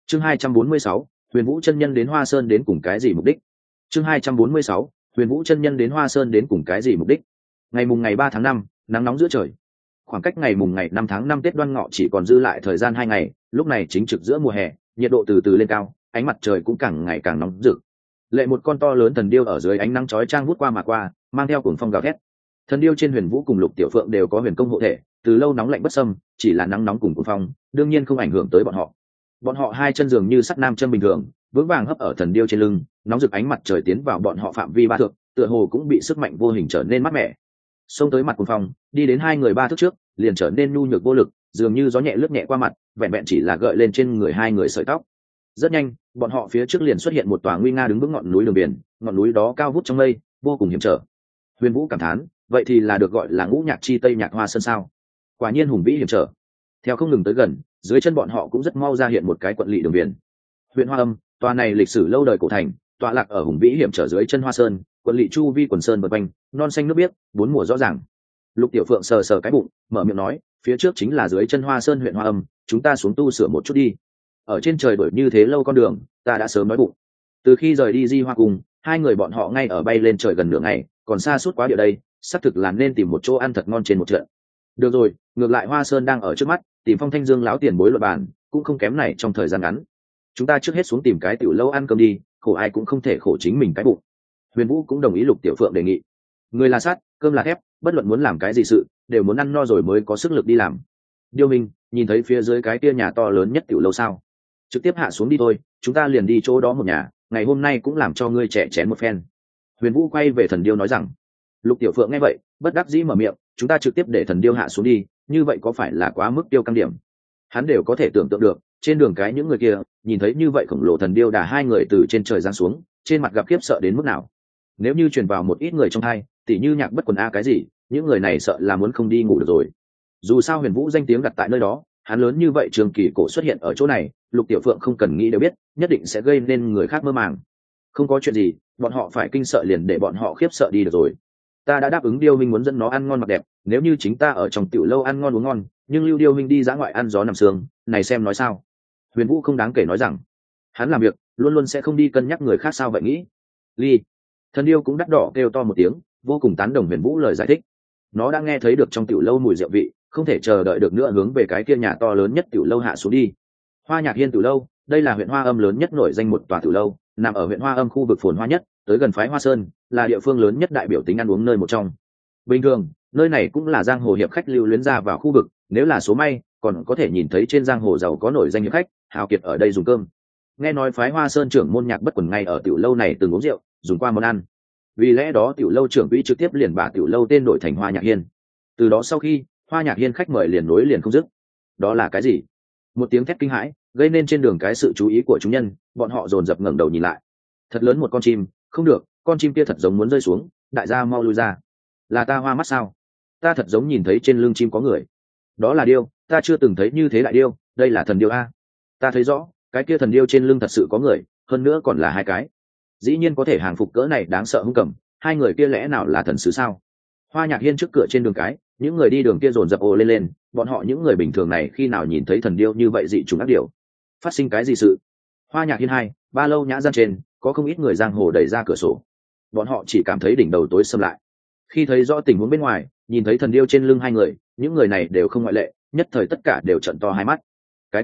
Chương 246, Huyền Vũ chân nhân đến Hoa Sơn đến cùng cái gì mục đích? Chương 246, Huyền Vũ chân nhân đến Hoa Sơn đến cùng cái gì mục đích? Ngày 3 tháng 5, nắng nóng giữa trời. Khoảng cách ngày 5 tháng 5 Tết Đoan Ngọ chỉ còn dư lại thời gian 2 ngày, lúc này chính trực giữa mùa hè, nhiệt độ từ từ lên cao, ánh mặt trời cũng càng ngày càng nóng rực. Lệ một con to lớn thần điêu ở dưới ánh nắng chói chang vút qua mà qua, mang theo cuồng phong gào thét. Thần điêu trên Huyền Vũ cùng Lục Tiểu Phượng đều có huyền công hộ thể, từ lâu nóng lạnh bất xâm, chỉ là nắng nóng cùng cuồng phong, đương nhiên không ảnh hưởng tới bọn họ. Bọn họ hai chân dường như sắt nam châm bình thường, vững vàng hấp ở thần điêu trên lưng, nóng rực ánh mặt trời tiến vào bọn họ phạm vi ba thước, tựa hồ cũng bị sức mạnh vô hình trở nên mát mẻ. Xông tới mặt cuồng phong, đi đến hai người ba thước trước, liền trở nên nhu nhược vô lực, dường như gió nhẹ lướt nhẹ qua mặt, vẹn vẹn chỉ là gợi lên trên người hai người sợi tóc. Rất nhanh, bọn họ phía trước liền xuất hiện một tòa nguy nga đứng vững ngọn núi đường biển, ngọn núi đó cao vút trong mây, vô cùng hiểm trở. Huyền Vũ cảm thán, vậy thì là được gọi là Ngũ Nhạc chi Tây Nhạc Hoa Sơn sao? Quả nhiên hùng vĩ hiểm trở. Theo không ngừng tới gần, dưới chân bọn họ cũng rất mau ra hiện một cái quận lỵ đường biển. Huyện Hoa Âm, tòa này lịch sử lâu đời cổ thành, tọa lạc ở hùng vĩ hiểm trở dưới chân Hoa Sơn, quận lỵ chu vi quần sơn vần quanh, non xanh nước biếc, bốn mùa rõ ràng. Lục Tiểu Phượng sờ sờ cái bụng, mở miệng nói, phía trước chính là dưới chân Hoa Sơn huyện Hoa Âm, chúng ta xuống tu sửa một chút đi. Ở trên trời đổi như thế lâu con đường, ta đã sớm nói bụng. Từ khi rời đi Di Hoa Cung, hai người bọn họ ngay ở bay lên trời gần nửa ngày, còn xa suốt quá địa đây, xác thực là nên tìm một chỗ ăn thật ngon trên một trận. Được rồi, ngược lại Hoa Sơn đang ở trước mắt, tìm Phong Thanh Dương lão tiền bối luận bàn, cũng không kém này trong thời gian ngắn. Chúng ta trước hết xuống tìm cái tiểu lâu ăn cơm đi, khổ ai cũng không thể khổ chính mình cái bụng. Huyền Vũ cũng đồng ý Lục Tiểu Phượng đề nghị. Người là sắt, cơm là thép, bất luận muốn làm cái gì sự, đều muốn ăn no rồi mới có sức lực đi làm. Điêu Minh, nhìn thấy phía dưới cái kia nhà to lớn nhất tiểu lâu sao? Trực tiếp hạ xuống đi thôi, chúng ta liền đi chỗ đó một nhà, ngày hôm nay cũng làm cho ngươi trẻ chén một phen. Huyền Vũ quay về Thần Điêu nói rằng. Lục Tiểu Phượng nghe vậy, bất đắc dĩ mở miệng, chúng ta trực tiếp để Thần Điêu hạ xuống đi, như vậy có phải là quá mức tiêu căng điểm? Hắn đều có thể tưởng tượng được, trên đường cái những người kia nhìn thấy như vậy khổng lồ thần điêu đả hai người từ trên trời giáng xuống, trên mặt gặp khiếp sợ đến mức nào. Nếu như truyền vào một ít người trong hai, tỉ như Nhạc Bất Quần a cái gì, những người này sợ là muốn không đi ngủ được rồi. Dù sao Huyền Vũ danh tiếng đặt tại nơi đó, hắn lớn như vậy Trường Kỳ Cổ xuất hiện ở chỗ này, Lục Tiểu Phượng không cần nghĩ đều biết, nhất định sẽ gây nên người khác mơ màng. Không có chuyện gì, bọn họ phải kinh sợ liền để bọn họ khiếp sợ đi được rồi. Ta đã đáp ứng Điêu Minh muốn dẫn nó ăn ngon mặc đẹp, nếu như chính ta ở trong tiểu lâu ăn ngon uống ngon, nhưng lưu Điêu Minh đi dã ngoại ăn gió nằm sương, này xem nói sao? Huyền Vũ không đáng kể nói rằng, hắn làm việc luôn luôn sẽ không đi cân nhắc người khác sao vậy nghĩ. Ly, Thần Điêu cũng đắt đỏ kêu to một tiếng, vô cùng tán đồng Huyền Vũ lời giải thích. Nó đã nghe thấy được trong tiểu lâu mùi rượu vị, không thể chờ đợi được nữa hướng về cái kia nhà to lớn nhất tiểu lâu hạ xuống đi. Hoa Nhạc Hiên tiểu lâu, đây là huyện Hoa Âm lớn nhất nổi danh một tòa tiểu lâu, nằm ở huyện Hoa Âm khu vực phồn hoa nhất, tới gần phái Hoa Sơn, là địa phương lớn nhất đại biểu tính ăn uống nơi một trong. Bình thường, nơi này cũng là giang hồ hiệp khách lưu luyến ra vào khu vực, nếu là số may, còn có thể nhìn thấy trên giang hồ giàu có nổi danh hiệp khách, hào kiệt ở đây dùng cơm. Nghe nói phái Hoa Sơn trưởng môn Nhạc Bất Quần ngay ở tiểu lâu này từng uống rượu, dùng qua món ăn. Vì lẽ đó tiểu lâu trưởng quỹ trực tiếp liền bả tiểu lâu tên đổi thành Hoa Nhạc Hiên. Từ đó sau khi, Hoa Nhạc Hiên khách mời liền nối liền không dứt. Đó là cái gì? Một tiếng thét kinh hãi, gây nên trên đường cái sự chú ý của chúng nhân, bọn họ dồn dập ngẩng đầu nhìn lại. Thật lớn một con chim, không được, con chim kia thật giống muốn rơi xuống, đại gia mau lui ra. Là ta hoa mắt sao? Ta thật giống nhìn thấy trên lưng chim có người. Đó là điêu, ta chưa từng thấy như thế đại điêu, đây là thần điêu a. Ta thấy rõ, cái kia thần điêu trên lưng thật sự có người, hơn nữa còn là hai cái. Dĩ nhiên có thể hàng phục cỡ này đáng sợ hung cầm, hai người kia lẽ nào là thần sứ sao? Hoa Nhạc Hiên trước cửa trên đường cái, những người đi đường kia dồn dập ồ lên lên, bọn họ những người bình thường này khi nào nhìn thấy thần điêu như vậy dị trùng ác điều. Phát sinh cái gì sự? Hoa Nhạc Hiên 2, ba lâu nhã gian trên, có không ít người giang hồ đẩy ra cửa sổ. Bọn họ chỉ cảm thấy đỉnh đầu tối sầm lại. Khi thấy rõ tình huống bên ngoài, nhìn thấy thần điêu trên lưng hai người, những người này đều không ngoại lệ, nhất thời tất cả đều trợn to hai mắt. Cái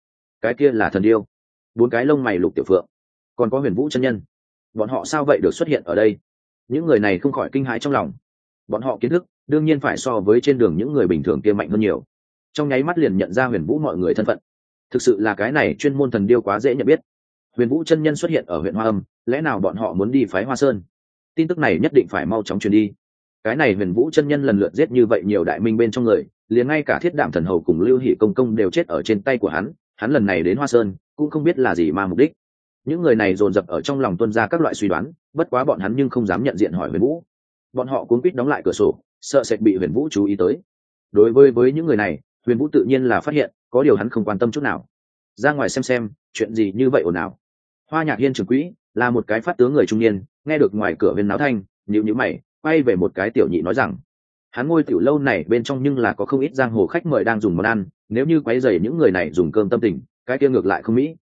kia là thần điêu. Bốn cái lông mày Lục Tiểu Phượng, còn có Huyền Vũ chân nhân, bọn họ sao vậy được xuất hiện ở đây? Những người này không khỏi kinh hãi trong lòng. Bọn họ kiến thức đương nhiên phải so với trên đường những người bình thường kia mạnh hơn nhiều, trong nháy mắt liền nhận ra Huyền Vũ mọi người thân phận. Thực sự là cái này chuyên môn thần điêu quá dễ nhận biết. Huyền Vũ chân nhân xuất hiện ở huyện Hoa Âm, lẽ nào bọn họ muốn đi phái Hoa Sơn? Tin tức này nhất định phải mau chóng truyền đi. Cái này Huyền Vũ chân nhân lần lượt giết như vậy nhiều đại minh bên trong người, liền ngay cả Thiết Đạm thần hầu cùng Lưu Hỷ công công đều chết ở trên tay của hắn. Hắn lần này đến Hoa Sơn cũng không biết là gì mà mục đích. Những người này dồn dập ở trong lòng tuôn ra các loại suy đoán, bất quá bọn hắn nhưng không dám nhận diện hỏi Huyền Vũ. Bọn họ cuống quýt đóng lại cửa sổ, sợ sệt bị Huyền Vũ chú ý tới. Đối với những người này, Huyền Vũ tự nhiên là phát hiện, có điều hắn không quan tâm chút nào. Ra ngoài xem chuyện gì như vậy ồn ào. Hoa Nhạc Hiên trưởng quỹ là một cái phát tướng người trung niên, nghe được ngoài cửa viên náo thanh, nhíu mày, quay về một cái tiểu nhị nói rằng, hắn ngôi tiểu lâu này bên trong nhưng là có không ít giang hồ khách mời đang dùng món ăn, nếu như quấy rầy những người này dùng cơm tâm tình, cái kia ngược lại không mỹ.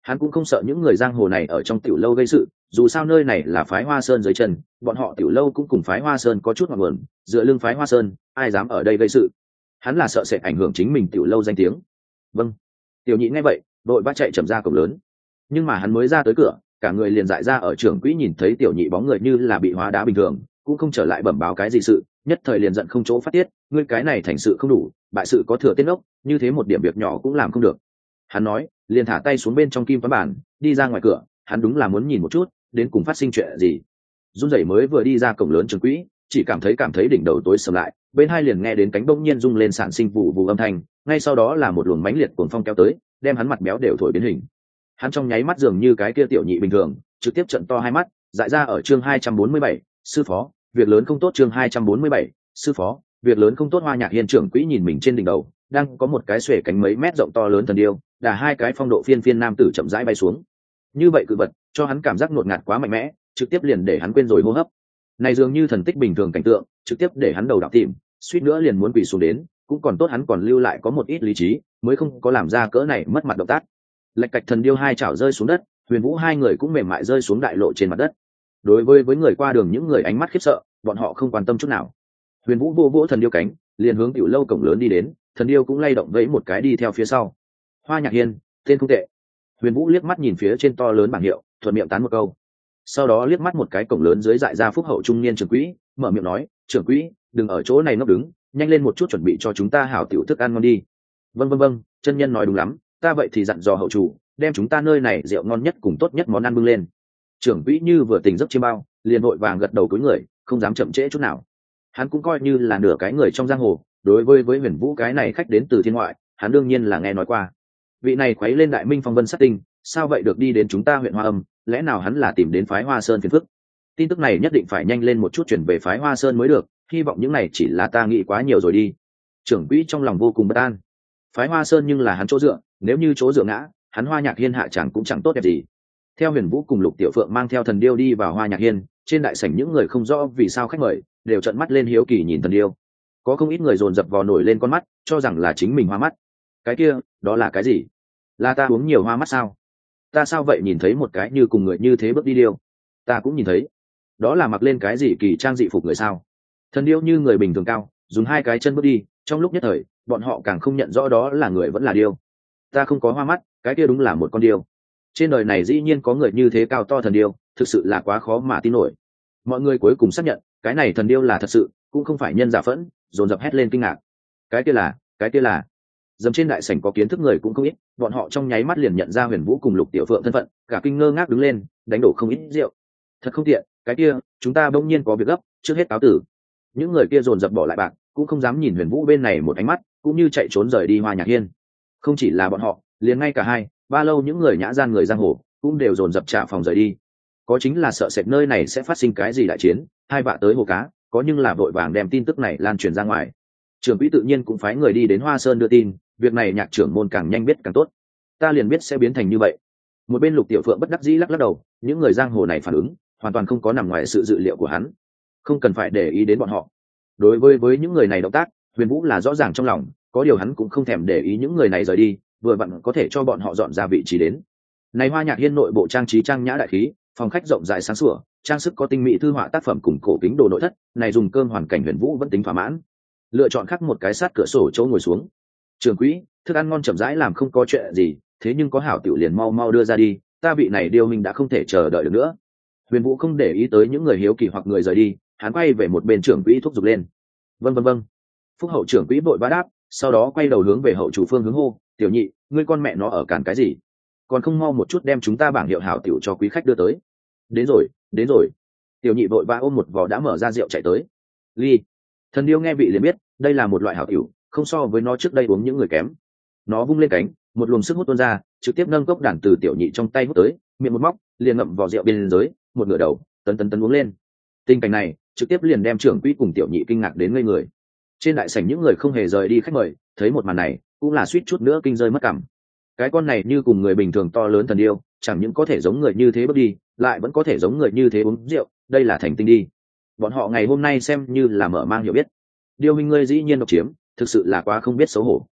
Hắn cũng không sợ những người giang hồ này ở trong tiểu lâu gây sự, dù sao nơi này là phái Hoa Sơn dưới chân, bọn họ tiểu lâu cũng cùng phái Hoa Sơn có chút ngọn nguồn, dựa lưng phái Hoa Sơn, ai dám ở đây gây sự. Hắn là sợ sẽ ảnh hưởng chính mình tiểu lâu danh tiếng. Vâng. Tiểu nhị nghe vậy, đội vã chạy chậm ra cổng lớn. Nhưng mà hắn mới ra tới cửa, cả người liền dại ra ở trưởng quỹ nhìn thấy tiểu nhị bóng người như là bị hóa đá bình thường, cũng không trở lại bẩm báo cái gì sự, nhất thời liền giận không chỗ phát tiết, ngươi cái này thành sự không đủ, bại sự có thừa tên ốc, như thế một điểm việc nhỏ cũng làm không được. Hắn nói, liền thả tay xuống bên trong kim phán bản, đi ra ngoài cửa. Hắn đúng là muốn nhìn một chút đến cùng phát sinh chuyện gì. Run rẩy mới vừa đi ra cổng lớn trường quỹ, chỉ cảm thấy đỉnh đầu tối sầm lại, bên hai liền nghe đến cánh bỗng nhiên rung lên sản sinh vụ vụ âm thanh, ngay sau đó là một luồng mãnh liệt cuồng phong kéo tới, đem hắn mặt béo đều thổi biến hình. Hắn trong nháy mắt dường như cái kia tiểu nhị bình thường, trực tiếp trợn to hai mắt, dại ra ở chương 247, sư phó, việc lớn không tốt. Chương 247, sư phó, việc lớn không tốt. Hoa Nhạc Hiên trưởng quỹ nhìn mình trên đỉnh đầu, đang có một cái xuề cánh mấy mét rộng to lớn thần điêu, đà hai cái phong độ phiên phiên nam tử chậm rãi bay xuống. Như vậy cự vật cho hắn cảm giác ngột ngạt quá mạnh mẽ, trực tiếp liền để hắn quên rồi hô hấp. Này dường như thần tích bình thường cảnh tượng, trực tiếp để hắn đầu đảo tìm, suýt nữa liền muốn quỳ xuống đến, cũng còn tốt hắn còn lưu lại có một ít lý trí, mới không có làm ra cỡ này mất mặt động tác. Lạch cạch, thần điêu hai chảo rơi xuống đất, Huyền Vũ hai người cũng mềm mại rơi xuống đại lộ trên mặt đất. Đối với người qua đường những người ánh mắt khiếp sợ, bọn họ không quan tâm chút nào. Huyền Vũ vô vỗ thần điêu cánh, liền hướng tiểu lâu cổng lớn đi đến, thần điêu cũng lay động vẫy một cái đi theo phía sau. Hoa Nhạc Hiên, tên không tệ. Huyền Vũ liếc mắt nhìn phía trên to lớn bảng hiệu, thuận miệng tán một câu. Sau đó liếc mắt một cái cổng lớn dưới dại ra phúc hậu trung niên trưởng quỹ, mở miệng nói, trưởng quỹ, đừng ở chỗ này ngốc đứng, nhanh lên một chút chuẩn bị cho chúng ta hảo tiểu thức ăn ngon đi. Vâng, chân nhân nói đúng lắm, ta vậy thì dặn dò hậu chủ, đem chúng ta nơi này rượu ngon nhất cùng tốt nhất món ăn bưng lên. Trưởng quỹ như vừa tỉnh giấc chiêm bao, liền vội vàng gật đầu cúi người, không dám chậm trễ chút nào. Hắn cũng coi như là nửa cái người trong giang hồ, đối với Huyền Vũ cái này khách đến từ thiên ngoại, hắn đương nhiên là nghe nói qua. Vị này khuấy lên đại minh phong vân sát tinh, sao vậy được đi đến chúng ta huyện Hoa Âm, lẽ nào hắn là tìm đến phái Hoa Sơn phiền phức? Tin tức này nhất định phải nhanh lên một chút chuyển về phái Hoa Sơn mới được, hy vọng những này chỉ là ta nghĩ quá nhiều rồi đi. Trưởng quỹ trong lòng vô cùng bất an. Phái Hoa Sơn nhưng là hắn chỗ dựa, nếu như chỗ dựa ngã, hắn Hoa Nhạc Hiên hạ chẳng cũng chẳng tốt đẹp gì. Theo Huyền Vũ cùng Lục Tiểu Phượng mang theo thần điêu đi vào Hoa Nhạc Hiên, trên đại sảnh những người không rõ vì sao khách mời đều trợn mắt lên hiếu kỳ nhìn thần điêu. Có không ít người dồn dập vò nổi lên con mắt, cho rằng là chính mình hoa mắt. Cái kia, đó là cái gì? Là ta uống nhiều hoa mắt sao? Ta sao vậy nhìn thấy một cái như cùng người như thế bước đi điêu? Ta cũng nhìn thấy. Đó là mặc lên cái gì kỳ trang dị phục người sao? Thần điêu như người bình thường cao, dùng hai cái chân bước đi, trong lúc nhất thời, bọn họ càng không nhận rõ đó là người vẫn là điêu. Ta không có hoa mắt, cái kia đúng là một con điêu. Trên đời này dĩ nhiên có người như thế cao to thần điêu, thực sự là quá khó mà tin nổi. Mọi người cuối cùng xác nhận, cái này thần điêu là thật sự, cũng không phải nhân giả phẫn, dồn dập hét lên kinh ngạc. Cái kia là dầm trên đại sảnh có kiến thức người cũng không ít, bọn họ trong nháy mắt liền nhận ra Huyền Vũ cùng Lục Tiểu Phượng thân phận, cả kinh ngơ ngác đứng lên, đánh đổ không ít rượu. Thật không tiện, cái kia, chúng ta bỗng nhiên có việc gấp, trước hết cáo tử. Những người kia dồn dập bỏ lại bạc, cũng không dám nhìn Huyền Vũ bên này một ánh mắt, cũng như chạy trốn rời đi Hoa Nhạc Hiên. Không chỉ là bọn họ, liền ngay cả hai ba lâu những người nhã gian người giang hồ cũng đều dồn dập trả phòng rời đi. Có chính là sợ sệt nơi này sẽ phát sinh cái gì đại chiến, hai vạ tới hồ cá, có nhưng là vội vàng đem tin tức này lan truyền ra ngoài. Trưởng quỹ tự nhiên cũng phái người đi đến Hoa Sơn đưa tin, việc này Nhạc trưởng môn càng nhanh biết càng tốt. Ta liền biết sẽ biến thành như vậy. Một bên Lục Tiểu Phượng bất đắc dĩ lắc lắc đầu, những người giang hồ này phản ứng hoàn toàn không có nằm ngoài sự dự liệu của hắn, không cần phải để ý đến bọn họ. Đối với những người này động tác, Huyền Vũ là rõ ràng trong lòng, có điều hắn cũng không thèm để ý những người này rời đi, vừa vặn có thể cho bọn họ dọn ra vị trí đến. Này Hoa Nhạc Hiên nội bộ trang trí trang nhã đại khí, phòng khách rộng rãi sáng sủa, trang sức có tinh mỹ thư họa tác phẩm cùng cổ kính đồ nội thất, này dùng cơm hoàn cảnh Huyền Vũ vẫn tính thỏa mãn. Lựa chọn khắc một cái sát cửa sổ chỗ ngồi xuống. Trưởng quỹ, thức ăn ngon chậm rãi làm không có chuyện gì, thế nhưng có hảo tiểu liền mau mau đưa ra đi, ta vị này điêu mình đã không thể chờ đợi được nữa. Huyền Vũ không để ý tới những người hiếu kỳ hoặc người rời đi, hắn quay về một bên trưởng quỹ thúc giục lên. Vâng. Phúc hậu trưởng quỹ vội vã đáp, sau đó quay đầu hướng về hậu chủ phương hướng hô, tiểu nhị, ngươi con mẹ nó ở cản cái gì? Còn không mau một chút đem chúng ta bảng hiệu hảo tiểu cho quý khách đưa tới. Đến rồi. Tiểu nhị vội vã ôm một vò đã mở ra rượu chạy tới. Ly. Thần điêu nghe vị liền biết, đây là một loại hảo tiểu, không so với nó trước đây uống những người kém. Nó vung lên cánh, một luồng sức hút tuôn ra, trực tiếp nâng cốc đàn từ tiểu nhị trong tay hút tới, miệng một móc, liền ngậm vào rượu bên dưới, một ngửa đầu, tấn uống lên. Tình cảnh này, trực tiếp liền đem trưởng quỹ cùng tiểu nhị kinh ngạc đến ngây người. Trên đại sảnh những người không hề rời đi khách mời, thấy một màn này, cũng là suýt chút nữa kinh rơi mất cảm. Cái con này như cùng người bình thường to lớn thần điêu, chẳng những có thể giống người như thế bước đi, lại vẫn có thể giống người như thế uống rượu, đây là thành tinh đi. Bọn họ ngày hôm nay xem như là mở mang hiểu biết. Điêu huynh ngươi dĩ nhiên độc chiếm, thực sự là quá không biết xấu hổ.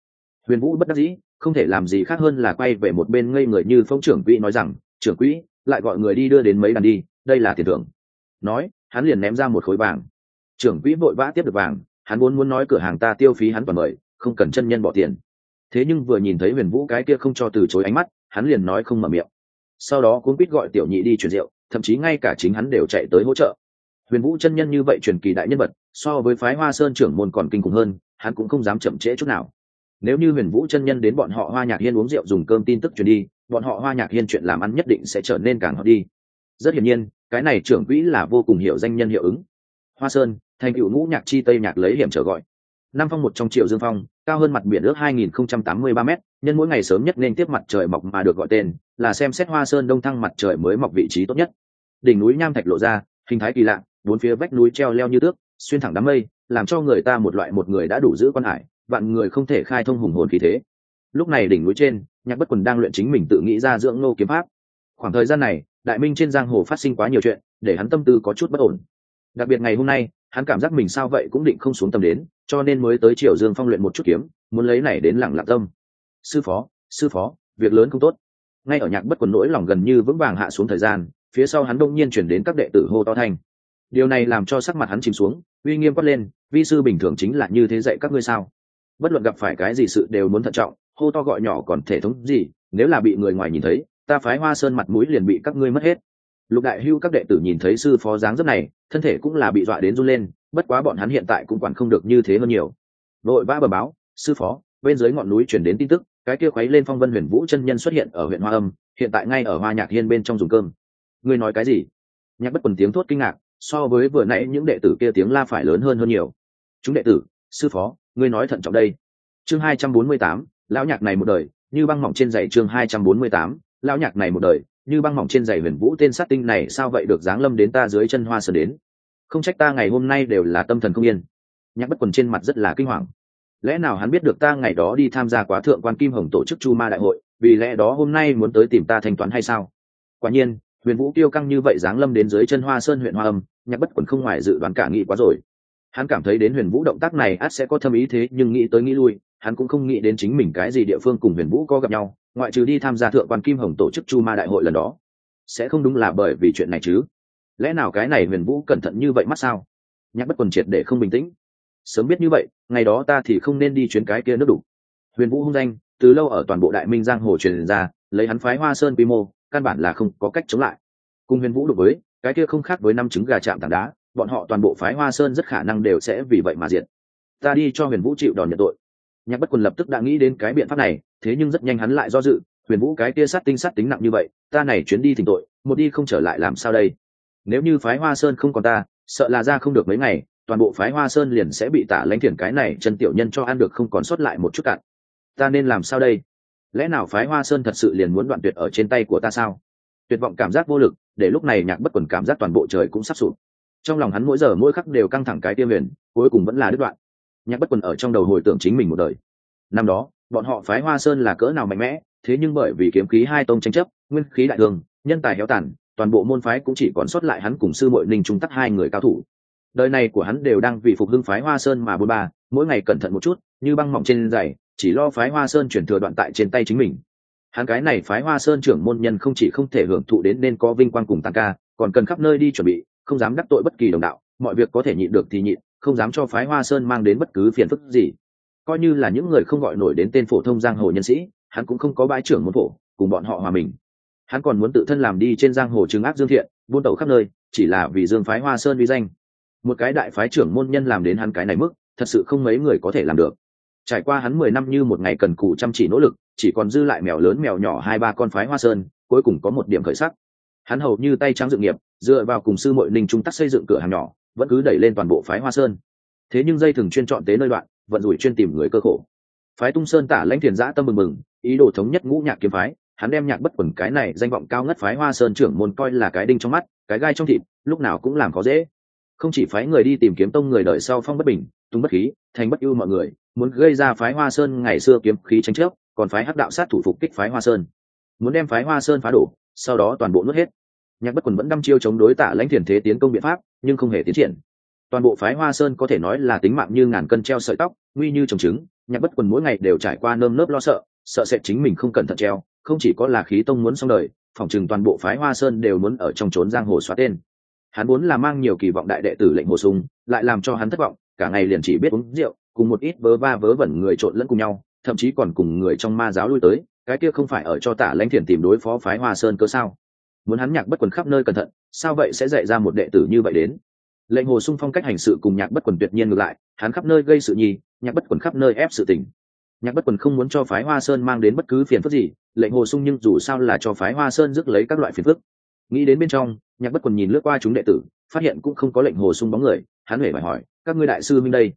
Huyền Vũ bất đắc dĩ, không thể làm gì khác hơn là quay về một bên ngây người như Phong trưởng quỹ nói rằng, trưởng quỹ, lại gọi người đi đưa đến mấy đàn đi, đây là tiền thưởng. Nói, hắn liền ném ra một khối vàng. Trưởng quỹ vội vã tiếp được vàng, hắn muốn nói cửa hàng ta tiêu phí hắn toàn mời, không cần chân nhân bỏ tiền. Thế nhưng vừa nhìn thấy Huyền Vũ cái kia không cho từ chối ánh mắt, hắn liền nói không mở miệng. Sau đó cuống quýt gọi tiểu nhị đi chuyển rượu, thậm chí ngay cả chính hắn đều chạy tới hỗ trợ. Huyền Vũ chân nhân như vậy truyền kỳ đại nhân vật, so với phái Hoa Sơn trưởng môn còn kinh khủng hơn, hắn cũng không dám chậm trễ chút nào. Nếu như Huyền Vũ chân nhân đến bọn họ Hoa Nhạc Hiên uống rượu dùng cơm tin tức truyền đi, bọn họ Hoa Nhạc Hiên chuyện làm ăn nhất định sẽ trở nên càng hot đi. Rất hiển nhiên, cái này trưởng quỹ là vô cùng hiểu danh nhân hiệu ứng. Hoa Sơn, thành cựu ngũ nhạc chi tây nhạc lấy hiểm trở gọi. Nam phong một trong Triệu Dương Phong, cao hơn mặt biển ước 2083 m, nhân mỗi ngày sớm nhất nên tiếp mặt trời mọc mà được gọi tên, là xem xét Hoa Sơn đông thăng mặt trời mới mọc vị trí tốt nhất. Đỉnh núi nham thạch lộ ra, hình thái kỳ lạ, bốn phía vách núi treo leo như tước, xuyên thẳng đám mây, làm cho người ta một người đã đủ giữ quan hải, vạn người không thể khai thông hùng hồn khí thế. Lúc này đỉnh núi trên, Nhạc Bất Quần đang luyện chính mình tự nghĩ ra dưỡng nô kiếm pháp. Khoảng thời gian này, đại minh trên giang hồ phát sinh quá nhiều chuyện, để hắn tâm tư có chút bất ổn. Đặc biệt ngày hôm nay, hắn cảm giác mình sao vậy cũng định không xuống tâm đến, cho nên mới tới Triều Dương Phong luyện một chút kiếm, muốn lấy này đến lặng lặng tâm. Sư phó, việc lớn không tốt. Ngay ở Nhạc Bất Quần nỗi lòng gần như vững vàng hạ xuống thời gian, phía sau hắn đông nhiên chuyển đến các đệ tử hô to thành. Điều này làm cho sắc mặt hắn chìm xuống, uy nghiêm quát lên, vi sư bình thường chính là như thế dạy các ngươi sao? Bất luận gặp phải cái gì sự đều muốn thận trọng, hô to gọi nhỏ còn thể thống gì, nếu là bị người ngoài nhìn thấy, ta phái Hoa Sơn mặt mũi liền bị các ngươi mất hết. Lục Đại Hưu các đệ tử nhìn thấy sư phó dáng dấp này, thân thể cũng là bị dọa đến run lên, bất quá bọn hắn hiện tại cũng quản không được như thế hơn nhiều. Vội vã bẩm báo, sư phó, bên dưới ngọn núi truyền đến tin tức, cái kia khuấy lên phong vân Huyền Vũ chân nhân xuất hiện ở huyện Hoa Âm, hiện tại ngay ở Hoa Nhạc Hiên bên trong dùng cơm. Ngươi nói cái gì? Nhạc Bất Quần tiếng thốt kinh ngạc, so với vừa nãy những đệ tử kia tiếng la phải lớn hơn nhiều. Chúng đệ tử, sư phó, ngươi nói thận trọng đây. Chương 248, lão nhạc này một đời, như băng mỏng trên giày. Chương 248, lão nhạc này một đời, như băng mỏng trên giày. Huyền Vũ tên sát tinh này sao vậy được giáng lâm đến ta dưới chân Hoa Sơn đến? Không trách ta ngày hôm nay đều là tâm thần không yên. Nhạc Bất Quần trên mặt rất là kinh hoàng. Lẽ nào hắn biết được ta ngày đó đi tham gia quá thượng quan Kim Hồng tổ chức Chu Ma đại hội, vì lẽ đó hôm nay muốn tới tìm ta thanh toán hay sao? Quả nhiên, Huyền Vũ tiêu căng như vậy giáng lâm đến dưới chân Hoa Sơn huyện Hoa Âm, Nhạc Bất Quần không ngoài dự đoán cả nghĩ quá rồi. Hắn cảm thấy đến Huyền Vũ động tác này ắt sẽ có thâm ý thế, nhưng nghĩ tới nghĩ lui, hắn cũng không nghĩ đến chính mình cái gì địa phương cùng Huyền Vũ có gặp nhau, ngoại trừ đi tham gia thượng quan Kim Hồng tổ chức Chu Ma đại hội lần đó. Sẽ không đúng là bởi vì chuyện này chứ? Lẽ nào cái này Huyền Vũ cẩn thận như vậy mắt sao? Nhạc Bất Quần triệt để không bình tĩnh. Sớm biết như vậy, ngày đó ta thì không nên đi chuyến cái kia nước đủ. Huyền Vũ hung danh, từ lâu ở toàn bộ Đại Minh giang hồ truyền ra, lấy hắn phái Hoa Sơn quy mô, căn bản là không có cách chống lại. Cùng Huyền Vũ đối với, cái kia không khác với năm trứng gà chạm tảng đá, bọn họ toàn bộ phái Hoa Sơn rất khả năng đều sẽ vì vậy mà diệt. Ta đi cho Huyền Vũ chịu đòn nhận tội. Nhạc Bất Quần lập tức đã nghĩ đến cái biện pháp này, thế nhưng rất nhanh hắn lại do dự, Huyền Vũ cái kia sát tính nặng như vậy, ta này chuyến đi thỉnh tội, một đi không trở lại làm sao đây? Nếu như phái Hoa Sơn không còn ta, sợ là ra không được mấy ngày, toàn bộ phái Hoa Sơn liền sẽ bị Tả Lãnh Thiển cái này chân tiểu nhân cho ăn được không còn sót lại một chút cạn. Ta nên làm sao đây? Lẽ nào phái Hoa Sơn thật sự liền muốn đoạn tuyệt ở trên tay của ta sao? Tuyệt vọng cảm giác vô lực, để lúc này Nhạc Bất Quần cảm giác toàn bộ trời cũng sắp sụp. Trong lòng hắn mỗi giờ mỗi khắc đều căng thẳng cái tiêm huyền, cuối cùng vẫn là đứt đoạn. Nhạc Bất Quần ở trong đầu hồi tưởng chính mình một đời. Năm đó, bọn họ phái Hoa Sơn là cỡ nào mạnh mẽ, thế nhưng bởi vì kiếm khí hai tông tranh chấp, nguyên khí đại thương, nhân tài héo tàn, toàn bộ môn phái cũng chỉ còn sót lại hắn cùng sư muội Ninh Trung Tắc hai người cao thủ. Đời này của hắn đều đang vì phục hưng phái Hoa Sơn mà bôn ba, mỗi ngày cẩn thận một chút, như băng mỏng trên giày, chỉ lo phái Hoa Sơn chuyển thừa đoạn tại trên tay chính mình. Hắn cái này phái Hoa Sơn trưởng môn nhân không chỉ không thể hưởng thụ đến nên có vinh quang cùng tăng ca, còn cần khắp nơi đi chuẩn bị, không dám đắc tội bất kỳ đồng đạo, mọi việc có thể nhịn được thì nhịn, không dám cho phái Hoa Sơn mang đến bất cứ phiền phức gì. Coi như là những người không gọi nổi đến tên phổ thông giang hồ nhân sĩ, hắn cũng không có bãi trưởng môn phổ, cùng bọn họ hòa mình. Hắn còn muốn tự thân làm đi trên giang hồ trừng ác dương thiện, buôn tẩu khắp nơi, chỉ là vì dương phái Hoa Sơn uy danh. Một cái đại phái trưởng môn nhân làm đến hắn cái này mức, thật sự không mấy người có thể làm được. Trải qua hắn 10 năm như một ngày cần cù chăm chỉ nỗ lực, chỉ còn dư lại mèo lớn mèo nhỏ 2-3 con phái Hoa Sơn, cuối cùng có một điểm khởi sắc. Hắn hầu như tay trắng dự nghiệp, dựa vào cùng sư muội Ninh Trung Tắc xây dựng cửa hàng nhỏ, vẫn cứ đẩy lên toàn bộ phái Hoa Sơn. Thế nhưng dây thừng chuyên chọn tế nơi đoạn, vận rủi chuyên tìm người cơ khổ. Phái Tung Sơn Tả Lãnh Thiền dã tâm mừng, ý đồ thống nhất ngũ nhạc kiếm phái, hắn đem Nhạc Bất Quần cái này danh vọng cao ngất phái Hoa Sơn trưởng môn coi là cái đinh trong mắt, cái gai trong thịt, lúc nào cũng làm khó dễ. Không chỉ phái người đi tìm kiếm tông người đợi sau phong bất bình, tung bất khí, thành bất ưu mọi người, muốn gây ra phái Hoa Sơn ngày xưa kiếm khí tranh chấp, còn phái Hắc đạo sát thủ phục kích phái Hoa Sơn, muốn đem phái Hoa Sơn phá đổ, sau đó toàn bộ nuốt hết. Nhạc Bất Quần vẫn đăm chiêu chống đối Tả Lãnh Thiền thế tiến công biện pháp, nhưng không hề tiến triển. Toàn bộ phái Hoa Sơn có thể nói là tính mạng như ngàn cân treo sợi tóc, nguy như trồng trứng, Nhạc Bất Quần mỗi ngày đều trải qua nơm nớp lo sợ, sợ sệt chính mình không cẩn thận treo, không chỉ có là khí tông muốn xong đời, phòng trừng toàn bộ phái Hoa Sơn đều muốn ở trong trốn giang hồ xóa tên. Hắn muốn là mang nhiều kỳ vọng đại đệ tử Lệnh Hồ Sung, lại làm cho hắn thất vọng, cả ngày liền chỉ biết uống rượu, cùng một ít vớ va vớ vẩn người trộn lẫn cùng nhau, thậm chí còn cùng người trong ma giáo lui tới, cái kia không phải ở cho Tả Lãnh Thiền tìm đối phó phái Hoa Sơn cơ sao? Muốn hắn Nhạc Bất Quần khắp nơi cẩn thận, sao vậy sẽ dạy ra một đệ tử như vậy đến? Lệnh Hồ Sung phong cách hành sự cùng Nhạc Bất Quần tuyệt nhiên ngược lại, hắn khắp nơi gây sự nhi, Nhạc Bất Quần khắp nơi ép sự tình. Nhạc Bất Quần không muốn cho phái Hoa Sơn mang đến bất cứ phiền phức gì, Lệnh Hồ Sung nhưng dù sao là cho phái Hoa Sơn rước lấy các loại phiền phức. Nghĩ đến bên trong, Nhạc Bất Quần nhìn lướt qua chúng đệ tử, phát hiện cũng không có Lệnh Hồ Sung bóng người, hắn huệ phải hỏi, các ngươi đại sư minh đây?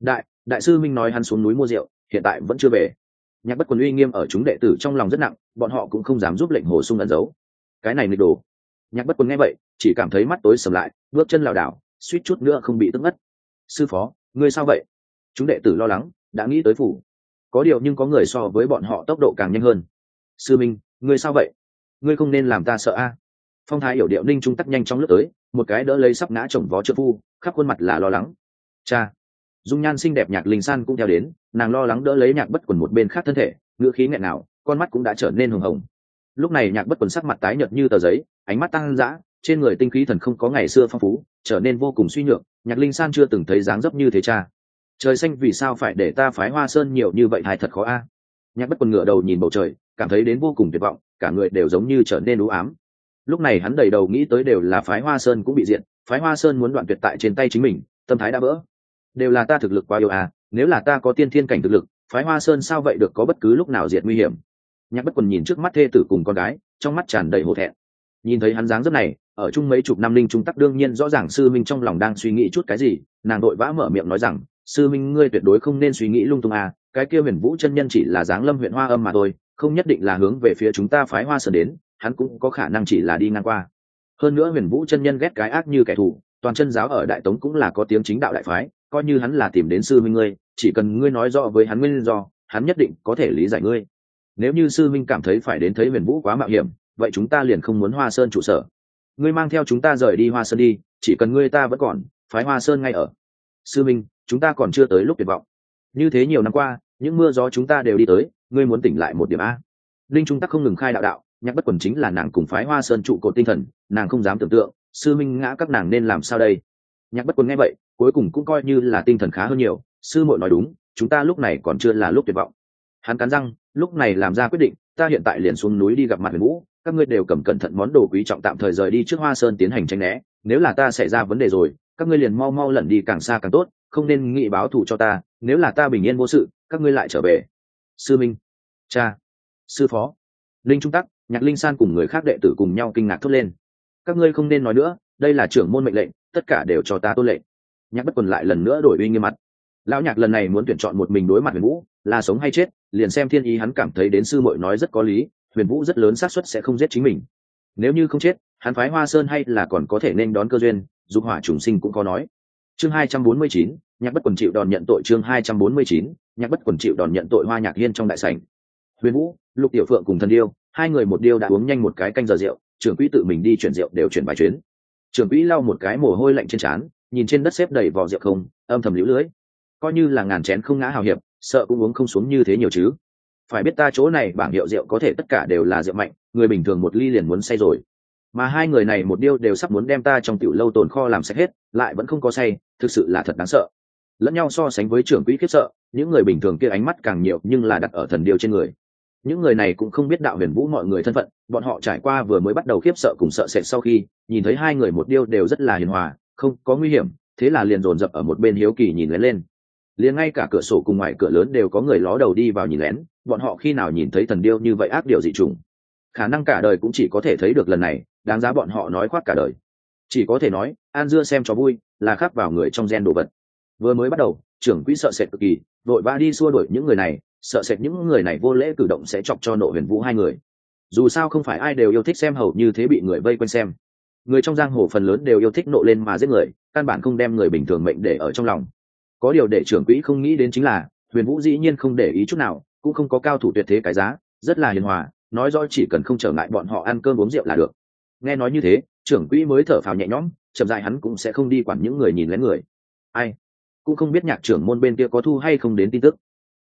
Đại sư minh nói hắn xuống núi mua rượu, hiện tại vẫn chưa về. Nhạc Bất Quần uy nghiêm ở chúng đệ tử trong lòng rất nặng, bọn họ cũng không dám giúp Lệnh Hồ Sung ẩn giấu. Cái này nghịch đồ. Nhạc Bất Quần nghe vậy, chỉ cảm thấy mắt tối sầm lại, bước chân lảo đảo, suýt chút nữa không bị tức ngất. Sư phó, ngươi sao vậy? Chúng đệ tử lo lắng, đã nghĩ tới phủ. Có điều nhưng có người so với bọn họ tốc độ càng nhanh hơn. Sư minh, ngươi sao vậy? Ngươi không nên làm ta sợ a. Phong thái yểu điệu Ninh Trung tắc nhanh trong lướt tới, một cái đỡ lấy sắp ngã chồng vó trợ phu, khắp khuôn mặt là lo lắng. Cha. Dung nhan xinh đẹp Nhạc Linh San cũng theo đến, nàng lo lắng đỡ lấy Nhạc Bất Quần một bên khác thân thể, ngữ khí nghẹn nào, con mắt cũng đã trở nên hồng hồng. Lúc này Nhạc Bất Quần sắc mặt tái nhợt như tờ giấy, ánh mắt tăng dã, trên người tinh khí thần không có ngày xưa phong phú, trở nên vô cùng suy nhược. Nhạc Linh San chưa từng thấy dáng dấp như thế cha. Trời xanh vì sao phải để ta phái Hoa Sơn nhiều như vậy, hài thật khó a. Nhạc Bất Quần ngửa đầu nhìn bầu trời, cảm thấy đến vô cùng tuyệt vọng, cả người đều giống như trở nên u ám. Lúc này hắn đầy đầu nghĩ tới đều là phái Hoa Sơn cũng bị diệt, phái Hoa Sơn muốn đoạn tuyệt tại trên tay chính mình, tâm thái đã vỡ. Đều là ta thực lực quá yếu à, nếu là ta có tiên thiên cảnh thực lực, phái Hoa Sơn sao vậy được có bất cứ lúc nào diệt nguy hiểm. Nhạc Bất Quần nhìn trước mắt thê tử cùng con gái, trong mắt tràn đầy hổ thẹn. Nhìn thấy hắn dáng dấp này, ở chung mấy chục năm Linh Trung tắc đương nhiên rõ ràng sư minh trong lòng đang suy nghĩ chút cái gì, nàng đội vã mở miệng nói rằng, sư minh ngươi tuyệt đối không nên suy nghĩ lung tung à, cái kia Huyền Vũ chân nhân chỉ là giáng lâm huyện Hoa Âm mà thôi, không nhất định là hướng về phía chúng ta phái Hoa Sơn đến, hắn cũng có khả năng chỉ là đi ngang qua. Hơn nữa Huyền Vũ chân nhân ghét cái ác như kẻ thù, toàn chân giáo ở Đại Tống cũng là có tiếng chính đạo đại phái, coi như hắn là tìm đến sư minh ngươi, chỉ cần ngươi nói rõ với hắn nguyên do, hắn nhất định có thể lý giải ngươi. Nếu như sư minh cảm thấy phải đến thấy Huyền Vũ quá mạo hiểm, vậy chúng ta liền không muốn Hoa Sơn trụ sở. Ngươi mang theo chúng ta rời đi Hoa Sơn đi, chỉ cần ngươi ta vẫn còn, phái Hoa Sơn ngay ở. Sư minh, chúng ta còn chưa tới lúc tuyệt vọng. Như thế nhiều năm qua, những mưa gió chúng ta đều đi tới, ngươi muốn tỉnh lại một điểm a. Linh Trung tắc không ngừng khai đạo, Nhạc Bất Quần chính là nàng cùng phái Hoa Sơn trụ cột tinh thần, nàng không dám tưởng tượng, sư minh ngã các nàng nên làm sao đây. Nhạc Bất Quần nghe vậy, cuối cùng cũng coi như là tinh thần khá hơn nhiều, sư muội nói đúng, chúng ta lúc này còn chưa là lúc tuyệt vọng. Hắn cắn răng, lúc này làm ra quyết định, ta hiện tại liền xuống núi đi gặp mặt Huyền Vũ, các ngươi đều cầm cẩn thận món đồ quý trọng tạm thời rời đi trước Hoa Sơn tiến hành tránh né, nếu là ta xảy ra vấn đề rồi, các ngươi liền mau mau lẩn đi càng xa càng tốt, không nên nghĩ báo thù cho ta, nếu là ta bình yên vô sự, các ngươi lại trở về. Sư minh, cha, sư phó. Linh Trung tắc, Nhạc Linh San cùng người khác đệ tử cùng nhau kinh ngạc thốt lên. Các ngươi không nên nói nữa, đây là trưởng môn mệnh lệnh, tất cả đều cho ta tuân lệnh. Nhạc Bất Quần lại lần nữa đổi uy nghiêm mặt. Lão Nhạc lần này muốn tuyển chọn một mình đối mặt Huyền Vũ, là sống hay chết, liền xem thiên ý hắn cảm thấy đến sư muội nói rất có lý, Huyền Vũ rất lớn xác suất sẽ không giết chính mình. Nếu như không chết, hắn phái Hoa Sơn hay là còn có thể nên đón cơ duyên, dục hỏa trùng sinh cũng có nói. Chương 249, Nhạc Bất Quần chịu đòn nhận tội. Chương 249, Nhạc Bất Quần chịu đòn nhận tội. Hoa Nhạc Hiên trong đại sảnh. Huyền Vũ, Lục Tiểu Phượng cùng Thần Điêu, hai người một điêu đã uống nhanh một cái canh giờ rượu, trưởng quỹ tự mình đi chuyển rượu đều chuyển vài chuyến. Trưởng quỹ lau một cái mồ hôi lạnh trên trán, nhìn trên đất xếp đầy vò rượu không, âm thầm liễu lưới. Coi như là ngàn chén không ngã hào hiệp, sợ cũng uống không xuống như thế nhiều chứ. Phải biết ta chỗ này bảng hiệu rượu có thể tất cả đều là rượu mạnh, người bình thường một ly liền muốn say rồi. Mà hai người này một điêu đều sắp muốn đem ta trong tiểu lâu tồn kho làm sạch hết, lại vẫn không có say, thực sự là thật đáng sợ. Lẫn nhau so sánh với trưởng quỹ khiếp sợ, những người bình thường kia ánh mắt càng nhiều nhưng là đặt ở Thần Điêu trên người. Những người này cũng không biết đạo Huyền Vũ mọi người thân phận, bọn họ trải qua vừa mới bắt đầu khiếp sợ cùng sợ sệt, sau khi nhìn thấy hai người một điêu đều rất là hiền hòa, không có nguy hiểm, thế là liền dồn dập ở một bên hiếu kỳ nhìn lén lên. Liền ngay cả cửa sổ cùng ngoài cửa lớn đều có người ló đầu đi vào nhìn lén, bọn họ khi nào nhìn thấy Thần Điêu như vậy ác điều dị trùng. Khả năng cả đời cũng chỉ có thể thấy được lần này, đáng giá bọn họ nói khoác cả đời. Chỉ có thể nói, an dưa xem cho vui, là khắc vào người trong gen đồ vật. Vừa mới bắt đầu, trưởng quỹ sợ sệt cực kỳ, vội vã đi xua đuổi những người này, sợ sệt những người này vô lễ cử động sẽ chọc cho nộ Huyền Vũ hai người. Dù sao không phải ai đều yêu thích xem hầu như thế bị người vây quanh xem. Người trong giang hồ phần lớn đều yêu thích nộ lên mà giết người, căn bản không đem người bình thường mệnh để ở trong lòng. Có điều để trưởng quỹ không nghĩ đến chính là, Huyền Vũ dĩ nhiên không để ý chút nào, cũng không có cao thủ tuyệt thế cái giá, rất là hiền hòa, nói rõ chỉ cần không trở ngại bọn họ ăn cơm uống rượu là được. Nghe nói như thế, trưởng quỹ mới thở phào nhẹ nhõm, chậm rãi hắn cũng sẽ không đi quản những người nhìn lén người. Ai cũng không biết Nhạc trưởng môn bên kia có thu hay không đến tin tức.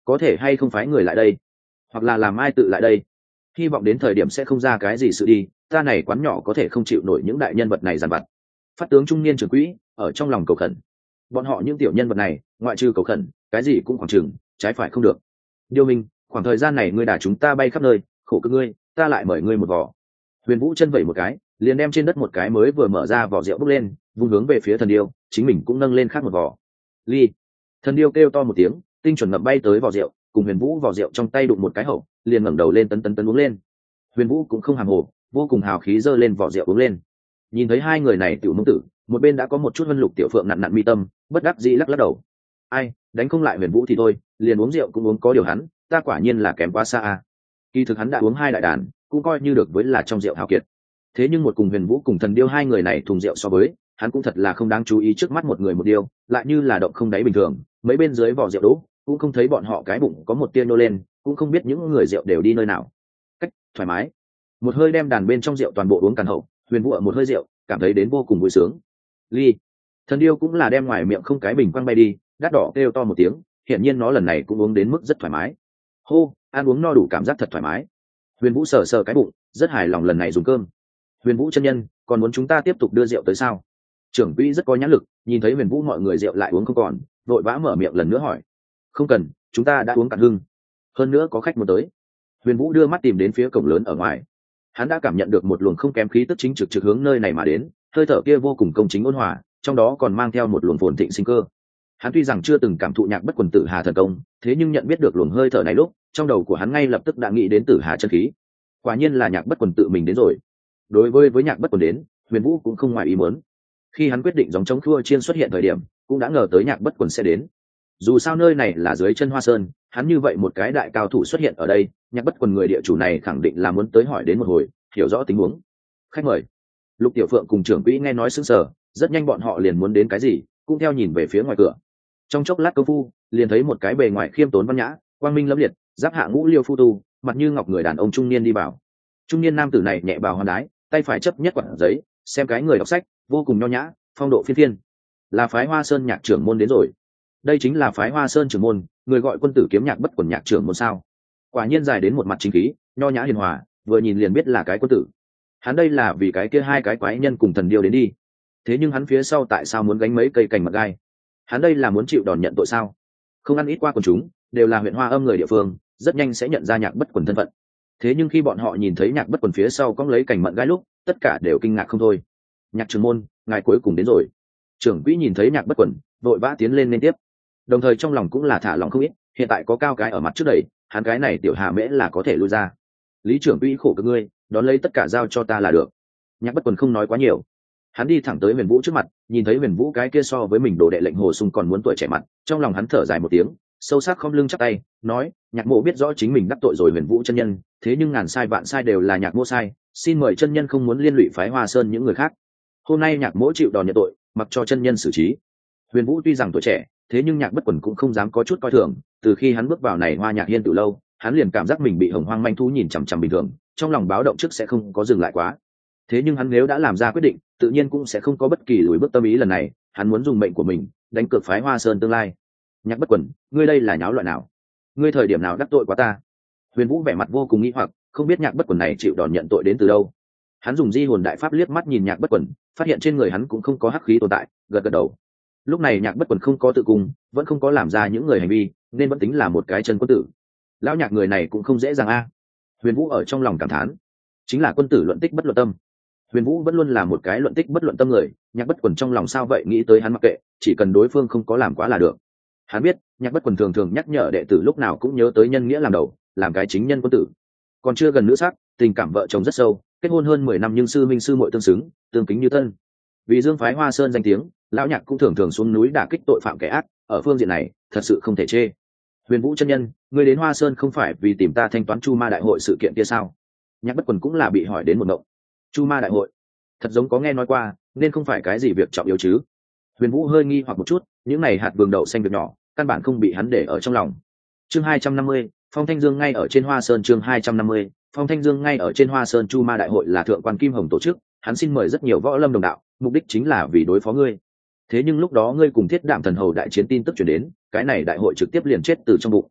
có thể hay không phái người lại đây, hoặc là làm ai tự lại đây, hy vọng đến thời điểm sẽ không ra cái gì sự đi, ta này quán nhỏ có thể không chịu nổi những đại nhân vật này dằn vặt. Phát tướng trung niên trưởng quỹ ở trong lòng cầu khẩn. Bọn họ những tiểu nhân vật này ngoại trừ cầu khẩn cái gì cũng khoảng chừng trái phải không được. Điêu Minh, khoảng thời gian này ngươi đả chúng ta bay khắp nơi, khổ cực ngươi, ta lại mời ngươi một vò. Huyền Vũ chân vẩy một cái, liền đem trên đất một cái mới vừa mở ra vỏ rượu bốc lên, vung hướng về phía thần điêu, chính mình cũng nâng lên khác một vò. Ly. Thần điêu kêu to một tiếng, tinh chuẩn ngậm bay tới vỏ rượu, cùng Huyền Vũ vỏ rượu trong tay đụng một cái hậu, liền ngẩng đầu lên tấn tấn tấn uống lên. Huyền Vũ cũng không hàm hồ, vô cùng hào khí giơ lên vỏ rượu uống lên. Nhìn thấy hai người này tiểu nông tử, một bên đã có một chút Vân Lục tiểu phượng nặn nặn mi tâm, bất đắc dĩ lắc lắc đầu. Ai, đánh không lại Huyền Vũ thì thôi, liền uống rượu cũng uống có điều hắn, ta quả nhiên là kém quá xa a. Kỳ thực hắn đã uống hai đại đàn, cũng coi như được với là trong rượu hào kiệt. Thế nhưng một cùng Huyền Vũ cùng thần điêu hai người này thùng rượu so với, hắn cũng thật là không đáng chú ý, trước mắt một người một điêu, lại như là động không đáy bình thường, mấy bên dưới vỏ rượu đỗ, cũng không thấy bọn họ cái bụng có một tia nô lên, cũng không biết những người rượu đều đi nơi nào. Cách thoải mái, một hơi đem đàn bên trong rượu toàn bộ uống cạn hậu, Huyền Vũ ở một hơi rượu, cảm thấy đến vô cùng vui sướng. Ly. Thần điêu cũng là đem ngoài miệng không cái bình quăng bay đi, đắt đỏ kêu to một tiếng, hiển nhiên nó lần này cũng uống đến mức rất thoải mái. Hô, ăn uống no đủ cảm giác thật thoải mái. Huyền Vũ sờ sờ cái bụng, rất hài lòng lần này dùng cơm. Huyền Vũ chân nhân, còn muốn chúng ta tiếp tục đưa rượu tới sao? Trưởng quỹ rất có nhãn lực, nhìn thấy Huyền Vũ mọi người rượu lại uống không còn, vội vã mở miệng lần nữa hỏi. Không cần, chúng ta đã uống cạn hưng. Hơn nữa có khách muốn tới. Huyền Vũ đưa mắt tìm đến phía cổng lớn ở ngoài. Hắn đã cảm nhận được một luồng không kém khí tức chính trực hướng nơi này mà đến, hơi thở kia vô cùng công chính ôn hòa, trong đó còn mang theo một luồng phồn thịnh sinh cơ. Hắn tuy rằng chưa từng cảm thụ Nhạc Bất Quần Tử Hà thần công, thế nhưng nhận biết được luồng hơi thở này lúc, trong đầu của hắn ngay lập tức đã nghĩ đến Tử Hà chân khí. Quả nhiên là Nhạc Bất Quần tự mình đến rồi. Đối với Nhạc Bất Quần đến, Huyền Vũ cũng không ngoài ý muốn. Khi hắn quyết định gióng trống khua chiên xuất hiện thời điểm, cũng đã ngờ tới Nhạc Bất Quần sẽ đến. Dù sao nơi này là dưới chân Hoa Sơn, hắn như vậy một cái đại cao thủ xuất hiện ở đây, Nhạc Bất Quần người địa chủ này khẳng định là muốn tới hỏi đến một hồi, hiểu rõ tình huống. Khách mời. Lục Tiểu Phượng cùng trưởng quỹ nghe nói sững sờ, rất nhanh bọn họ liền muốn đến cái gì, cũng theo nhìn về phía ngoài cửa. Trong chốc lát công phu, liền thấy một cái bề ngoài khiêm tốn văn nhã, quang minh lẫm liệt, giáp hạ ngũ liêu phu tu, mặt như ngọc người đàn ông trung niên đi vào. Trung niên nam tử này nhẹ bào hoan đái, tay phải chấp nhất quạt giấy, xem cái người đọc sách, vô cùng nho nhã, phong độ phiên phiên. Là phái Hoa Sơn Nhạc trưởng môn đến rồi. Đây chính là phái Hoa Sơn trưởng môn, người gọi quân tử kiếm Nhạc Bất Quần Nhạc trưởng môn sao? Quả nhiên dài đến một mặt chính khí, nho nhã hiền hòa, vừa nhìn liền biết là cái quân tử. Hắn đây là vì cái kia hai cái quái nhân cùng thần điêu đến đi. Thế nhưng hắn phía sau tại sao muốn gánh mấy cây cành mật gai? Hắn đây là muốn chịu đòn nhận tội sao? Không ăn ít qua quần chúng, đều là huyện Hoa Âm người địa phương, rất nhanh sẽ nhận ra Nhạc Bất Quần thân phận. Thế nhưng khi bọn họ nhìn thấy Nhạc Bất Quần phía sau cong lấy cành mận gai lúc, tất cả đều kinh ngạc không thôi. Nhạc trưởng môn, ngài cuối cùng đến rồi. Trưởng quỹ nhìn thấy Nhạc Bất Quần, vội vã tiến lên liên tiếp. Đồng thời trong lòng cũng là thả lòng không ít, hiện tại có cao cái ở mặt trước đây, hắn cái này tiểu hà mễ là có thể lui ra. Lý trưởng quỹ khổ cực ngươi, đón lấy tất cả giao cho ta là được. Nhạc Bất Quần không nói quá nhiều, hắn đi thẳng tới Huyền Vũ trước mặt, nhìn thấy Huyền Vũ cái kia so với mình đồ đệ lệnh hồ sung còn muốn tuổi trẻ mặt, trong lòng hắn thở dài một tiếng, sâu sắc không lưng chắp tay nói, Nhạc mộ biết rõ chính mình đắc tội rồi Huyền Vũ chân nhân, thế nhưng ngàn sai vạn sai đều là Nhạc mộ sai, xin mời chân nhân không muốn liên lụy phái Hoa Sơn những người khác. Hôm nay Nhạc mộ chịu đòn nhận tội, mặc cho chân nhân xử trí. Huyền Vũ tuy rằng tuổi trẻ, thế nhưng Nhạc Bất Quần cũng không dám có chút coi thường, từ khi hắn bước vào này Hoa Nhạc Hiên từ lâu, hắn liền cảm giác mình bị hồng hoang manh thú nhìn chằm chằm bình thường, trong lòng báo động trước sẽ không có dừng lại quá. Thế nhưng hắn nếu đã làm ra quyết định, tự nhiên cũng sẽ không có bất kỳ lùi bước tâm ý lần này, hắn muốn dùng mệnh của mình đánh cược phái Hoa Sơn tương lai. Nhạc Bất Quần, ngươi đây là nháo loại nào? Ngươi thời điểm nào đắc tội quá ta? Huyền Vũ vẻ mặt vô cùng nghi hoặc, không biết Nhạc Bất Quần này chịu đòn nhận tội đến từ đâu. Hắn dùng Di Hồn Đại Pháp liếc mắt nhìn Nhạc Bất Quần, phát hiện trên người hắn cũng không có hắc khí tồn tại, gật gật đầu. Lúc này Nhạc Bất Quần không có tự cung, vẫn không có làm ra những người hành vi, nên vẫn tính là một cái chân quân tử. Lão Nhạc người này cũng không dễ dàng a. Huyền Vũ ở trong lòng cảm thán, chính là quân tử luận tích bất luận tâm. Huyền Vũ vẫn luôn là một cái luận tích bất luận tâm người, Nhạc Bất Quần trong lòng sao vậy nghĩ tới hắn mặc kệ, chỉ cần đối phương không có làm quá là được. Hắn biết, Nhạc Bất Quần thường thường nhắc nhở đệ tử lúc nào cũng nhớ tới nhân nghĩa làm đầu, làm cái chính nhân quân tử. Còn chưa gần nữ sắc, tình cảm vợ chồng rất sâu, kết hôn hơn 10 năm nhưng sư minh sư muội tương xứng, tương kính như tân. Vì dương phái Hoa Sơn danh tiếng, lão Nhạc cũng thường thường xuống núi đả kích tội phạm kẻ ác, ở phương diện này, thật sự không thể chê. Huyền Vũ chân nhân, ngươi đến Hoa Sơn không phải vì tìm ta thanh toán Chu Ma đại hội sự kiện kia sao? Nhạc Bất Quần cũng là bị hỏi đến một ngộng. Chu Ma đại hội, thật giống có nghe nói qua, nên không phải cái gì việc trọng yếu chứ? Huyền Vũ hơi nghi hoặc một chút, những này hạt vườn đậu xanh việc nhỏ, căn bản không bị hắn để ở trong lòng. Chương 250, Phong Thanh Dương ngay ở trên Hoa Sơn. Chương 250, Phong Thanh Dương ngay ở trên Hoa Sơn. Chu Ma đại hội là thượng quan Kim Hồng tổ chức, hắn xin mời rất nhiều võ lâm đồng đạo, mục đích chính là vì đối phó ngươi. Thế nhưng lúc đó ngươi cùng Thiết Đạm Thần Hầu đại chiến tin tức truyền đến, cái này đại hội trực tiếp liền chết từ trong bụng.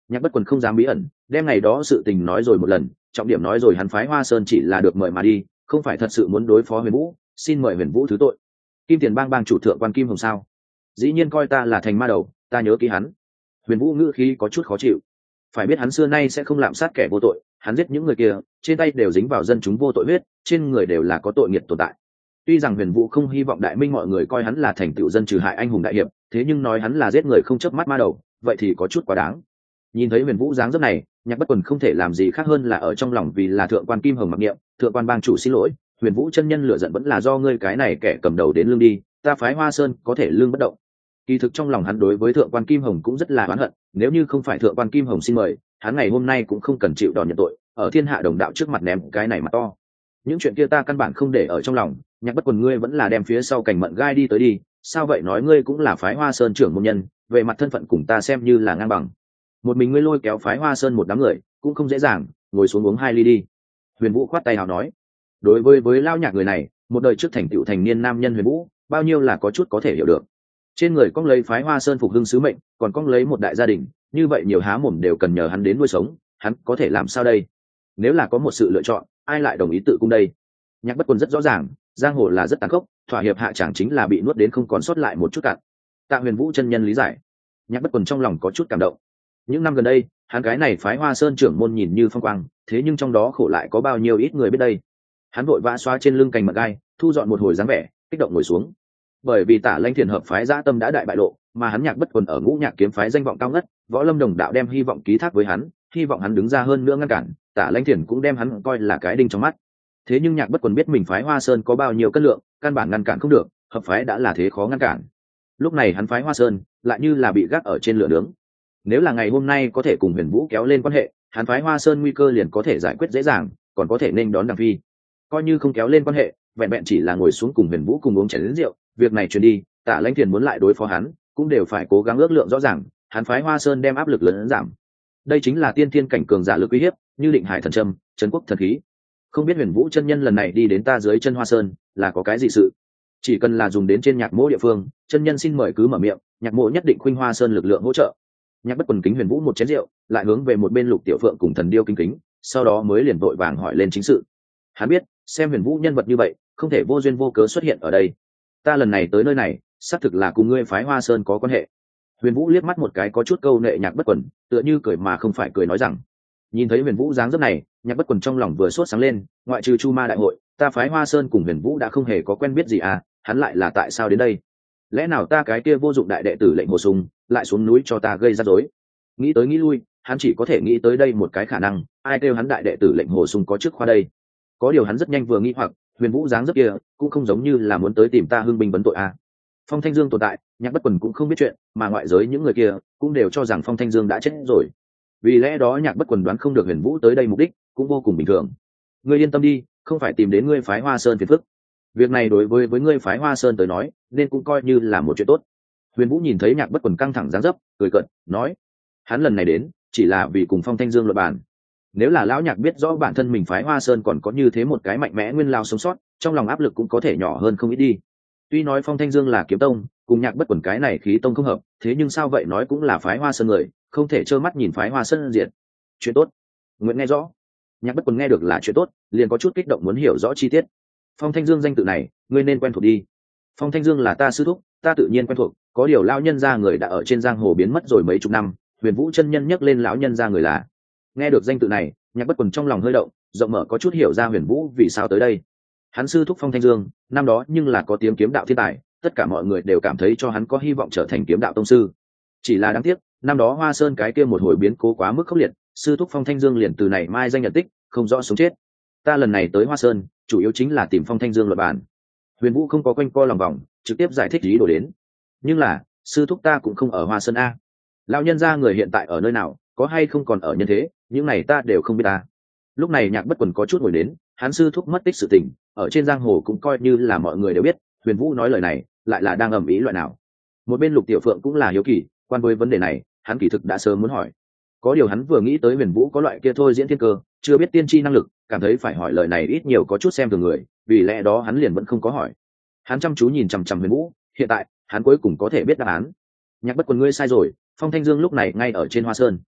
Nhạc Bất Quần không dám bí ẩn, đem ngày đó sự tình nói rồi một lần, trọng điểm nói rồi hắn phái Hoa Sơn chỉ là được mời mà đi, không phải thật sự muốn đối phó Huyền Vũ, xin mời Huyền Vũ thứ tội. Kim Tiền Bang bang chủ thượng quan Kim Hồng sao? Dĩ nhiên coi ta là thành ma đầu, ta nhớ ký hắn. Huyền Vũ ngữ khí có chút khó chịu. Phải biết hắn xưa nay sẽ không lạm sát kẻ vô tội, hắn giết những người kia, trên tay đều dính vào dân chúng vô tội huyết, trên người đều là có tội nghiệp tồn tại. Tuy rằng Huyền Vũ không hy vọng đại minh mọi người coi hắn là thành tựu dân trừ hại anh hùng đại hiệp, thế nhưng nói hắn là giết người không chớp mắt ma đầu, vậy thì có chút quá đáng. Nhìn thấy Huyền Vũ dáng dấp này, Nhạc Bất Quần không thể làm gì khác hơn là ở trong lòng vì là thượng quan Kim Hồng mặc niệm, thượng quan bang chủ xin lỗi, Huyền Vũ chân nhân lựa giận vẫn là do ngươi cái này kẻ cầm đầu đến lương đi, ta phái Hoa Sơn có thể lương bất động. Kỳ thực trong lòng hắn đối với thượng quan Kim Hồng cũng rất là oán hận, nếu như không phải thượng quan Kim Hồng xin mời, hắn ngày hôm nay cũng không cần chịu đòn nhận tội, ở thiên hạ đồng đạo trước mặt ném cái này mà to. Những chuyện kia ta căn bản không để ở trong lòng, Nhạc Bất Quần ngươi vẫn là đem phía sau cảnh mận gai đi tới đi, sao vậy nói ngươi cũng là phái Hoa Sơn trưởng môn nhân, về mặt thân phận cùng ta xem như là ngang bằng. Một mình ngươi lôi kéo phái Hoa Sơn một đám người, cũng không dễ dàng, ngồi xuống uống 2 ly đi. Huyền Vũ khoát tay hào nói. Đối với lao Nhạc người này, một đời trước thành tựu thành niên nam nhân Huyền Vũ, bao nhiêu là có chút có thể hiểu được. Trên người cong lấy phái Hoa Sơn phục hưng sứ mệnh, còn cong lấy một đại gia đình, như vậy nhiều há mồm đều cần nhờ hắn đến nuôi sống, hắn có thể làm sao đây? Nếu là có một sự lựa chọn, ai lại đồng ý tự cung đây? Nhạc Bất Quần rất rõ ràng, giang hồ là rất tàn khốc, thỏa hiệp hạ chẳng chính là bị nuốt đến không còn sót lại một chút cạn. Tạ Huyền Vũ chân nhân lý giải. Nhạc Bất Quần trong lòng có chút cảm động. Những năm gần đây, hắn cái này phái Hoa Sơn trưởng môn nhìn như phong quang, thế nhưng trong đó khổ lại có bao nhiêu ít người biết đây. Hắn vội vã xoa trên lưng cành mận gai, thu dọn một hồi dáng vẻ, kích động ngồi xuống. Bởi vì Tả Lãnh Thiền hợp phái dã tâm đã đại bại lộ, mà hắn Nhạc Bất Quần ở Ngũ Nhạc kiếm phái danh vọng cao ngất, Võ Lâm đồng đạo đem hy vọng ký thác với hắn, hy vọng hắn đứng ra hơn nữa ngăn cản, Tả Lãnh Thiền cũng đem hắn coi là cái đinh trong mắt. Thế nhưng Nhạc Bất Quần biết mình phái Hoa Sơn có bao nhiêu cân lượng, căn bản ngăn cản không được, hợp phái đã là thế khó ngăn cản. Lúc này hắn phái Hoa Sơn lại như là bị gác ở trên lửa nướng. Nếu là ngày hôm nay có thể cùng Huyền Vũ kéo lên quan hệ, hắn phái Hoa Sơn nguy cơ liền có thể giải quyết dễ dàng, còn có thể nên đón Đằng Phi. Coi như không kéo lên quan hệ, vẹn vẹn chỉ là ngồi xuống cùng Huyền Vũ cùng uống chén rượu, việc này truyền đi, Tạ Lãnh Thiền muốn lại đối phó hắn, cũng đều phải cố gắng ước lượng rõ ràng, hắn phái Hoa Sơn đem áp lực lớn giảm. Đây chính là tiên thiên cảnh cường giả lực uy hiếp, như Định Hải thần châm, trấn quốc thần khí. Không biết Huyền Vũ chân nhân lần này đi đến ta dưới chân Hoa Sơn, là có cái gì sự? Chỉ cần là dùng đến trên Nhạc Mỗ địa phương, chân nhân xin mời cứ mở miệng, Nhạc Mỗ nhất định khuynh Hoa Sơn lực lượng hỗ trợ. Nhạc Bất Quần kính Huyền Vũ một chén rượu, lại hướng về một bên Lục Tiểu Phượng cùng Thần Điêu kính kính, sau đó mới liền vội vàng hỏi lên chính sự. Hắn biết, xem Huyền Vũ nhân vật như vậy, không thể vô duyên vô cớ xuất hiện ở đây. Ta lần này tới nơi này, xác thực là cùng ngươi phái Hoa Sơn có quan hệ. Huyền Vũ liếc mắt một cái có chút câu nệ Nhạc Bất Quần, tựa như cười mà không phải cười nói rằng. Nhìn thấy Huyền Vũ dáng dấp này, Nhạc Bất Quần trong lòng vừa sốt sáng lên, ngoại trừ Chu Ma đại hội, ta phái Hoa Sơn cùng Huyền Vũ đã không hề có quen biết gì à, hắn lại là tại sao đến đây? Lẽ nào ta cái kia vô dụng đại đệ tử Lệnh Hồ Sung lại xuống núi cho ta gây ra rối? Nghĩ tới nghĩ lui, hắn chỉ có thể nghĩ tới đây một cái khả năng, ai kêu hắn đại đệ tử Lệnh Hồ Sung có chức khoa đây? Có điều hắn rất nhanh vừa nghĩ hoặc, Huyền Vũ dáng dấp kia cũng không giống như là muốn tới tìm ta hưng binh vấn tội à? Phong Thanh Dương tồn tại, Nhạc Bất Quần cũng không biết chuyện, mà ngoại giới những người kia cũng đều cho rằng Phong Thanh Dương đã chết rồi. Vì lẽ đó Nhạc Bất Quần đoán không được Huyền Vũ tới đây mục đích cũng vô cùng bình thường. Ngươi yên tâm đi, không phải tìm đến ngươi phái Hoa Sơn phiền phức. Việc này đối với ngươi phái Hoa Sơn tới nói, nên cũng coi như là một chuyện tốt. Huyền Vũ nhìn thấy Nhạc Bất Quần căng thẳng dáng dấp, cười cợt, nói: hắn lần này đến, chỉ là vì cùng Phong Thanh Dương luận bàn. Nếu là lão Nhạc biết rõ bản thân mình phái Hoa Sơn còn có như thế một cái mạnh mẽ nguyên lao sống sót, trong lòng áp lực cũng có thể nhỏ hơn không ít đi. Tuy nói Phong Thanh Dương là kiếm tông, cùng Nhạc Bất Quần cái này khí tông không hợp, thế nhưng sao vậy nói cũng là phái Hoa Sơn người, không thể trơ mắt nhìn phái Hoa Sơn diệt. Chuyện tốt. Nguyện nghe rõ. Nhạc Bất Quần nghe được là chuyện tốt, liền có chút kích động muốn hiểu rõ chi tiết. Phong Thanh Dương danh tự này, ngươi nên quen thuộc đi. Phong Thanh Dương là ta sư thúc, ta tự nhiên quen thuộc, có điều lão nhân gia người đã ở trên giang hồ biến mất rồi mấy chục năm, Huyền Vũ chân nhân nhắc lên lão nhân gia người là. Nghe được danh tự này, Nhạc Bất Quần trong lòng hơi động, rộng mở có chút hiểu ra Huyền Vũ vì sao tới đây. Hắn sư thúc Phong Thanh Dương, năm đó nhưng là có tiếng kiếm đạo thiên tài, tất cả mọi người đều cảm thấy cho hắn có hy vọng trở thành kiếm đạo tông sư. Chỉ là đáng tiếc, năm đó Hoa Sơn cái kia một hồi biến cố quá mức khốc liệt, sư thúc Phong Thanh Dương liền từ này mai danh nhận tích, không rõ sống chết. Ta lần này tới Hoa Sơn, chủ yếu chính là tìm Phong Thanh Dương luận bàn. Huyền Vũ không có quanh co lòng vòng, trực tiếp giải thích ý đồ đến. Nhưng là, sư thúc ta cũng không ở Hoa Sơn a. Lão nhân gia người hiện tại ở nơi nào, có hay không còn ở nhân thế, những này ta đều không biết ta. Lúc này Nhạc Bất Quần có chút ngồi đến, hắn sư thúc mất tích sự tình, ở trên giang hồ cũng coi như là mọi người đều biết, Huyền Vũ nói lời này, lại là đang ầm ĩ loại nào. Một bên Lục Tiểu Phượng cũng là hiếu kỳ, quan với vấn đề này, hắn kỳ thực đã sớm muốn hỏi. Có điều hắn vừa nghĩ tới Huyền Vũ có loại kia thôi diễn thiên cơ, chưa biết tiên tri năng lực, cảm thấy phải hỏi lời này ít nhiều có chút xem thường người, vì lẽ đó hắn liền vẫn không có hỏi. Hắn chăm chú nhìn chằm chằm Huyền Vũ, hiện tại, hắn cuối cùng có thể biết đáp án. Nhạc Bất Quần ngươi sai rồi, Phong Thanh Dương lúc này ngay ở trên Hoa Sơn.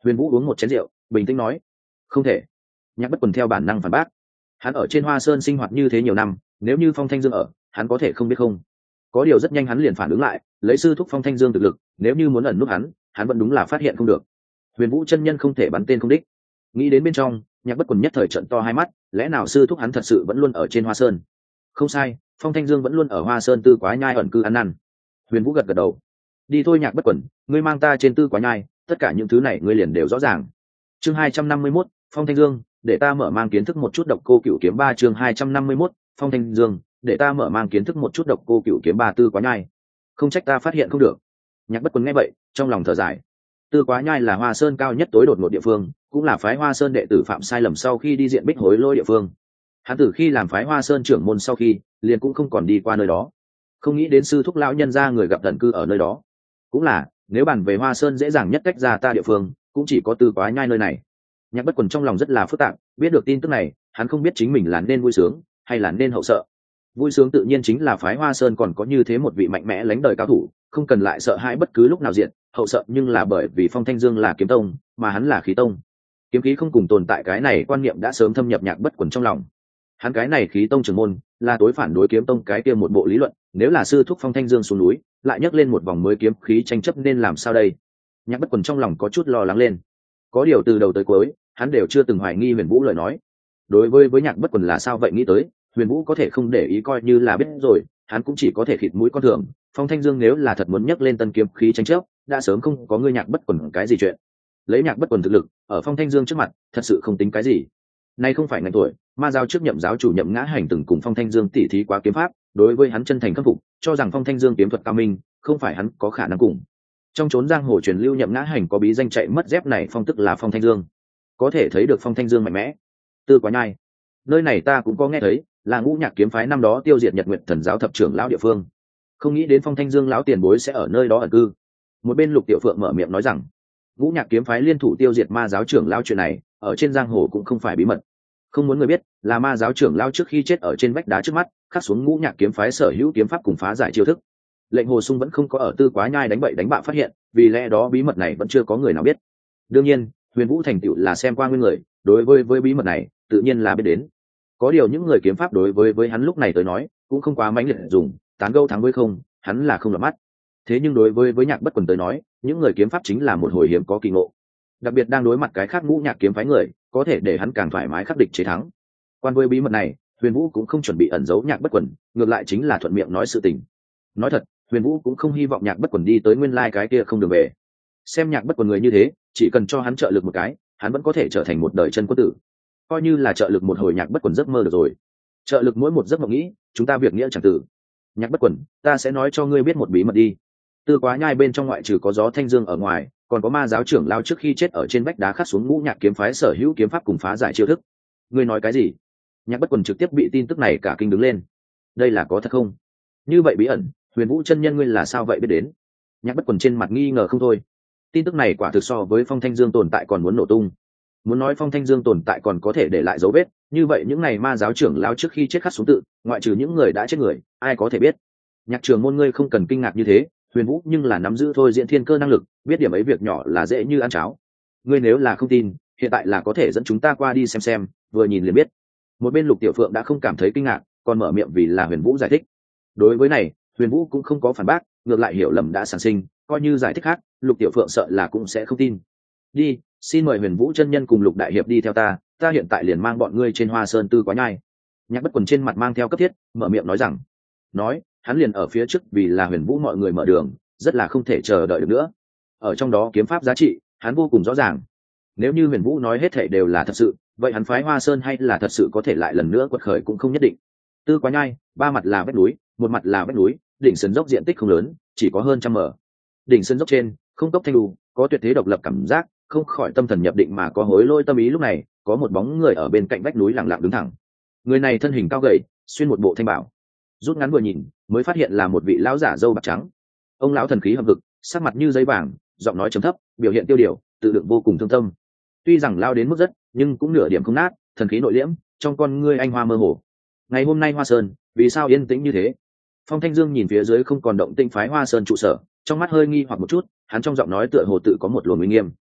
Huyền Vũ uống một chén rượu bình tĩnh nói, không thể. Nhạc Bất Quần theo bản năng phản bác, hắn ở trên Hoa Sơn sinh hoạt như thế nhiều năm, nếu như Phong Thanh Dương ở, hắn có thể không biết không. Có điều rất nhanh hắn liền phản ứng lại, lấy sư thúc Phong Thanh Dương thực lực, nếu như muốn ẩn núp hắn vẫn đúng là phát hiện không được. Huyền Vũ chân nhân không thể bắn tên không đích. Nghĩ đến bên trong, Nhạc Bất Quần nhất thời trợn to hai mắt, lẽ nào sư thúc hắn thật sự vẫn luôn ở trên Hoa Sơn? Không sai, Phong Thanh Dương vẫn luôn ở Hoa Sơn Tư Quá Nhai ẩn cư ăn năn. Huyền Vũ gật gật đầu. Đi thôi Nhạc Bất Quần, ngươi mang ta trên Tư Quá Nhai, tất cả những thứ này ngươi liền đều rõ ràng. Chương 251, Phong Thanh Dương, để ta mở mang kiến thức một chút Độc Cô Cửu Kiếm 3. Chương 251, Phong Thanh Dương, để ta mở mang kiến thức một chút Độc Cô Cửu Kiếm 3. Tư Quá Nhai. Không trách ta phát hiện không được. Nhạc Bất Quần nghe vậy, trong lòng thở dài. Tư Quá Nhai là Hoa Sơn cao nhất tối đột ngột địa phương, cũng là phái Hoa Sơn đệ tử phạm sai lầm sau khi đi diện Bích Hối Lôi địa phương. Hắn từ khi làm phái Hoa Sơn trưởng môn sau khi, liền cũng không còn đi qua nơi đó. Không nghĩ đến sư thúc lão nhân gia người gặp tận cư ở nơi đó. Cũng là, nếu bàn về Hoa Sơn dễ dàng nhất cách ra ta địa phương, cũng chỉ có Tư Quá Nhai nơi này. Nhạc Bất Quần trong lòng rất là phức tạp, biết được tin tức này, hắn không biết chính mình là nên vui sướng hay là nên hậu sợ. Vui sướng tự nhiên chính là phái Hoa Sơn còn có như thế một vị mạnh mẽ lãnh đời cao thủ, không cần lại sợ hãi bất cứ lúc nào diện. Hậu sợ nhưng là bởi vì Phong Thanh Dương là kiếm tông, mà hắn là khí tông. Kiếm khí không cùng tồn tại, cái này quan niệm đã sớm thâm nhập Nhạc Bất Quần trong lòng. Hắn cái này khí tông trưởng môn là tối phản đối kiếm tông cái kia một bộ lý luận, nếu là sư thúc Phong Thanh Dương xuống núi, lại nhấc lên một vòng mới kiếm khí tranh chấp nên làm sao đây? Nhạc Bất Quần trong lòng có chút lo lắng lên. Có điều từ đầu tới cuối, hắn đều chưa từng hoài nghi Huyền Vũ lời nói. Đối với Nhạc Bất Quần là sao vậy nghĩ tới, Huyền Vũ có thể không để ý coi như là biết rồi, hắn cũng chỉ có thể khịt mũi con thường. Phong Thanh Dương nếu là thật muốn nhấc lên tân kiếm khí tranh chấp, đã sớm không có ngươi Nhạc Bất Quần cái gì chuyện. Lấy Nhạc Bất Quần thực lực, ở Phong Thanh Dương trước mặt, thật sự không tính cái gì. Nay không phải ngành tuổi, ma giáo trước nhậm giáo chủ Nhậm Ngã Hành từng cùng Phong Thanh Dương tỉ thí quá kiếm pháp, đối với hắn chân thành khâm phục, cho rằng Phong Thanh Dương kiếm thuật cao minh, không phải hắn có khả năng cùng. Trong chốn giang hồ truyền lưu Nhậm Ngã Hành có bí danh chạy mất dép này phong tức là Phong Thanh Dương, có thể thấy được Phong Thanh Dương mạnh mẽ. Tư Quá Nhai, nơi này ta cũng có nghe thấy, là Ngũ Nhạc kiếm phái năm đó tiêu diệt Nhật Nguyệt Thần giáo thập trưởng lão địa phương. Không nghĩ đến Phong Thanh Dương lão tiền bối sẽ ở nơi đó ẩn cư. Một bên Lục Tiểu Phượng mở miệng nói rằng, Ngũ Nhạc kiếm phái liên thủ tiêu diệt ma giáo trưởng lão chuyện này, ở trên giang hồ cũng không phải bí mật. Không muốn người biết, là ma giáo trưởng lão trước khi chết ở trên vách đá trước mắt, khắc xuống Ngũ Nhạc kiếm phái sở hữu kiếm pháp cùng phá giải chiêu thức. Lệnh Hồ Sung vẫn không có ở Tư Quá Nhai đánh bậy đánh bạ phát hiện, vì lẽ đó bí mật này vẫn chưa có người nào biết. Đương nhiên, Huyền Vũ thành tựu là xem qua nguyên người, đối với bí mật này, tự nhiên là biết đến. Có điều những người kiếm pháp đối với hắn lúc này tới nói, cũng không quá mãnh liệt dùng, tán gẫu thắng với không, hắn là không lọt mắt. Thế nhưng đối với Nhạc Bất Quần tới nói, những người kiếm pháp chính là một hồi hiếm có kỳ ngộ. Đặc biệt đang đối mặt cái khác Ngũ Nhạc kiếm phái người, có thể để hắn càng thoải mái khắc địch chế thắng. Quan với bí mật này, Huyền Vũ cũng không chuẩn bị ẩn giấu Nhạc Bất Quần, ngược lại chính là thuận miệng nói sự tình. Nói thật, Huyền Vũ cũng không hy vọng Nhạc Bất Quần đi tới nguyên lai cái kia không đường về. Xem Nhạc Bất Quần người như thế, chỉ cần cho hắn trợ lực một cái, hắn vẫn có thể trở thành một đời chân quân tử. Coi như là trợ lực một hồi Nhạc Bất Quần giấc mơ được rồi. Trợ lực mỗi một giấc mộng nghĩ, chúng ta việc nghĩa chẳng tử. Nhạc Bất Quần, ta sẽ nói cho ngươi biết một bí mật đi. Tư Quá Nhai bên trong ngoại trừ có Gió Thanh Dương ở ngoài, còn có ma giáo trưởng lao trước khi chết ở trên vách đá khắc xuống Ngũ Nhạc kiếm phái sở hữu kiếm pháp cùng phá giải chiêu thức. Ngươi nói cái gì? Nhạc Bất Quần trực tiếp bị tin tức này cả kinh đứng lên. Đây là có thật không? Như vậy bí ẩn, Huyền Vũ chân nhân ngươi là sao vậy biết đến? Nhạc Bất Quần trên mặt nghi ngờ không thôi. Tin tức này quả thực so với Phong Thanh Dương tồn tại còn muốn nổ tung. Muốn nói Phong Thanh Dương tồn tại còn có thể để lại dấu vết, như vậy những ngày ma giáo trưởng lao trước khi chết khắc xuống tự, ngoại trừ những người đã chết người, ai có thể biết? Nhạc trưởng môn ngươi không cần kinh ngạc như thế, Huyền Vũ nhưng là nắm giữ thôi diễn thiên cơ năng lực, biết điểm ấy việc nhỏ là dễ như ăn cháo. Ngươi nếu là không tin, hiện tại là có thể dẫn chúng ta qua đi xem, vừa nhìn liền biết. Một bên Lục Tiểu Phượng đã không cảm thấy kinh ngạc, còn mở miệng vì là Huyền Vũ giải thích. Đối với này, Huyền Vũ cũng không có phản bác, ngược lại hiểu lầm đã sản sinh, coi như giải thích khác, Lục Tiểu Phượng sợ là cũng sẽ không tin. Đi, xin mời Huyền Vũ chân nhân cùng Lục đại hiệp đi theo ta hiện tại liền mang bọn ngươi trên Hoa Sơn Tư Quá Nhai. Nhạc Bất Quần trên mặt mang theo cấp thiết, mở miệng nói rằng. Nói, hắn liền ở phía trước vì là Huyền Vũ mọi người mở đường, rất là không thể chờ đợi được nữa. Ở trong đó kiếm pháp giá trị, hắn vô cùng rõ ràng. Nếu như Huyền Vũ nói hết thảy đều là thật sự, vậy hắn phái Hoa Sơn hay là thật sự có thể lại lần nữa quật khởi cũng không nhất định. Tư Quá Nhai, ba mặt là vách núi, một mặt là vách núi, đỉnh sườn dốc diện tích không lớn, chỉ có hơn 100 m. Đỉnh sườn dốc trên, không cốc thanh đu, có tuyệt thế độc lập cảm giác, không khỏi tâm thần nhập định mà có hối lôi tâm ý. Lúc này, có một bóng người ở bên cạnh vách núi lặng lặng đứng thẳng. Người này thân hình cao gầy, xuyên một bộ thanh bảo. Rút ngắn vừa nhìn, mới phát hiện là một vị lão giả râu bạc trắng. Ông lão thần khí hầm vực, sắc mặt như giấy vàng, giọng nói trầm thấp, biểu hiện tiêu điều, tự đựng vô cùng thương tâm. Tuy rằng lao đến mức rất, nhưng cũng nửa điểm không nát, thần khí nội liễm, trong con ngươi anh hoa mơ hồ. Ngày hôm nay Hoa Sơn, vì sao yên tĩnh như thế? Phong Thanh Dương nhìn phía dưới không còn động tĩnh phái Hoa Sơn trụ sở, trong mắt hơi nghi hoặc một chút, hắn trong giọng nói tựa hồ tự có một luồng uy nghiêm.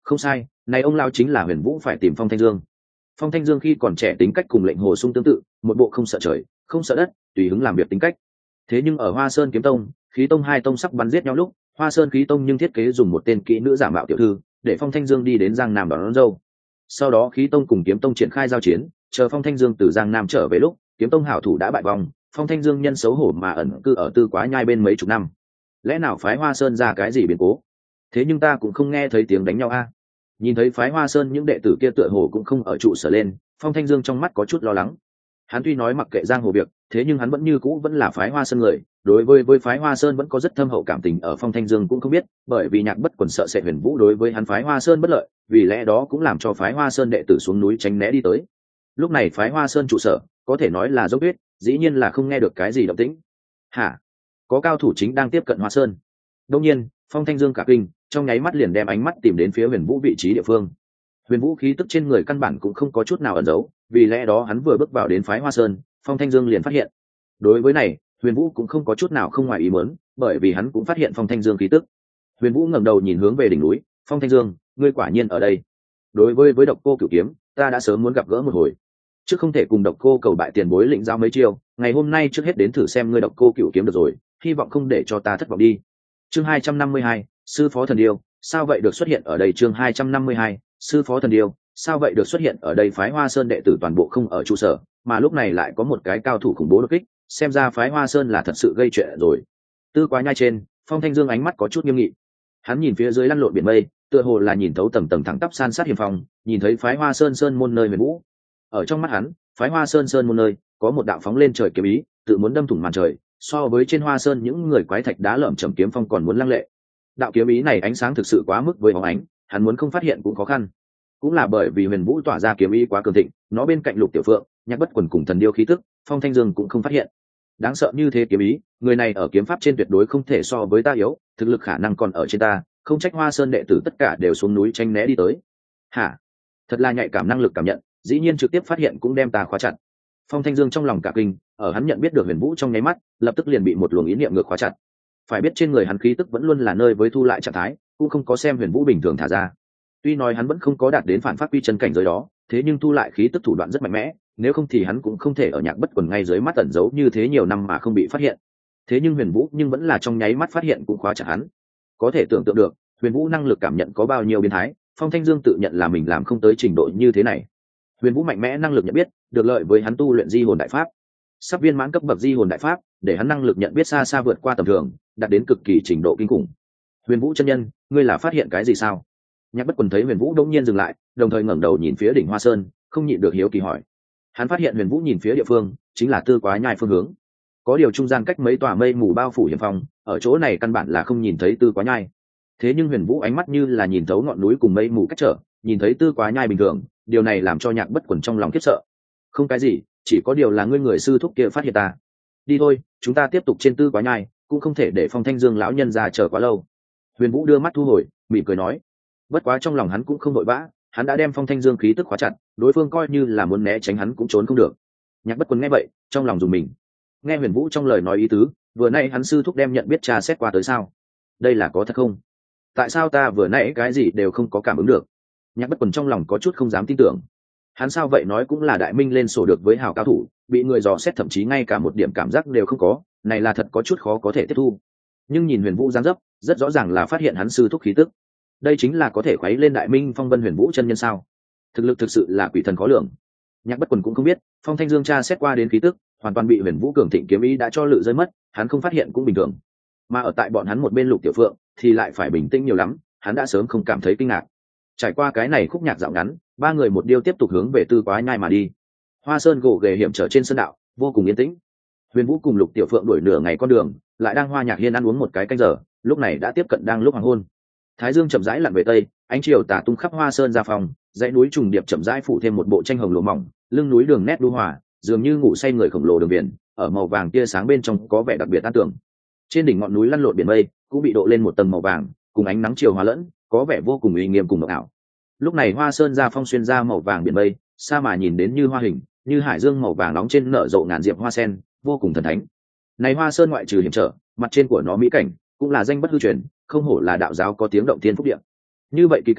Không sai, này ông lao chính là Huyền Vũ phải tìm Phong Thanh Dương. Phong Thanh Dương khi còn trẻ tính cách cùng Lệnh Hồ Sung tương tự, một bộ không sợ trời không sợ đất, tùy hứng làm việc tính cách. Thế nhưng ở Hoa Sơn Kiếm Tông, Khí Tông hai tông sắp bắn giết nhau lúc, Hoa Sơn Khí Tông nhưng thiết kế dùng một tên kỹ nữ giả mạo tiểu thư để Phong Thanh Dương đi đến Giang Nam đón dâu. Sau đó Khí Tông cùng Kiếm Tông triển khai giao chiến, chờ Phong Thanh Dương từ Giang Nam trở về lúc, Kiếm Tông hảo thủ đã bại vong, Phong Thanh Dương nhân xấu hổ mà ẩn cư ở Tư Quá Nhai bên mấy chục năm. Lẽ nào phái Hoa Sơn ra cái gì biến cố? Thế nhưng ta cũng không nghe thấy tiếng đánh nhau a. Nhìn thấy phái Hoa Sơn những đệ tử kia tựa hồ cũng không ở trụ sở lên, Phong Thanh Dương trong mắt có chút lo lắng. Hắn tuy nói mặc kệ giang hồ việc, thế nhưng hắn vẫn như cũ vẫn là phái Hoa Sơn người, đối với phái Hoa Sơn vẫn có rất thâm hậu cảm tình ở. Phong Thanh Dương cũng không biết, bởi vì Nhạc Bất Quần sợ sẽ Huyền Vũ đối với hắn phái Hoa Sơn bất lợi, vì lẽ đó cũng làm cho phái Hoa Sơn đệ tử xuống núi tránh né đi tới. Lúc này phái Hoa Sơn trụ sở có thể nói là dốc tuyết, dĩ nhiên là không nghe được cái gì động tĩnh. Hả? Có cao thủ chính đang tiếp cận Hoa Sơn. Đương nhiên, Phong Thanh Dương cả kinh, trong nháy mắt liền đem ánh mắt tìm đến phía Huyền Vũ vị trí địa phương. Huyền Vũ khí tức trên người căn bản cũng không có chút nào ẩn giấu, vì lẽ đó hắn vừa bước vào đến phái Hoa Sơn, Phong Thanh Dương liền phát hiện. Đối với này, Huyền Vũ cũng không có chút nào không ngoài ý muốn, bởi vì hắn cũng phát hiện Phong Thanh Dương khí tức. Huyền Vũ ngẩng đầu nhìn hướng về đỉnh núi, "Phong Thanh Dương, ngươi quả nhiên ở đây. Đối với Độc Cô Cửu Kiếm, ta đã sớm muốn gặp gỡ một hồi. Trước không thể cùng Độc Cô cầu bại tiền bối lĩnh giao mấy chiêu, ngày hôm nay trước hết đến thử xem ngươi Độc Cô Cửu Kiếm được rồi, hy vọng không để cho ta thất vọng đi." Chương 252, Sư Phó Thần Điêu, sao vậy được xuất hiện ở đây? Chương 252, Sư Phó Thần Điêu, sao vậy được xuất hiện ở đây? Phái Hoa Sơn đệ tử toàn bộ không ở trụ sở, mà lúc này lại có một cái cao thủ khủng bố đột kích, xem ra phái Hoa Sơn là thật sự gây chuyện rồi. Tư Quá Nhai trên, Phong Thanh Dương ánh mắt có chút nghiêm nghị. Hắn nhìn phía dưới lăn lộn biển mây, tựa hồ là nhìn thấu tầng tầng thẳng tắp san sát hiểm phòng, nhìn thấy phái Hoa Sơn sơn môn nơi Huyền Vũ. Ở trong mắt hắn, phái Hoa Sơn sơn môn nơi có một đạo phóng lên trời kiếm ý, tự muốn đâm thủng màn trời, so với trên Hoa Sơn những người quái thạch đá lởm chởm kiếm phong còn muốn lăng lệ. Đạo kiếm ý này ánh sáng thực sự quá mức với bóng ánh, hắn muốn không phát hiện cũng khó khăn. Cũng là bởi vì Huyền Vũ tỏa ra kiếm ý quá cường thịnh, nó bên cạnh Lục Tiểu Phượng, Nhạc Bất Quần cùng Thần Điêu khí tức, Phong Thanh Dương cũng không phát hiện. Đáng sợ như thế kiếm ý, người này ở kiếm pháp trên tuyệt đối không thể so với ta yếu, thực lực khả năng còn ở trên ta, không trách Hoa Sơn đệ tử tất cả đều xuống núi tranh né đi tới. Hả? Thật là nhạy cảm năng lực cảm nhận, dĩ nhiên trực tiếp phát hiện cũng đem ta khóa chặt. Phong Thanh Dương trong lòng cả kinh, ở hắn nhận biết được Huyền Vũ trong nháy mắt, lập tức liền bị một luồng ý niệm ngược khóa chặt. Phải biết trên người hắn khí tức vẫn luôn là nơi với thu lại trạng thái, cũng không có xem Huyền Vũ bình thường thả ra. Tuy nói hắn vẫn không có đạt đến phản phát quy chân cảnh giới đó, thế nhưng thu lại khí tức thủ đoạn rất mạnh mẽ, nếu không thì hắn cũng không thể ở Nhạc Bất Quần ngay dưới mắt ẩn giấu như thế nhiều năm mà không bị phát hiện. Thế nhưng Huyền Vũ nhưng vẫn là trong nháy mắt phát hiện cũng khóa chặt hắn. Có thể tưởng tượng được, Huyền Vũ năng lực cảm nhận có bao nhiêu biến thái, Phong Thanh Dương tự nhận là mình làm không tới trình độ như thế này. Huyền Vũ mạnh mẽ năng lực nhận biết, được lợi với hắn tu luyện Di Hồn Đại Pháp. Sắp viên mãn cấp bậc Di Hồn Đại Pháp, để hắn năng lực nhận biết xa xa vượt qua tầm thường, đạt đến cực kỳ trình độ kinh khủng. Huyền Vũ chân nhân, ngươi là phát hiện cái gì sao? Nhạc Bất Quần thấy Huyền Vũ đột nhiên dừng lại, đồng thời ngẩng đầu nhìn phía đỉnh Hoa Sơn, không nhịn được hiếu kỳ hỏi. Hắn phát hiện Huyền Vũ nhìn phía địa phương, chính là Tư Quá Nhai phương hướng. Có điều trung gian cách mấy tòa mây mù bao phủ hiểm phong, ở chỗ này căn bản là không nhìn thấy Tư Quá Nhai. Thế nhưng Huyền Vũ ánh mắt như là nhìn thấu ngọn núi cùng mây mù cách trở, nhìn thấy Tư Quá Nhai bình thường, điều này làm cho Nhạc Bất Quần trong lòng khiếp sợ. Không cái gì, chỉ có điều là ngươi người sư thúc kia phát hiện ta. Đi thôi, chúng ta tiếp tục trên Tư Quá Nhai, cũng không thể để Phong Thanh Dương lão nhân già chờ quá lâu. Huyền Vũ đưa mắt thu hồi, mỉm cười nói. Bất quá trong lòng hắn cũng không vội vã, hắn đã đem Phong Thanh Dương khí tức khóa chặt, đối phương coi như là muốn né tránh hắn cũng trốn không được. Nhạc Bất Quần nghe vậy, trong lòng dùng mình. Nghe Huyền Vũ trong lời nói ý tứ, vừa nãy hắn sư thúc đem nhận biết tra xét qua tới sao? Đây là có thật không? Tại sao ta vừa nãy cái gì đều không có cảm ứng được? Nhạc Bất Quần trong lòng có chút không dám tin tưởng. Hắn sao vậy nói cũng là đại minh lên sổ được với hảo cao thủ, bị người dò xét thậm chí ngay cả một điểm cảm giác đều không có, này là thật có chút khó có thể tiếp thu. Nhưng nhìn Huyền Vũ dáng dấp, rất rõ ràng là phát hiện hắn sư thúc khí tức. Đây chính là có thể khuấy lên đại minh phong vân Huyền Vũ chân nhân sao? Thực lực thực sự là quỷ thần khó lường. Nhạc Bất Quần cũng không biết, Phong Thanh Dương tra xét qua đến khí tức, hoàn toàn bị Huyền Vũ cường thịnh kiếm ý đã cho lự rơi mất, hắn không phát hiện cũng bình thường. Mà ở tại bọn hắn một bên Lục Tiểu Phượng thì lại phải bình tĩnh nhiều lắm, hắn đã sớm không cảm thấy kinh ngạc. Trải qua cái này khúc nhạc dạo ngắn, ba người một điêu tiếp tục hướng về Tư Quá Nhai mà đi. Hoa Sơn gỗ ghề hiểm trở trên sơn đạo, vô cùng yên tĩnh. Huyền Vũ cùng Lục Tiểu Phượng đuổi nửa ngày con đường, lại đang Hoa Nhạc Hiên ăn uống một cái canh giờ, lúc này đã tiếp cận đang lúc hoàng hôn. Thái dương chậm rãi lặn về tây, ánh chiều tà tung khắp Hoa Sơn ra phòng, dãy núi trùng điệp chậm rãi phủ thêm một bộ tranh hồng lụa mỏng, lưng núi đường nét đu hòa, dường như ngủ say người khổng lồ đường biển, ở màu vàng tia sáng bên trong có vẻ đặc biệt an tưởng. Trên đỉnh ngọn núi lăn lộn biển mây, cũng bị độ lên một tầng màu vàng, cùng ánh nắng chiều hòa lẫn, có vẻ vô cùng uy nghiêm cùng mộng ảo. Lúc này Hoa Sơn ra phong xuyên ra màu vàng biển mây, xa mà nhìn đến như hoa hình, như hải dương màu vàng nóng trên nở rộ ngàn diệp hoa sen, vô cùng thần thánh. Này Hoa Sơn ngoại trừ hiểm trở, mặt trên của nó mỹ cảnh cũng là danh bất hư truyền, không hổ là đạo giáo có tiếng động thiên phúc địa. Như vậy kỳ cảnh,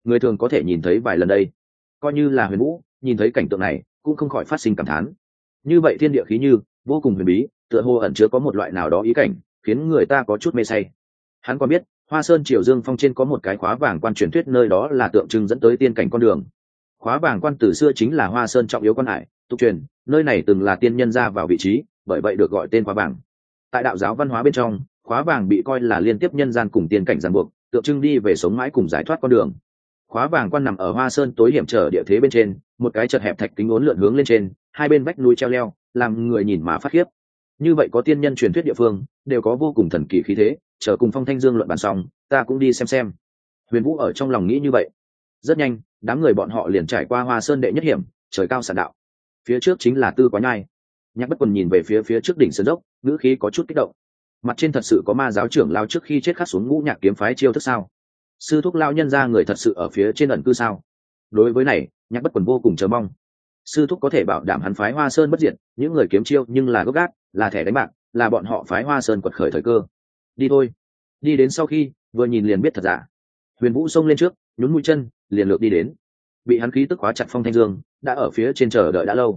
người thường có thể nhìn thấy vài lần đây. Coi như là Huyền Vũ nhìn thấy cảnh tượng này cũng không khỏi phát sinh cảm thán. Như vậy thiên địa khí như vô cùng huyền bí, tựa hồ ẩn chứa có một loại nào đó ý cảnh, khiến người ta có chút mê say. Hắn còn biết Hoa Sơn Triều Dương Phong trên có một cái khóa vàng quan truyền thuyết, nơi đó là tượng trưng dẫn tới tiên cảnh con đường. Khóa vàng quan từ xưa chính là Hoa Sơn trọng yếu quan hải, tục truyền nơi này từng là tiên nhân ra vào vị trí, bởi vậy được gọi tên khóa vàng. Tại đạo giáo văn hóa bên trong, khóa vàng bị coi là liên tiếp nhân gian cùng tiên cảnh ràng buộc, tượng trưng đi về sống mãi cùng giải thoát con đường. Khóa vàng quan nằm ở Hoa Sơn tối hiểm trở địa thế bên trên, một cái chật hẹp thạch kính uốn lượn hướng lên trên, hai bên vách núi treo leo, làm người nhìn mà phát khiếp. Như vậy có tiên nhân truyền thuyết địa phương đều có vô cùng thần kỳ khí thế, chờ cùng Phong Thanh Dương luận bàn xong, ta cũng đi xem. Huyền Vũ ở trong lòng nghĩ như vậy. Rất nhanh, đám người bọn họ liền trải qua Hoa Sơn đệ nhất hiểm, trời cao sàn đạo. Phía trước chính là Tư Quá Nhai. Nhạc Bất Quần nhìn về phía trước đỉnh sơn dốc, ngữ khí có chút kích động. Mặt trên thật sự có ma giáo trưởng lao trước khi chết khắc xuống Ngũ Nhạc kiếm phái chiêu thức sao? Sư thúc lao nhân ra người thật sự ở phía trên ẩn cư sao? Đối với này, Nhạc Bất Quần vô cùng chờ mong. Sư thúc có thể bảo đảm hắn phái Hoa Sơn bất diệt, những người kiếm chiêu nhưng là gốc gác, là thẻ đánh bạc, là bọn họ phái Hoa Sơn quật khởi thời cơ. Đi thôi. Đi đến sau khi vừa nhìn liền biết thật giả. Huyền Vũ xông lên trước, nhún mũi chân, liền lược đi đến. Bị hắn khí tức khóa chặt Phong Thanh Dương đã ở phía trên chờ đợi đã lâu.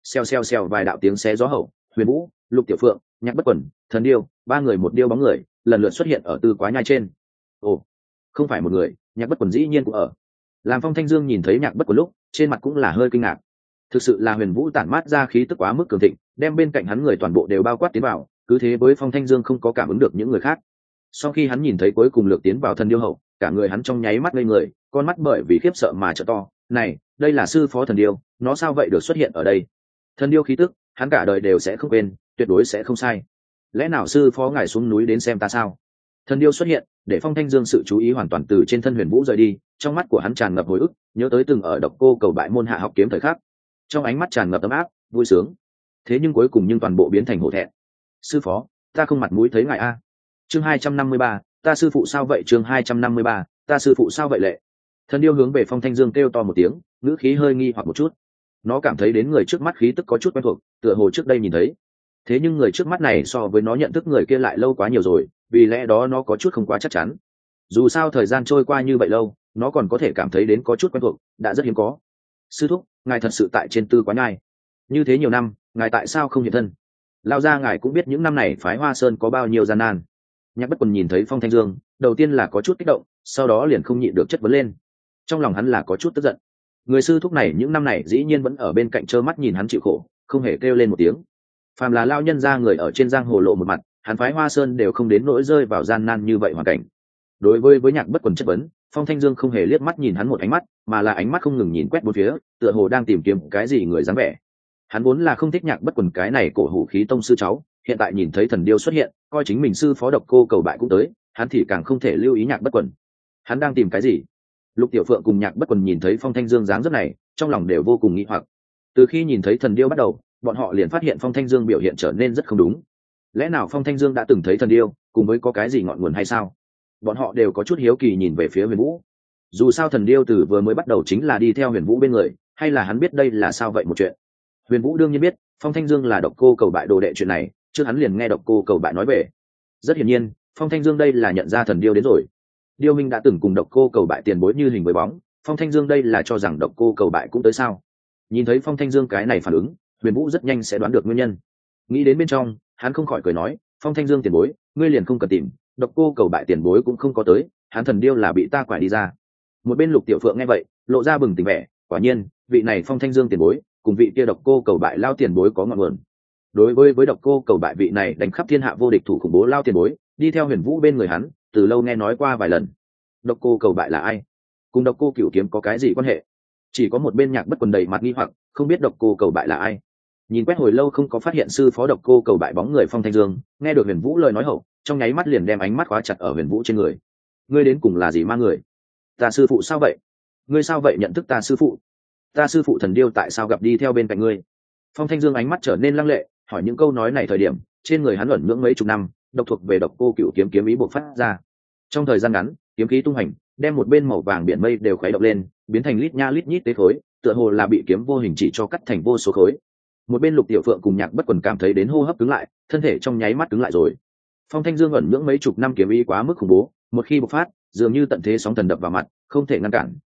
Xèo vài đạo tiếng xé gió hậu, Huyền Vũ, Lục Tiểu Phượng, Nhạc Bất Quần, Thần Điêu, ba người một điêu bóng người lần lượt xuất hiện ở Tư Quá Nhai trên. Ồ, không phải một người, Nhạc Bất Quần dĩ nhiên cũng ở. Làm Phong Thanh Dương nhìn thấy Nhạc Bất Quần lúc, trên mặt cũng là hơi kinh ngạc. Thực sự là Huyền Vũ tản mát ra khí tức quá mức cường thịnh, đem bên cạnh hắn người toàn bộ đều bao quát tiến vào, cứ thế với Phong Thanh Dương không có cảm ứng được những người khác. Sau khi hắn nhìn thấy cuối cùng lược tiến vào Thần Điêu hậu, cả người hắn trong nháy mắt ngây người, con mắt bởi vì khiếp sợ mà trợ to. Này, đây là sư phó Thần Điêu, nó sao vậy được xuất hiện ở đây? Thần Điêu khí tức, hắn cả đời đều sẽ không quên, tuyệt đối sẽ không sai. Lẽ nào sư phó ngài xuống núi đến xem ta sao? Thần Điêu xuất hiện, để Phong Thanh Dương sự chú ý hoàn toàn từ trên thân Huyền Vũ rời đi, trong mắt của hắn tràn ngập hồi ức, nhớ tới từng ở Độc Cô Cầu Bại môn hạ học kiếm thời khắc. Trong ánh mắt tràn ngập ấm áp, vui sướng. Thế nhưng cuối cùng toàn bộ biến thành hổ thẹn. Sư phó, ta không mặt mũi thấy ngài a. Chương 253, ta sư phụ sao vậy? Chương 253, ta sư phụ sao vậy lệ? Thần Điêu hướng về Phong Thanh Dương kêu to một tiếng, ngữ khí hơi nghi hoặc một chút. Nó cảm thấy đến người trước mắt khí tức có chút quen thuộc, tựa hồ trước đây nhìn thấy. Thế nhưng người trước mắt này so với nó nhận thức người kia lại lâu quá nhiều rồi, vì lẽ đó nó có chút không quá chắc chắn. Dù sao thời gian trôi qua như vậy lâu, nó còn có thể cảm thấy đến có chút quen thuộc, đã rất hiếm có. Sư thúc, ngài thật sự tại trên Tư Quá Nhai? Như thế nhiều năm, ngài tại sao không hiện thân? Lao ra ngài cũng biết những năm này phái Hoa Sơn có bao nhiêu gian nan. Nhạc Bất Quần nhìn thấy Phong Thanh Dương, đầu tiên là có chút kích động, sau đó liền không nhịn được chất vấn lên. Trong lòng hắn là có chút tức giận. Người sư thúc này những năm này dĩ nhiên vẫn ở bên cạnh trơ mắt nhìn hắn chịu khổ, không hề kêu lên một tiếng. Phàm là lao nhân ra người ở trên giang hồ lộ một mặt, hắn phái Hoa Sơn đều không đến nỗi rơi vào gian nan như vậy hoàn cảnh. Đối với Nhạc Bất Quần chất vấn, Phong Thanh Dương không hề liếc mắt nhìn hắn một ánh mắt, mà là ánh mắt không ngừng nhìn quét bốn phía, tựa hồ đang tìm kiếm cái gì người dáng vẻ. Hắn vốn là không thích Nhạc Bất Quần cái này cổ hủ khí tông sư cháu, hiện tại nhìn thấy Thần Điêu xuất hiện, coi chính mình sư phó Độc Cô Cầu Bại cũng tới, hắn thì càng không thể lưu ý Nhạc Bất Quần. Hắn đang tìm cái gì? Lục Tiểu Phượng cùng Nhạc Bất Quần nhìn thấy Phong Thanh Dương dáng dấp này, trong lòng đều vô cùng nghi hoặc. Từ khi nhìn thấy Thần Điêu bắt đầu, bọn họ liền phát hiện Phong Thanh Dương biểu hiện trở nên rất không đúng. Lẽ nào Phong Thanh Dương đã từng thấy Thần Điêu, cùng với có cái gì ngọn nguồn hay sao? Bọn họ đều có chút hiếu kỳ nhìn về phía Huyền Vũ. Dù sao Thần Điêu từ vừa mới bắt đầu chính là đi theo Huyền Vũ bên người, hay là hắn biết đây là sao vậy một chuyện? Huyền Vũ đương nhiên biết, Phong Thanh Dương là Độc Cô Cầu Bại đồ đệ chuyện này, trước hắn liền nghe Độc Cô Cầu Bại nói về. Rất hiển nhiên, Phong Thanh Dương đây là nhận ra Thần Điêu đến rồi. Điêu Minh đã từng cùng Độc Cô Cầu Bại tiền bối như hình với bóng, Phong Thanh Dương đây là cho rằng Độc Cô Cầu Bại cũng tới sao? Nhìn thấy Phong Thanh Dương cái này phản ứng, Huyền Vũ rất nhanh sẽ đoán được nguyên nhân. Nghĩ đến bên trong, hắn không khỏi cười nói, Phong Thanh Dương tiền bối, ngươi liền không cần tìm, Độc Cô Cầu Bại tiền bối cũng không có tới, hắn Thần Điêu là bị ta quải đi ra. Một bên Lục Tiểu Phượng nghe vậy, lộ ra bừng tỉnh vẻ, quả nhiên, vị này Phong Thanh Dương tiền bối, cùng vị kia Độc Cô Cầu Bại lao tiền bối có ngọn nguồn. Đối với Độc Cô Cầu Bại vị này đánh khắp thiên hạ vô địch thủ khủng bố lao tiền bối, đi theo Huyền Vũ bên người hắn, từ lâu nghe nói qua vài lần. Độc Cô Cầu Bại là ai? Cùng Độc Cô Cửu Kiếm có cái gì quan hệ? Chỉ có một bên Nhạc Bất Quần đầy mặt nghi hoặc, không biết Độc Cô Cầu Bại là ai. Nhìn quét hồi lâu không có phát hiện sư phó Độc Cô Cầu Bại bóng người Phong Thanh Dương, nghe được Huyền Vũ lời nói hậu, trong nháy mắt liền đem ánh mắt khóa chặt ở Huyền Vũ trên người. Ngươi đến cùng là gì ma người? Ta sư phụ sao vậy? Ngươi sao vậy nhận thức ta sư phụ? Ta sư phụ Thần Điêu tại sao gặp đi theo bên cạnh ngươi? Phong Thanh Dương ánh mắt trở nên lăng lệ, hỏi những câu nói này thời điểm, trên người hắn ẩn nhưỡng mấy chục năm, độc thuộc về Độc Cô Cửu Kiếm kiếm ý bộc phát ra. Trong thời gian ngắn, kiếm khí tung hành, đem một bên màu vàng biển mây đều khuấy động lên, biến thành lít nha lít nhít tế khối, tựa hồ là bị kiếm vô hình chỉ cho cắt thành vô số khối. Một bên Lục Tiểu Phượng cùng Nhạc Bất Quần cảm thấy đến hô hấp cứng lại, thân thể trong nháy mắt cứng lại rồi. Phong Thanh Dương ẩn nhưỡng mấy chục năm kiếm ý quá mức khủng bố, một khi bộc phát, dường như tận thế sóng thần đập vào mặt, không thể ngăn cản,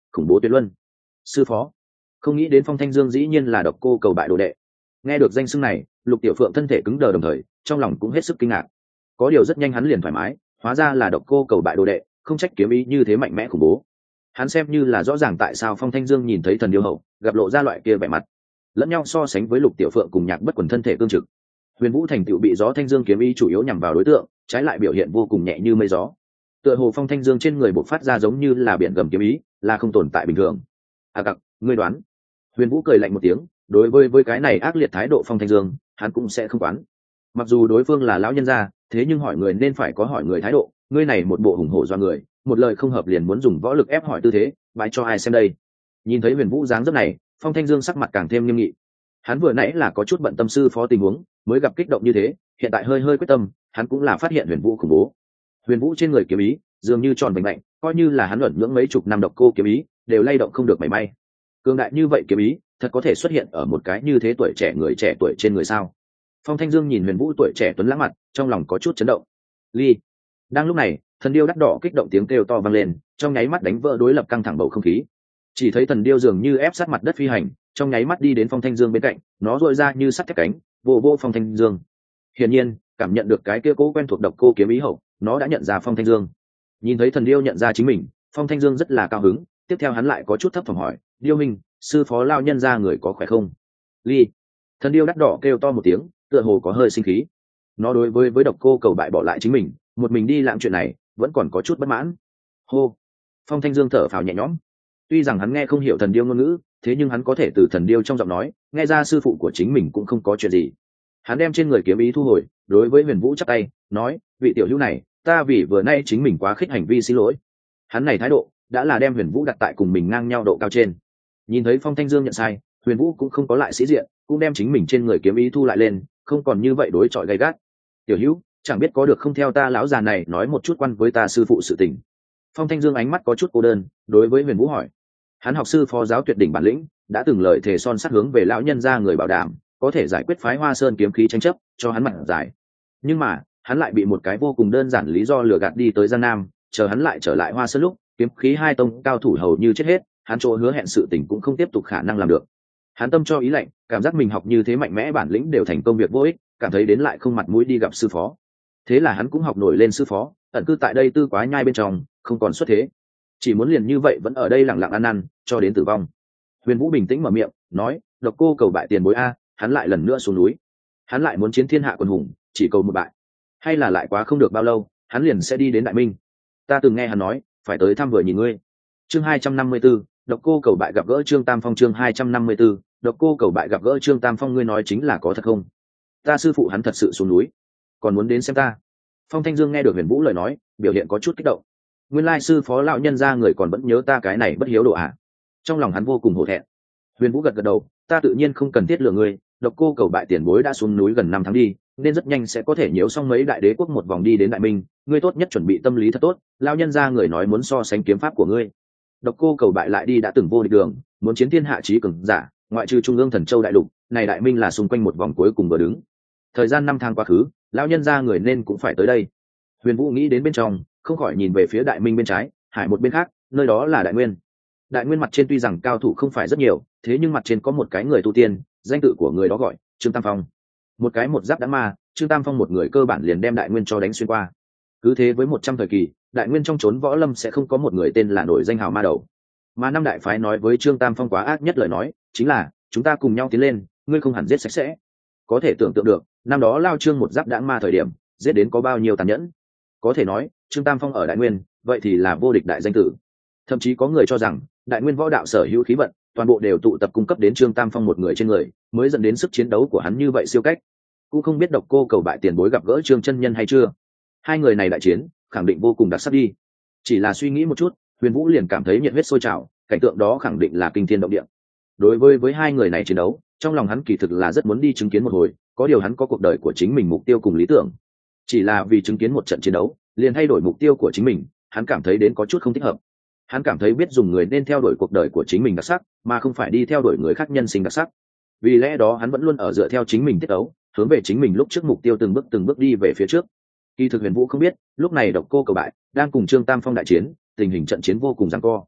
khủng bố tuyệt luân. Sư phó, không nghĩ đến Phong Thanh Dương dĩ nhiên là độc cô cầu bại đồ đệ. Nghe được danh xưng này, Lục Tiểu Phượng thân thể cứng đờ, đồng thời trong lòng cũng hết sức kinh ngạc. Có điều rất nhanh hắn liền thoải mái, hóa ra là độc cô cầu bại đồ đệ, không trách kiếm ý như thế mạnh mẽ khủng bố. Hắn xem như là rõ ràng tại sao Phong Thanh Dương nhìn thấy thần điêu hậu gặp lộ ra loại kia vẻ mặt, lẫn nhau so sánh với Lục Tiểu Phượng cùng Nhạc Bất Quần thân thể cương trực. Huyền Vũ thành tựu bị gió Thanh Dương kiếm ý chủ yếu nhằm vào đối tượng, trái lại biểu hiện vô cùng nhẹ như mây gió. Tựa hồ Phong Thanh Dương trên người bộc phát ra giống như là biển gầm kiếm ý, là không tồn tại bình thường. Cặc, ngươi đoán? Huyền Vũ cười lạnh một tiếng, đối với cái này ác liệt thái độ Phong Thanh Dương, hắn cũng sẽ không quán. Mặc dù đối phương là lão nhân gia, thế nhưng hỏi người nên phải có hỏi người thái độ, ngươi này một bộ hùng hổ do người, một lời không hợp liền muốn dùng võ lực ép hỏi tư thế, bãi cho ai xem đây. Nhìn thấy Huyền Vũ dáng dấp này, Phong Thanh Dương sắc mặt càng thêm nghiêm nghị. Hắn vừa nãy là có chút bận tâm sư phó tình huống, mới gặp kích động như thế, hiện tại hơi quyết tâm, hắn cũng là phát hiện Huyền Vũ khủng bố. Huyền Vũ trên người kiếm ý dường như tròn bình mạnh, coi như là hắn luẩn nhưỡng mấy chục năm độc cô kiếm ý, đều lay động không được mảy may. Cường đại như vậy kiếm ý, thật có thể xuất hiện ở một cái như thế tuổi trẻ người trẻ tuổi trên người sao? Phong Thanh Dương nhìn Huyền Vũ tuổi trẻ tuấn lãng mặt, trong lòng có chút chấn động. Ly. Đang lúc này, thần điêu đắt đỏ kích động tiếng kêu to vang lên, trong nháy mắt đánh vỡ đối lập căng thẳng bầu không khí. Chỉ thấy thần điêu dường như ép sát mặt đất phi hành, trong nháy mắt đi đến Phong Thanh Dương bên cạnh, nó duỗi ra như sắt thép cánh, vô Phong Thanh Dương. Hiển nhiên, cảm nhận được cái kia cố quen thuộc độc cô kiếm ý hậu, nó đã nhận ra Phong Thanh Dương. Nhìn thấy thần điêu nhận ra chính mình, Phong Thanh Dương rất là cao hứng, tiếp theo hắn lại có chút thấp thỏm hỏi, "Điêu minh, sư phó lao nhân ra người có khỏe không?" Ly. Thần điêu đắt đỏ kêu to một tiếng, tựa hồ có hơi sinh khí. Nó đối với độc cô cầu bại bỏ lại chính mình, một mình đi làm chuyện này, vẫn còn có chút bất mãn. Hô. Phong Thanh Dương thở phào nhẹ nhõm. Tuy rằng hắn nghe không hiểu thần điêu ngôn ngữ, thế nhưng hắn có thể từ thần điêu trong giọng nói nghe ra sư phụ của chính mình cũng không có chuyện gì. Hắn đem trên người kiếm ý thu hồi, đối với Huyền Vũ chắp tay nói, vị tiểu hữu này, ta vì vừa nay chính mình quá khích hành vi xin lỗi. Hắn này thái độ đã là đem Huyền Vũ đặt tại cùng mình ngang nhau độ cao trên. Nhìn thấy Phong Thanh Dương nhận sai, Huyền Vũ cũng không có lại sĩ diện, cũng đem chính mình trên người kiếm ý thu lại lên, không còn như vậy đối chọi gay gắt. Tiểu hữu, chẳng biết có được không theo ta lão già này nói một chút quan với ta sư phụ sự tình. Phong Thanh Dương ánh mắt có chút cô đơn, đối với Huyền Vũ hỏi. Hắn học sư phó giáo tuyệt đỉnh bản lĩnh, đã từng lời thề son sắt hướng về lão nhân gia người bảo đảm, có thể giải quyết phái Hoa Sơn kiếm khí tranh chấp, cho hắn mặt giải. Nhưng mà, hắn lại bị một cái vô cùng đơn giản lý do lừa gạt đi tới Giang Nam, chờ hắn lại trở lại Hoa Sơn lúc, kiếm khí hai tông cao thủ hầu như chết hết, hắn chỗ hứa hẹn sự tình cũng không tiếp tục khả năng làm được. Hắn tâm cho ý lạnh, cảm giác mình học như thế mạnh mẽ bản lĩnh đều thành công việc vô ích, cảm thấy đến lại không mặt mũi đi gặp sư phó. Thế là hắn cũng học nổi lên sư phó, ẩn cư tại đây Tư Quá Nhai bên trong, không còn xuất thế, chỉ muốn liền như vậy vẫn ở đây lặng lặng ăn năn cho đến tử vong. Huyền Vũ bình tĩnh mở miệng nói, độc cô cầu bại tiền bối a, hắn lại lần nữa xuống núi, hắn lại muốn chiến thiên hạ quần hùng, chỉ cầu một bại, hay là lại quá không được bao lâu hắn liền sẽ đi đến Đại Minh. Ta từng nghe hắn nói phải tới thăm vừa nhìn ngươi. Chương 254, độc cô cầu bại gặp gỡ Trương Tam Phong. Chương 254, độc cô cầu bại gặp gỡ Trương Tam Phong. Ngươi nói chính là có thật không? Ta sư phụ hắn thật sự xuống núi, còn muốn đến xem ta. Phong Thanh Dương nghe được Huyền Vũ lời nói, biểu hiện có chút kích động. Nguyên lai sư phó lão nhân gia người còn vẫn nhớ ta cái này bất hiếu độ à? Trong lòng hắn vô cùng hổ thẹn. Huyền Vũ gật gật đầu, ta tự nhiên không cần thiết lừa ngươi, độc cô cầu bại tiền bối đã xuống núi gần 5 tháng đi, nên rất nhanh sẽ có thể nhiễu xong mấy đại đế quốc một vòng đi đến Đại Minh, ngươi tốt nhất chuẩn bị tâm lý thật tốt, lão nhân gia người nói muốn so sánh kiếm pháp của ngươi. Độc cô cầu bại lại đi đã từng vô địch đường, muốn chiến thiên hạ chí cường giả, ngoại trừ trung ương thần châu đại lục, này Đại Minh là xung quanh một vòng cuối cùng vừa đứng. Thời gian 5 tháng quá khứ, lão nhân gia người nên cũng phải tới đây. Huyền Vũ nghĩ đến bên trong, không khỏi nhìn về phía Đại Minh bên trái, hải một bên khác, nơi đó là Đại Nguyên. Đại Nguyên mặt trên tuy rằng cao thủ không phải rất nhiều, thế nhưng mặt trên có một cái người tu tiên, danh tự của người đó gọi Trương Tam Phong. Một cái một giáp đã ma, Trương Tam Phong một người cơ bản liền đem Đại Nguyên cho đánh xuyên qua. Cứ thế với 100 thời kỳ, Đại Nguyên trong chốn võ lâm sẽ không có một người tên là nổi danh hào ma đầu. Mà năm đại phái nói với Trương Tam Phong quá ác nhất lời nói, chính là chúng ta cùng nhau tiến lên, ngươi không hẳn giết sạch sẽ. Có thể tưởng tượng được, năm đó lao Trương một giáp đãng ma thời điểm, giết đến có bao nhiêu tàn nhẫn. Có thể nói, Trương Tam Phong ở Đại Nguyên, vậy thì là vô địch đại danh tử. Thậm chí có người cho rằng, Đại Nguyên võ đạo sở hữu khí vận, toàn bộ đều tụ tập cung cấp đến Trương Tam Phong một người trên người, mới dẫn đến sức chiến đấu của hắn như vậy siêu cách. Cũng không biết độc cô cầu bại tiền bối gặp gỡ Trương chân nhân hay chưa. Hai người này đại chiến, khẳng định vô cùng đặc sắc đi. Chỉ là suy nghĩ một chút, Huyền Vũ liền cảm thấy nhiệt huyết sôi trào, cảnh tượng đó khẳng định là kinh thiên động địa. Đối với hai người này chiến đấu, trong lòng hắn kỳ thực là rất muốn đi chứng kiến một hồi, có điều hắn có cuộc đời của chính mình mục tiêu cùng lý tưởng. Chỉ là vì chứng kiến một trận chiến đấu, liền thay đổi mục tiêu của chính mình, hắn cảm thấy đến có chút không thích hợp. Hắn cảm thấy biết dùng người nên theo đuổi cuộc đời của chính mình đặc sắc, mà không phải đi theo đuổi người khác nhân sinh đặc sắc. Vì lẽ đó hắn vẫn luôn ở dựa theo chính mình tiết ấu, hướng về chính mình lúc trước mục tiêu từng bước đi về phía trước. Kỳ thực Huyền Vũ không biết, lúc này độc cô cầu bại đang cùng Trương Tam Phong đại chiến, tình hình trận chiến vô cùng giằng co.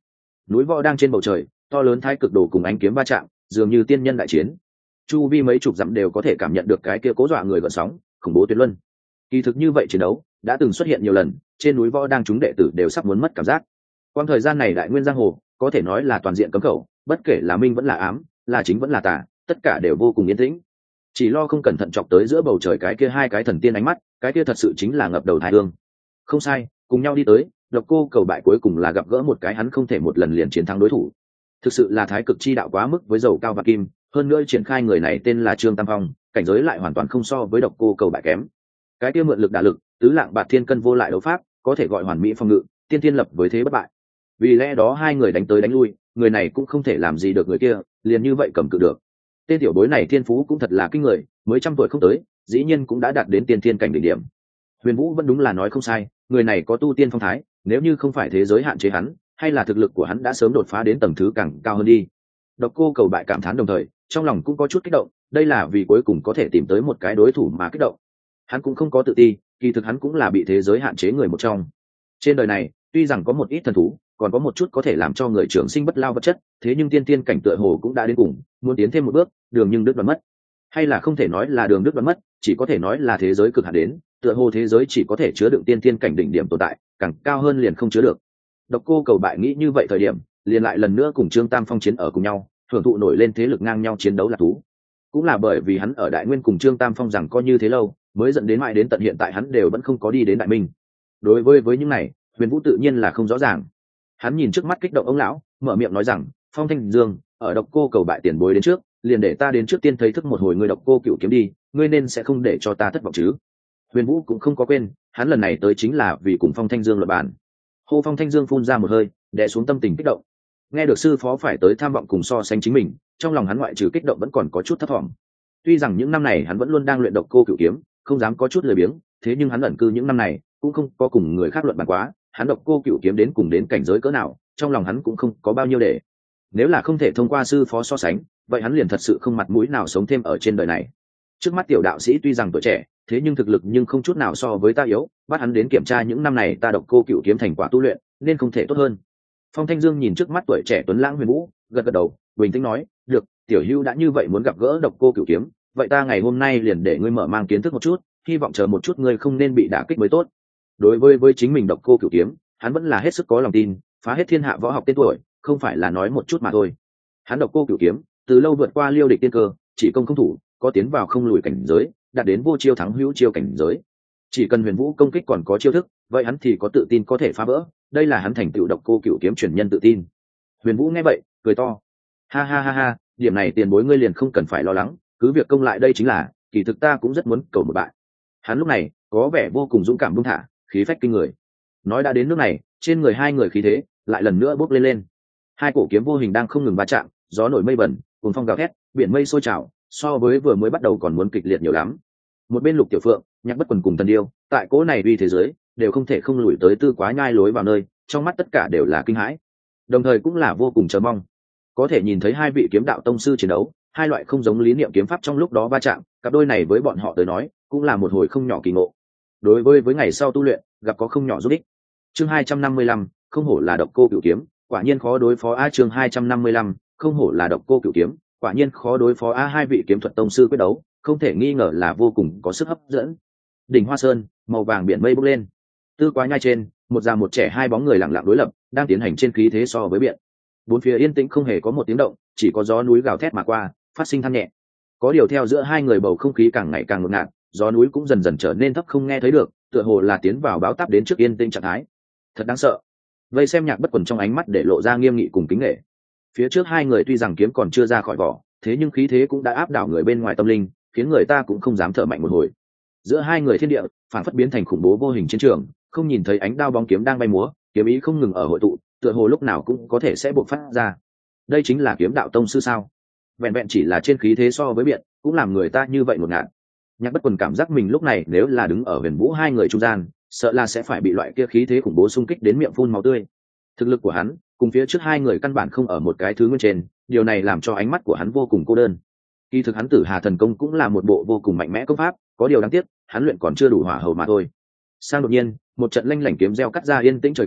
Núi võ đang trên bầu trời, to lớn thái cực đồ cùng ánh kiếm va chạm, dường như tiên nhân đại chiến. Chu vi mấy chục dặm đều có thể cảm nhận được cái kia cố dọa người gợn sóng khủng bố tuyệt luân. Kỳ thực như vậy chiến đấu đã từng xuất hiện nhiều lần, trên núi võ đang chúng đệ tử đều sắp muốn mất cảm giác. Quang thời gian này đại nguyên giang hồ có thể nói là toàn diện cấm khẩu, bất kể là minh vẫn là ám, là chính vẫn là tà, tất cả đều vô cùng yên tĩnh. Chỉ lo không cẩn thận chọc tới giữa bầu trời cái kia hai cái thần tiên ánh mắt, cái kia thật sự chính là ngập đầu thái hương. Không sai, cùng nhau đi tới, Độc Cô Cầu Bại cuối cùng là gặp gỡ một cái hắn không thể một lần liền chiến thắng đối thủ. Thực sự là thái cực chi đạo quá mức với dầu cao và kim, hơn nữa triển khai người này tên là Trương Tam Phong, cảnh giới lại hoàn toàn không so với Độc Cô Cầu Bại kém. Cái kia mượn lực đả lực, tứ lạng bạt thiên cân vô lại đấu pháp, có thể gọi hoàn mỹ phong ngự, tiên thiên lập với thế bất bại. Vì lẽ đó hai người đánh tới đánh lui, người này cũng không thể làm gì được người kia, liền như vậy cầm cự được. Tên tiểu bối này thiên phú cũng thật là kinh người, mới trăm tuổi không tới, dĩ nhiên cũng đã đạt đến tiên thiên cảnh đỉnh điểm. Huyền Vũ vẫn đúng là nói không sai, người này có tu tiên phong thái, nếu như không phải thế giới hạn chế hắn, hay là thực lực của hắn đã sớm đột phá đến tầng thứ càng cao hơn đi. Độc Cô Cầu Bại cảm thán đồng thời, trong lòng cũng có chút kích động, đây là vì cuối cùng có thể tìm tới một cái đối thủ mà kích động. Hắn cũng không có tự ti, kỳ thực hắn cũng là bị thế giới hạn chế người một trong. Trên đời này, tuy rằng có một ít thần thú, còn có một chút có thể làm cho người trưởng sinh bất lao vật chất, thế nhưng tiên tiên cảnh tựa hồ cũng đã đến cùng, muốn tiến thêm một bước, đường nhưng đứt đoạn mất. Hay là không thể nói là đường đứt đoạn mất, chỉ có thể nói là thế giới cực hạn đến, tựa hồ thế giới chỉ có thể chứa đựng tiên tiên cảnh đỉnh điểm tồn tại, càng cao hơn liền không chứa được. Độc Cô Cầu Bại nghĩ như vậy thời điểm, liền lại lần nữa cùng Trương Tam Phong chiến ở cùng nhau, hưởng thụ nổi lên thế lực ngang nhau chiến đấu là thú. Cũng là bởi vì hắn ở Đại Nguyên cùng Trương Tam Phong rằng coi như thế lâu, mới dẫn đến mãi đến tận hiện tại hắn đều vẫn không có đi đến Đại Minh. Đối với những này, Huyền Vũ tự nhiên là không rõ ràng. Hắn nhìn trước mắt kích động ông lão, mở miệng nói rằng, Phong Thanh Dương, ở Độc Cô Cầu Bại tiền bối đến trước, liền để ta đến trước tiên thấy thức một hồi ngươi Độc Cô Cửu kiếm đi, ngươi nên sẽ không để cho ta thất vọng chứ. Huyền Vũ cũng không có quên, hắn lần này tới chính là vì cùng Phong Thanh Dương luận bàn. Hô Phong Thanh Dương phun ra một hơi, đè xuống tâm tình kích động. Nghe được sư phó phải tới tham vọng cùng so sánh chính mình, trong lòng hắn ngoại trừ kích động vẫn còn có chút thất vọng. Tuy rằng những năm này hắn vẫn luôn đang luyện Độc Cô Cửu kiếm, không dám có chút lười biếng, thế nhưng hắn ẩn cư những năm này cũng không có cùng người khác luận bàn quá, hắn Độc Cô Cửu kiếm đến cùng đến cảnh giới cỡ nào, trong lòng hắn cũng không có bao nhiêu để. Nếu là không thể thông qua sư phó so sánh, vậy hắn liền thật sự không mặt mũi nào sống thêm ở trên đời này. Trước mắt tiểu đạo sĩ tuy rằng tuổi trẻ, thế nhưng thực lực nhưng không chút nào so với ta yếu, bắt hắn đến kiểm tra những năm này ta Độc Cô Cửu kiếm thành quả tu luyện, nên không thể tốt hơn. Phong Thanh Dương nhìn trước mắt tuổi trẻ tuấn lãng Huyền Vũ, gật gật đầu, bình tĩnh nói, được, tiểu hữu đã như vậy muốn gặp gỡ Độc Cô Cửu kiếm, vậy ta ngày hôm nay liền để ngươi mở mang kiến thức một chút, hy vọng chờ một chút ngươi không nên bị đả kích mới tốt. Đối với chính mình Độc Cô Cửu kiếm, hắn vẫn là hết sức có lòng tin, phá hết thiên hạ võ học tên tuổi, không phải là nói một chút mà thôi. Hắn Độc Cô Cửu kiếm, từ lâu vượt qua Liêu địch tiên cơ, chỉ công không thủ, có tiến vào không lùi cảnh giới, đạt đến vô chiêu thắng hữu chiêu cảnh giới. Chỉ cần Huyền Vũ công kích còn có chiêu thức, vậy hắn thì có tự tin có thể phá vỡ, đây là hắn thành tựu Độc Cô Cửu kiếm truyền nhân tự tin. Huyền Vũ nghe vậy, cười to. Ha ha ha ha, điểm này tiền bối ngươi liền không cần phải lo lắng, cứ việc công lại đây chính là, kỳ thực ta cũng rất muốn cầu một bạn. Hắn lúc này có vẻ vô cùng dũng cảm buông thả, khí phách kinh người. Nói đã đến nước này, trên người hai người khí thế lại lần nữa bốc lên lên. Hai cổ kiếm vô hình đang không ngừng va chạm, gió nổi mây bẩn, cuồng phong gào thét, biển mây sôi trào, so với vừa mới bắt đầu còn muốn kịch liệt nhiều lắm. Một bên Lục Tiểu Phượng, Nhạc Bất Quần cùng Thần Điêu, tại cỗ này uy thế giới, đều không thể không lùi tới Tư Quá Nhai lối vào nơi, trong mắt tất cả đều là kinh hãi, đồng thời cũng là vô cùng chờ mong. Có thể nhìn thấy hai vị kiếm đạo tông sư chiến đấu, hai loại không giống lý niệm kiếm pháp trong lúc đó va chạm, cặp đôi này với bọn họ tới nói, cũng là một hồi không nhỏ kỳ ngộ. Đối với ngày sau tu luyện, gặp có không nhỏ giúp ích. Chương 255, không hổ là Độc Cô Cửu kiếm, quả nhiên khó đối phó. Chương 255, không hổ là Độc Cô Cửu kiếm, quả nhiên khó đối phó. Hai vị kiếm thuật tông sư quyết đấu, không thể nghi ngờ là vô cùng có sức hấp dẫn. Đỉnh Hoa Sơn, màu vàng biển mây bốc lên. Tư Quá Nhai trên, một già một trẻ hai bóng người lặng lặng đối lập, đang tiến hành trên khí thế so với biển. Bốn phía yên tĩnh không hề có một tiếng động, chỉ có gió núi gào thét mà qua, phát sinh than nhẹ. Có điều theo giữa hai người bầu không khí càng ngày càng ngột ngạt, gió núi cũng dần dần trở nên thấp không nghe thấy được, tựa hồ là tiến vào báo táp đến trước yên tĩnh trạng thái. Thật đáng sợ. Vây xem Nhạc Bất Quần trong ánh mắt để lộ ra nghiêm nghị cùng kính nể. Phía trước hai người tuy rằng kiếm còn chưa ra khỏi vỏ, thế nhưng khí thế cũng đã áp đảo người bên ngoài tâm linh, khiến người ta cũng không dám thở mạnh một hồi. Giữa hai người thiên địa phản phất biến thành khủng bố vô hình chiến trường, không nhìn thấy ánh đao bóng kiếm đang bay múa, kiếm ý không ngừng ở hội tụ, tựa hồ lúc nào cũng có thể sẽ bộc phát ra. Đây chính là kiếm đạo tông sư sao? Vẹn vẹn chỉ là trên khí thế so với biện, cũng làm người ta như vậy một ngạt. Nhạc Bất Quần cảm giác mình lúc này nếu là đứng ở Huyền Vũ hai người trung gian, sợ là sẽ phải bị loại kia khí thế khủng bố xung kích đến miệng phun máu tươi. Thực lực của hắn cùng phía trước hai người căn bản không ở một cái thứ nguyên trên, điều này làm cho ánh mắt của hắn vô cùng cô đơn. Kỳ thực hắn Tử Hà thần công cũng là một bộ vô cùng mạnh mẽ công pháp, có điều đáng tiếc, hắn luyện còn chưa đủ hỏa hầu mà thôi. Sang đột nhiên, một trận lanh lảnh kiếm reo cắt ra yên tĩnh trời cao,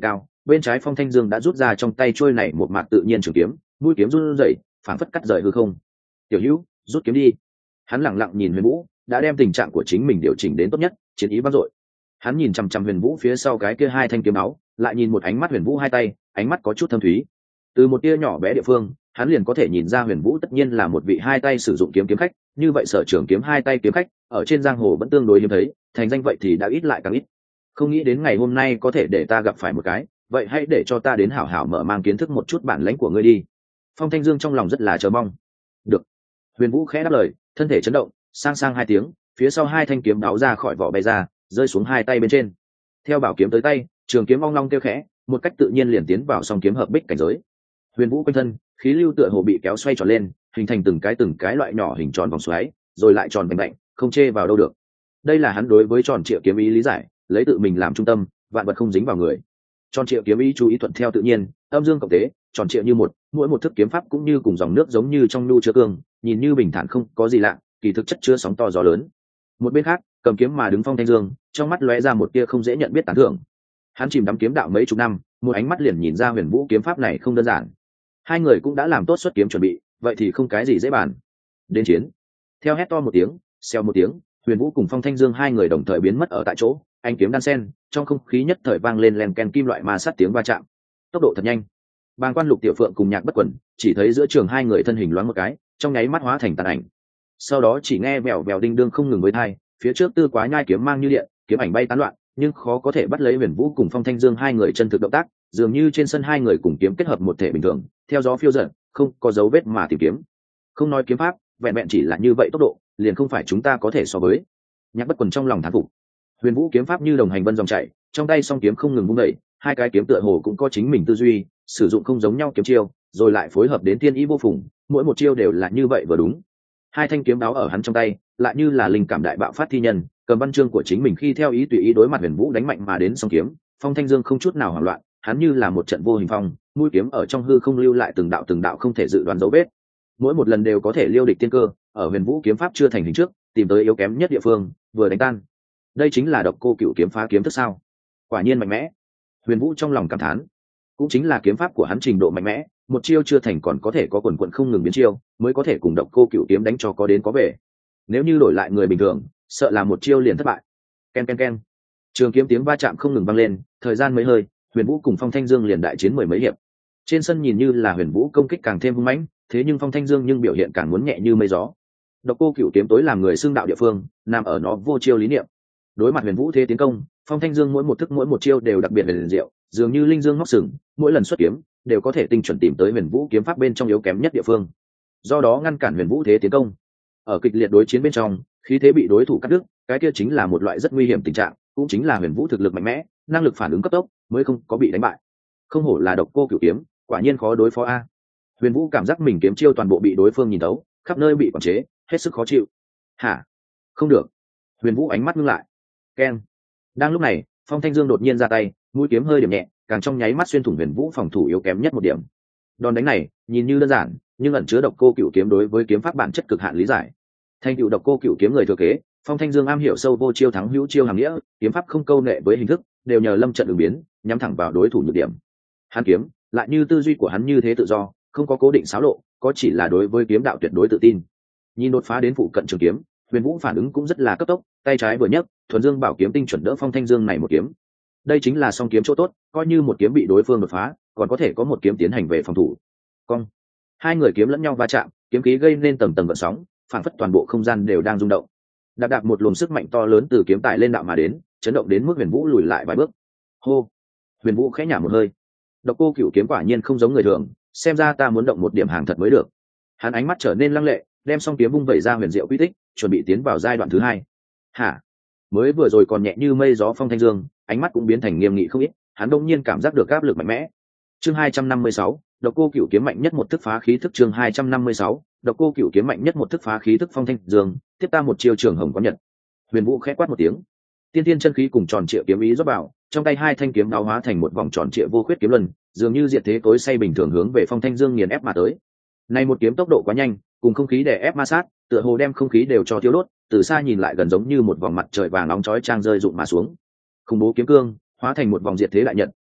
bên trái Phong Thanh Dương đã rút ra trong tay trôi này một mạc tự nhiên trường kiếm, mũi kiếm run rẩy, phảng phất cắt rời hư không. "Tiểu Hữu, rút kiếm đi." Hắn lẳng lặng nhìn Huyền Vũ, đã đem tình trạng của chính mình điều chỉnh đến tốt nhất, chiến ý vang dội. Hắn nhìn chằm chằm Huyền Vũ phía sau cái kia hai thanh kiếm áo, lại nhìn một ánh mắt Huyền Vũ hai tay, ánh mắt có chút thâm thúy. Từ một tia nhỏ bé địa phương, hắn liền có thể nhìn ra Huyền Vũ tất nhiên là một vị hai tay sử dụng kiếm kiếm khách, như vậy sở trường kiếm hai tay kiếm khách, ở trên giang hồ vẫn tương đối hiếm thấy, thành danh vậy thì đã ít lại càng ít. Không nghĩ đến ngày hôm nay có thể để ta gặp phải một cái, vậy hãy để cho ta đến hảo hảo mở mang kiến thức một chút bản lĩnh của ngươi đi. Phong Thanh Dương trong lòng rất là chờ mong. Được. Huyền Vũ khẽ đáp lời, thân thể chấn động, sang sang hai tiếng, phía sau hai thanh kiếm đáo ra khỏi vỏ bay ra, rơi xuống hai tay bên trên. Theo bảo kiếm tới tay, trường kiếm ong long kêu khẽ, một cách tự nhiên liền tiến vào song kiếm hợp bích cảnh giới. Huyền Vũ quanh thân, khí lưu tựa hồ bị kéo xoay tròn lên, hình thành từng cái loại nhỏ hình tròn vòng xoáy, rồi lại tròn bành bạnh, không chê vào đâu được. Đây là hắn đối với tròn trịa kiếm ý lý giải, lấy tự mình làm trung tâm, vạn vật không dính vào người. Tròn trịa kiếm ý chú ý thuận theo tự nhiên, âm dương cộng tế, tròn trịa như một, mỗi một thức kiếm pháp cũng như cùng dòng nước giống như trong nhu chứa cương, nhìn như bình thản không có gì lạ, kỳ thực chất chứa sóng to gió lớn. Một bên khác, cầm kiếm mà đứng Phong Thanh Dương, trong mắt lóe ra một tia không dễ nhận biết tán thưởng. Hắn chìm đắm kiếm đạo mấy chục năm, một ánh mắt liền nhìn ra Huyền Vũ kiếm pháp này không đơn giản. Hai người cũng đã làm tốt xuất kiếm chuẩn bị, vậy thì không cái gì dễ bàn. Đến chiến. Theo hét to một tiếng, xèo một tiếng, Huyền Vũ cùng Phong Thanh Dương hai người đồng thời biến mất ở tại chỗ, anh kiếm đan sen, trong không khí nhất thời vang lên len ken kim loại ma sát tiếng va chạm. Tốc độ thật nhanh. Bàng Quan Lục Tiểu Phượng cùng Nhạc Bất Quần, chỉ thấy giữa trường hai người thân hình loáng một cái, trong nháy mắt hóa thành tàn ảnh. Sau đó chỉ nghe vèo vèo đinh đương không ngừng với tai, phía trước Tư Quá Nhai kiếm mang như điện, kiếm ảnh bay tán loạn, nhưng khó có thể bắt lấy Huyền Vũ cùng Phong Thanh Dương hai người chân thực động tác, dường như trên sân hai người cùng kiếm kết hợp một thể bình thường, theo gió phiêu dật, không có dấu vết mà tìm kiếm. Không nói kiếm pháp, vẹn vẹn chỉ là như vậy tốc độ, liền không phải chúng ta có thể so với. Nhạc Bất Quần trong lòng thán phục. Huyền Vũ kiếm pháp như đồng hành vân dòng chảy, trong tay song kiếm không ngừng vung đẩy, hai cái kiếm tựa hồ cũng có chính mình tư duy, sử dụng không giống nhau kiếm chiêu, rồi lại phối hợp đến thiên ý vô phùng, mỗi một chiêu đều là như vậy vừa đúng. Hai thanh kiếm đáo ở hắn trong tay, lại như là linh cảm đại bạo phát thi nhân, cầm văn chương của chính mình khi theo ý tùy ý đối mặt Huyền Vũ đánh mạnh mà đến song kiếm. Phong Thanh Dương không chút nào hoảng loạn, hắn như là một trận vô hình phong, mũi kiếm ở trong hư không lưu lại từng đạo không thể dự đoán dấu vết. Mỗi một lần đều có thể liêu địch tiên cơ, ở Huyền Vũ kiếm pháp chưa thành hình trước, tìm tới yếu kém nhất địa phương, vừa đánh tan. Đây chính là Độc Cô Cửu kiếm phá kiếm thức sao? Quả nhiên mạnh mẽ. Huyền Vũ trong lòng cảm thán. Cũng chính là kiếm pháp của hắn trình độ mạnh mẽ, một chiêu chưa thành còn có thể có quần quần không ngừng biến chiêu, mới có thể cùng Độc Cô Cửu kiếm đánh cho có đến có về. Nếu như đổi lại người bình thường, sợ là một chiêu liền thất bại. Ken ken ken. Trường kiếm tiếng va chạm không ngừng vang lên, thời gian mấy hơi, Huyền Vũ cùng Phong Thanh Dương liền đại chiến mười mấy hiệp. Trên sân nhìn như là Huyền Vũ công kích càng thêm hung mãnh, thế nhưng Phong Thanh Dương nhưng biểu hiện càng muốn nhẹ như mây gió. Độc Cô Cửu kiếm tối làm người xưng đạo địa phương, nằm ở nó vô chiêu lý niệm. Đối mặt Huyền Vũ thế tiến công, Phong Thanh Dương mỗi một thức mỗi một chiêu đều đặc biệt huyền diệu, dường như linh dương ngóc sừng, mỗi lần xuất kiếm đều có thể tinh chuẩn tìm tới Huyền Vũ kiếm pháp bên trong yếu kém nhất địa phương, do đó ngăn cản Huyền Vũ thế tiến công. Ở kịch liệt đối chiến bên trong, khí thế bị đối thủ cắt đứt, cái kia chính là một loại rất nguy hiểm tình trạng, cũng chính là Huyền Vũ thực lực mạnh mẽ, năng lực phản ứng cấp tốc, mới không có bị đánh bại. Không hổ là Độc Cô Cửu kiếm, quả nhiên khó đối phó a. Huyền Vũ cảm giác mình kiếm chiêu toàn bộ bị đối phương nhìn thấu, khắp nơi bị quản chế, hết sức khó chịu. Hả? Không được. Huyền Vũ ánh mắt ngưng lại. Keng. Đang lúc này, Phong Thanh Dương đột nhiên ra tay, mũi kiếm hơi điểm nhẹ, càng trong nháy mắt xuyên thủng Huyền Vũ phòng thủ yếu kém nhất một điểm. Đòn đánh này, nhìn như đơn giản, nhưng ẩn chứa Độc Cô Cửu kiếm đối với kiếm pháp bản chất cực hạn lý giải. Thành tựu Độc Cô Cửu kiếm người thừa kế, Phong Thanh Dương am hiểu sâu vô chiêu thắng hữu chiêu hàm nghĩa, kiếm pháp không câu nệ với hình thức, đều nhờ lâm trận ứng biến, nhắm thẳng vào đối thủ nhược điểm. Hắn kiếm, lại như tư duy của hắn như thế tự do, không có cố định xáo lộ, có chỉ là đối với kiếm đạo tuyệt đối tự tin. Nhìn đột phá đến phụ cận trường kiếm, Huyền Vũ phản ứng cũng rất là cấp tốc, tay trái vừa nhấc, thuần dương bảo kiếm tinh chuẩn đỡ Phong Thanh Dương này một kiếm. Đây chính là song kiếm chỗ tốt, coi như một kiếm bị đối phương đột phá, còn có thể có một kiếm tiến hành về phòng thủ. Cong. Hai người kiếm lẫn nhau va chạm, kiếm khí gây nên tầng tầng gợn sóng, phản phất toàn bộ không gian đều đang rung động. Đạp đạp một luồng sức mạnh to lớn từ kiếm tải lên đạo mà đến, chấn động đến mức Huyền Vũ lùi lại vài bước. Hô. Huyền Vũ khẽ nhả một hơi. Độc Cô Cửu kiếm quả nhiên không giống người thường, xem ra ta muốn động một điểm hàng thật mới được. Hắn ánh mắt trở nên lăng lệ, đem song kiếm vung vẩy ra huyền diệu quy tích, chuẩn bị tiến vào giai đoạn thứ hai. Hả? Mới vừa rồi còn nhẹ như mây gió Phong Thanh Dương, ánh mắt cũng biến thành nghiêm nghị không ít, hắn đột nhiên cảm giác được áp lực mạnh mẽ. Chương 256, Độc Cô Cửu kiếm mạnh nhất một thức phá khí thức. Chương 256, Độc Cô Cửu kiếm mạnh nhất một thức phá khí thức. Phong Thanh Dương, tiếp ta một chiêu trường hồng có nhật. Huyền Vũ khẽ quát một tiếng, tiên tiên chân khí cùng tròn trịa kiếm ý rót vào, trong tay hai thanh kiếm đao hóa thành một vòng tròn trịa vô khuyết kiếm luân, dường như diệt thế tối say bình thường hướng về Phong Thanh Dương nghiền ép mà tới. Này một kiếm tốc độ quá nhanh, cùng không khí đè ép ma sát, tựa hồ đem không khí đều cho thiêu đốt, từ xa nhìn lại gần giống như một vòng mặt trời vàng nóng chói chang rơi rụng mà xuống. Khủng bố kiếm cương hóa thành một vòng diệt thế đại nhật,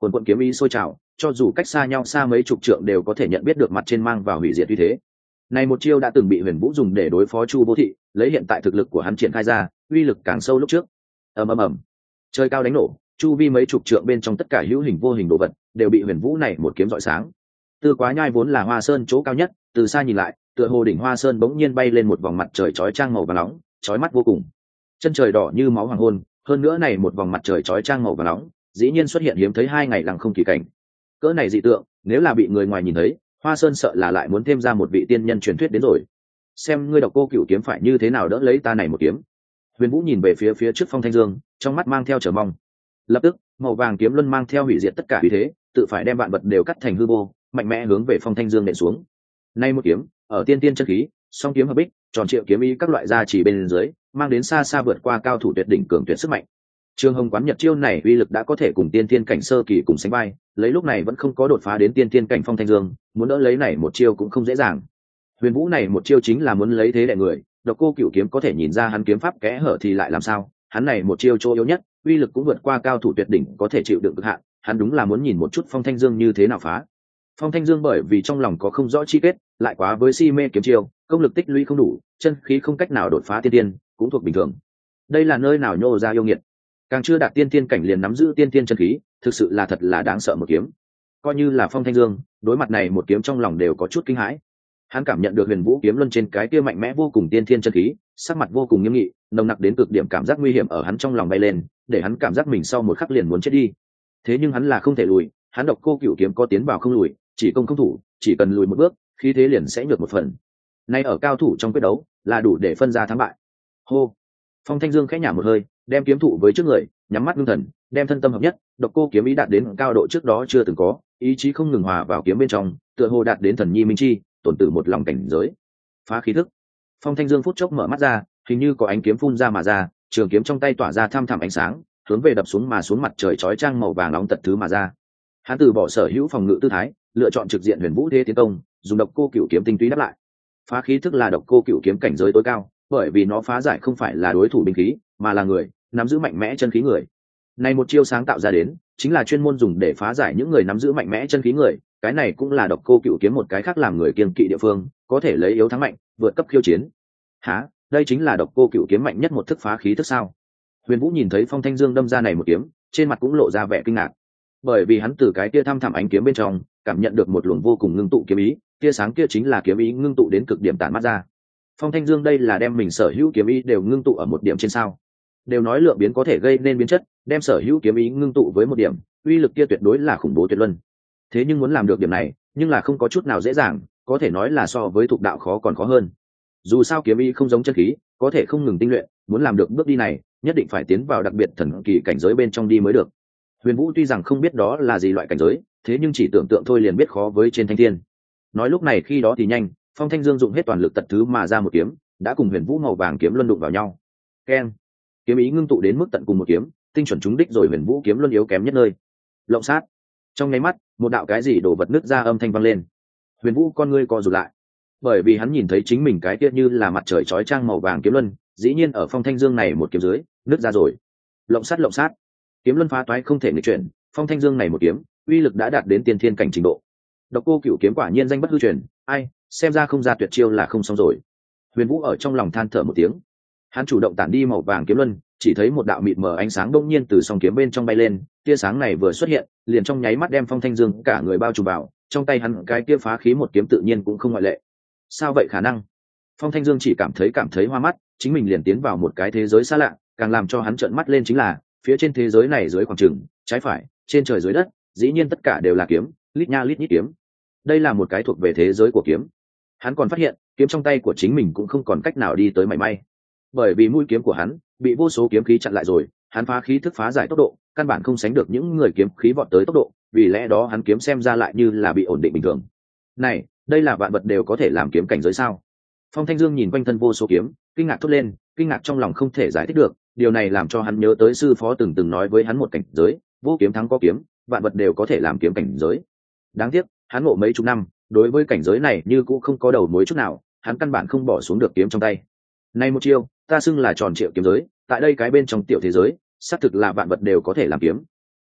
quần quận kiếm ý sôi trào, cho dù cách xa nhau xa mấy chục trượng đều có thể nhận biết được mặt trên mang vào hủy diệt uy thế. Này một chiêu đã từng bị Huyền Vũ dùng để đối phó Chu Vô Thị, lấy hiện tại thực lực của hắn triển khai ra, uy lực càng sâu lúc trước. Ầm ầm ầm, trời cao đánh nổ, chu vi mấy chục trượng bên trong tất cả hữu hình vô hình đồ vật đều bị Huyền Vũ này một kiếm rọi sáng. Tư Quá Nhai vốn là Hoa Sơn chỗ cao nhất, từ xa nhìn lại, tựa hồ đỉnh Hoa Sơn bỗng nhiên bay lên một vòng mặt trời chói chang màu vàng nóng, chói mắt vô cùng. Chân trời đỏ như máu hoàng hôn, hơn nữa này một vòng mặt trời chói chang màu vàng nóng, dĩ nhiên xuất hiện hiếm thấy 2 ngày lặng không kỳ cảnh. Cỡ này dị tượng, nếu là bị người ngoài nhìn thấy, Hoa Sơn sợ là lại muốn thêm ra một vị tiên nhân truyền thuyết đến rồi. Xem ngươi Độc Cô Cửu kiếm phải như thế nào đỡ lấy ta này một kiếm. Huyền Vũ nhìn về phía trước Phong Thanh Dương, trong mắt mang theo chờ mong. Lập tức, màu vàng kiếm luân mang theo hủy diệt tất cả uy thế, tự phải đem vạn vật đều cắt thành hư vô, mạnh mẽ hướng về Phong Thanh Dương nện xuống. Nay một kiếm, ở tiên tiên chân khí, song kiếm hợp bích, tròn triệu kiếm ý các loại gia chỉ bên dưới, mang đến xa xa vượt qua cao thủ tuyệt đỉnh cường tuyệt sức mạnh. Trường Hồng Quán Nhật chiêu này uy lực đã có thể cùng tiên tiên cảnh sơ kỳ cùng sánh vai, lấy lúc này vẫn không có đột phá đến tiên tiên cảnh Phong Thanh Dương, muốn đỡ lấy này một chiêu cũng không dễ dàng. Huyền Vũ này một chiêu chính là muốn lấy thế đè người, Độc Cô Cửu kiếm có thể nhìn ra hắn kiếm pháp kẽ hở thì lại làm sao? Hắn này một chiêu chỗ yếu nhất, uy lực cũng vượt qua cao thủ tuyệt đỉnh có thể chịu đựng cực hạn, hắn đúng là muốn nhìn một chút Phong Thanh Dương như thế nào phá. Phong Thanh Dương bởi vì trong lòng có không rõ chi kết, lại quá với si mê kiếm chiêu, công lực tích lũy không đủ, chân khí không cách nào đột phá tiên tiên, cũng thuộc bình thường. Đây là nơi nào nhô ra yêu nghiệt. Càng chưa đạt tiên tiên cảnh liền nắm giữ tiên tiên chân khí, thực sự là thật là đáng sợ một kiếm. Coi như là Phong Thanh Dương, đối mặt này một kiếm trong lòng đều có chút kinh hãi. Hắn cảm nhận được Huyền Vũ kiếm luân trên cái kia mạnh mẽ vô cùng tiên thiên chân khí, sắc mặt vô cùng nghiêm nghị, nồng nặc đến cực điểm cảm giác nguy hiểm ở hắn trong lòng bay lên, để hắn cảm giác mình sau một khắc liền muốn chết đi. Thế nhưng hắn là không thể lùi, hắn Độc Cô Cửu kiếm có tiến vào không lùi, chỉ công không thủ, chỉ cần lùi một bước, khí thế liền sẽ nhược một phần. Nay ở cao thủ trong quyết đấu, là đủ để phân ra thắng bại. Hô. Phong Thanh Dương khẽ nhả một hơi, đem kiếm thụ với trước người, nhắm mắt ngưng thần, đem thân tâm hợp nhất, Độc Cô kiếm ý đạt đến cao độ trước đó chưa từng có, ý chí không ngừng hòa vào kiếm bên trong, tựa hồ đạt đến thần nhi minh chi, tổn tử một lòng cảnh giới. Phá khí thức. Phong Thanh Dương phút chốc mở mắt ra, hình như có ánh kiếm phun ra mà ra, trường kiếm trong tay tỏa ra thăm thẳm ánh sáng, hướng về đập xuống mà xuống mặt trời chói chang màu vàng nóng tật thứ mà ra. Hắn từ bỏ sở hữu phòng ngự tư thái, lựa chọn trực diện Huyền Vũ thế tiến công, dùng Độc Cô Cửu kiếm tinh túy đáp lại. Phá khí thức là Độc Cô Cửu kiếm cảnh giới tối cao, bởi vì nó phá giải không phải là đối thủ binh khí, mà là người, nắm giữ mạnh mẽ chân khí người. Này một chiêu sáng tạo ra đến, chính là chuyên môn dùng để phá giải những người nắm giữ mạnh mẽ chân khí người, cái này cũng là Độc Cô Cửu kiếm một cái khác làm người kiêng kỵ địa phương, có thể lấy yếu thắng mạnh, vượt cấp khiêu chiến. Hả, đây chính là Độc Cô Cửu kiếm mạnh nhất một thức phá khí thức sao? Huyền Vũ nhìn thấy Phong Thanh Dương đâm ra này một kiếm, trên mặt cũng lộ ra vẻ kinh ngạc, bởi vì hắn từ cái kia thăm thẳm ánh kiếm bên trong cảm nhận được một luồng vô cùng ngưng tụ kiếm ý, tia sáng kia chính là kiếm ý ngưng tụ đến cực điểm tản mắt ra. Phong Thanh Dương đây là đem mình sở hữu kiếm ý đều ngưng tụ ở một điểm trên sao? Đều nói lượng biến có thể gây nên biến chất, đem sở hữu kiếm ý ngưng tụ với một điểm, uy lực kia tuyệt đối là khủng bố tuyệt luân. Thế nhưng muốn làm được điểm này, nhưng là không có chút nào dễ dàng, có thể nói là so với thuộc đạo khó còn khó hơn. Dù sao kiếm ý không giống chân khí, có thể không ngừng tinh luyện, muốn làm được bước đi này, nhất định phải tiến vào đặc biệt thần kỳ cảnh giới bên trong đi mới được. Huyền Vũ tuy rằng không biết đó là gì loại cảnh giới, thế nhưng chỉ tưởng tượng thôi liền biết khó với trên thanh thiên. Nói lúc này khi đó thì nhanh, Phong Thanh Dương dụng hết toàn lực tật thứ mà ra một kiếm, đã cùng Huyền Vũ màu vàng kiếm luân đụng vào nhau. Keng! Kiếm ý ngưng tụ đến mức tận cùng một kiếm, tinh chuẩn trúng đích rồi Huyền Vũ kiếm luân yếu kém nhất nơi. Lộng sát! Trong nháy mắt, một đạo cái gì đổ vật nứt ra âm thanh vang lên. Huyền Vũ con ngươi co rụt lại, bởi vì hắn nhìn thấy chính mình cái kia như là mặt trời chói chang màu vàng kiếm luân, dĩ nhiên ở Phong Thanh Dương này một kiếm dưới, nứt ra rồi. Lộng sát lộng sát! Kiếm luân phá toái không thể nghịch chuyển, Phong Thanh Dương này một kiếm, uy lực đã đạt đến tiên thiên cảnh trình độ. Độc Cô Cửu kiếm quả nhiên danh bất hư truyền, ai, xem ra không ra tuyệt chiêu là không xong rồi. Huyền Vũ ở trong lòng than thở một tiếng. Hắn chủ động tản đi màu vàng kiếm luân, chỉ thấy một đạo mịt mờ ánh sáng đông nhiên từ song kiếm bên trong bay lên, tia sáng này vừa xuất hiện, liền trong nháy mắt đem Phong Thanh Dương cả người bao trùm vào, trong tay hắn cái kia phá khí một kiếm tự nhiên cũng không ngoại lệ. Sao vậy khả năng? Phong Thanh Dương chỉ cảm thấy hoa mắt, chính mình liền tiến vào một cái thế giới xa lạ, càng làm cho hắn trợn mắt lên chính là, phía trên thế giới này dưới khoảng trường, trái phải, trên trời dưới đất, dĩ nhiên tất cả đều là kiếm, lít nha lít nhít kiếm. Đây là một cái thuộc về thế giới của kiếm. Hắn còn phát hiện, kiếm trong tay của chính mình cũng không còn cách nào đi tới mảy may, bởi vì mũi kiếm của hắn bị vô số kiếm khí chặn lại rồi, hắn phá khí thức phá giải tốc độ căn bản không sánh được những người kiếm khí vọt tới tốc độ, vì lẽ đó hắn kiếm xem ra lại như là bị ổn định bình thường. Này, đây là vạn vật đều có thể làm kiếm cảnh giới sao? Phong Thanh Dương nhìn quanh thân vô số kiếm, kinh ngạc thốt lên, kinh ngạc trong lòng không thể giải thích được, điều này làm cho hắn nhớ tới sư phó từng nói với hắn một cảnh giới, vô kiếm thắng có kiếm, vạn vật đều có thể làm kiếm cảnh giới. Đáng tiếc, hắn ngộ mấy chục năm, đối với cảnh giới này như cũng không có đầu mối chút nào, hắn căn bản không bỏ xuống được kiếm trong tay. Này một chiêu, ta xưng là tròn triệu kiếm giới, tại đây cái bên trong tiểu thế giới, xác thực là vạn vật đều có thể làm kiếm.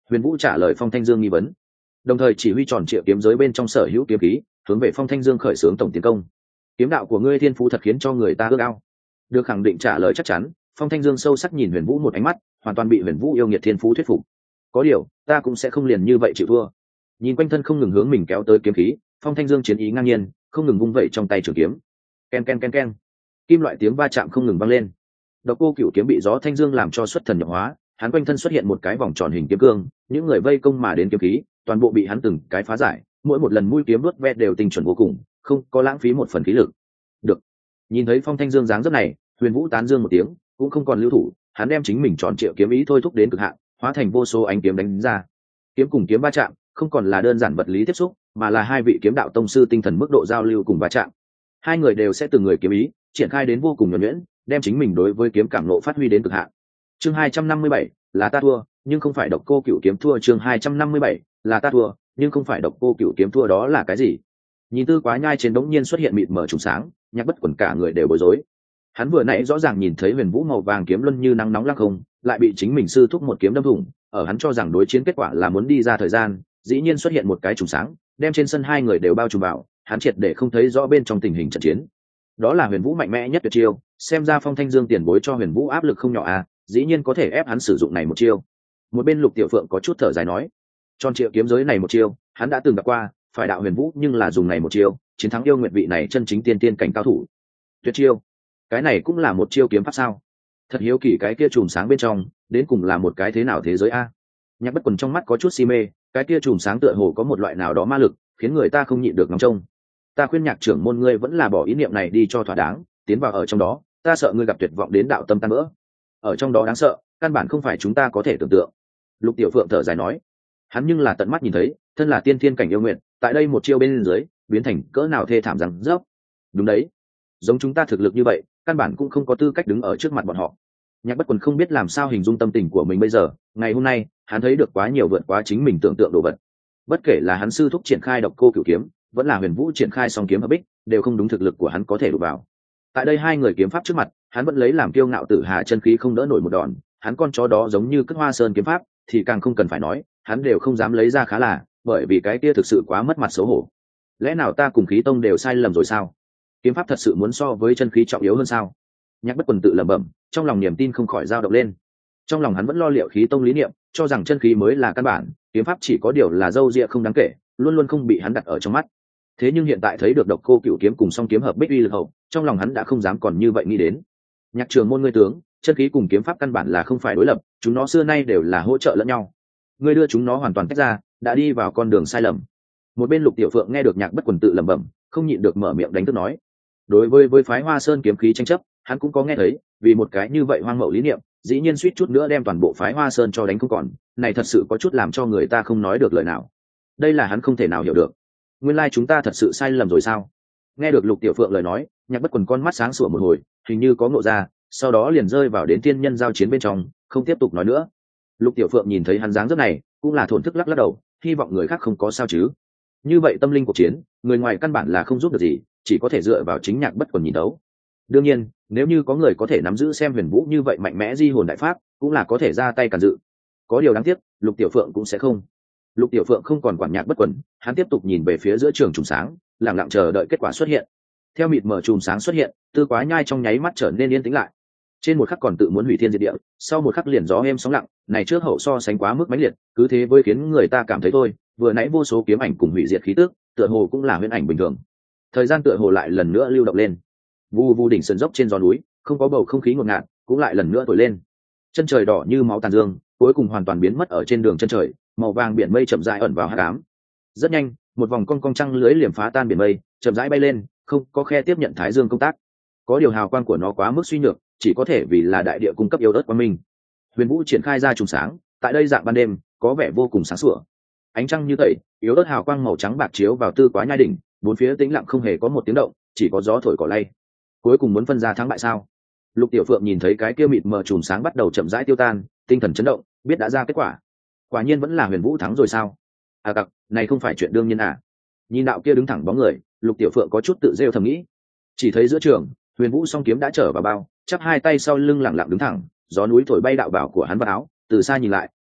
Huyền Vũ trả lời Phong Thanh Dương nghi vấn, đồng thời chỉ huy tròn triệu kiếm giới bên trong sở hữu kiếm khí hướng về Phong Thanh Dương khởi xướng tổng tiến công. Kiếm đạo của ngươi thiên phú thật khiến cho người ta ước ao. Được khẳng định trả lời chắc chắn, Phong Thanh Dương sâu sắc nhìn Huyền Vũ một ánh mắt, hoàn toàn bị Huyền Vũ yêu nghiệt thiên phú thuyết phục. Có điều, ta cũng sẽ không liền như vậy chịu thua. Nhìn quanh thân không ngừng hướng mình kéo tới kiếm khí, Phong Thanh Dương chiến ý ngang nhiên, không ngừng vung vẩy trong tay trường kiếm. Ken ken ken ken. Kim loại tiếng va chạm không ngừng vang lên. Độc Cô Cửu kiếm bị gió thanh dương làm cho xuất thần nhập hóa, hắn quanh thân xuất hiện một cái vòng tròn hình kiếm cương, những người vây công mà đến kiếm khí, toàn bộ bị hắn từng cái phá giải, mỗi một lần mũi kiếm vuốt ve đều tinh chuẩn vô cùng, không có lãng phí một phần khí lực. Được. Nhìn thấy Phong Thanh Dương dáng dấp này, Huyền Vũ tán dương một tiếng, cũng không còn lưu thủ, hắn đem chính mình tròn triệu kiếm ý thôi thúc đến cực hạn, hóa thành vô số ánh kiếm đánh ra. Kiếm cùng kiếm va chạm, không còn là đơn giản vật lý tiếp xúc, mà là hai vị kiếm đạo tông sư tinh thần mức độ giao lưu cùng va chạm. Hai người đều sẽ từng người kiếm ý triển khai đến vô cùng nhuần nhuyễn, đem chính mình đối với kiếm cảm nộ phát huy đến cực hạn. Chương 257, là ta thua, nhưng không phải Độc Cô Cửu kiếm thua. Chương 257, là ta thua, nhưng không phải Độc Cô Cửu kiếm thua. Đó là cái gì? Nhìn Tư Quá Nhai trên đống nhiên xuất hiện mịt mờ trùng sáng, Nhạc Bất Quần cả người đều bối rối. Hắn vừa nãy rõ ràng nhìn thấy Huyền Vũ màu vàng kiếm luân như nắng nóng lăng không, lại bị chính mình sư thúc một kiếm đâm thủng, ở hắn cho rằng đối chiến kết quả là muốn đi ra thời gian, dĩ nhiên xuất hiện một cái trùng sáng, đem trên sân hai người đều bao trùm vào, hắn triệt để không thấy rõ bên trong tình hình trận chiến. Đó là Huyền Vũ mạnh mẽ nhất tuyệt chiêu, xem ra Phong Thanh Dương tiền bối cho Huyền Vũ áp lực không nhỏ à, dĩ nhiên có thể ép hắn sử dụng này một chiêu. Một bên Lục Tiểu Phượng có chút thở dài nói, tròn triệu kiếm giới này một chiêu, hắn đã từng gặp qua, phải đạo Huyền Vũ nhưng là dùng này một chiêu, chiến thắng yêu nguyệt vị này chân chính tiên tiên cảnh cao thủ. Tuyệt chiêu, cái này cũng là một chiêu kiếm pháp sao? Thật hiếu kỳ cái kia chùm sáng bên trong, đến cùng là một cái thế nào thế giới a? Nhạc Bất Quần trong mắt có chút si mê, cái kia chùm sáng tựa hồ có một loại nào đó ma lực, khiến người ta không nhịn được ngóng trông. Ta khuyên Nhạc trưởng môn ngươi vẫn là bỏ ý niệm này đi cho thỏa đáng, tiến vào ở trong đó, ta sợ ngươi gặp tuyệt vọng đến đạo tâm tan vỡ. Ở trong đó đáng sợ, căn bản không phải chúng ta có thể tưởng tượng. Lục Tiểu Phượng thở dài nói, hắn nhưng là tận mắt nhìn thấy, thân là tiên thiên cảnh yêu nguyện, tại đây một chiêu bên dưới, biến thành cỡ nào thê thảm rằng dốc. Đúng đấy, giống chúng ta thực lực như vậy, căn bản cũng không có tư cách đứng ở trước mặt bọn họ. Nhạc Bất Quần không biết làm sao hình dung tâm tình của mình bây giờ, ngày hôm nay hắn thấy được quá nhiều vượt quá chính mình tưởng tượng đồ vật. Bất kể là hắn sư thúc triển khai Độc Cô Cửu kiếm, vẫn là Huyền Vũ triển khai song kiếm hợp bích, đều không đúng thực lực của hắn có thể đụng vào. Tại đây hai người kiếm pháp trước mặt, hắn vẫn lấy làm kiêu ngạo tử hà chân khí không đỡ nổi một đòn, hắn con chó đó giống như Cất Hoa Sơn kiếm pháp, thì càng không cần phải nói, hắn đều không dám lấy ra khá là, bởi vì cái kia thực sự quá mất mặt xấu hổ. Lẽ nào ta cùng khí tông đều sai lầm rồi sao? Kiếm pháp thật sự muốn so với chân khí trọng yếu hơn sao? Nhạc Bất Quần tự lẩm bẩm, trong lòng niềm tin không khỏi dao động lên. Trong lòng hắn vẫn lo liệu khí tông lý niệm, cho rằng chân khí mới là căn bản, kiếm pháp chỉ có điều là dâu dịa không đáng kể, luôn luôn không bị hắn đặt ở trong mắt. Thế nhưng hiện tại thấy được Độc Cô Cửu kiếm cùng song kiếm hợp bích uy lực hậu, trong lòng hắn đã không dám còn như vậy nghĩ đến. Nhạc Trường môn ngươi tướng, chân khí cùng kiếm pháp căn bản là không phải đối lập, chúng nó xưa nay đều là hỗ trợ lẫn nhau. Ngươi đưa chúng nó hoàn toàn tách ra, đã đi vào con đường sai lầm. Một bên Lục Tiểu Phượng nghe được Nhạc Bất Quần tự lẩm bẩm, không nhịn được mở miệng đánh thức nói. Đối với phái Hoa Sơn kiếm khí tranh chấp, hắn cũng có nghe thấy, vì một cái như vậy hoang mậu lý niệm, dĩ nhiên suýt chút nữa đem toàn bộ phái Hoa Sơn cho đánh không còn, này thật sự có chút làm cho người ta không nói được lời nào. Đây là hắn không thể nào hiểu được. Nguyên lai chúng ta thật sự sai lầm rồi sao? Nghe được Lục Tiểu Phượng lời nói, Nhạc Bất Quần con mắt sáng sủa một hồi, hình như có ngộ ra, sau đó liền rơi vào đến tiên nhân giao chiến bên trong, không tiếp tục nói nữa. Lục Tiểu Phượng nhìn thấy hắn dáng dấp này, cũng là thổn thức lắc lắc đầu, hy vọng người khác không có sao chứ. Như vậy tâm linh cuộc chiến, người ngoài căn bản là không giúp được gì, chỉ có thể dựa vào chính Nhạc Bất Quần nhìn đấu. Đương nhiên, nếu như có người có thể nắm giữ xem Huyền Vũ như vậy mạnh mẽ di hồn đại pháp, cũng là có thể ra tay cản dự. Có điều đáng tiếc, Lục Tiểu Phượng cũng sẽ không. Lục Tiểu Phượng không còn quản Nhạc Bất Quần, hắn tiếp tục nhìn về phía giữa trường trùng sáng, lặng lặng chờ đợi kết quả xuất hiện. Theo mịt mờ chùm sáng xuất hiện, Tư Quá Nhai trong nháy mắt trở nên yên tĩnh lại. Trên một khắc còn tự muốn hủy thiên diệt địa, sau một khắc liền gió êm sóng lặng, này trước hậu so sánh quá mức mãnh liệt, cứ thế với khiến người ta cảm thấy thôi, vừa nãy vô số kiếm ảnh cùng hủy diệt khí tức, tựa hồ cũng là huyễn ảnh bình thường. Thời gian tựa hồ lại lần nữa lưu động lên. Vu vu đỉnh sườn dốc trên gió núi, không có bầu không khí ngột ngạt, cũng lại lần nữa thổi lên. Chân trời đỏ như máu tàn dương, cuối cùng hoàn toàn biến mất ở trên đường chân trời, màu vàng biển mây chậm rãi ẩn vào hắc ám. Rất nhanh, một vòng cong cong trăng lưới liềm phá tan biển mây, chậm rãi bay lên, không có khe tiếp nhận thái dương công tác. Có điều hào quang của nó quá mức suy nhược, chỉ có thể vì là đại địa cung cấp yếu ớt quang minh. Huyền Vũ triển khai ra trùng sáng, tại đây dạng ban đêm, có vẻ vô cùng sáng sủa. Ánh trăng như tẩy, yếu ớt hào quang màu trắng bạc chiếu vào Tư Quá Nhai đỉnh, bốn phía tĩnh lặng không hề có một tiếng động, chỉ có gió thổi cỏ lay. Cuối cùng muốn phân ra thắng bại sao? Lục Tiểu Phượng nhìn thấy cái kia mịt mờ chùm sáng bắt đầu chậm rãi tiêu tan, tinh thần chấn động, biết đã ra kết quả. Quả nhiên vẫn là Huyền Vũ thắng rồi sao? À cặc, này không phải chuyện đương nhiên à? Nhìn đạo kia đứng thẳng bóng người, Lục Tiểu Phượng có chút tự rêu thầm nghĩ. Chỉ thấy giữa trường, Huyền Vũ song kiếm đã trở vào bao, chắp hai tay sau lưng lẳng lặng đứng thẳng, gió núi thổi bay đạo bảo của hắn vào áo, từ xa nhìn lại,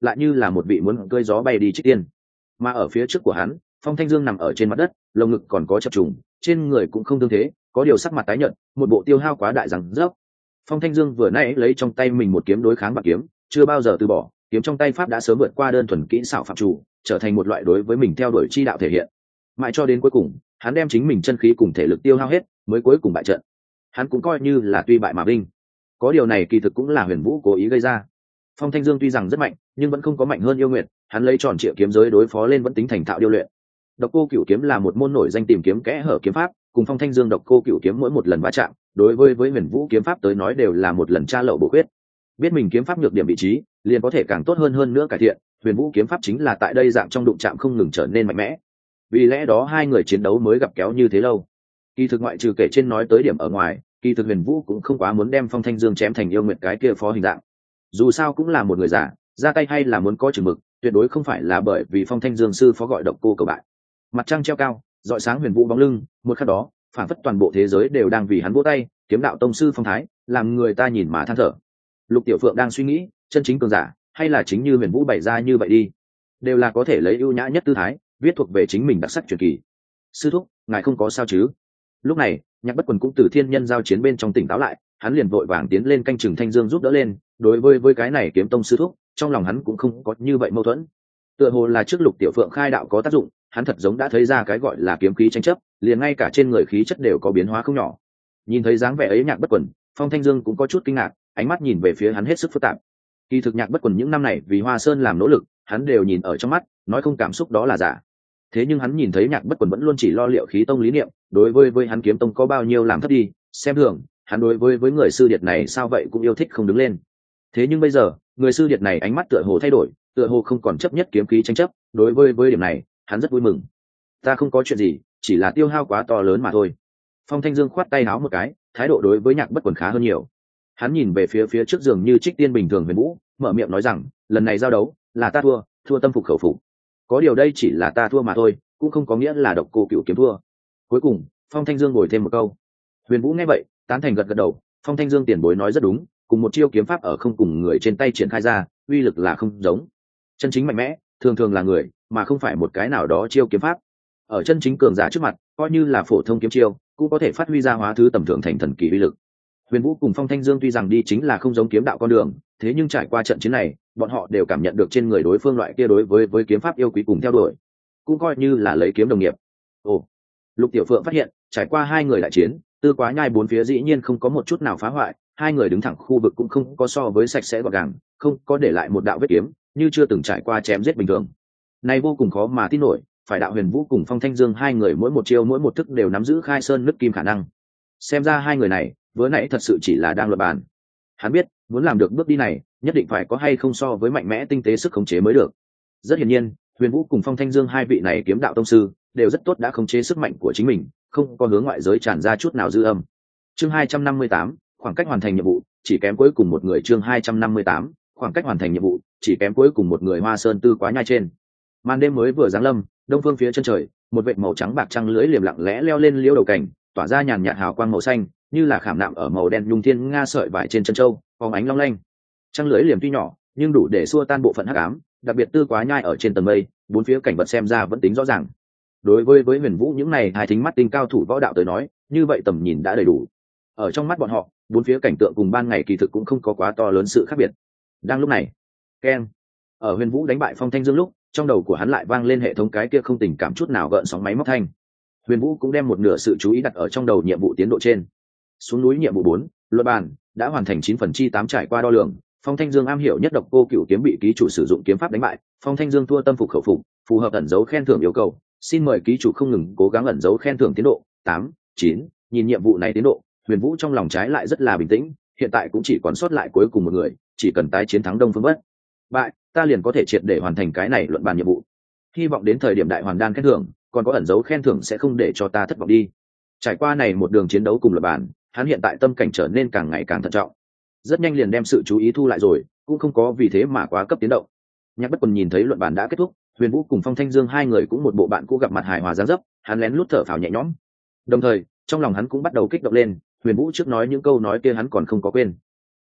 lại như là một vị muốn cơi gió bay đi trích tiên. Mà ở phía trước của hắn, Phong Thanh Dương nằm ở trên mặt đất, lồng ngực còn có chập trùng, trên người cũng không tương thế, có điều sắc mặt tái nhợt, một bộ tiêu hao quá đại rằng rớp. Phong Thanh Dương vừa nãy lấy trong tay mình một kiếm đối kháng bạc kiếm, chưa bao giờ từ bỏ, kiếm trong tay pháp đã sớm vượt qua đơn thuần kỹ xảo phạm chủ, trở thành một loại đối với mình theo đuổi chi đạo thể hiện. Mãi cho đến cuối cùng, hắn đem chính mình chân khí cùng thể lực tiêu hao hết, mới cuối cùng bại trận. Hắn cũng coi như là tuy bại mà vinh. Có điều này kỳ thực cũng là Huyền Vũ cố ý gây ra. Phong Thanh Dương tuy rằng rất mạnh, nhưng vẫn không có mạnh hơn Yêu Nguyệt, hắn lấy tròn triệu kiếm giới đối phó lên vẫn tính thành thạo điêu luyện. Độc Cô Cửu kiếm là một môn nổi danh tìm kiếm kẽ hở kiếm pháp, cùng Phong Thanh Dương Độc Cô Cửu kiếm mỗi một lần va chạm, đối với Huyền Vũ kiếm pháp tới nói đều là một lần tra lậu bổ khuyết. Biết mình kiếm pháp nhược điểm vị trí, liền có thể càng tốt hơn nữa cải thiện. Huyền Vũ kiếm pháp chính là tại đây dạng trong đụng chạm không ngừng trở nên mạnh mẽ. Vì lẽ đó hai người chiến đấu mới gặp kéo như thế lâu. Kỳ thực ngoại trừ kể trên nói tới điểm ở ngoài, kỳ thực Huyền Vũ cũng không quá muốn đem Phong Thanh Dương chém thành Yêu Nguyệt cái kia phó hình dạng. Dù sao cũng là một người giả, ra tay hay là muốn có chừng mực, tuyệt đối không phải là bởi vì Phong Thanh Dương sư phó gọi Độc Cô cầu bại. Mặt trăng treo cao, rọi sáng Huyền Vũ bóng lưng, một khắc đó, phản phất toàn bộ thế giới đều đang vì hắn vỗ tay, kiếm đạo tông sư phong thái, làm người ta nhìn mà than thở. Lục Tiểu Phượng đang suy nghĩ, chân chính cường giả, hay là chính như Huyền Vũ bày ra như vậy đi, đều là có thể lấy ưu nhã nhất tư thái, viết thuộc về chính mình đặc sắc truyền kỳ. Sư thúc, ngài không có sao chứ? Lúc này, Nhạc Bất Quần cũng từ thiên nhân giao chiến bên trong tỉnh táo lại, hắn liền vội vàng tiến lên canh chừng Thanh Dương giúp đỡ lên. Đối với cái này kiếm tông sư thúc, trong lòng hắn cũng không có như vậy mâu thuẫn. Tựa hồ là trước Lục Tiểu Phượng khai đạo có tác dụng, hắn thật giống đã thấy ra cái gọi là kiếm khí tranh chấp, liền ngay cả trên người khí chất đều có biến hóa không nhỏ. Nhìn thấy dáng vẻ ấy Nhạc Bất Quần, Phong Thanh Dương cũng có chút kinh ngạc, ánh mắt nhìn về phía hắn hết sức phức tạp. Kỳ thực Nhạc Bất Quần những năm này vì Hoa Sơn làm nỗ lực, hắn đều nhìn ở trong mắt, nói không cảm xúc đó là giả. Thế nhưng hắn nhìn thấy Nhạc Bất Quần vẫn luôn chỉ lo liệu khí tông lý niệm, đối với hắn kiếm tông có bao nhiêu làm thấp đi, xem thường, hắn đối với người sư điệt này sao vậy cũng yêu thích không đứng lên. Thế nhưng bây giờ, người sư điệt này ánh mắt tựa hồ thay đổi, tựa hồ không còn chấp nhất kiếm khí tranh chấp, đối với điểm này, hắn rất vui mừng. Ta không có chuyện gì, chỉ là tiêu hao quá to lớn mà thôi. Phong Thanh Dương khoát tay áo một cái, thái độ đối với Nhạc Bất Quần khá hơn nhiều. Hắn nhìn về phía trước giường như trích tiên bình thường Huyền Vũ, mở miệng nói rằng, lần này giao đấu, là ta thua tâm phục khẩu phục. Có điều đây chỉ là ta thua mà thôi, cũng không có nghĩa là Độc Cô Cửu kiếm thua. Cuối cùng, Phong Thanh Dương bồi thêm một câu. Huyền Vũ nghe vậy, tán thành gật đầu. Phong Thanh Dương tiền bối nói rất đúng, cùng một chiêu kiếm pháp ở không cùng người trên tay triển khai ra, uy lực là không giống. Chân chính mạnh mẽ, thường là người, mà không phải một cái nào đó chiêu kiếm pháp. Ở chân chính cường giả trước mặt, coi như là phổ thông kiếm chiêu, cũng có thể phát huy ra hóa thứ tầm thường thành thần kỳ uy lực. Huyền Vũ cùng Phong Thanh Dương tuy rằng đi chính là không giống kiếm đạo con đường, thế nhưng trải qua trận chiến này, bọn họ đều cảm nhận được trên người đối phương loại kia đối với kiếm pháp yêu quý cùng theo đuổi, cũng coi như là lấy kiếm đồng nghiệp. Ồ, Lục Tiểu Phượng phát hiện, trải qua hai người đại chiến, Tư Quá Nhai bốn phía dĩ nhiên không có một chút nào phá hoại, hai người đứng thẳng khu vực cũng không có so với sạch sẽ gọn gàng, không có để lại một đạo vết kiếm, như chưa từng trải qua chém giết bình thường. Này vô cùng khó mà tin nổi, phải đạo Huyền Vũ cùng Phong Thanh Dương hai người mỗi một chiêu mỗi một thức đều nắm giữ khai sơn nứt kim khả năng. Xem ra hai người này, vừa nãy thật sự chỉ là đang luận bàn. Hắn biết, muốn làm được bước đi này, nhất định phải có hay không so với mạnh mẽ tinh tế sức khống chế mới được. Rất hiển nhiên, Huyền Vũ cùng Phong Thanh Dương hai vị này kiếm đạo tông sư đều rất tốt đã khống chế sức mạnh của chính mình, không có hướng ngoại giới tràn ra chút nào dư âm. Chương 258, khoảng cách hoàn thành nhiệm vụ, chỉ kém cuối cùng một người. Chương 258, khoảng cách hoàn thành nhiệm vụ, chỉ kém cuối cùng một người. Hoa Sơn Tư Quá Nhai trên. Màn đêm mới vừa giáng lâm, đông phương phía chân trời, một vệt màu trắng bạc trăng lưỡi liềm lặng lẽ leo lên liễu đầu cảnh, tỏa ra nhàn nhạt hào quang màu xanh, như là khảm nạm ở màu đen nhung thiên nga sợi vải trên chân châu, phóng ánh long lanh. Trăng lưỡi liềm tuy nhỏ, nhưng đủ để xua tan bộ phận hắc ám, đặc biệt Tư Quá Nhai ở trên tầng mây, bốn phía cảnh vật xem ra vẫn tính rõ ràng. Đối với Huyền Vũ những này hai thính mắt tinh cao thủ võ đạo tới nói, như vậy tầm nhìn đã đầy đủ. Ở trong mắt bọn họ, bốn phía cảnh tượng cùng ban ngày kỳ thực cũng không có quá to lớn sự khác biệt. Đang lúc này, keng, ở Huyền Vũ đánh bại Phong Thanh Dương lúc, trong đầu của hắn lại vang lên hệ thống cái kia không tình cảm chút nào gợn sóng máy móc thanh. Huyền Vũ cũng đem một nửa sự chú ý đặt ở trong đầu nhiệm vụ tiến độ trên. Xuống núi nhiệm vụ 4, luận bàn đã hoàn thành 9/8 trải qua đo lường. Phong Thanh Dương am hiểu nhất Độc Cô Cửu kiếm bị ký chủ sử dụng kiếm pháp đánh bại, Phong Thanh Dương thua tâm phục khẩu phục, phù hợp ẩn dấu khen thưởng yêu cầu, xin mời ký chủ không ngừng cố gắng ẩn dấu khen thưởng tiến độ 8, 9. Nhìn nhiệm vụ này tiến độ, Huyền Vũ trong lòng trái lại rất là bình tĩnh, hiện tại cũng chỉ còn sót lại cuối cùng một người, chỉ cần tái chiến thắng Đông Phương Bất bại, ta liền có thể triệt để hoàn thành cái này luận bàn nhiệm vụ. Hy vọng đến thời điểm đại hoàn đan khen thưởng, còn có ẩn dấu khen thưởng sẽ không để cho ta thất vọng đi. Trải qua này một đường chiến đấu cùng luận bàn, hắn hiện tại tâm cảnh trở nên càng ngày càng thận trọng, rất nhanh liền đem sự chú ý thu lại rồi, cũng không có vì thế mà quá cấp tiến động. Nhạc Bất Quần nhìn thấy luận bàn đã kết thúc, Huyền Vũ cùng Phong Thanh Dương hai người cũng một bộ bạn cũ gặp mặt hài hòa dáng dấp, hắn lén lút thở phào nhẹ nhõm. Đồng thời, trong lòng hắn cũng bắt đầu kích động lên, Huyền Vũ trước nói những câu nói kia hắn còn không có quên.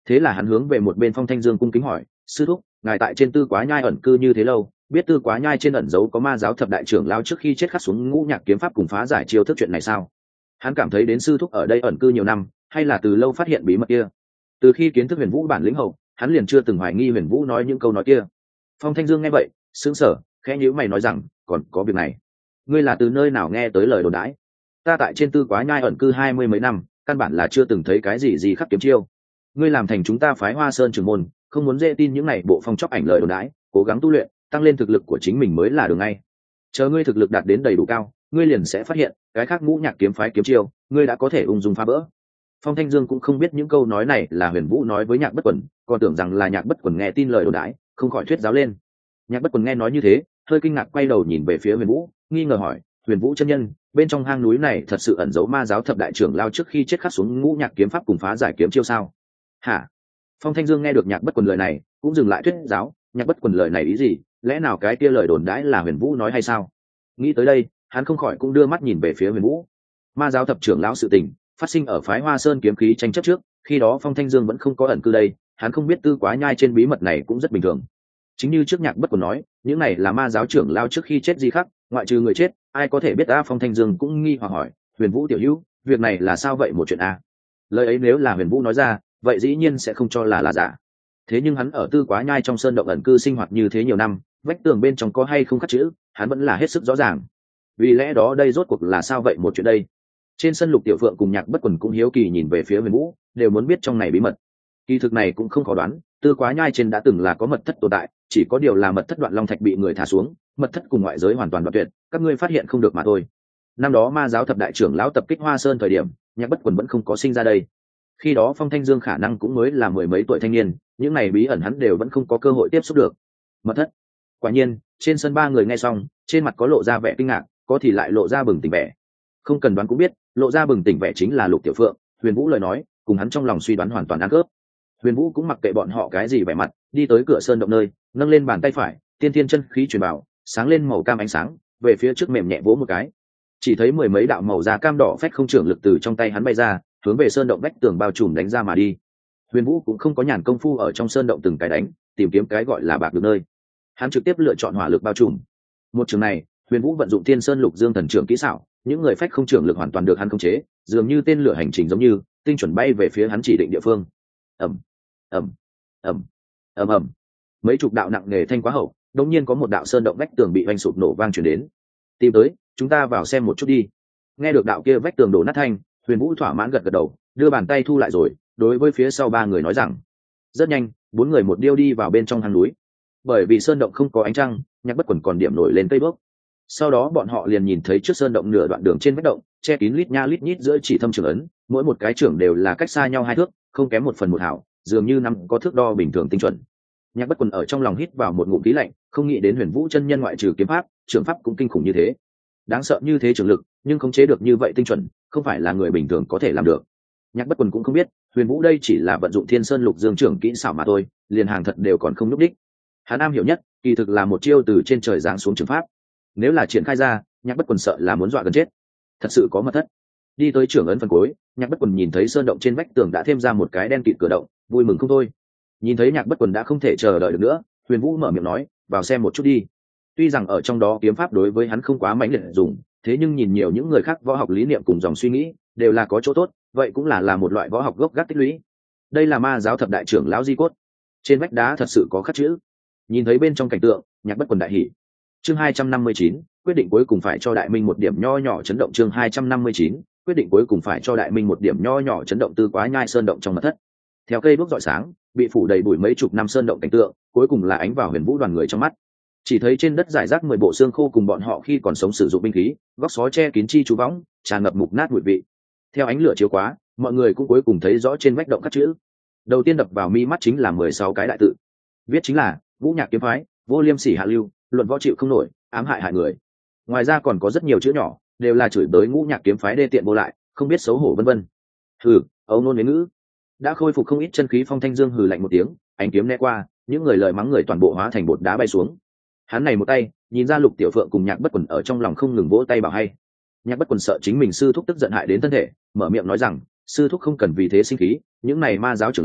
Thế là hắn hướng về một bên Phong Thanh Dương cung kính hỏi, sư thúc, ngài tại trên Tư Quá Nhai ẩn cư như thế lâu, biết Tư Quá Nhai trên ẩn dấu có ma giáo thập đại trưởng lao trước khi chết khắc xuống ngũ nhạc kiếm pháp cùng phá giải chiêu thức chuyện này sao? Hắn cảm thấy đến sư thúc ở đây ẩn cư nhiều năm, hay là từ lâu phát hiện bí mật kia. Từ khi kiến thức Huyền Vũ bản lĩnh hậu, hắn liền chưa từng hoài nghi Huyền Vũ nói những câu nói kia. Phong Thanh Dương nghe vậy, sững sờ, khẽ nhíu mày nói rằng, còn có việc này, ngươi là từ nơi nào nghe tới lời đồn đãi? Ta tại trên Tư Quá Nhai ẩn cư 20 mấy năm, căn bản là chưa từng thấy cái gì khắc kiếm chiêu. Ngươi làm thành chúng ta phái Hoa Sơn trưởng môn, không muốn dễ tin những này bộ phong chóc ảnh lời đồn đãi, cố gắng tu luyện, tăng lên thực lực của chính mình mới là đường ngay. Chờ ngươi thực lực đạt đến đầy đủ cao, ngươi liền sẽ phát hiện, cái khác ngũ nhạc kiếm phái kiếm chiêu, ngươi đã có thể ung dung phá bỡ. Phong Thanh Dương cũng không biết những câu nói này là Huyền Vũ nói với Nhạc Bất Quần, còn tưởng rằng là Nhạc Bất Quần nghe tin lời đồn đãi, không khỏi thuyết giáo lên. Nhạc Bất Quần nghe nói như thế, hơi kinh ngạc quay đầu nhìn về phía Huyền Vũ, nghi ngờ hỏi, Huyền Vũ chân nhân, bên trong hang núi này thật sự ẩn giấu ma giáo thập đại trưởng lao trước khi chết khắc xuống ngũ nhạc kiếm pháp cùng phá giải kiếm chiêu sao? Hả? Phong Thanh Dương nghe được Nhạc Bất Quần lời này, cũng dừng lại thuyết giáo, Nhạc Bất Quần lời này ý gì? Lẽ nào cái kia lời đồn đãi là Huyền Vũ nói hay sao? Nghĩ tới đây, hắn không khỏi cũng đưa mắt nhìn về phía Huyền Vũ. Ma giáo thập trưởng lão sự tình phát sinh ở phái Hoa Sơn kiếm khí tranh chấp trước, khi đó Phong Thanh Dương vẫn không có ẩn cư đây, hắn không biết Tư Quá Nhai trên bí mật này cũng rất bình thường. Chính như trước Nhạc Bất Quần nói, những này là ma giáo trưởng lao trước khi chết gì khác, ngoại trừ người chết, ai có thể biết a? Phong Thanh Dương cũng nghi hoặc hỏi, Huyền Vũ tiểu hữu, việc này là sao vậy một chuyện a? Lời ấy nếu là Huyền Vũ nói ra, vậy dĩ nhiên sẽ không cho là giả. Thế nhưng hắn ở Tư Quá Nhai trong sơn động ẩn cư sinh hoạt như thế nhiều năm, vách tường bên trong có hay không khắc chữ, hắn vẫn là hết sức rõ ràng. Vì lẽ đó đây rốt cuộc là sao vậy một chuyện đây? Trên sân Lục Tiểu Phượng cùng Nhạc Bất Quần cũng hiếu kỳ nhìn về phía Huyền Vũ, đều muốn biết trong này bí mật. Kỳ thực này cũng không khó đoán, Tư Quá Nhai trên đã từng là có mật thất tồn tại, chỉ có điều là mật thất Đoạn Long Thạch bị người thả xuống, mật thất cùng ngoại giới hoàn toàn đoạn tuyệt, các ngươi phát hiện không được mà thôi. Năm đó ma giáo thập đại trưởng lão tập kích Hoa Sơn thời điểm, Nhạc Bất Quần vẫn không có sinh ra đây. Khi đó Phong Thanh Dương khả năng cũng mới là mười mấy tuổi thanh niên, những này bí ẩn hắn đều vẫn không có cơ hội tiếp xúc được. Mật thất. Quả nhiên, trên sân ba người nghe xong, trên mặt có lộ ra vẻ kinh ngạc, có thì lại lộ ra bừng tỉnh vẻ. Không cần đoán cũng biết, lộ ra bừng tỉnh vẻ chính là Lục Tiểu Phượng. Huyền Vũ lời nói, cùng hắn trong lòng suy đoán hoàn toàn ăn khớp. Huyền Vũ cũng mặc kệ bọn họ cái gì vẻ mặt, đi tới cửa sơn động nơi, nâng lên bàn tay phải, tiên thiên chân khí truyền bảo, sáng lên màu cam ánh sáng, về phía trước mềm nhẹ vỗ một cái. Chỉ thấy mười mấy đạo màu da cam đỏ phách không trưởng lực từ trong tay hắn bay ra, hướng về sơn động vách tường bao trùm đánh ra mà đi. Huyền Vũ cũng không có nhàn công phu ở trong sơn động từng cái đánh, tìm kiếm cái gọi là bạc được nơi. Hắn trực tiếp lựa chọn hỏa lực bao trùm. Một trường này, Huyền Vũ vận dụng Thiên Sơn Lục Dương Thần Trưởng kỹ xảo, những người phách không trưởng lực hoàn toàn được hắn khống chế, dường như tên lửa hành trình giống như, tinh chuẩn bay về phía hắn chỉ định địa phương. Ầm, ầm, ầm, ầm ầm. Mấy chục đạo nặng nề thanh quá hậu, đột nhiên có một đạo sơn động vách tường bị vành sụp nổ vang truyền đến. Tìm tới, chúng ta vào xem một chút đi. Nghe được đạo kia vách tường đổ nát thanh, Huyền Vũ thỏa mãn gật gật đầu, đưa bàn tay thu lại rồi, đối với phía sau ba người nói rằng. Rất nhanh, bốn người một điêu đi vào bên trong hang núi. Bởi vì sơn động không có ánh trăng, Nhạc Bất Quần còn điểm nổi lên cây bước. Sau đó bọn họ liền nhìn thấy trước sơn động nửa đoạn đường trên vách động, che kín lít nha lít nhít giữa chỉ thâm trường ấn, mỗi một cái trưởng đều là cách xa nhau 2 thước, không kém 1/1 hảo, dường như năm có thước đo bình thường tinh chuẩn. Nhạc Bất Quần ở trong lòng hít vào một ngụm khí lạnh, không nghĩ đến Huyền Vũ chân nhân ngoại trừ kiếm pháp, trưởng pháp cũng kinh khủng như thế. Đáng sợ như thế trường lực, nhưng khống chế được như vậy tinh chuẩn, không phải là người bình thường có thể làm được. Nhạc Bất Quần cũng không biết, Huyền Vũ đây chỉ là vận dụng Thiên Sơn Lục Dương trưởng kỹ xảo mà thôi, liền hàng thật đều còn không núp đích. Hắn am hiểu nhất, kỳ thực là một chiêu từ trên trời giáng xuống trường pháp. Nếu là triển khai ra, Nhạc Bất Quần sợ là muốn dọa gần chết. Thật sự có mật thất. Đi tới trưởng ấn phần cuối, Nhạc Bất Quần nhìn thấy sơn động trên vách tường đã thêm ra một cái đen kịt cửa động, vui mừng không thôi. Nhìn thấy Nhạc Bất Quần đã không thể chờ đợi được nữa, Huyền Vũ mở miệng nói, vào xem một chút đi. Tuy rằng ở trong đó kiếm pháp đối với hắn không quá mãnh liệt dùng, thế nhưng nhìn nhiều những người khác võ học lý niệm cùng dòng suy nghĩ, đều là có chỗ tốt, vậy cũng là một loại võ học gốc gác tích lũy. Đây là ma giáo thập đại trưởng lão di cốt. Trên vách đá thật sự có khắc chữ. Nhìn thấy bên trong cảnh tượng, Nhạc Bất Quần đại hỉ. Chương 259, quyết định cuối cùng phải cho Đại Minh một điểm nho nhỏ chấn động. Chương 259, quyết định cuối cùng phải cho Đại Minh một điểm nho nhỏ chấn động. Tư Quá Nhai sơn động trong mật thất. Theo cây đuốc rọi sáng, bị phủ đầy bụi mấy chục năm sơn động cảnh tượng, cuối cùng là ánh vào Huyền Vũ đoàn người trong mắt. Chỉ thấy trên đất rải rác 10 bộ xương khô cùng bọn họ khi còn sống sử dụng binh khí, góc xó che kín chi chú võng, tràn ngập mục nát bụi vị. Theo ánh lửa chiếu quá, mọi người cũng cuối cùng thấy rõ trên vách động các chữ. Đầu tiên đập vào mi mắt chính là 16 cái đại tự. Viết chính là: Vũ Nhạc kiếm phái, vô liêm sỉ hạ lưu, luận võ chịu không nổi, ám hại hại người. Ngoài ra còn có rất nhiều chữ nhỏ, đều là chửi bới Ngũ Nhạc kiếm phái đê tiện vô lại, không biết xấu hổ vân vân. Hừ, âu nôn đến ngữ. Đã khôi phục không ít chân khí Phong Thanh Dương hừ lạnh một tiếng, ánh kiếm né qua, những người lời mắng người toàn bộ hóa thành bột đá bay xuống. Hắn này một tay, nhìn ra Lục Tiểu Phượng cùng Nhạc Bất Quần ở trong lòng không ngừng vỗ tay bảo hay. Nhạc Bất Quần sợ chính mình sư thúc tức giận hại đến thân thể, mở miệng nói rằng: sư thúc không cần vì thế sinh khí, những này ma giáo trưởng lão,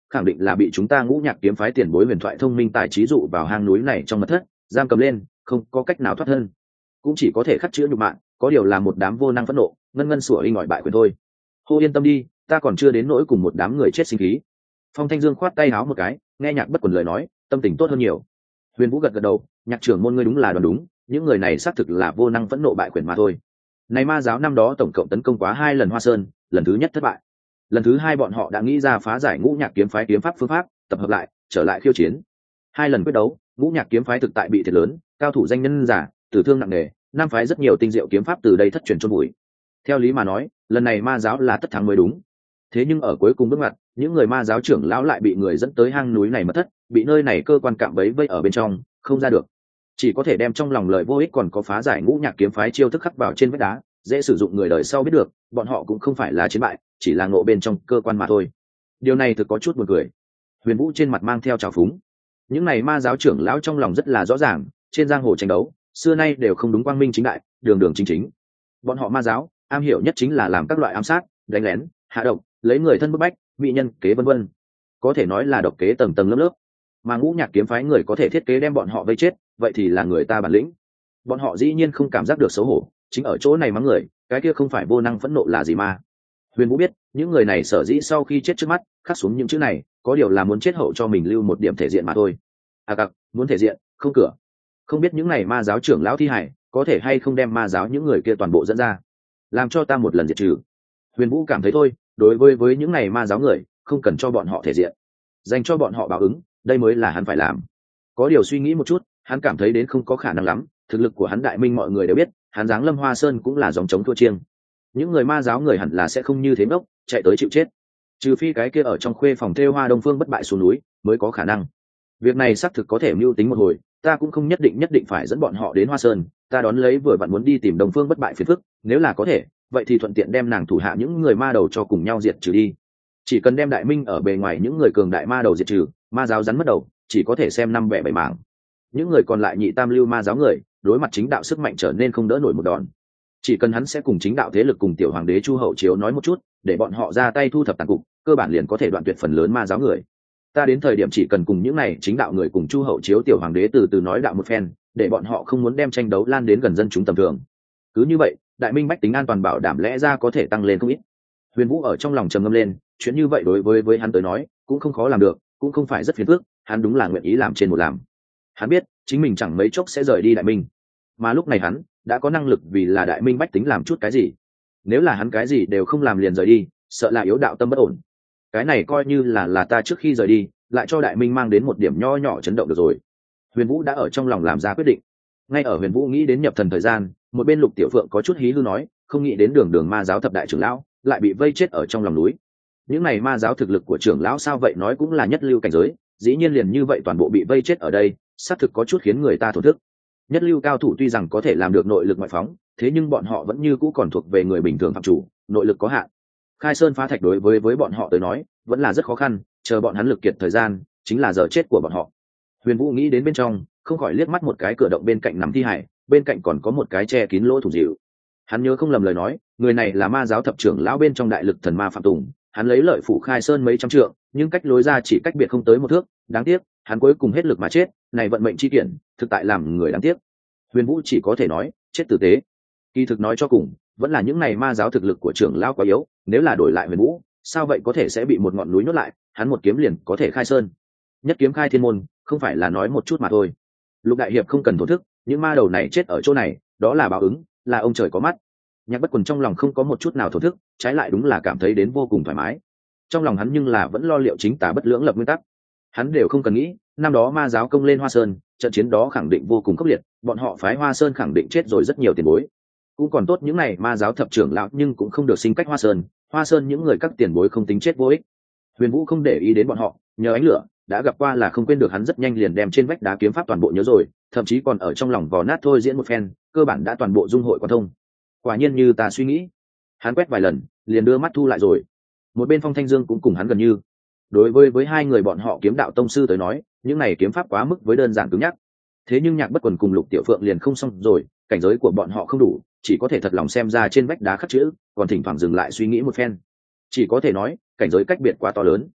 khẳng định là bị chúng ta Ngũ Nhạc kiếm phái tiền bối huyền thoại thông minh tài trí dụ vào hang núi này trong mật thất, giam cầm lên, không có cách nào thoát thân, cũng chỉ có thể khắc chữa nhục mạ, có điều là một đám vô năng phẫn nộ, ngân ngân sủa inh ỏi bại quyền thôi. Hô yên tâm đi, ta còn chưa đến nỗi cùng một đám người chết sinh khí. Phong Thanh Dương khoát tay áo một cái, nghe Nhạc Bất Quần lời nói, tâm tình tốt hơn nhiều. Huyền Vũ gật gật đầu, Nhạc trưởng môn ngươi đúng là đoán đúng, những người này xác thực là vô năng phẫn nộ bại quyền mà thôi. Này ma giáo năm đó tổng cộng tấn công quá 2 lần Hoa Sơn, lần thứ nhất thất bại, lần thứ 2 bọn họ đã nghĩ ra phá giải Ngũ Nhạc kiếm phái kiếm pháp phương pháp, tập hợp lại trở lại khiêu chiến. 2 lần quyết đấu, Ngũ Nhạc kiếm phái thực tại bị thiệt lớn, cao thủ danh nhân giả, tử thương nặng nề, nam phái rất nhiều tinh diệu kiếm pháp từ đây thất truyền chôn bụi. Theo lý mà nói, lần này ma giáo là tất thắng mới đúng. Thế nhưng ở cuối cùng bước ngoặt, những người ma giáo trưởng lão lại bị người dẫn tới hang núi này mất thất, bị nơi này cơ quan cạm bẫy vây ở bên trong, không ra được. Chỉ có thể đem trong lòng lời vô ích còn có phá giải Ngũ Nhạc kiếm phái chiêu thức khắc vào trên vách đá, dễ sử dụng người đời sau biết được, bọn họ cũng không phải là chiến bại, chỉ là ngộ bên trong cơ quan mà thôi. Điều này thực có chút buồn cười. Huyền Vũ trên mặt mang theo trào phúng. Những này ma giáo trưởng lão trong lòng rất là rõ ràng, trên giang hồ tranh đấu, xưa nay đều không đúng quang minh chính đại, đường đường chính chính. Bọn họ ma giáo, am hiểu nhất chính là làm các loại ám sát, đánh lén, hạ độc, lấy người thân bức bách, bị nhân kế vân vân. Có thể nói là độc kế tầng tầng lớp lớp. Mà Ngũ Nhạc kiếm phái người có thể thiết kế đem bọn họ vây chết, vậy thì là người ta bản lĩnh. Bọn họ dĩ nhiên không cảm giác được xấu hổ, chính ở chỗ này mắng người, cái kia không phải vô năng phẫn nộ là gì mà. Huyền Vũ biết, những người này sở dĩ sau khi chết trước mắt, khắc xuống những chữ này, có điều là muốn chết hậu cho mình lưu một điểm thể diện mà thôi. Muốn thể diện, không cửa. Không biết những này ma giáo trưởng lão thi hải, có thể hay không đem ma giáo những người kia toàn bộ dẫn ra, làm cho ta một lần diệt trừ. Huyền Vũ cảm thấy thôi, đối với những này ma giáo người, không cần cho bọn họ thể diện, dành cho bọn họ báo ứng, đây mới là hắn phải làm. Có điều suy nghĩ một chút, hắn cảm thấy đến không có khả năng lắm, thực lực của hắn Đại Minh mọi người đều biết, hắn giáng lâm Hoa Sơn cũng là dòng chống thua chiêng. Những người ma giáo người hẳn là sẽ không như thế ngốc, chạy tới chịu chết. Trừ phi cái kia ở trong khuê phòng thêu hoa Đông Phương bất bại xuống núi, mới có khả năng. Việc này xác thực có thể mưu tính một hồi, ta cũng không nhất định phải dẫn bọn họ đến Hoa Sơn, ta đón lấy vừa vặn muốn đi tìm Đông Phương bất bại phiền phức, nếu là có thể, vậy thì thuận tiện đem nàng thủ hạ những người ma đầu cho cùng nhau diệt trừ đi. Chỉ cần đem Đại Minh ở bề ngoài những người cường đại ma đầu diệt trừ, ma giáo rắn mất đầu, chỉ có thể xem năm bẻ bảy mảng. Những người còn lại nhị tam lưu ma giáo người, đối mặt chính đạo sức mạnh trở nên không đỡ nổi một đòn. Chỉ cần hắn sẽ cùng chính đạo thế lực cùng tiểu hoàng đế Chu Hậu Chiếu nói một chút, để bọn họ ra tay thu thập tàn cục, cơ bản liền có thể đoạn tuyệt phần lớn ma giáo người. Ta đến thời điểm chỉ cần cùng những này chính đạo người cùng Chu Hậu Chiếu tiểu hoàng đế từ từ nói đạo một phen, để bọn họ không muốn đem tranh đấu lan đến gần dân chúng tầm thường. Cứ như vậy, Đại Minh bách tính an toàn bảo đảm lẽ ra có thể tăng lên không ít. Huyền Vũ ở trong lòng trầm ngâm lên, chuyện như vậy đối với hắn tới nói, cũng không khó làm được, cũng không phải rất phiền phức, hắn đúng là nguyện ý làm trên một làm. Hắn biết, chính mình chẳng mấy chốc sẽ rời đi Đại Minh, mà lúc này hắn đã có năng lực vì là Đại Minh bách tính làm chút cái gì. Nếu là hắn cái gì đều không làm liền rời đi, sợ là yếu đạo tâm bất ổn. Cái này coi như là ta trước khi rời đi, lại cho Đại Minh mang đến một điểm nho nhỏ chấn động được rồi. Huyền Vũ đã ở trong lòng làm ra quyết định. Ngay ở Huyền Vũ nghĩ đến nhập thần thời gian, một bên Lục Tiểu Phượng có chút hí hư nói, không nghĩ đến đường ma giáo thập đại trưởng lão lại bị vây chết ở trong lòng núi. Những này ma giáo thực lực của trưởng lão sao vậy nói cũng là nhất lưu cảnh giới, dĩ nhiên liền như vậy toàn bộ bị vây chết ở đây, xác thực có chút khiến người ta thổn thức. Nhất lưu cao thủ tuy rằng có thể làm được nội lực ngoại phóng, thế nhưng bọn họ vẫn như cũ còn thuộc về người bình thường phạm chủ, nội lực có hạn. Khai sơn phá thạch đối với bọn họ tới nói vẫn là rất khó khăn, chờ bọn hắn lực kiệt thời gian chính là giờ chết của bọn họ. Huyền Vũ nghĩ đến bên trong, không khỏi liếc mắt một cái cửa động bên cạnh nằm thi hải, bên cạnh còn có một cái che kín lỗ thủ dịu. Hắn nhớ không lầm lời nói, người này là ma giáo thập trưởng lão bên trong đại lực thần ma Phạm Tùng, hắn lấy lợi phủ khai sơn mấy trăm trượng, nhưng cách lối ra chỉ cách biệt không tới một thước, đáng tiếc, hắn cuối cùng hết lực mà chết, này vận mệnh chi kiện, thực tại làm người đáng tiếc. Huyền Vũ chỉ có thể nói, chết tử tế. Kỳ thực nói cho cùng, vẫn là những này ma giáo thực lực của trưởng lão quá yếu, nếu là đổi lại Huyền Vũ, sao vậy có thể sẽ bị một ngọn núi nhốt lại, hắn một kiếm liền có thể khai sơn. Nhất kiếm khai thiên môn, không phải là nói một chút mà thôi. Lục đại hiệp không cần thổn thức, những ma đầu này chết ở chỗ này, đó là báo ứng, là ông trời có mắt. Nhạc Bất Quần trong lòng không có một chút nào thổn thức, trái lại đúng là cảm thấy đến vô cùng thoải mái. Trong lòng hắn nhưng là vẫn lo liệu chính tà bất lưỡng lập nguyên tắc. Hắn đều không cần nghĩ, năm đó ma giáo công lên Hoa Sơn, trận chiến đó khẳng định vô cùng khốc liệt, bọn họ phái Hoa Sơn khẳng định chết rồi rất nhiều tiền bối. Cũng còn tốt những này ma giáo thập trưởng lão nhưng cũng không được sinh cách Hoa Sơn, Hoa Sơn những người các tiền bối không tính chết vô ích. Huyền Vũ không để ý đến bọn họ, nhờ ánh lửa, đã gặp qua là không quên được, hắn rất nhanh liền đem trên vách đá kiếm pháp toàn bộ nhớ rồi, thậm chí còn ở trong lòng vò nát thôi diễn một phen, cơ bản đã toàn bộ dung hội quan thông. Quả nhiên như ta suy nghĩ. Hắn quét vài lần, liền đưa mắt thu lại rồi. Một bên Phong Thanh Dương cũng cùng hắn gần như. Đối với hai người bọn họ kiếm đạo tông sư tới nói, những này kiếm pháp quá mức với đơn giản cứng nhắc. Thế nhưng Nhạc Bất Quần cùng Lục Tiểu Phượng liền không xong rồi, cảnh giới của bọn họ không đủ, chỉ có thể thật lòng xem ra trên vách đá khắc chữ, còn thỉnh thoảng dừng lại suy nghĩ một phen. Chỉ có thể nói, cảnh giới cách biệt quá to lớn.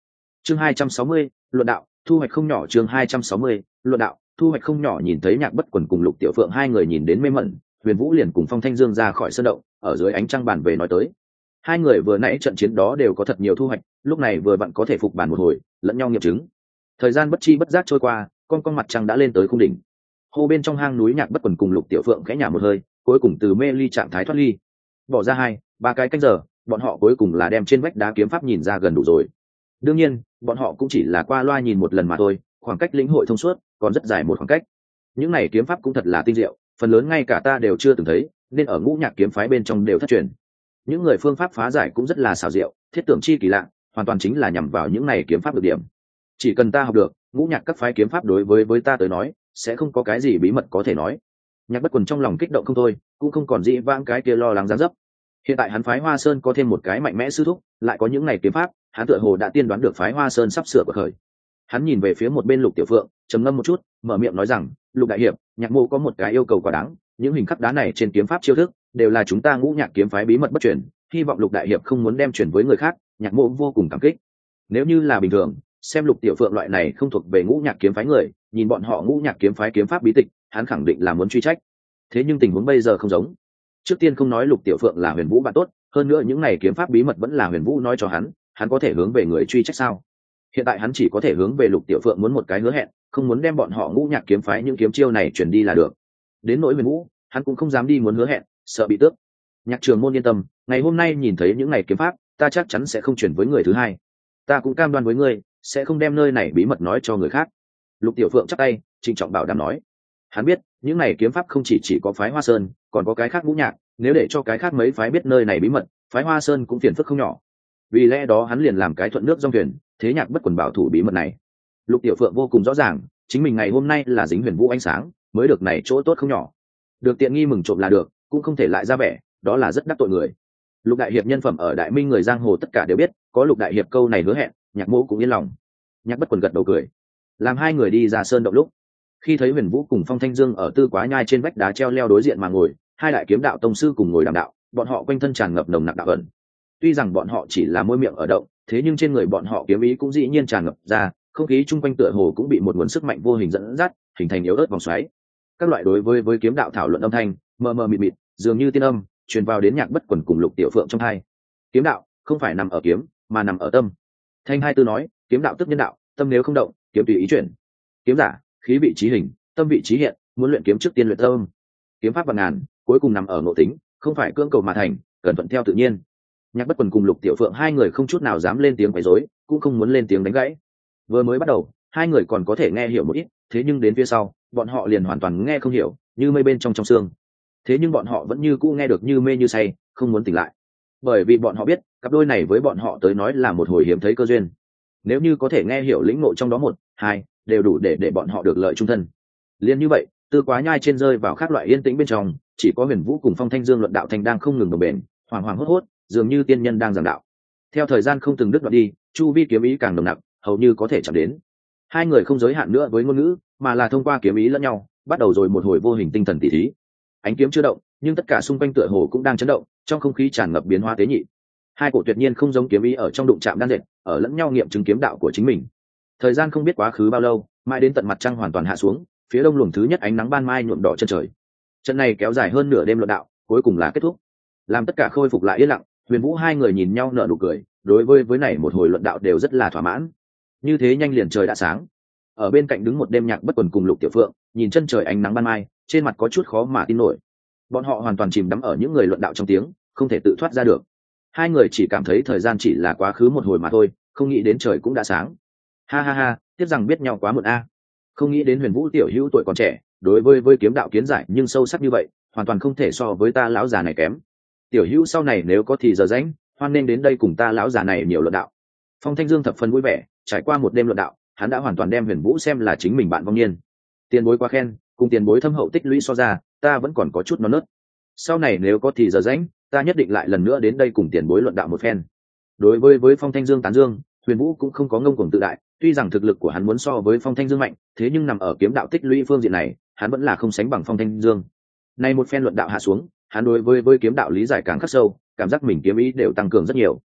Chương 260, luận đạo, thu hoạch không nhỏ. Chương 260, luận đạo, thu hoạch không nhỏ. Nhìn thấy Nhạc Bất Quần cùng Lục Tiểu Phượng hai người nhìn đến mê mẩn, Huyền Vũ liền cùng Phong Thanh Dương ra khỏi sơn động, ở dưới ánh trăng bàn về nói tới. Hai người vừa nãy trận chiến đó đều có thật nhiều thu hoạch, lúc này vừa vặn có thể phục bàn một hồi, lẫn nhau nghiệm chứng. Thời gian bất chi bất giác trôi qua, con mặt trăng đã lên tới khung đỉnh. Hồ bên trong hang núi Nhạc Bất Quần cùng Lục Tiểu Phượng khẽ nhả một hơi, cuối cùng từ mê ly trạng thái thoát ly. Bỏ ra 2-3 cái canh giờ, bọn họ cuối cùng là đem trên vách đá kiếm pháp nhìn ra gần đủ rồi. Đương nhiên, bọn họ cũng chỉ là qua loa nhìn một lần mà thôi, khoảng cách lĩnh hội thông suốt còn rất dài một khoảng cách. Những này kiếm pháp cũng thật là tinh diệu, phần lớn ngay cả ta đều chưa từng thấy, nên ở Ngũ Nhạc kiếm phái bên trong đều thất truyền. Những người phương pháp phá giải cũng rất là xảo diệu, thiết tưởng chi kỳ lạ, hoàn toàn chính là nhằm vào những này kiếm pháp được điểm. Chỉ cần ta học được, Ngũ Nhạc các phái kiếm pháp đối với ta tới nói, sẽ không có cái gì bí mật có thể nói. Nhạc Bất Quần trong lòng kích động không thôi, cũng không còn dĩ vãng cái kia lo lắng giáng dấp. Hiện tại hắn phái Hoa Sơn có thêm một cái mạnh mẽ sư thúc, lại có những này kiếm pháp, hắn tựa hồ đã tiên đoán được phái Hoa Sơn sắp sửa bật khởi. Hắn nhìn về phía một bên Lục Tiểu Phượng, trầm ngâm một chút, mở miệng nói rằng, Lục đại hiệp, Nhạc mộ có một cái yêu cầu quá đáng, những hình khắc đá này trên kiếm pháp chiêu thức đều là chúng ta Ngũ Nhạc kiếm phái bí mật bất truyền, hy vọng Lục đại hiệp không muốn đem truyền với người khác. Nhạc mộ vô cùng cảm kích. Nếu như là bình thường, xem Lục Tiểu Phượng loại này không thuộc về Ngũ Nhạc kiếm phái người, nhìn bọn họ Ngũ Nhạc kiếm phái kiếm pháp bí tịch, hắn khẳng định là muốn truy trách. Thế nhưng tình huống bây giờ không giống. Trước tiên không nói Lục Tiểu Phượng là Huyền Vũ bạn tốt, hơn nữa những này kiếm pháp bí mật vẫn là Huyền Vũ nói cho hắn có thể hướng về người truy trách sao? Hiện tại hắn chỉ có thể hướng về Lục Tiểu Phượng muốn một cái hứa hẹn, không muốn đem bọn họ Ngũ Nhạc kiếm phái những kiếm chiêu này truyền đi là được. Đến nỗi Huyền Vũ, hắn cũng không dám đi muốn hứa hẹn, sợ bị tước. Nhạc Trường Môn yên tâm, ngày hôm nay nhìn thấy những này kiếm pháp, ta chắc chắn sẽ không truyền với người thứ hai. Ta cũng cam đoan với ngươi, sẽ không đem nơi này bí mật nói cho người khác. Lục Tiểu Phượng chắp tay, trịnh trọng bảo đảm nói. Hắn biết, những này kiếm pháp không chỉ có phái Hoa Sơn, còn có cái khác Ngũ Nhạc, nếu để cho cái khác mấy phái biết nơi này bí mật, phái Hoa Sơn cũng phiền phức không nhỏ. Vì lẽ đó hắn liền làm cái thuận nước dòng thuyền, thế Nhạc Bất Quần bảo thủ bí mật này. Lục Tiểu Phượng vô cùng rõ ràng, chính mình ngày hôm nay là dính Huyền Vũ ánh sáng, mới được này chỗ tốt không nhỏ. Được tiện nghi mừng trộm là được, cũng không thể lại ra vẻ, đó là rất đắc tội người. Lục đại hiệp nhân phẩm ở Đại Minh người giang hồ tất cả đều biết, có Lục đại hiệp câu này hứa hẹn, Nhạc mỗ cũng yên lòng. Nhạc Bất Quần gật đầu cười. Làm hai người đi ra sơn động lúc, khi thấy Huyền Vũ cùng Phong Thanh Dương ở Tư Quá Nhai trên vách đá treo leo đối diện mà ngồi, hai đại kiếm đạo tông sư cùng ngồi đàm đạo, bọn họ quanh thân tràn ngập nồng nặc đạo ẩn. Tuy rằng bọn họ chỉ là môi miệng ở động, thế nhưng trên người bọn họ kiếm ý cũng dĩ nhiên tràn ngập ra, không khí chung quanh tựa hồ cũng bị một nguồn sức mạnh vô hình dẫn dắt, hình thành yếu ớt vòng xoáy. Các loại đối với kiếm đạo thảo luận âm thanh, mờ mờ mịt mịt, dường như tiên âm, truyền vào đến Nhạc Bất Quần cùng Lục Tiểu Phượng trong tai. Kiếm đạo không phải nằm ở kiếm, mà nằm ở tâm. Thanh hai tư nói, kiếm đạo tức nhân đạo, tâm nếu không động, kiếm tùy ý chuyển. Kiếm giả, khí vị trí hình, tâm vị trí hiện, muốn luyện kiếm trước tiên luyện tâm. Kiếm pháp vạn ngàn, cuối cùng nằm ở nội tính, không phải cưỡng cầu mà thành, cần thuận theo tự nhiên. Nhạc Bất Quần cùng Lục Tiểu Phượng hai người không chút nào dám lên tiếng quấy rối, cũng không muốn lên tiếng đánh gãy. Vừa mới bắt đầu, hai người còn có thể nghe hiểu một ít, thế nhưng đến phía sau, bọn họ liền hoàn toàn nghe không hiểu, như mây bên trong xương. Thế nhưng bọn họ vẫn như cũ nghe được như mê như say, không muốn tỉnh lại. Bởi vì bọn họ biết, cặp đôi này với bọn họ tới nói là một hồi hiếm thấy cơ duyên. Nếu như có thể nghe hiểu lĩnh ngộ trong đó một, hai, đều đủ để bọn họ được lợi chung thân. Liên như vậy, Tư Quá Nhai trên rơi vào các loại yên tĩnh bên trong, chỉ có Huyền Vũ cùng Phong Thanh Dương luận đạo thành đang không ngừng đồng bền, hoàng hoàng hốt hốt, dường như tiên nhân đang giảng đạo. Theo thời gian không từng đứt đoạn đi, chu vi kiếm ý càng nồng nặc, hầu như có thể chạm đến. Hai người không giới hạn nữa với ngôn ngữ, mà là thông qua kiếm ý lẫn nhau, bắt đầu rồi một hồi vô hình tinh thần tỉ thí. Ánh kiếm chưa động, nhưng tất cả xung quanh tựa hồ cũng đang chấn động, trong không khí tràn ngập biến hóa tế nhị. Hai cổ tuyệt nhiên không giống kiếm ý ở trong đụng chạm đan dệt, ở lẫn nhau nghiệm chứng kiếm đạo của chính mình. Thời gian không biết quá khứ bao lâu, mãi đến tận mặt trăng hoàn toàn hạ xuống, phía đông luồng thứ nhất ánh nắng ban mai nhuộm đỏ chân trời. Trận này kéo dài hơn nửa đêm luận đạo, cuối cùng là kết thúc. Làm tất cả khôi phục lại yên lặng, Huyền Vũ hai người nhìn nhau nở nụ cười, đối với này một hồi luận đạo đều rất là thỏa mãn. Như thế nhanh liền trời đã sáng. Ở bên cạnh đứng một đêm Nhạc Bất Quần cùng Lục Tiểu Phượng, nhìn chân trời ánh nắng ban mai, trên mặt có chút khó mà tin nổi. Bọn họ hoàn toàn chìm đắm ở những người luận đạo trong tiếng, không thể tự thoát ra được. Hai người chỉ cảm thấy thời gian chỉ là quá khứ một hồi mà thôi, không nghĩ đến trời cũng đã sáng. Ha ha ha, tiếc rằng biết nhau quá muộn a. Không nghĩ đến Huyền Vũ tiểu hữu tuổi còn trẻ, đối với kiếm đạo kiến giải nhưng sâu sắc như vậy, hoàn toàn không thể so với ta lão già này kém. Tiểu hữu sau này nếu có thì giờ rảnh, hoan nên đến đây cùng ta lão già này nhiều luận đạo. Phong Thanh Dương thập phần vui vẻ, trải qua một đêm luận đạo, hắn đã hoàn toàn đem Huyền Vũ xem là chính mình bạn vong niên. Tiền bối quá khen, cùng tiền bối thâm hậu tích lũy so ra, ta vẫn còn có chút non nớt. Sau này nếu có thì giờ rảnh, ta nhất định lại lần nữa đến đây cùng tiền bối luận đạo một phen. Đối với Phong Thanh Dương tán dương, Huyền Vũ cũng không có ngông cuồng tự đại, tuy rằng thực lực của hắn muốn so với Phong Thanh Dương mạnh, thế nhưng nằm ở kiếm đạo tích lũy phương diện này, hắn vẫn là không sánh bằng Phong Thanh Dương. Nay một phen luận đạo hạ xuống, hắn đối với kiếm đạo lý giải càng khắc sâu, cảm giác mình kiếm ý đều tăng cường rất nhiều.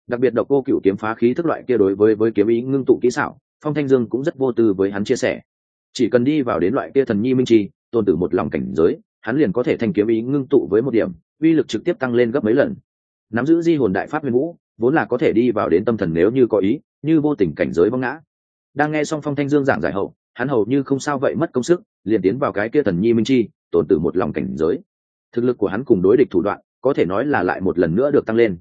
Đặc biệt độc cô cựu kiếm phá khí thức loại kia đối với kiếm ý ngưng tụ kỹ xảo, Phong Thanh Dương cũng rất vô tư với hắn chia sẻ. Chỉ cần đi vào đến loại kia thần nhi minh chi, tôn tử một lòng cảnh giới, hắn liền có thể thành kiếm ý ngưng tụ với một điểm, uy lực trực tiếp tăng lên gấp mấy lần. Nắm giữ di hồn đại pháp huyền vũ, vốn là có thể đi vào đến tâm thần nếu như có ý, như vô tình cảnh giới vong ngã. Đang nghe xong Phong Thanh Dương giảng giải hậu, hắn hầu như không sao vậy mất công sức, liền tiến vào cái kia thần nhi minh chi, tôn tử một lòng cảnh giới. Thực lực của hắn cùng đối địch thủ đoạn, có thể nói là lại một lần nữa được tăng lên.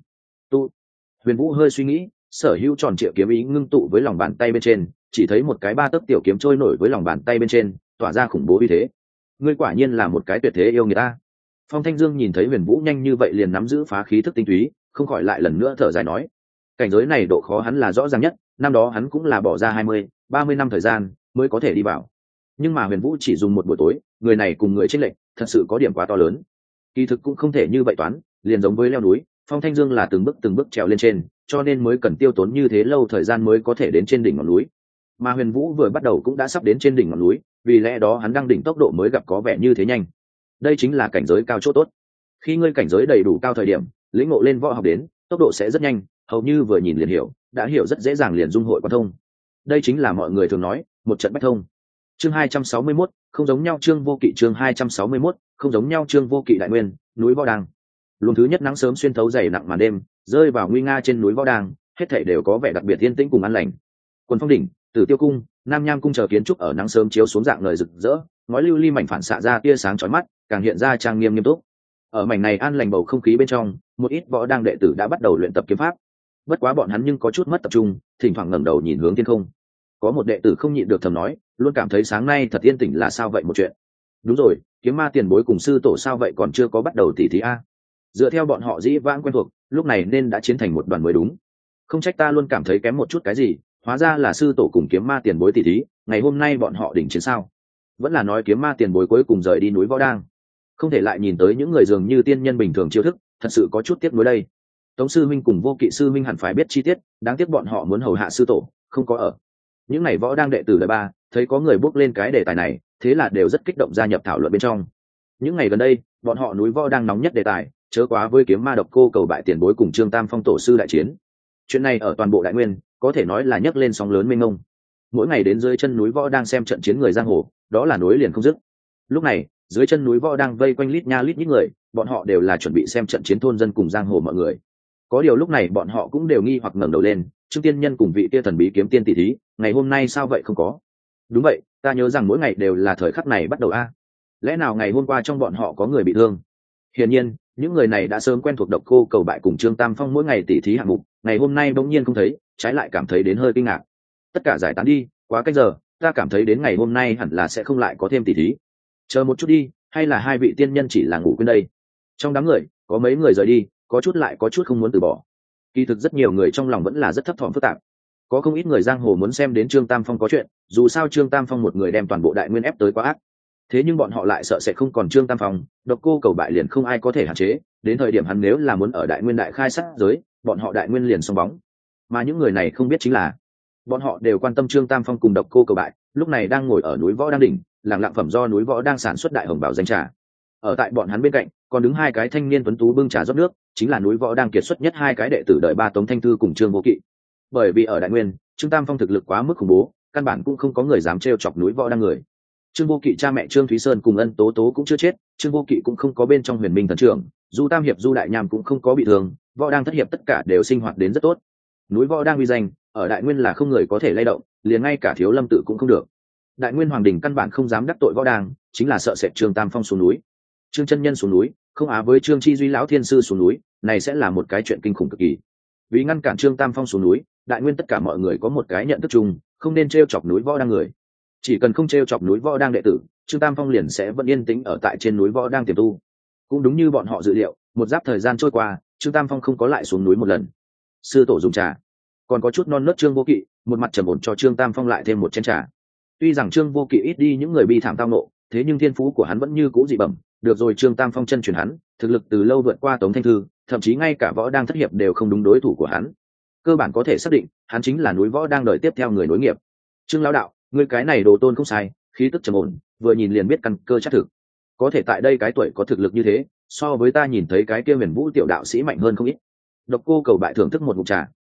Huyền Vũ hơi suy nghĩ, sở hữu tròn triệu kiếm ý ngưng tụ với lòng bàn tay bên trên, chỉ thấy một cái ba tấc tiểu kiếm trôi nổi với lòng bàn tay bên trên, tỏa ra khủng bố uy thế. Ngươi quả nhiên là một cái tuyệt thế yêu người ta. Phong Thanh Dương nhìn thấy Huyền Vũ nhanh như vậy liền nắm giữ phá khí thức tinh túy, không khỏi lại lần nữa thở dài nói: cảnh giới này độ khó hắn là rõ ràng nhất, năm đó hắn cũng là bỏ ra 20-30 năm thời gian mới có thể đi vào. Nhưng mà Huyền Vũ chỉ dùng một buổi tối, người này cùng người chênh lệch, thật sự có điểm quá to lớn. Kỳ thực cũng không thể như vậy toán, liền giống với leo núi, Phong Thanh Dương là từng bước trèo lên trên, cho nên mới cần tiêu tốn như thế lâu thời gian mới có thể đến trên đỉnh ngọn núi. Mà Huyền Vũ vừa bắt đầu cũng đã sắp đến trên đỉnh ngọn núi, vì lẽ đó hắn đang đỉnh tốc độ mới gặp có vẻ như thế nhanh. Đây chính là cảnh giới cao chỗ tốt. Khi ngươi cảnh giới đầy đủ cao thời điểm, lĩnh ngộ lên võ học đến, tốc độ sẽ rất nhanh, hầu như vừa nhìn liền hiểu, đã hiểu rất dễ dàng liền dung hội quan thông. Đây chính là mọi người thường nói, một trận bách thông. Chương 261, không giống nhau chương vô kỵ chương 261, không giống nhau chương vô kỵ đại nguyên, núi Võ Đàng. Luồng thứ nhất nắng sớm xuyên thấu dày nặng màn đêm, rơi vào nguy nga trên núi Võ Đàng, hết thảy đều có vẻ đặc biệt yên tĩnh cùng an lành. Quần Phong đỉnh, Tử Tiêu cung, Nam Nham cung chờ kiến trúc ở nắng sớm chiếu xuống dạng ngời rực rỡ, ngói lưu ly mảnh phản xạ ra tia sáng chói mắt, càng hiện ra trang nghiêm nghiêm túc. Ở mảnh này an lành bầu không khí bên trong, một ít võ đang đệ tử đã bắt đầu luyện tập kiếm pháp. Bất quá bọn hắn nhưng có chút mất tập trung, thỉnh thoảng ngẩng đầu nhìn hướng thiên không. Có một đệ tử không nhịn được thầm nói, luôn cảm thấy sáng nay thật yên tĩnh là sao vậy một chuyện. Đúng rồi, kiếm ma tiền bối cùng sư tổ sao vậy còn chưa có bắt đầu tỉ thí a? Dựa theo bọn họ dĩ vãng quen thuộc, lúc này nên đã chiến thành một đoàn mới đúng. Không trách ta luôn cảm thấy kém một chút cái gì, hóa ra là sư tổ cùng kiếm ma tiền bối tỉ thí, ngày hôm nay bọn họ đỉnh chiến sao? Vẫn là nói kiếm ma tiền bối cuối cùng rời đi núi Võ Đang. Không thể lại nhìn tới những người dường như tiên nhân bình thường chiêu thức, thật sự có chút tiếc nuối đây. Tống sư minh cùng Vô Kỵ sư minh hẳn phải biết chi tiết, đáng tiếc bọn họ muốn hầu hạ sư tổ, không có ở. Những này võ đang đệ tử đời ba, thấy có người bước lên cái đề tài này, thế là đều rất kích động gia nhập thảo luận bên trong. Những ngày gần đây, bọn họ núi Võ đang nóng nhất đề tài, chớ quá với kiếm ma độc cô cầu bại tiền bối cùng Trương Tam Phong tổ sư đại chiến. Chuyện này ở toàn bộ Đại Nguyên, có thể nói là nhấc lên sóng lớn mênh mông. Mỗi ngày đến dưới chân núi Võ đang xem trận chiến người giang hồ, đó là nối liền không dứt. Lúc này, dưới chân núi Võ đang vây quanh lít nha lít nhít người, bọn họ đều là chuẩn bị xem trận chiến thôn dân cùng giang hồ mọi người. Có điều lúc này bọn họ cũng đều nghi hoặc ngẩng đầu lên, Trương Tiên Nhân cùng vị kia thần bí kiếm tiên tỷ thí, ngày hôm nay sao vậy không có? Đúng vậy, ta nhớ rằng mỗi ngày đều là thời khắc này bắt đầu a. Lẽ nào ngày hôm qua trong bọn họ có người bị thương? Hiển nhiên, những người này đã sớm quen thuộc độc cô cầu bại cùng Trương Tam Phong mỗi ngày tỷ thí hạng mục, ngày hôm nay bỗng nhiên không thấy, trái lại cảm thấy đến hơi kinh ngạc. Tất cả giải tán đi, quá cách giờ, ta cảm thấy đến ngày hôm nay hẳn là sẽ không lại có thêm tỷ thí. Chờ một chút đi, hay là hai vị tiên nhân chỉ là ngủ quên đây? Trong đám người, có mấy người rời đi, có chút lại có chút không muốn từ bỏ. Kỳ thực rất nhiều người trong lòng vẫn là rất thấp thỏm phức tạp. Có không ít người giang hồ muốn xem đến Trương Tam Phong có chuyện, dù sao Trương Tam Phong một người đem toàn bộ Đại Nguyên ép tới quá ác. Thế nhưng bọn họ lại sợ sẽ không còn Trương Tam Phong, độc cô cầu bại liền không ai có thể hạn chế, đến thời điểm hắn nếu là muốn ở Đại Nguyên đại khai sát giới, bọn họ Đại Nguyên liền xong bóng. Mà những người này không biết chính là, bọn họ đều quan tâm Trương Tam Phong cùng độc cô cầu bại, lúc này đang ngồi ở núi Võ đang đỉnh, lẳng lặng phẩm do núi Võ đang sản xuất đại hồng bảo danh trà. Ở tại bọn hắn bên cạnh, còn đứng hai cái thanh niên tuấn tú bưng trà rót nước, chính là núi Võ đang kiệt xuất nhất hai cái đệ tử đợi ba Tống Thanh Thư cùng Trương Vô Kỵ. Bởi vì ở Đại Nguyên, Trương Tam Phong thực lực quá mức khủng bố, căn bản cũng không có người dám trêu chọc núi Võ đang người. Trương Vô Kỵ cha mẹ Trương Thúy Sơn cùng Ân Tố Tố cũng chưa chết, Trương Vô Kỵ cũng không có bên trong Huyền Minh thần trưởng, Du Tam hiệp Du Đại Nham cũng không có bị thương, Võ đang thất hiệp tất cả đều sinh hoạt đến rất tốt. Núi Võ đang uy danh, ở Đại Nguyên là không người có thể lay động, liền ngay cả Thiếu Lâm tự cũng không được. Đại Nguyên hoàng đình căn bản không dám đắc tội Võ đang, chính là sợ sệt Trương Tam Phong xuống núi. Trương chân nhân xuống núi, không á với Trương Chi Duy lão thiên sư xuống núi, này sẽ là một cái chuyện kinh khủng cực kỳ. Vì ngăn cản Trương Tam Phong xuống núi, Đại Nguyên tất cả mọi người có một cái nhận thức chung, không nên trêu chọc núi Võ đang người. Chỉ cần không trêu chọc núi Võ đang đệ tử, Trương Tam Phong liền sẽ vẫn yên tĩnh ở tại trên núi Võ đang tiềm tu. Cũng đúng như bọn họ dự liệu, một giáp thời gian trôi qua, Trương Tam Phong không có lại xuống núi một lần. Sư tổ dùng trà, còn có chút non nớt Trương Vô Kỵ, một mặt trầm ổn cho Trương Tam Phong lại thêm một chén trà. Tuy rằng Trương Vô Kỵ ít đi những người bi thảm tao nộ, thế nhưng thiên phú của hắn vẫn như cũ dị bẩm. Được rồi, Trương Tam Phong chân truyền hắn, thực lực từ lâu vượt qua Tống Thanh Thư, thậm chí ngay cả Võ đang thất hiệp đều không đúng đối thủ của hắn. Cơ bản có thể xác định, hắn chính là núi Võ đang đợi tiếp theo người nối nghiệp. Trương lão đạo, người cái này đồ tôn không sai, khí tức trầm ổn, vừa nhìn liền biết căn cơ chắc thực. Có thể tại đây cái tuổi có thực lực như thế, so với ta nhìn thấy cái kia Huyền Vũ tiểu đạo sĩ mạnh hơn không ít. Độc cô cầu bại thưởng thức một ngụm trà,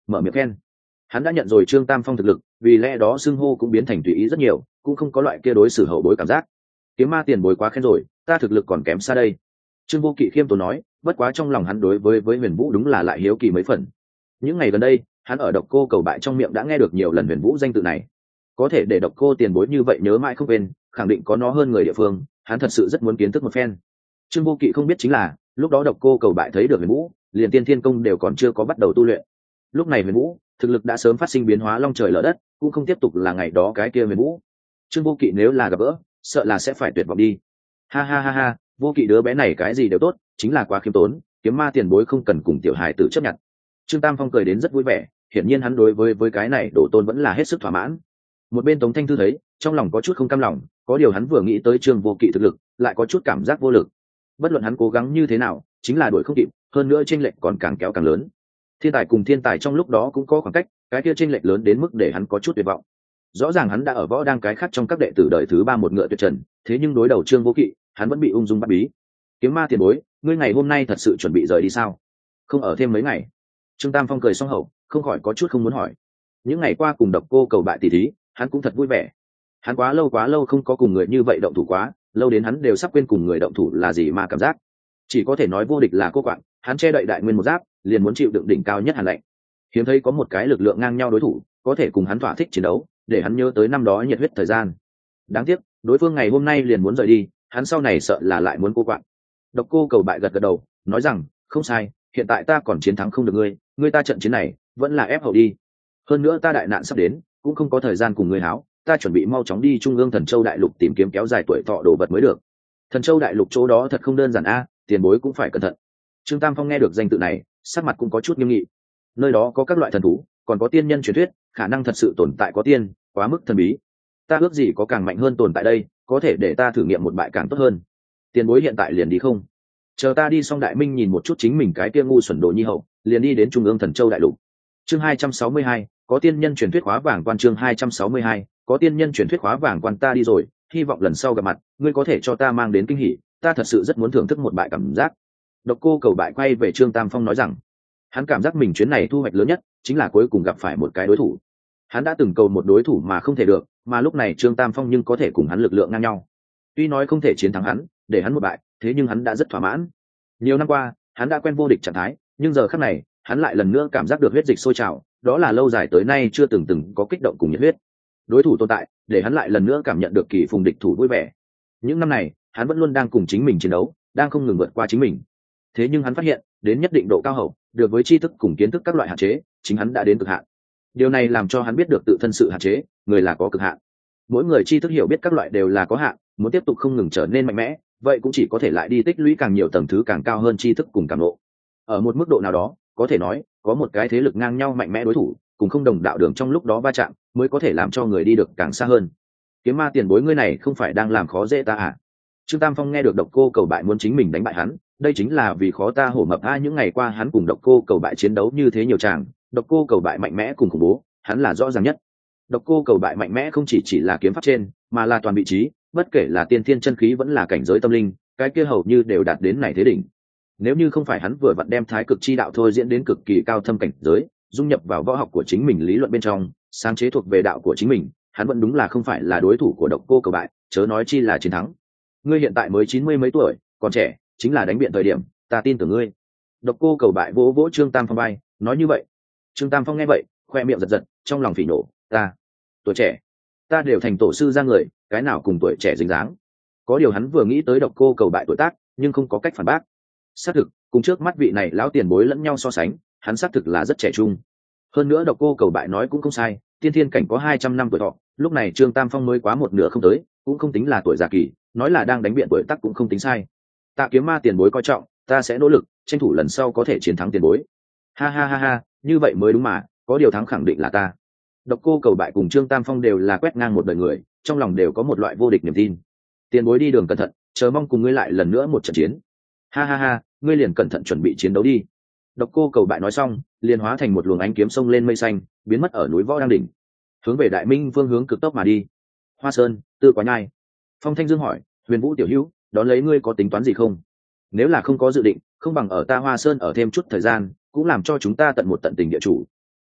mở miệng khen. Hắn đã nhận rồi Trương Tam Phong thực lực, vì lẽ đó xưng hô cũng biến thành tùy ý rất nhiều, cũng không có loại kia đối xử hậu bối cảm giác. Kiếm ma tiền bối quá khen rồi, ta thực lực còn kém xa đây. Trương Vô Kỵ khiêm tốn nói, bất quá trong lòng hắn đối với Huyền Vũ đúng là lại hiếu kỳ mấy phần. Những ngày gần đây, hắn ở Độc Cô Cầu Bại trong miệng đã nghe được nhiều lần Huyền Vũ danh tự này. Có thể để Độc Cô tiền bối như vậy nhớ mãi không quên, khẳng định có nó hơn người địa phương, hắn thật sự rất muốn kiến thức một phen. Trương Vô Kỵ không biết chính là, lúc đó Độc Cô Cầu Bại thấy được Huyền Vũ, liền Tiên Thiên Công đều còn chưa có bắt đầu tu luyện. Lúc này Huyền Vũ, thực lực đã sớm phát sinh biến hóa long trời lở đất, cũng không tiếp tục là ngày đó cái kia Huyền Vũ. Trương Vô Kỵ nếu là gặp gỡ, sợ là sẽ phải tuyệt vọng đi. Ha ha ha ha, Vô Kỵ đứa bé này cái gì đều tốt, chính là quá khiêm tốn, kiếm ma tiền bối không cần cùng tiểu hài tử chấp nhận. Trương Tam Phong cười đến rất vui vẻ, hiển nhiên hắn đối với cái này Đổ Tôn vẫn là hết sức thỏa mãn. Một bên Tống Thanh Thư thấy, trong lòng có chút không cam lòng, có điều hắn vừa nghĩ tới Trương Vô Kỵ thực lực, lại có chút cảm giác vô lực. Bất luận hắn cố gắng như thế nào, chính là đuổi không kịp, hơn nữa chênh lệch còn càng kéo càng lớn. Thiên tài cùng thiên tài trong lúc đó cũng có khoảng cách, cái kia chênh lệch lớn đến mức để hắn có chút tuyệt vọng. Rõ ràng hắn đã ở võ đang cái khác trong các đệ tử đời thứ ba một ngựa tuyệt trần, thế nhưng đối đầu Trương Vô Kỵ, hắn vẫn bị ung dung bắt bí. Kiếm ma tiền bối, ngươi ngày hôm nay thật sự chuẩn bị rời đi sao? Không ở thêm mấy ngày? Trương Tam Phong cười xong hậu, không khỏi có chút không muốn hỏi. Những ngày qua cùng Độc Cô Cầu Bại tỷ thí, hắn cũng thật vui vẻ. Hắn quá lâu không có cùng người như vậy động thủ quá, lâu đến hắn đều sắp quên cùng người động thủ là gì mà cảm giác. Chỉ có thể nói vô địch là cô quạng, hắn che đậy đại nguyên một giáp, liền muốn chịu đựng đỉnh cao nhất hàn lạnh. Hiếm thấy có một cái lực lượng ngang nhau đối thủ, có thể cùng hắn thỏa thích chiến đấu, để hắn nhớ tới năm đó nhiệt huyết thời gian. Đáng tiếc, đối phương ngày hôm nay liền muốn rời đi, hắn sau này sợ là lại muốn cô quạng. Độc Cô Cầu Bại gật gật đầu, nói rằng, không sai, hiện tại ta còn chiến thắng không được ngươi ta trận chiến này vẫn là ép hậu đi. Hơn nữa ta đại nạn sắp đến, cũng không có thời gian cùng ngươi háo, ta chuẩn bị mau chóng đi Trung ương Thần Châu Đại Lục tìm kiếm kéo dài tuổi thọ đồ vật mới được. Thần Châu Đại Lục chỗ đó thật không đơn giản a, tiền bối cũng phải cẩn thận. Trương Tam Phong nghe được danh tự này, sắc mặt cũng có chút nghiêm nghị. Nơi đó có các loại thần thú, còn có tiên nhân truyền thuyết, khả năng thật sự tồn tại có tiên, quá mức thần bí. Ta ước gì có càng mạnh hơn tồn tại đây, có thể để ta thử nghiệm một bại càng tốt hơn. Tiền bối hiện tại liền đi không? Chờ ta đi xong Đại Minh nhìn một chút chính mình cái kia ngu xuẩn đồ nhi hậu, liền đi đến Trung ương Thần Châu Đại Lục. Chương 262, có tiên nhân truyền thuyết khóa vàng quan. Chương 262, có tiên nhân truyền thuyết khóa vàng quan. Ta đi rồi, hy vọng lần sau gặp mặt, ngươi có thể cho ta mang đến kinh hỉ, ta thật sự rất muốn thưởng thức một bại cảm giác. Độc Cô Cầu Bại quay về Trương Tam Phong nói rằng, hắn cảm giác mình chuyến này thu hoạch lớn nhất chính là cuối cùng gặp phải một cái đối thủ. Hắn đã từng cầu một đối thủ mà không thể được, mà lúc này Trương Tam Phong nhưng có thể cùng hắn lực lượng ngang nhau. Tuy nói không thể chiến thắng hắn, để hắn một bại, thế nhưng hắn đã rất thỏa mãn. Nhiều năm qua, hắn đã quen vô địch trạng thái, nhưng giờ khắc này, hắn lại lần nữa cảm giác được huyết dịch sôi trào, đó là lâu dài tới nay chưa từng có kích động cùng nhiệt huyết. Đối thủ tồn tại, để hắn lại lần nữa cảm nhận được kỳ phùng địch thủ vui vẻ. Những năm này, hắn vẫn luôn đang cùng chính mình chiến đấu, đang không ngừng vượt qua chính mình. Thế nhưng hắn phát hiện, đến nhất định độ cao hậu, được với tri thức cùng kiến thức các loại hạn chế, chính hắn đã đến cực hạn. Điều này làm cho hắn biết được tự thân sự hạn chế, người là có cực hạn. Mỗi người tri thức hiểu biết các loại đều là có hạn, muốn tiếp tục không ngừng trở nên mạnh mẽ, vậy cũng chỉ có thể lại đi tích lũy càng nhiều tầng thứ càng cao hơn tri thức cùng cảm ngộ. Ở một mức độ nào đó, có thể nói, có một cái thế lực ngang nhau mạnh mẽ đối thủ, cùng không đồng đạo đường trong lúc đó va chạm, mới có thể làm cho người đi được càng xa hơn. Kiếm ma tiền bối ngươi này không phải đang làm khó dễ ta à? Trương Tam Phong nghe được Độc Cô Cầu Bại muốn chính mình đánh bại hắn, đây chính là vì khó ta hổ mập a. Những ngày qua hắn cùng Độc Cô Cầu Bại chiến đấu như thế nhiều tràng, Độc Cô Cầu Bại mạnh mẽ cùng khủng bố, hắn là rõ ràng nhất. Độc Cô Cầu Bại mạnh mẽ không chỉ là kiếm pháp trên, mà là toàn vị trí, bất kể là tiên thiên chân khí vẫn là cảnh giới tâm linh, cái kia hầu như đều đạt đến này thế đỉnh. Nếu như không phải hắn vừa vặn đem Thái Cực chi đạo thôi diễn đến cực kỳ cao thâm cảnh giới, dung nhập vào võ học của chính mình lý luận bên trong, sáng chế thuộc về đạo của chính mình, hắn vẫn đúng là không phải là đối thủ của Độc Cô Cầu Bại, chớ nói chi là chiến thắng. Ngươi hiện tại mới 90 mấy tuổi, còn trẻ, chính là đánh biện thời điểm, ta tin tưởng ngươi. Độc Cô Cầu Bại vỗ vỗ Trương Tam Phong vai, nói như vậy. Trương Tam Phong nghe vậy, khoe miệng giật giật, trong lòng phỉ nổ, ta, tuổi trẻ, ta đều thành tổ sư ra người, cái nào cùng tuổi trẻ dính dáng. Có điều hắn vừa nghĩ tới Độc Cô Cầu Bại tuổi tác, nhưng không có cách phản bác. Xác thực, cùng trước mắt vị này lão tiền bối lẫn nhau so sánh, hắn xác thực là rất trẻ trung. Hơn nữa Độc Cô Cầu Bại nói cũng không sai, tiên thiên cảnh có 200 năm tuổi thọ, lúc này Trương Tam Phong mới quá một nửa không tới, cũng không tính là tuổi già kỳ, nói là đang đánh biện tuổi tác cũng không tính sai. Tạ Kiếm Ma tiền bối coi trọng, ta sẽ nỗ lực, tranh thủ lần sau có thể chiến thắng tiền bối. Ha ha ha ha, như vậy mới đúng mà, có điều thắng khẳng định là ta. Độc Cô Cầu Bại cùng Trương Tam Phong đều là quét ngang một đời người, trong lòng đều có một loại vô địch niềm tin. Tiền bối đi đường cẩn thận, chờ mong cùng ngươi lại lần nữa một trận chiến. Ha ha ha, ngươi liền cẩn thận chuẩn bị chiến đấu đi. Độc Cô Cầu Bại nói xong, liền hóa thành một luồng ánh kiếm sông lên mây xanh, biến mất ở núi Võ Đang đỉnh, hướng về Đại Minh phương hướng cực tốc mà đi. Hoa Sơn, Tư Quá Nhai. Phong Thanh Dương hỏi, Huyền Vũ tiểu hữu, đón lấy ngươi có tính toán gì không? Nếu là không có dự định, không bằng ở ta Hoa Sơn ở thêm chút thời gian, cũng làm cho chúng ta tận một tận tình địa chủ.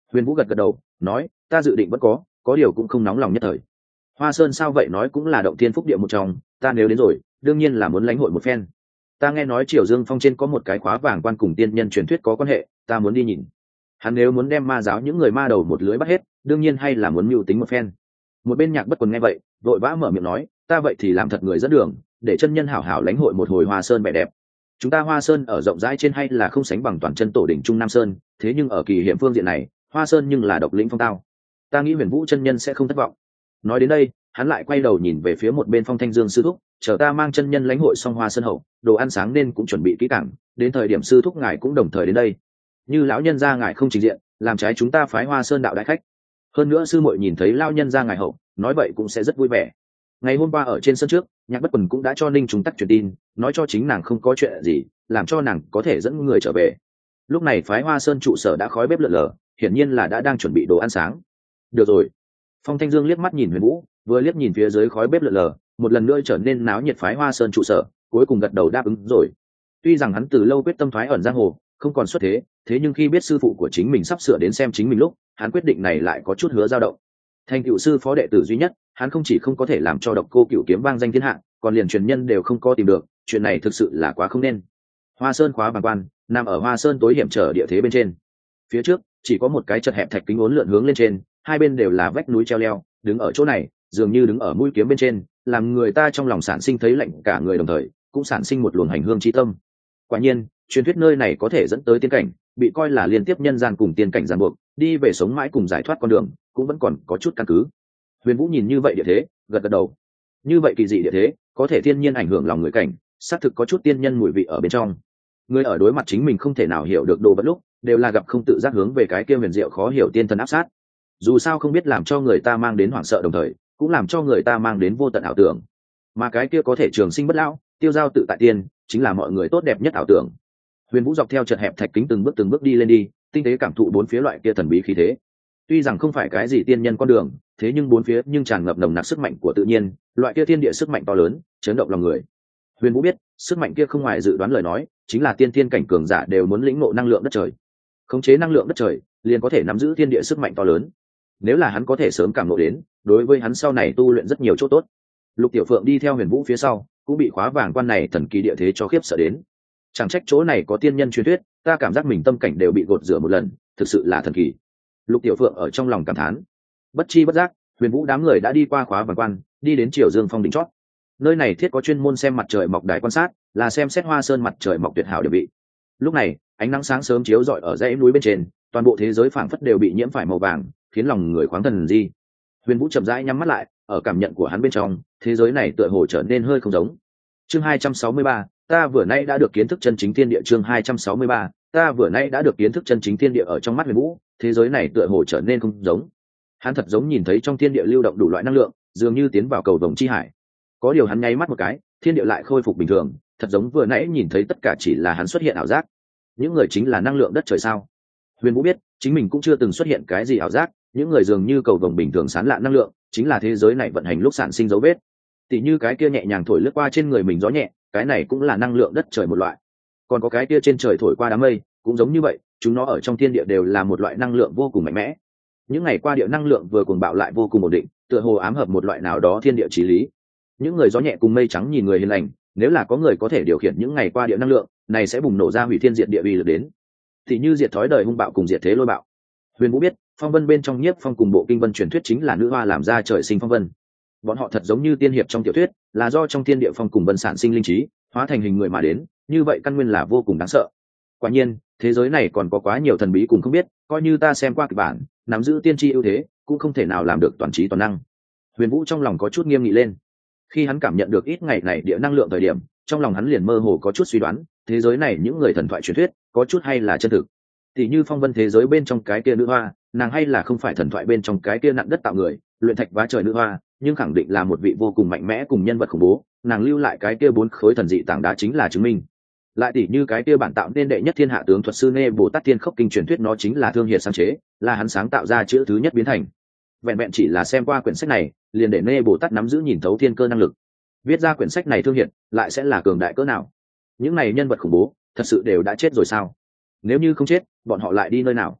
Huyền Vũ gật gật đầu nói, ta dự định vẫn có điều cũng không nóng lòng nhất thời. Hoa Sơn sao vậy, nói cũng là động thiên phúc địa một trong, ta nếu đến rồi đương nhiên là muốn lãnh hội một phen. Ta nghe nói Triều Dương Phong trên có một cái khóa vàng quan cùng tiên nhân truyền thuyết có quan hệ, ta muốn đi nhìn. Hắn nếu muốn đem ma giáo những người ma đầu một lưới bắt hết, đương nhiên hay là muốn mưu tính một phen. Một bên Nhạc Bất Quần nghe vậy vội vã mở miệng nói, ta vậy thì làm thật người dẫn đường, để chân nhân hảo hảo lãnh hội một hồi Hoa Sơn vẻ đẹp. Chúng ta Hoa Sơn ở rộng rãi trên hay là không sánh bằng toàn chân tổ đỉnh Trung Nam Sơn, thế nhưng ở kỳ hiểm phương diện này Hoa Sơn nhưng là độc lĩnh phong tao, ta nghĩ Huyền Vũ chân nhân sẽ không thất vọng. Nói đến đây hắn lại quay đầu nhìn về phía một bên Phong Thanh Dương sư thúc, chờ ta mang chân nhân lãnh hội xong Hoa Sơn hậu, đồ ăn sáng nên cũng chuẩn bị kỹ càng, đến thời điểm sư thúc ngài cũng đồng thời đến đây. Như lão nhân gia ngài không trình diện, làm trái chúng ta phái Hoa Sơn đạo đại khách. Hơn nữa sư muội nhìn thấy lão nhân gia ngài hậu, nói vậy cũng sẽ rất vui vẻ. Ngày hôm qua ở trên sân trước, Nhạc Bất Quần cũng đã cho Ninh Trung Tắc truyền tin, nói cho chính nàng không có chuyện gì, làm cho nàng có thể dẫn người trở về. Lúc này phái Hoa Sơn trụ sở đã khói bếp lượn lờ, hiển nhiên là đã đang chuẩn bị đồ ăn sáng. Được rồi. Phong Thanh Dương liếc mắt nhìn Huyền Vũ, vừa liếc nhìn phía dưới khói bếp lượn lờ, một lần nữa trở nên náo nhiệt phái Hoa Sơn trụ sở, cuối cùng gật đầu đáp ứng rồi. Tuy rằng hắn từ lâu quyết tâm thoái ẩn giang hồ, không còn xuất thế, thế nhưng khi biết sư phụ của chính mình sắp sửa đến xem chính mình lúc, hắn quyết định này lại có chút hứa dao động. Thành cựu sư phó đệ tử duy nhất, hắn không chỉ không có thể làm cho Độc Cô Cửu kiếm vang danh thiên hạ, còn liền truyền nhân đều không có tìm được, chuyện này thực sự là quá không nên. Hoa Sơn khóa bàng quan, nằm ở Hoa Sơn tối hiểm trở địa thế bên trên. Phía trước chỉ có một cái chật hẹp thạch kính uốn lượn hướng lên trên, hai bên đều là vách núi treo leo, đứng ở chỗ này dường như đứng ở mũi kiếm bên trên, làm người ta trong lòng sản sinh thấy lạnh cả người, đồng thời cũng sản sinh một luồng hành hương chi tâm. Quả nhiên truyền thuyết nơi này có thể dẫn tới tiên cảnh, bị coi là liên tiếp nhân gian cùng tiên cảnh ràng buộc, đi về sống mãi cùng giải thoát con đường cũng vẫn còn có chút căn cứ. Huyền Vũ nhìn như vậy địa thế gật gật đầu. Như vậy kỳ dị địa thế có thể thiên nhiên ảnh hưởng lòng người cảnh, xác thực có chút tiên nhân mùi vị ở bên trong. Người ở đối mặt chính mình không thể nào hiểu được đồ vật lúc, đều là gặp không tự giác hướng về cái kia huyền diệu khó hiểu tiên thần áp sát. Dù sao không biết làm cho người ta mang đến hoảng sợ, đồng thời cũng làm cho người ta mang đến vô tận ảo tưởng. Mà cái kia có thể trường sinh bất lão, tiêu giao tự tại tiên, chính là mọi người tốt đẹp nhất ảo tưởng. Huyền Vũ dọc theo chật hẹp thạch kính từng bước đi lên đi, tinh tế cảm thụ bốn phía loại kia thần bí khí thế. Tuy rằng không phải cái gì tiên nhân con đường, thế nhưng bốn phía nhưng tràn ngập nồng nặc sức mạnh của tự nhiên, loại kia thiên địa sức mạnh to lớn, chấn động lòng người. Huyền Vũ biết, sức mạnh kia không ngoài dự đoán lời nói, chính là tiên thiên cảnh cường giả đều muốn lĩnh ngộ năng lượng đất trời. Khống chế năng lượng đất trời, liền có thể nắm giữ thiên địa sức mạnh to lớn. Nếu là hắn có thể sớm cảm ngộ đến, đối với hắn sau này tu luyện rất nhiều chỗ tốt. Lục Tiểu Phượng đi theo Huyền Vũ phía sau, cũng bị khóa vàng quan này thần kỳ địa thế cho khiếp sợ đến. Chẳng trách chỗ này có tiên nhân truyền thuyết, ta cảm giác mình tâm cảnh đều bị gột rửa một lần, thực sự là thần kỳ. Lục Tiểu Phượng ở trong lòng cảm thán. Bất chi bất giác, Huyền Vũ đám người đã đi qua khóa vàng quan, đi đến Triều Dương Phong đỉnh chót. Nơi này thiết có chuyên môn xem mặt trời mọc đài quan sát, là xem xét Hoa Sơn mặt trời mọc tuyệt hảo địa vị. Lúc này ánh nắng sáng sớm chiếu rọi ở dãy núi bên trên, toàn bộ thế giới phảng phất đều bị nhiễm phải màu vàng, khiến lòng người khoáng thần di. Huyền Vũ chậm rãi nhắm mắt lại, ở cảm nhận của hắn bên trong, thế giới này tựa hồ trở nên hơi không giống. Chương 263, ta vừa nay đã được kiến thức chân chính thiên địa. Chương 263, ta vừa nay đã được kiến thức chân chính thiên địa. Ở trong mắt Huyền Vũ, thế giới này tựa hồ trở nên không giống. Hắn thật giống nhìn thấy trong thiên địa lưu động đủ loại năng lượng, dường như tiến vào cầu vồng chi hải. Có điều hắn nháy mắt một cái, thiên địa lại khôi phục bình thường, thật giống vừa nãy nhìn thấy tất cả chỉ là hắn xuất hiện ảo giác. Những người chính là năng lượng đất trời sao? Huyền Vũ biết, chính mình cũng chưa từng xuất hiện cái gì ảo giác, những người dường như cầu vồng bình thường sán lạn năng lượng, chính là thế giới này vận hành lúc sản sinh dấu vết. Tỷ như cái kia nhẹ nhàng thổi lướt qua trên người mình gió nhẹ, cái này cũng là năng lượng đất trời một loại. Còn có cái kia trên trời thổi qua đám mây, cũng giống như vậy, chúng nó ở trong thiên địa đều là một loại năng lượng vô cùng mạnh mẽ. Những ngày qua địa năng lượng vừa cuồng bạo lại vô cùng ổn định, tựa hồ ám hợp một loại nào đó thiên địa chí lý. Những người gió nhẹ cùng mây trắng nhìn người hiền lành, nếu là có người có thể điều khiển những ngày qua địa năng lượng này, sẽ bùng nổ ra hủy thiên diệt địa uy lực đến. Thì như diệt thói đời hung bạo cùng diệt thế lôi bạo. Huyền Vũ biết, phong vân bên trong Nhiếp Phong cùng bộ kinh vân truyền thuyết chính là nữ hoa làm ra trời sinh phong vân. Bọn họ thật giống như tiên hiệp trong tiểu thuyết, là do trong thiên địa phong cùng vân sản sinh linh trí, hóa thành hình người mà đến, như vậy căn nguyên là vô cùng đáng sợ. Quả nhiên, thế giới này còn có quá nhiều thần bí cùng không biết, coi như ta xem qua kịch bản, nắm giữ tiên tri ưu thế, cũng không thể nào làm được toàn trí toàn năng. Huyền Vũ trong lòng có chút nghiêm nghị lên. Khi hắn cảm nhận được ít ngày này địa năng lượng thời điểm, trong lòng hắn liền mơ hồ có chút suy đoán, thế giới này những người thần thoại truyền thuyết có chút hay là chân thực. Tỷ như phong vân thế giới bên trong cái kia nữ hoa, nàng hay là không phải thần thoại bên trong cái kia nặn đất tạo người, luyện thạch vá trời nữ hoa, nhưng khẳng định là một vị vô cùng mạnh mẽ cùng nhân vật khủng bố, nàng lưu lại cái kia 4 khối thần dị tảng đá chính là chứng minh. Lại tỷ như cái kia bản tạo nên đệ nhất thiên hạ tướng thuật sư Nê Bồ Tát Thiên Khốc Kinh truyền thuyết, nó chính là Thương Hiệt sáng chế, là hắn sáng tạo ra chữ thứ nhất biến thành. Vẹn vẹn chỉ là xem qua quyển sách này, liền để Nê Bồ Tát nắm giữ nhìn thấu thiên cơ năng lực. Viết ra quyển sách này Thương Hiệt lại sẽ là cường đại cỡ nào? Những này nhân vật khủng bố thật sự đều đã chết rồi sao? Nếu như không chết, bọn họ lại đi nơi nào?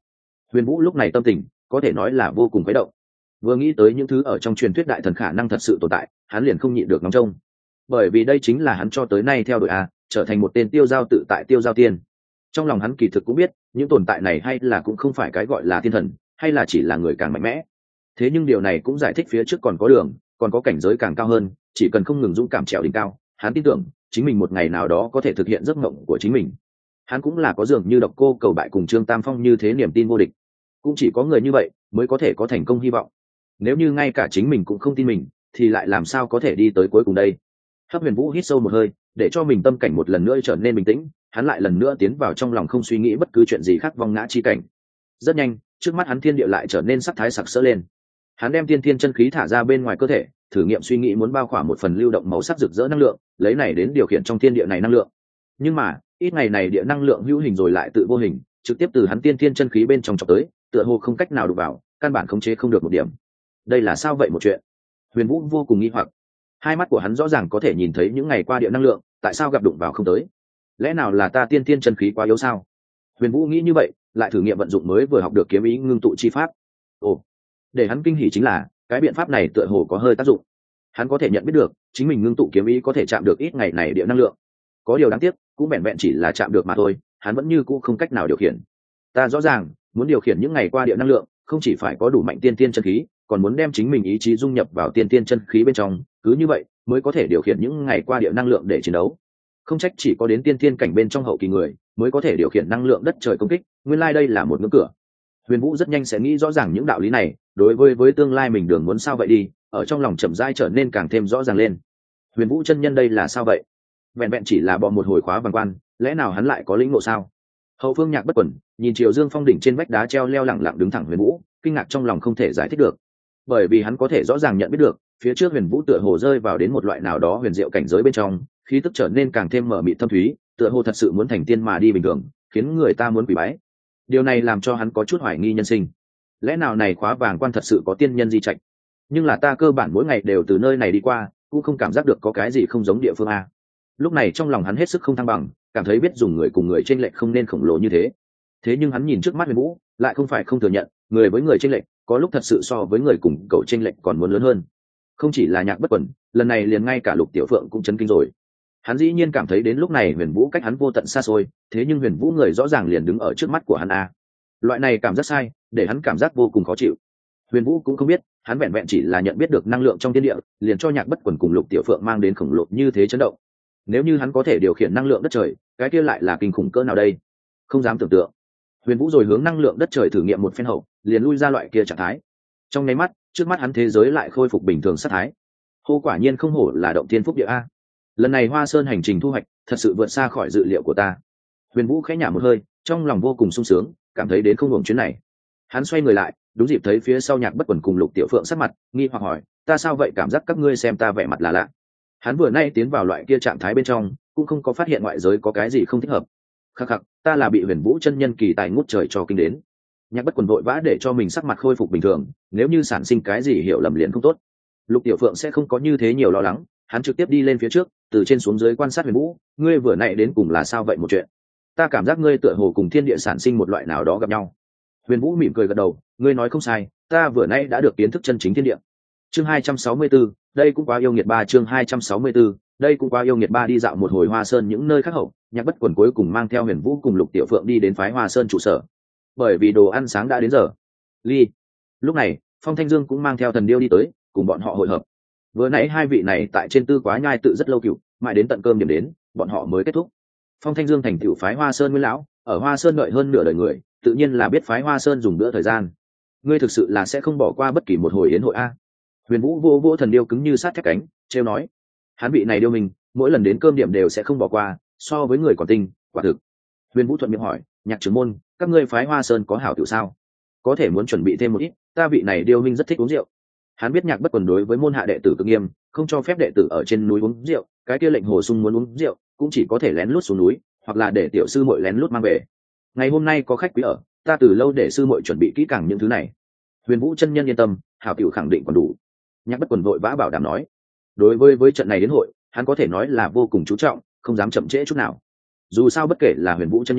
Huyền Vũ lúc này tâm tình có thể nói là vô cùng khuấy động. Vừa nghĩ tới những thứ ở trong truyền thuyết đại thần khả năng thật sự tồn tại, hắn liền không nhịn được nóng trông. Bởi vì đây chính là hắn cho tới nay theo đuổi trở thành một tên tiêu giao tự tại tiêu giao tiên. Trong lòng hắn kỳ thực cũng biết, những tồn tại này hay là cũng không phải cái gọi là thiên thần, hay là chỉ là người càng mạnh mẽ. Thế nhưng điều này cũng giải thích phía trước còn có đường, còn có cảnh giới càng cao hơn, chỉ cần không ngừng dũng cảm trèo đỉnh cao, hắn tin tưởng chính mình một ngày nào đó có thể thực hiện giấc mộng của chính mình. Hắn cũng là có dường như Độc Cô Cầu Bại cùng Trương Tam Phong như thế niềm tin vô địch. Cũng chỉ có người như vậy mới có thể có thành công hy vọng. Nếu như ngay cả chính mình cũng không tin mình, thì lại làm sao có thể đi tới cuối cùng đây? Hấp Huyền Vũ hít sâu một hơi, để cho mình tâm cảnh một lần nữa trở nên bình tĩnh, hắn lại lần nữa tiến vào trong lòng không suy nghĩ bất cứ chuyện gì khác vong ngã chi cảnh. Rất nhanh, trước mắt hắn thiên địa lại trở nên sắc thái sặc sỡ lên. Hắn đem tiên thiên chân khí thả ra bên ngoài cơ thể, thử nghiệm suy nghĩ muốn bao khỏa một phần lưu động màu sắc rực rỡ năng lượng, lấy này đến điều khiển trong thiên địa này năng lượng. Nhưng mà, ít ngày này địa năng lượng hữu hình rồi lại tự vô hình, trực tiếp từ hắn tiên thiên chân khí bên trong chọc tới, tựa hồ không cách nào đụng vào, căn bản khống chế không được một điểm. Đây là sao vậy một chuyện? Huyền Vũ vô cùng nghi hoặc. Hai mắt của hắn rõ ràng có thể nhìn thấy những ngày qua địa năng lượng, tại sao gặp đụng vào không tới? Lẽ nào là ta tiên thiên chân khí quá yếu sao? Huyền Vũ nghĩ như vậy, lại thử nghiệm vận dụng mới vừa học được kiếm ý ngưng tụ chi pháp. Ồ, để hắn kinh hỉ chính là cái biện pháp này tựa hồ có hơi tác dụng. Hắn có thể nhận biết được chính mình ngưng tụ kiếm ý có thể chạm được ít ngày này địa năng lượng. Có điều đáng tiếc, cũng vẹn vẹn chỉ là chạm được mà thôi, hắn vẫn như cũ không cách nào điều khiển. Ta rõ ràng muốn điều khiển những ngày qua địa năng lượng, không chỉ phải có đủ mạnh tiên tiên chân khí, còn muốn đem chính mình ý chí dung nhập vào tiên tiên chân khí bên trong, cứ như vậy mới có thể điều khiển những ngày qua địa năng lượng để chiến đấu. Không trách chỉ có đến tiên tiên cảnh bên trong hậu kỳ người mới có thể điều khiển năng lượng đất trời công kích, nguyên lai đây là một ngưỡng cửa. Huyền Vũ rất nhanh sẽ nghĩ rõ ràng những đạo lý này, đối với tương lai mình đường muốn sao vậy đi, ở trong lòng chậm rãi trở nên càng thêm rõ ràng lên. Huyền Vũ chân nhân đây là sao vậy? Vẹn vẹn chỉ là bỏ một hồi khóa vàng quan, lẽ nào hắn lại có lĩnh ngộ sao? Hậu Phương Nhạc bất quẩn, nhìn Triều Dương Phong đỉnh trên vách đá treo leo lẳng lặng đứng thẳng Huyền Vũ, kinh ngạc trong lòng không thể giải thích được. Bởi vì hắn có thể rõ ràng nhận biết được, phía trước Huyền Vũ tựa hồ rơi vào đến một loại nào đó huyền diệu cảnh giới bên trong, khí tức trở nên càng thêm mở mịt thâm thúy, tựa hồ thật sự muốn thành tiên mà đi bình thường, khiến người ta muốn quỳ bái. Điều này làm cho hắn có chút hoài nghi nhân sinh. Lẽ nào này khóa vàng quan thật sự có tiên nhân di trạch? Nhưng là ta cơ bản mỗi ngày đều từ nơi này đi qua, cũng không cảm giác được có cái gì không giống địa phương a. Lúc này trong lòng hắn hết sức không thăng bằng, cảm thấy biết dùng người cùng người chênh lệch không nên khổng lồ như thế. Thế nhưng hắn nhìn trước mắt Huyền Vũ, lại không phải không thừa nhận, người với người chênh lệch, có lúc thật sự so với người cùng cậu chênh lệch còn muốn lớn hơn. Không chỉ là Nhạc bất quẩn, lần này liền ngay cả Lục Tiểu Phượng cũng chấn kinh rồi. Hắn dĩ nhiên cảm thấy đến lúc này Huyền Vũ cách hắn vô tận xa xôi, thế nhưng Huyền Vũ người rõ ràng liền đứng ở trước mắt của hắn a. Loại này cảm giác sai, để hắn cảm giác vô cùng khó chịu. Huyền Vũ cũng không biết, hắn vẹn vẹn chỉ là nhận biết được năng lượng trong thiên địa, liền cho Nhạc bất quẩn cùng Lục Tiểu Phượng mang đến khổng lồ như thế chấn động. Nếu như hắn có thể điều khiển năng lượng đất trời, cái kia lại là kinh khủng cỡ nào đây? Không dám tưởng tượng. Huyền Vũ rồi hướng năng lượng đất trời thử nghiệm một phen hậu, liền lui ra loại kia trạng thái. Trong nháy mắt, trước mắt hắn thế giới lại khôi phục bình thường sát thái. Hô, quả nhiên không hổ là động thiên phúc địa a. Lần này Hoa Sơn hành trình thu hoạch thật sự vượt xa khỏi dự liệu của ta. Huyền Vũ khẽ nhả một hơi, trong lòng vô cùng sung sướng, cảm thấy đến không hưởng chuyến này. Hắn xoay người lại, đúng dịp thấy phía sau Nhạc bất quẩn cùng Lục Tiểu Phượng sắc mặt nghi hoặc hỏi, ta sao vậy, cảm giác các ngươi xem ta vẻ mặt là lạ. Hắn vừa nay tiến vào loại kia trạng thái bên trong, cũng không có phát hiện ngoại giới có cái gì không thích hợp. Khắc khắc, ta là bị Huyền Vũ chân nhân kỳ tài ngút trời cho kinh đến. Nhạc bất quần vội vã để cho mình sắc mặt khôi phục bình thường, nếu như sản sinh cái gì hiểu lầm liền không tốt. Lục Tiểu Phượng sẽ không có như thế nhiều lo lắng, hắn trực tiếp đi lên phía trước, từ trên xuống dưới quan sát Huyền Vũ, ngươi vừa nãy đến cùng là sao vậy một chuyện? Ta cảm giác ngươi tựa hồ cùng thiên địa sản sinh một loại nào đó gặp nhau. Huyền Vũ mỉm cười gật đầu, ngươi nói không sai, ta vừa nãy đã được kiến thức chân chính thiên địa. Chương 264, đây cũng quá yêu nghiệt ba. Chương 264, đây cũng quá yêu nghiệt ba. Đi dạo một hồi Hoa Sơn những nơi khác hậu, Nhạc bất quần cuối cùng mang theo Huyền Vũ cùng Lục Tiểu Phượng đi đến phái Hoa Sơn trụ sở. Bởi vì đồ ăn sáng đã đến giờ. Ly. Lúc này, Phong Thanh Dương cũng mang theo Thần Điêu đi tới, cùng bọn họ hội hợp. Vừa nãy hai vị này tại trên Tư Quá Nhai tự rất lâu cựu, mãi đến tận cơm điểm đến, bọn họ mới kết thúc. Phong Thanh Dương thành tựu phái Hoa Sơn Nguyên lão, ở Hoa Sơn đợi hơn nửa đời người, tự nhiên là biết phái Hoa Sơn dùng bữa thời gian. Ngươi thực sự là sẽ không bỏ qua bất kỳ một hồi yến hội a. Huyền Vũ vô vô Thần Điêu cứng như sát thép cánh, trêu nói, hắn vị này điêu mình, mỗi lần đến cơm điểm đều sẽ không bỏ qua, so với người còn tinh, quả thực. Huyền Vũ thuận miệng hỏi, Nhạc trưởng môn, các ngươi phái Hoa Sơn có hảo tiểu sao? Có thể muốn chuẩn bị thêm một ít, ta vị này điêu minh rất thích uống rượu. Hắn biết Nhạc bất quần đối với môn hạ đệ tử cực nghiêm, không cho phép đệ tử ở trên núi uống rượu, cái kia lệnh Hồ Sung muốn uống rượu, cũng chỉ có thể lén lút xuống núi, hoặc là để tiểu sư muội lén lút mang về. Ngày hôm nay có khách quý ở, ta từ lâu để sư muội chuẩn bị kỹ càng những thứ này. Huyền Vũ chân nhân yên tâm, hảo tiểu khẳng định còn đủ. Nhạc bất quần vội vã bảo đảm nói. Đối với trận này đến hội, hắn có thể nói là vô cùng chú trọng, không dám chậm trễ chút nào. Dù sao bất kể là Huyền Vũ chân nhân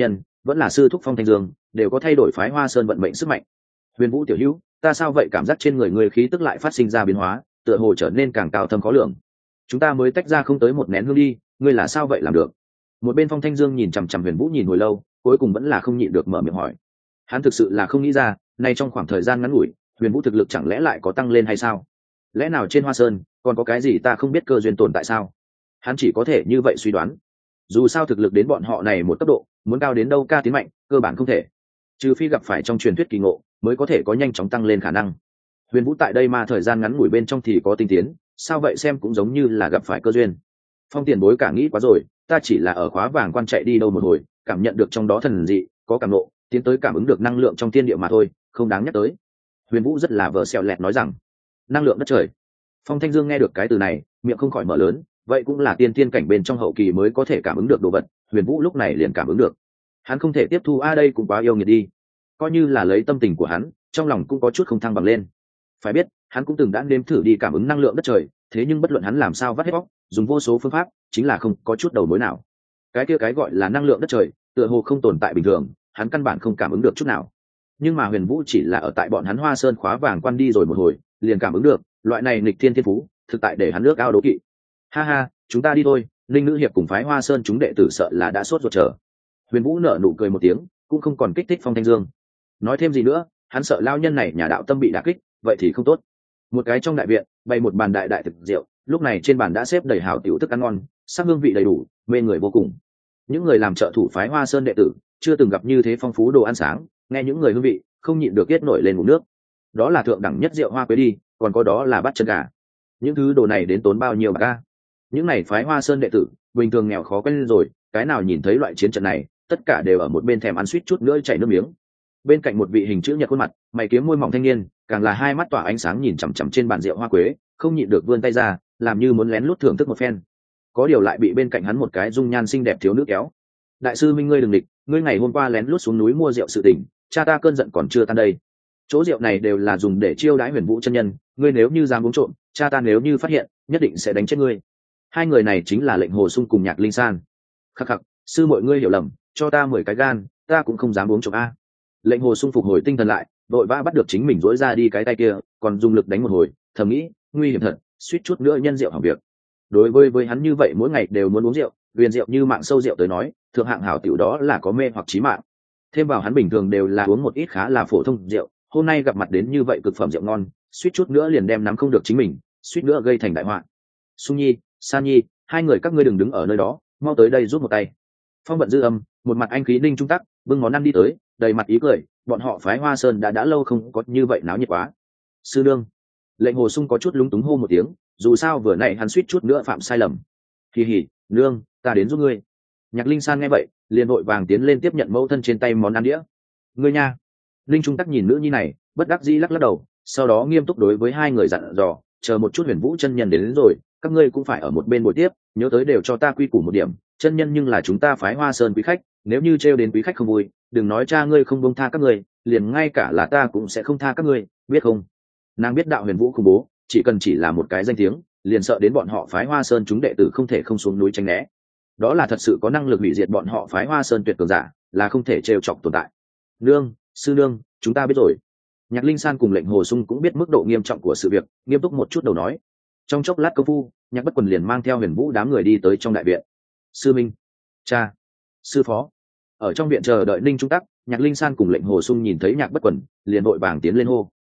vẫn là sư thúc Phong Thanh Dương, đều có thay đổi phái Hoa Sơn vận mệnh sức mạnh. Huyền Vũ tiểu hữu, ta sao vậy, cảm giác trên người ngươi khí tức lại phát sinh ra biến hóa, tựa hồ trở nên càng cao thâm khó lường. Chúng ta mới tách ra không tới một nén hương đi, ngươi là sao vậy làm được? Một bên Phong Thanh Dương nhìn chằm chằm Huyền Vũ nhìn hồi lâu, cuối cùng vẫn là không nhịn được mở miệng hỏi. Hắn thực sự là không nghĩ ra, nay trong khoảng thời gian ngắn ngủi, Huyền Vũ thực lực chẳng lẽ lại có tăng lên hay sao? Lẽ nào trên Hoa Sơn còn có cái gì ta không biết cơ duyên tồn tại sao? Hắn chỉ có thể như vậy suy đoán. Dù sao thực lực đến bọn họ này một tốc độ, muốn cao đến đâu ca tiến mạnh, cơ bản không thể. Trừ phi gặp phải trong truyền thuyết kỳ ngộ, mới có thể có nhanh chóng tăng lên khả năng. Huyền Vũ tại đây mà thời gian ngắn ngủi bên trong thì có tinh tiến, sao vậy xem cũng giống như là gặp phải cơ duyên. Phong tiền bối cả nghĩ quá rồi, ta chỉ là ở khóa vàng quan chạy đi đâu một hồi, cảm nhận được trong đó thần dị, có cảm nộ, tiến tới cảm ứng được năng lượng trong thiên địa mà thôi, không đáng nhắc tới. Huyền Vũ rất là vờ xẹo lẹt nói rằng, năng lượng đất trời. Phong Thanh Dương nghe được cái từ này, miệng không khỏi mở lớn, vậy cũng là tiên tiên cảnh bên trong hậu kỳ mới có thể cảm ứng được đồ vật. Huyền Vũ lúc này liền cảm ứng được. Hắn không thể tiếp thu đây cũng quá yêu nghiệt đi. Coi như là lấy tâm tình của hắn, trong lòng cũng có chút không thăng bằng lên. Phải biết, hắn cũng từng đã nếm thử đi cảm ứng năng lượng đất trời, thế nhưng bất luận hắn làm sao vắt hết bóc, dùng vô số phương pháp, chính là không có chút đầu mối nào. Cái kia cái gọi là năng lượng đất trời, tựa hồ không tồn tại bình thường, hắn căn bản không cảm ứng được chút nào. Nhưng mà Huyền Vũ chỉ là ở tại bọn hắn Hoa Sơn khóa vàng quan đi rồi một hồi, liền cảm ứng được, loại này nghịch thiên thiên phú, thực tại để hắn nước ao đố kỵ. Ha ha, chúng ta đi thôi, Linh nữ hiệp cùng phái Hoa Sơn chúng đệ tử sợ là đã sốt ruột chờ. Huyền Vũ nở nụ cười một tiếng, cũng không còn kích thích Phong Thanh Dương. Nói thêm gì nữa, hắn sợ lao nhân này nhà đạo tâm bị đả kích, vậy thì không tốt. Một cái trong đại viện, bày một bàn đại đại thực rượu, lúc này trên bàn đã xếp đầy hảo tiểu thức ăn ngon, sắc hương vị đầy đủ, mê người vô cùng. Những người làm trợ thủ phái Hoa Sơn đệ tử, chưa từng gặp như thế phong phú đồ ăn sáng, nghe những người hương vị, không nhịn được yết nổi lên ngụm nước. Đó là thượng đẳng nhất rượu hoa quế đi, còn có đó là bát chân gà. Những thứ đồ này đến tốn bao nhiêu bạc ca? Những này phái Hoa Sơn đệ tử, bình thường nghèo khó quen rồi, cái nào nhìn thấy loại chiến trận này, tất cả đều ở một bên thèm ăn suýt chút nữa chảy nước miếng. Bên cạnh một vị hình chữ nhật khuôn mặt, mày kiếm môi mỏng thanh niên, càng là hai mắt tỏa ánh sáng nhìn chằm chằm trên bàn rượu hoa quế, không nhịn được vươn tay ra, làm như muốn lén lút thưởng thức một phen. Có điều lại bị bên cạnh hắn một cái dung nhan xinh đẹp thiếu nữ kéo. Đại sư Minh, ngươi đừng địch, ngươi ngày hôm qua lén lút xuống núi mua rượu sự tình, cha ta cơn giận còn chưa tan đây. Chỗ rượu này đều là dùng để chiêu đãi Huyền Vũ chân nhân, ngươi nếu như dám uống trộm, cha ta nếu như phát hiện, nhất định sẽ đánh chết ngươi. Hai người này chính là Lệnh Hồ Sung cùng Nhạc Linh San. Khắc khắc, sư mọi ngươi hiểu lầm, cho ta 10 cái gan, ta cũng không dám uống trộm a. Lệnh Hồ Sung phục hồi tinh thần lại, vội vã bắt được chính mình dỗi ra đi cái tay kia, còn dùng lực đánh một hồi, thầm nghĩ, nguy hiểm thật, suýt chút nữa nhân rượu hỏng việc. Đối với hắn như vậy mỗi ngày đều muốn uống rượu, huyền rượu như mạng sâu rượu tới nói, thượng hạng hảo tiểu đó là có mê hoặc chí mạng. Thêm vào hắn bình thường đều là uống một ít khá là phổ thông rượu, hôm nay gặp mặt đến như vậy cực phẩm rượu ngon, suýt chút nữa liền đem nắm không được chính mình, suýt nữa gây thành đại họa. Sung Nhi, San Nhi, hai người các ngươi đừng đứng ở nơi đó, mau tới đây giúp một tay. Phong Vận dư âm, một mặt anh khí Ninh Trung Tắc, bưng món ăn đi tới, đầy mặt ý cười, bọn họ phái Hoa Sơn đã lâu không có như vậy náo nhiệt quá. Sư nương. Lệnh Hồ Sung có chút lúng túng hô một tiếng, dù sao vừa nãy hắn suýt chút nữa phạm sai lầm. Kỳ hỉ, nương, ta đến giúp ngươi. Nhạc Linh San nghe vậy, liền vội vàng tiến lên tiếp nhận mẫu thân trên tay món ăn đĩa. Ngươi nha. Linh Trung Tắc nhìn nữ nhi này, bất đắc dĩ lắc lắc đầu, sau đó nghiêm túc đối với hai người dặn dò, chờ một chút Huyền Vũ chân nhân đến rồi, các ngươi cũng phải ở một bên buổi tiếp, nhớ tới đều cho ta quy củ một điểm, chân nhân nhưng là chúng ta phái Hoa Sơn quý khách, nếu như trêu đến quý khách không vui, đừng nói cha ngươi không buông tha các ngươi, liền ngay cả là ta cũng sẽ không tha các ngươi, biết không? Nàng biết đạo Huyền Vũ khủng bố, chỉ là một cái danh tiếng, liền sợ đến bọn họ phái Hoa Sơn chúng đệ tử không thể không xuống núi tránh né. Đó là thật sự có năng lực hủy diệt bọn họ phái Hoa Sơn tuyệt cường giả, là không thể trêu chọc tồn tại. Nương, sư nương, chúng ta biết rồi. Nhạc Linh San cùng Lệnh Hồ Sung cũng biết mức độ nghiêm trọng của sự việc, nghiêm túc một chút đầu nói. Trong chốc lát công phu, Nhạc Bất Quần liền mang theo Huyền Vũ đám người đi tới trong đại viện. Sư minh, cha, sư phó. Ở trong viện chờ đợi Ninh Trung Tắc, Nhạc Linh San cùng Lệnh Hồ Sung nhìn thấy Nhạc Bất Quần, liền vội vàng tiến lên hô.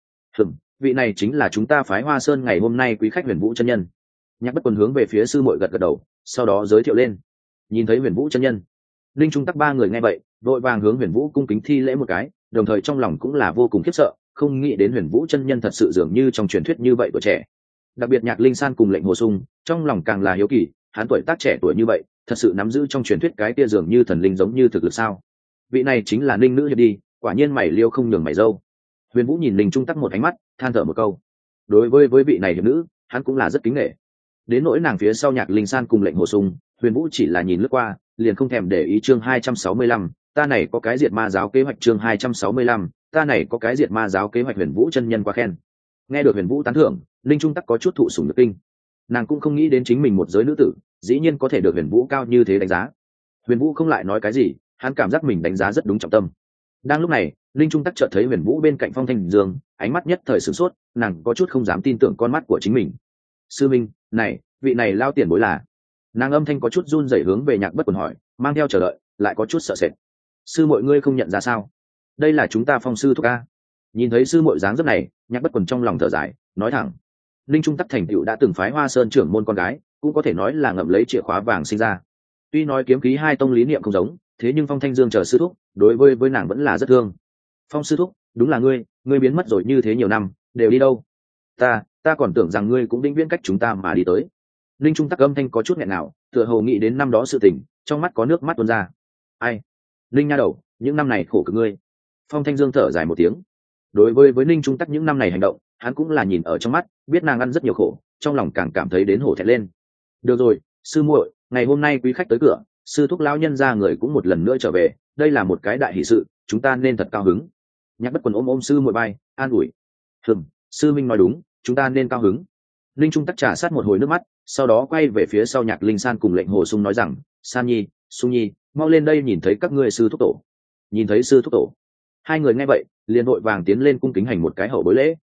Vị này chính là chúng ta phái Hoa Sơn ngày hôm nay quý khách Huyền Vũ chân nhân. Nhạc Bất Quần hướng về phía sư muội gật gật đầu, sau đó giới thiệu lên. Nhìn thấy Huyền Vũ chân nhân, Ninh Trung Tắc ba người nghe vậy, vội vàng hướng Huyền Vũ cung kính thi lễ một cái, đồng thời trong lòng cũng là vô cùng khiếp sợ, không nghĩ đến Huyền Vũ chân nhân thật sự dường như trong truyền thuyết như vậy tuổi trẻ. Đặc biệt Nhạc Linh San cùng Lệnh Hồ Sung, trong lòng càng là hiếu kỳ, hắn tuổi tác trẻ tuổi như vậy, thật sự nắm giữ trong truyền thuyết cái tia dường như thần linh giống như thực lực sao? Vị này chính là Ninh nữ hiệp đi, quả nhiên mày liêu không nhường mày dâu. Huyền Vũ nhìn Ninh Trung Tắc một ánh mắt, than thở một câu. Đối với vị này hiệp nữ, hắn cũng là rất kính nể. Đến nỗi nàng phía sau Nhạc Linh San cùng Lệnh Hồ Sung, Huyền Vũ chỉ là nhìn lướt qua, liền không thèm để ý. Chương 265, ta này có cái diệt ma giáo kế hoạch. Chương 265, ta này có cái diệt ma giáo kế hoạch. Huyền Vũ chân nhân quá khen. Nghe được Huyền Vũ tán thưởng, Linh Trung Tắc có chút thụ sủng nhược kinh. Nàng cũng không nghĩ đến chính mình một giới nữ tử, dĩ nhiên có thể được Huyền Vũ cao như thế đánh giá. Huyền Vũ không lại nói cái gì, hắn cảm giác mình đánh giá rất đúng trọng tâm. Đang lúc này, linh trung tắc chợt thấy Huyền Vũ bên cạnh Phong Thanh Dương, ánh mắt nhất thời sửng sốt, nàng có chút không dám tin tưởng con mắt của chính mình. Sư minh, này, vị này lao tiền bối là? Nàng âm thanh có chút run rẩy hướng về Nhạc Bất Quần hỏi, mang theo chờ đợi, lại có chút sợ sệt. Sư muội ngươi không nhận ra sao? Đây là chúng ta Phong sư thúc a. Nhìn thấy sư muội dáng dấp này, Nhạc Bất Quần trong lòng thở dài, nói thẳng: linh trung tắc thành tựu đã từng phái Hoa Sơn trưởng môn con gái, cũng có thể nói là ngậm lấy chìa khóa vàng sinh ra. Tuy nói kiếm khí hai tông lý niệm không giống, thế nhưng Phong Thanh Dương chờ sư thúc, đối với nàng vẫn là rất thương. Phong sư thúc, đúng là ngươi biến mất rồi như thế nhiều năm, đều đi đâu? Ta còn tưởng rằng ngươi cũng vĩnh viễn cách chúng ta mà đi tới. Linh trung tắc âm thanh có chút nghẹn nào, tựa hồ nghĩ đến năm đó sự tình, trong mắt có nước mắt tuôn ra. Ai? Linh nha đầu, những năm này khổ cực ngươi. Phong Thanh Dương thở dài một tiếng. Đối với Linh trung tắc những năm này hành động, hắn cũng là nhìn ở trong mắt, biết nàng ăn rất nhiều khổ, trong lòng càng cảm thấy đến hổ thẹn lên. Được rồi, sư muội, ngày hôm nay quý khách tới cửa, sư thúc lão nhân gia người cũng một lần nữa trở về, đây là một cái đại hỷ sự, chúng ta nên thật cao hứng. Nhạc Bất Quần ôm sư muội vai, an ủi. Sư minh nói đúng, chúng ta nên cao hứng. Linh trung tắc trà sát một hồi nước mắt, sau đó quay về phía sau Nhạc Linh San cùng Lệnh Hồ Sung nói rằng: San nhi, Sung nhi, mau lên đây nhìn thấy các ngươi sư thúc tổ. Nhìn thấy sư thúc tổ, hai người nghe vậy liền vội vàng tiến lên cung kính hành một cái hậu bối lễ.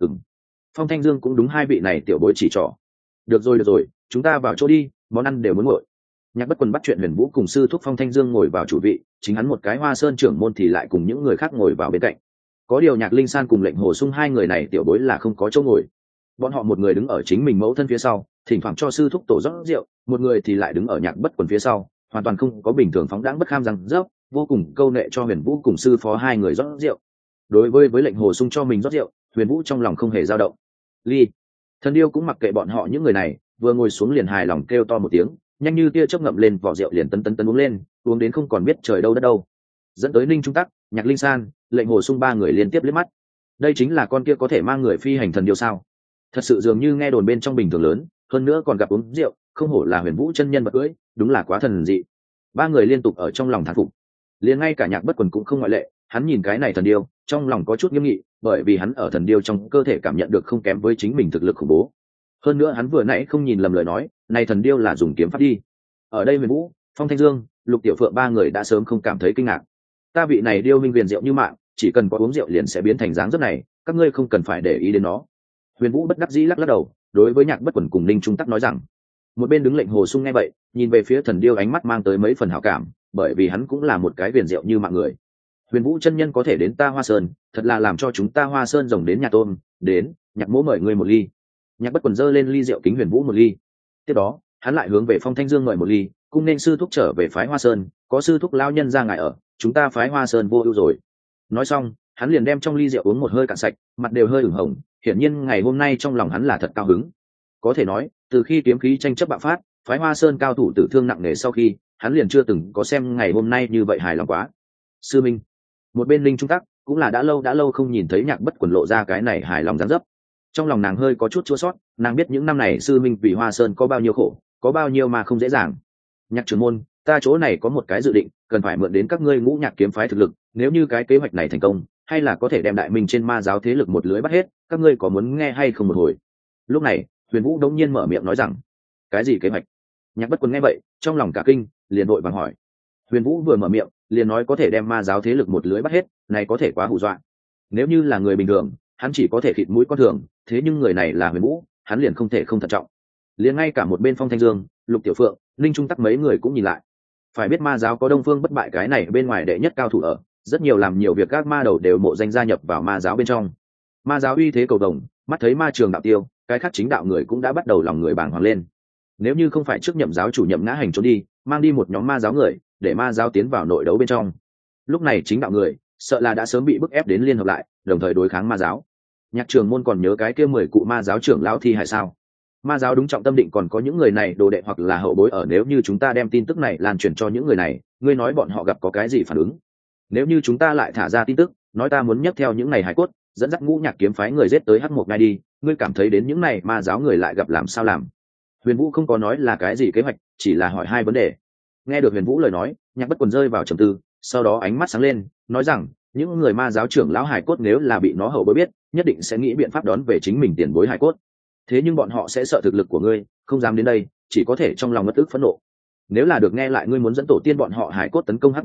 Phong Thanh Dương cũng đúng hai vị này tiểu bối chỉ trỏ. Được rồi, chúng ta vào chỗ đi, món ăn đều muốn nguội. Nhạc Bất Quần bắt chuyện Huyền Vũ cùng sư thúc Phong Thanh Dương ngồi vào chủ vị, chính hắn một cái Hoa Sơn trưởng môn thì lại cùng những người khác ngồi vào bên cạnh. Có điều Nhạc Linh San cùng Lệnh Hồ Sung hai người này tiểu bối là không có chỗ ngồi. Bọn họ một người đứng ở chính mình mẫu thân phía sau, thỉnh thoảng cho sư thúc tổ rót rượu, một người thì lại đứng ở Nhạc Bất Quần phía sau, hoàn toàn không có bình thường phóng đãng bất kham rằng dốc, vô cùng câu nệ cho Huyền Vũ cùng sư phó hai người rót rượu. Đối với Lệnh Hồ Sung cho mình rót rượu, Huyền Vũ trong lòng không hề dao động. Ly. Thần điêu cũng mặc kệ bọn họ những người này, vừa ngồi xuống liền hài lòng kêu to một tiếng, nhanh như tia chớp ngậm lên vỏ rượu liền tấn uống lên, uống đến không còn biết trời đâu đất đâu. Dẫn tới Ninh Trung Tắc, Nhạc Linh San, Lệnh Hồ Sung ba người liên tiếp liếc mắt. Đây chính là con kia có thể mang người phi hành thần điêu sao? Thật sự dường như nghe đồn bên trong bình thường lớn, hơn nữa còn gặp uống rượu, không hổ là Huyền Vũ chân nhân bậc cưỡi, đúng là quá thần dị. Ba người liên tục ở trong lòng thán phục. Liền ngay cả Nhạc Bất Quần cũng không ngoại lệ, hắn nhìn cái này thần điêu, trong lòng có chút nghiêm nghị, bởi vì hắn ở thần điêu trong cơ thể cảm nhận được không kém với chính mình thực lực khủng bố. Hơn nữa hắn vừa nãy không nhìn lầm lời nói, này thần điêu là dùng kiếm pháp đi. Ở đây Huyền Vũ, Phong Thanh Dương, Lục Tiểu Phượng ba người đã sớm không cảm thấy kinh ngạc. Ta vị này điêu minh viền rượu như mạng, chỉ cần có uống rượu liền sẽ biến thành dáng dấp này, các ngươi không cần phải để ý đến nó. Huyền Vũ bất đắc dĩ lắc đầu, đối với Nhạc Bất Quần cùng Ninh Trung Tắc nói rằng. Một bên đứng Lệnh Hồ Sung nghe vậy, nhìn về phía thần điêu ánh mắt mang tới mấy phần hảo cảm, bởi vì hắn cũng là một cái viền rượu như mạng người. Huyền Vũ chân nhân có thể đến ta Hoa Sơn, thật là làm cho chúng ta Hoa Sơn rồng đến nhà tôm. Đến, Nhạc mỗ mời ngươi một ly. Nhạc Bất Quần giơ lên ly rượu kính Huyền Vũ một ly. Tiếp đó, hắn lại hướng về Phong Thanh Dương mời một ly, cung nên sư thúc trở về phái Hoa Sơn, có sư thúc lão nhân ra ngài ở, chúng ta phái Hoa Sơn vô ưu rồi. Nói xong, hắn liền đem trong ly rượu uống một hơi cạn sạch, mặt đều hơi ửng hồng, hiển nhiên ngày hôm nay trong lòng hắn là thật cao hứng. Có thể nói, từ khi kiếm khí tranh chấp bạo phát, phái Hoa Sơn cao thủ tử thương nặng nề sau khi, hắn liền chưa từng có xem ngày hôm nay như vậy hài lòng quá. Sư minh. Một bên Linh Trung Tắc cũng là đã lâu không nhìn thấy Nhạc Bất Quần lộ ra cái này hài lòng dáng dấp. Trong lòng nàng hơi có chút chua sót, nàng biết những năm này sư minh vì Hoa Sơn có bao nhiêu khổ, có bao nhiêu mà không dễ dàng. Nhạc trưởng môn, ta chỗ này có một cái dự định, cần phải mượn đến các ngươi Ngũ Nhạc kiếm phái thực lực, nếu như cái kế hoạch này thành công, hay là có thể đem đại minh trên ma giáo thế lực một lưới bắt hết, các ngươi có muốn nghe hay không một hồi? Lúc này, Huyền Vũ đống nhiên mở miệng nói rằng, cái gì kế hoạch? Nhạc Bất Quần nghe vậy, trong lòng cả kinh, liền vội vàng hỏi. Huyền Vũ vừa mở miệng, liền nói có thể đem ma giáo thế lực một lưới bắt hết, này có thể quá hù dọa. Nếu như là người bình thường, hắn chỉ có thể khịt mũi con thường, thế nhưng người này là Huyền Vũ, hắn liền không thể không thận trọng. Liền ngay cả một bên Phong Thanh Dương, Lục Tiểu Phượng, Linh Trung Tắc mấy người cũng nhìn lại. Phải biết ma giáo có Đông Phương bất bại cái này bên ngoài đệ nhất cao thủ ở, rất nhiều làm nhiều việc các ma đầu đều mộ danh gia nhập vào ma giáo bên trong. Ma giáo uy thế cầu đồng, mắt thấy ma trường đạo tiêu, cái khác chính đạo người cũng đã bắt đầu lòng người bàng hoàng lên. Nếu như không phải trước nhậm giáo chủ Nhậm Ngã Hành trốn đi, mang đi một nhóm ma giáo người, để ma giáo tiến vào nội đấu bên trong, lúc này chính đạo người sợ là đã sớm bị bức ép đến liên hợp lại, đồng thời đối kháng ma giáo. Nhạc Trường Môn còn nhớ cái kia 10 cụ ma giáo trưởng lão thi hại sao? Ma giáo đúng trọng tâm định còn có những người này đồ đệ hoặc là hậu bối ở, nếu như chúng ta đem tin tức này lan truyền cho những người này, ngươi nói bọn họ gặp có cái gì phản ứng? Nếu như chúng ta lại thả ra tin tức, nói ta muốn nhấc theo những này hải cốt, dẫn dắt Ngũ Nhạc kiếm phái người giết tới Hắc Mộc ngay đi, ngươi cảm thấy đến những này ma giáo người lại gặp làm sao làm? Huyền Vũ không có nói là cái gì kế hoạch, chỉ là hỏi hai vấn đề. Nghe được Huyền Vũ lời nói, Nhạc Bất Quần rơi vào trầm tư, sau đó ánh mắt sáng lên, nói rằng, những người ma giáo trưởng lão hải cốt nếu là bị nó hậu bối biết, nhất định sẽ nghĩ biện pháp đón về chính mình tiền bối hải cốt. Thế nhưng bọn họ sẽ sợ thực lực của ngươi, không dám đến đây, chỉ có thể trong lòng ngất ức phẫn nộ. Nếu là được nghe lại ngươi muốn dẫn tổ tiên bọn họ hải cốt tấn công Hắc Mộc Ngai,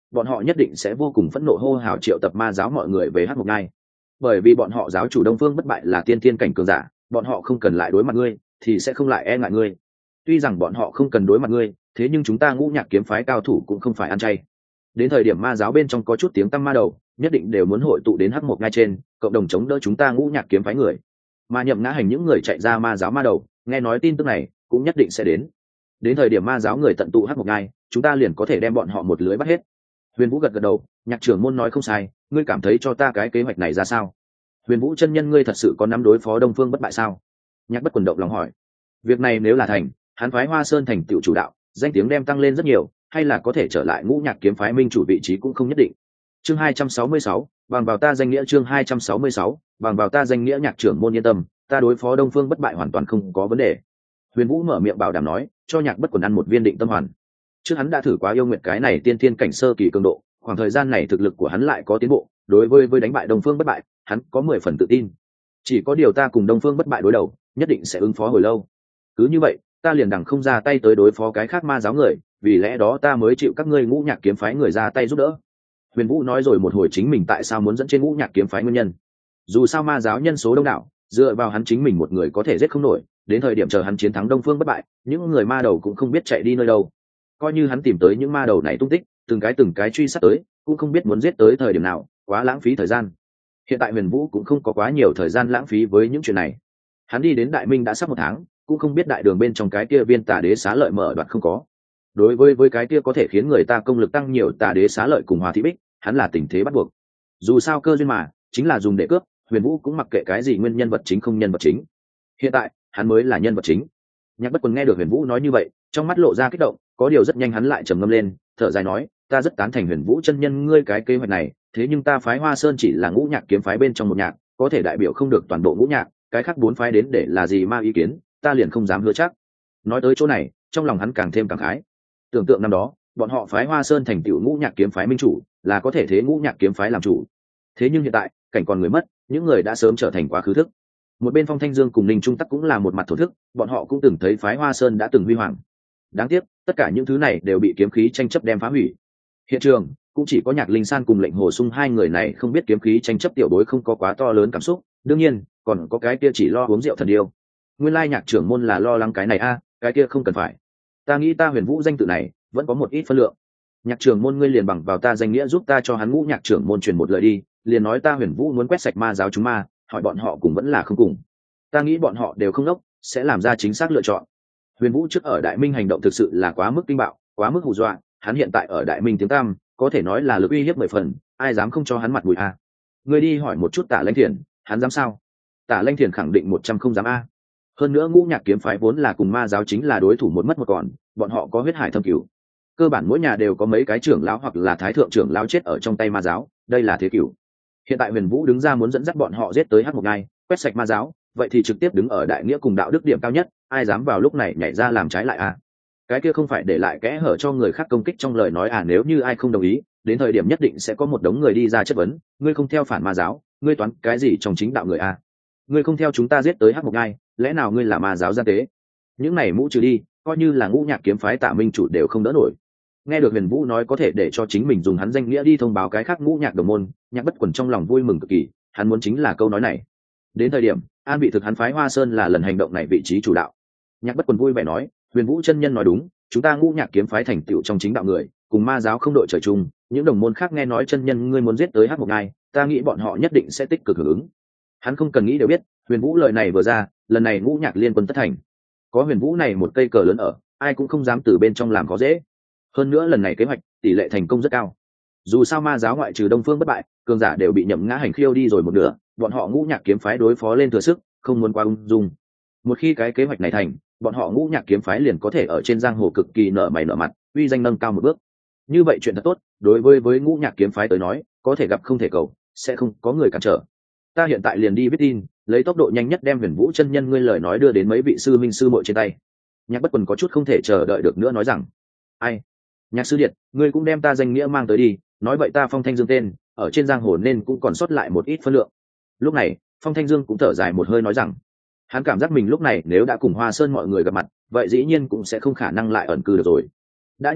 bọn họ nhất định sẽ vô cùng phẫn nộ hô hào triệu tập ma giáo mọi người về Hắc Mộc Ngai. Bởi vì bọn họ giáo chủ Đông Phương Bất Bại là tiên thiên cảnh cường giả, bọn họ không cần lại đối mặt ngươi thì sẽ không lại e ngại ngươi. Tuy rằng bọn họ không cần đối mặt ngươi, thế nhưng chúng ta Ngũ Nhạc kiếm phái cao thủ cũng không phải ăn chay. Đến thời điểm ma giáo bên trong có chút tiếng tăm ma đầu, nhất định đều muốn hội tụ đến Hắc Mộc Ngai trên, cộng đồng chống đỡ chúng ta Ngũ Nhạc kiếm phái người. Mà Nhậm Ngã Hành những người chạy ra ma giáo ma đầu, nghe nói tin tức này cũng nhất định sẽ đến. Đến thời điểm ma giáo người tận tụ Hắc Mộc Ngai, chúng ta liền có thể đem bọn họ một lưới bắt hết. Huyền Vũ gật gật đầu, Nhạc trưởng môn nói không sai, ngươi cảm thấy cho ta cái kế hoạch này ra sao? Huyền Vũ chân nhân, ngươi thật sự có nắm đối phó Đông Phương Bất Bại sao? Nhạc Bất Quần động lòng hỏi. Việc này nếu là thành, hắn phái Hoa Sơn thành tựu chủ đạo, danh tiếng đem tăng lên rất nhiều, hay là có thể trở lại Ngũ Nhạc kiếm phái minh chủ vị trí cũng không nhất định. Chương 266, bằng vào ta danh nghĩa. Chương 266, bằng vào ta danh nghĩa. Nhạc trưởng môn yên tâm, ta đối phó Đông Phương Bất Bại hoàn toàn không có vấn đề. Huyền Vũ mở miệng bảo đảm nói, cho Nhạc Bất Quần ăn một viên định tâm hoàn. Trước hắn đã thử quá yêu nguyện cái này tiên thiên cảnh sơ kỳ cường độ, khoảng thời gian này thực lực của hắn lại có tiến bộ, đối với đánh bại Đông Phương Bất Bại, hắn có 10 phần tự tin. Chỉ có điều ta cùng Đông Phương Bất Bại đối đầu, nhất định sẽ ứng phó hồi lâu. Cứ như vậy, ta liền đằng không ra tay tới đối phó cái khác ma giáo người, vì lẽ đó ta mới chịu các ngươi Ngũ Nhạc kiếm phái người ra tay giúp đỡ. Huyền Vũ nói rồi một hồi chính mình tại sao muốn dẫn trên Ngũ Nhạc kiếm phái nguyên nhân. Dù sao ma giáo nhân số đông đảo, dựa vào hắn chính mình một người có thể giết không nổi, đến thời điểm chờ hắn chiến thắng Đông Phương Bất Bại, những người ma đầu cũng không biết chạy đi nơi đâu. Coi như hắn tìm tới những ma đầu này tung tích, từng cái truy sát tới, cũng không biết muốn giết tới thời điểm nào, quá lãng phí thời gian. Hiện tại Huyền Vũ cũng không có quá nhiều thời gian lãng phí với những chuyện này. Hắn đi đến Đại Minh đã sắp 1 tháng, cũng không biết đại đường bên trong cái kia viên Tà Đế xá lợi mở đoạt không có. Đối với cái kia có thể khiến người ta công lực tăng nhiều Tà Đế xá lợi cùng Hòa Thị Bích, hắn là tình thế bắt buộc. Dù sao cơ duyên mà, chính là dùng để cướp, Huyền Vũ cũng mặc kệ cái gì nguyên nhân vật chính không nhân vật chính. Hiện tại, hắn mới là nhân vật chính. Nhạc Bất Quần nghe được Huyền Vũ nói như vậy, trong mắt lộ ra kích động, có điều rất nhanh hắn lại trầm ngâm lên, thở dài nói, ta rất tán thành Huyền Vũ chân nhân ngươi cái kế hoạch này, thế nhưng ta phái Hoa Sơn chỉ là Ngũ Nhạc kiếm phái bên trong một nhạc, có thể đại biểu không được toàn bộ Ngũ Nhạc, cái khác 4 phái đến để là gì ma ý kiến, ta liền không dám hứa chắc. Nói tới chỗ này, trong lòng hắn càng thêm cảm khái. Tưởng tượng năm đó, bọn họ phái Hoa Sơn thành tựu Ngũ Nhạc kiếm phái minh chủ, là có thể thế Ngũ Nhạc kiếm phái làm chủ. Thế nhưng hiện tại, cảnh còn người mất, những người đã sớm trở thành quá khứ thức. Một bên Phong Thanh Dương cùng Ninh Trung Tắc cũng là một mặt thổ thức, bọn họ cũng từng thấy phái Hoa Sơn đã từng huy hoàng. Đáng tiếc, tất cả những thứ này đều bị kiếm khí tranh chấp đem phá hủy. Hiện trường cũng chỉ có Nhạc Linh San cùng Lệnh Hồ Sung hai người này không biết kiếm khí tranh chấp tiểu đối không có quá to lớn cảm xúc, đương nhiên còn có cái kia chỉ lo uống rượu thần yêu. Nguyên lai Nhạc trưởng môn là lo lắng cái này a, cái kia không cần phải. Ta nghĩ ta Huyền Vũ danh tự này vẫn có một ít phân lượng. Nhạc trưởng môn ngươi liền bằng vào ta danh nghĩa giúp ta cho hắn Ngũ Nhạc trưởng môn truyền một lời đi, liền nói ta Huyền Vũ muốn quét sạch ma giáo chúng ma, hỏi bọn họ cùng vẫn là không cùng. Ta nghĩ bọn họ đều không đốc, sẽ làm ra chính xác lựa chọn. Huyền Vũ trước ở Đại Minh hành động thực sự là quá mức kinh bạo, quá mức hù dọa, hắn hiện tại ở Đại Minh tiếng tăm, có thể nói là lực uy hiếp 10 phần, ai dám không cho hắn mặt mũi a? Ngươi đi hỏi một chút Tả Lãnh Thiền, hắn dám sao? Tả Lãnh Thiền khẳng định 100 không dám a. Hơn nữa Ngũ Nhạc kiếm phái vốn là cùng ma giáo chính là đối thủ một mất một còn, bọn họ có huyết hải thâm cửu. Cơ bản mỗi nhà đều có mấy cái trưởng lão hoặc là thái thượng trưởng lão chết ở trong tay ma giáo, đây là thế cửu. Hiện tại Huyền Vũ đứng ra muốn dẫn dắt bọn họ giết tới Hắc Mộc Ngai, quét sạch ma giáo, vậy thì trực tiếp đứng ở đại nghĩa cùng đạo đức điểm cao nhất, ai dám vào lúc này nhảy ra làm trái lại a? Cái kia không phải để lại kẽ hở cho người khác công kích trong lời nói à, nếu như ai không đồng ý, đến thời điểm nhất định sẽ có một đống người đi ra chất vấn, ngươi không theo phản ma giáo, ngươi toán cái gì trong chính đạo người a? Ngươi không theo chúng ta giết tới Hắc Mộc Ngai, lẽ nào ngươi là ma giáo gian tế? Những này mũ trừ đi, coi như là Ngũ Nhạc kiếm phái Tạ Minh chủ đều không đỡ nổi. Nghe được Huyền Vũ nói có thể để cho chính mình dùng hắn danh nghĩa đi thông báo cái khác Ngũ Nhạc đồng môn, Nhạc Bất Quần trong lòng vui mừng cực kỳ, hắn muốn chính là câu nói này. Đến thời điểm an bị thực hắn phái Hoa Sơn là lần hành động này vị trí chủ đạo. Nhạc Bất Quần vui vẻ nói, Huyền Vũ chân nhân nói đúng, chúng ta Ngũ Nhạc kiếm phái thành tựu trong chính đạo người, cùng ma giáo không đội trời chung, những đồng môn khác nghe nói chân nhân ngươi muốn giết tới Hắc Mộc Ngai, ta nghĩ bọn họ nhất định sẽ tích cực hưởng ứng. Hắn không cần nghĩ đều biết, Huyền Vũ lời này vừa ra, lần này Ngũ Nhạc liên quân tất thành. Có Huyền Vũ này một cây cờ lớn ở, ai cũng không dám từ bên trong làm khó dễ. Hơn nữa lần này kế hoạch tỷ lệ thành công rất cao. Dù sao ma giáo ngoại trừ Đông Phương Bất Bại, cường giả đều bị Nhậm Ngã Hành khiêu đi rồi một nửa, bọn họ Ngũ Nhạc kiếm phái đối phó lên thừa sức, không muốn quá ung dung. Một khi cái kế hoạch này thành, bọn họ Ngũ Nhạc kiếm phái liền có thể ở trên giang hồ cực kỳ nở mày nở mặt, uy danh nâng cao một bước. Như vậy chuyện thật tốt, đối với Ngũ Nhạc kiếm phái tới nói, có thể gặp không thể cầu, sẽ không có người cản trở. Ta hiện tại liền đi viết tin, lấy tốc độ nhanh nhất đem Huyền Vũ chân nhân ngươi lời nói đưa đến mấy vị sư minh sư muội trên tay. Nhạc Bất Quần có chút không thể chờ đợi được nữa nói rằng, ai, Nhạc sư điện, ngươi cũng đem ta danh nghĩa mang tới đi, nói vậy ta Phong Thanh Dương tên ở trên giang hồ nên cũng còn sót lại một ít phân lượng. Lúc này Phong Thanh Dương cũng thở dài một hơi nói rằng, hắn cảm giác mình lúc này nếu đã cùng Hoa Sơn mọi người gặp mặt, vậy dĩ nhiên cũng sẽ không khả năng lại ẩn cư được rồi. Đã như vậy,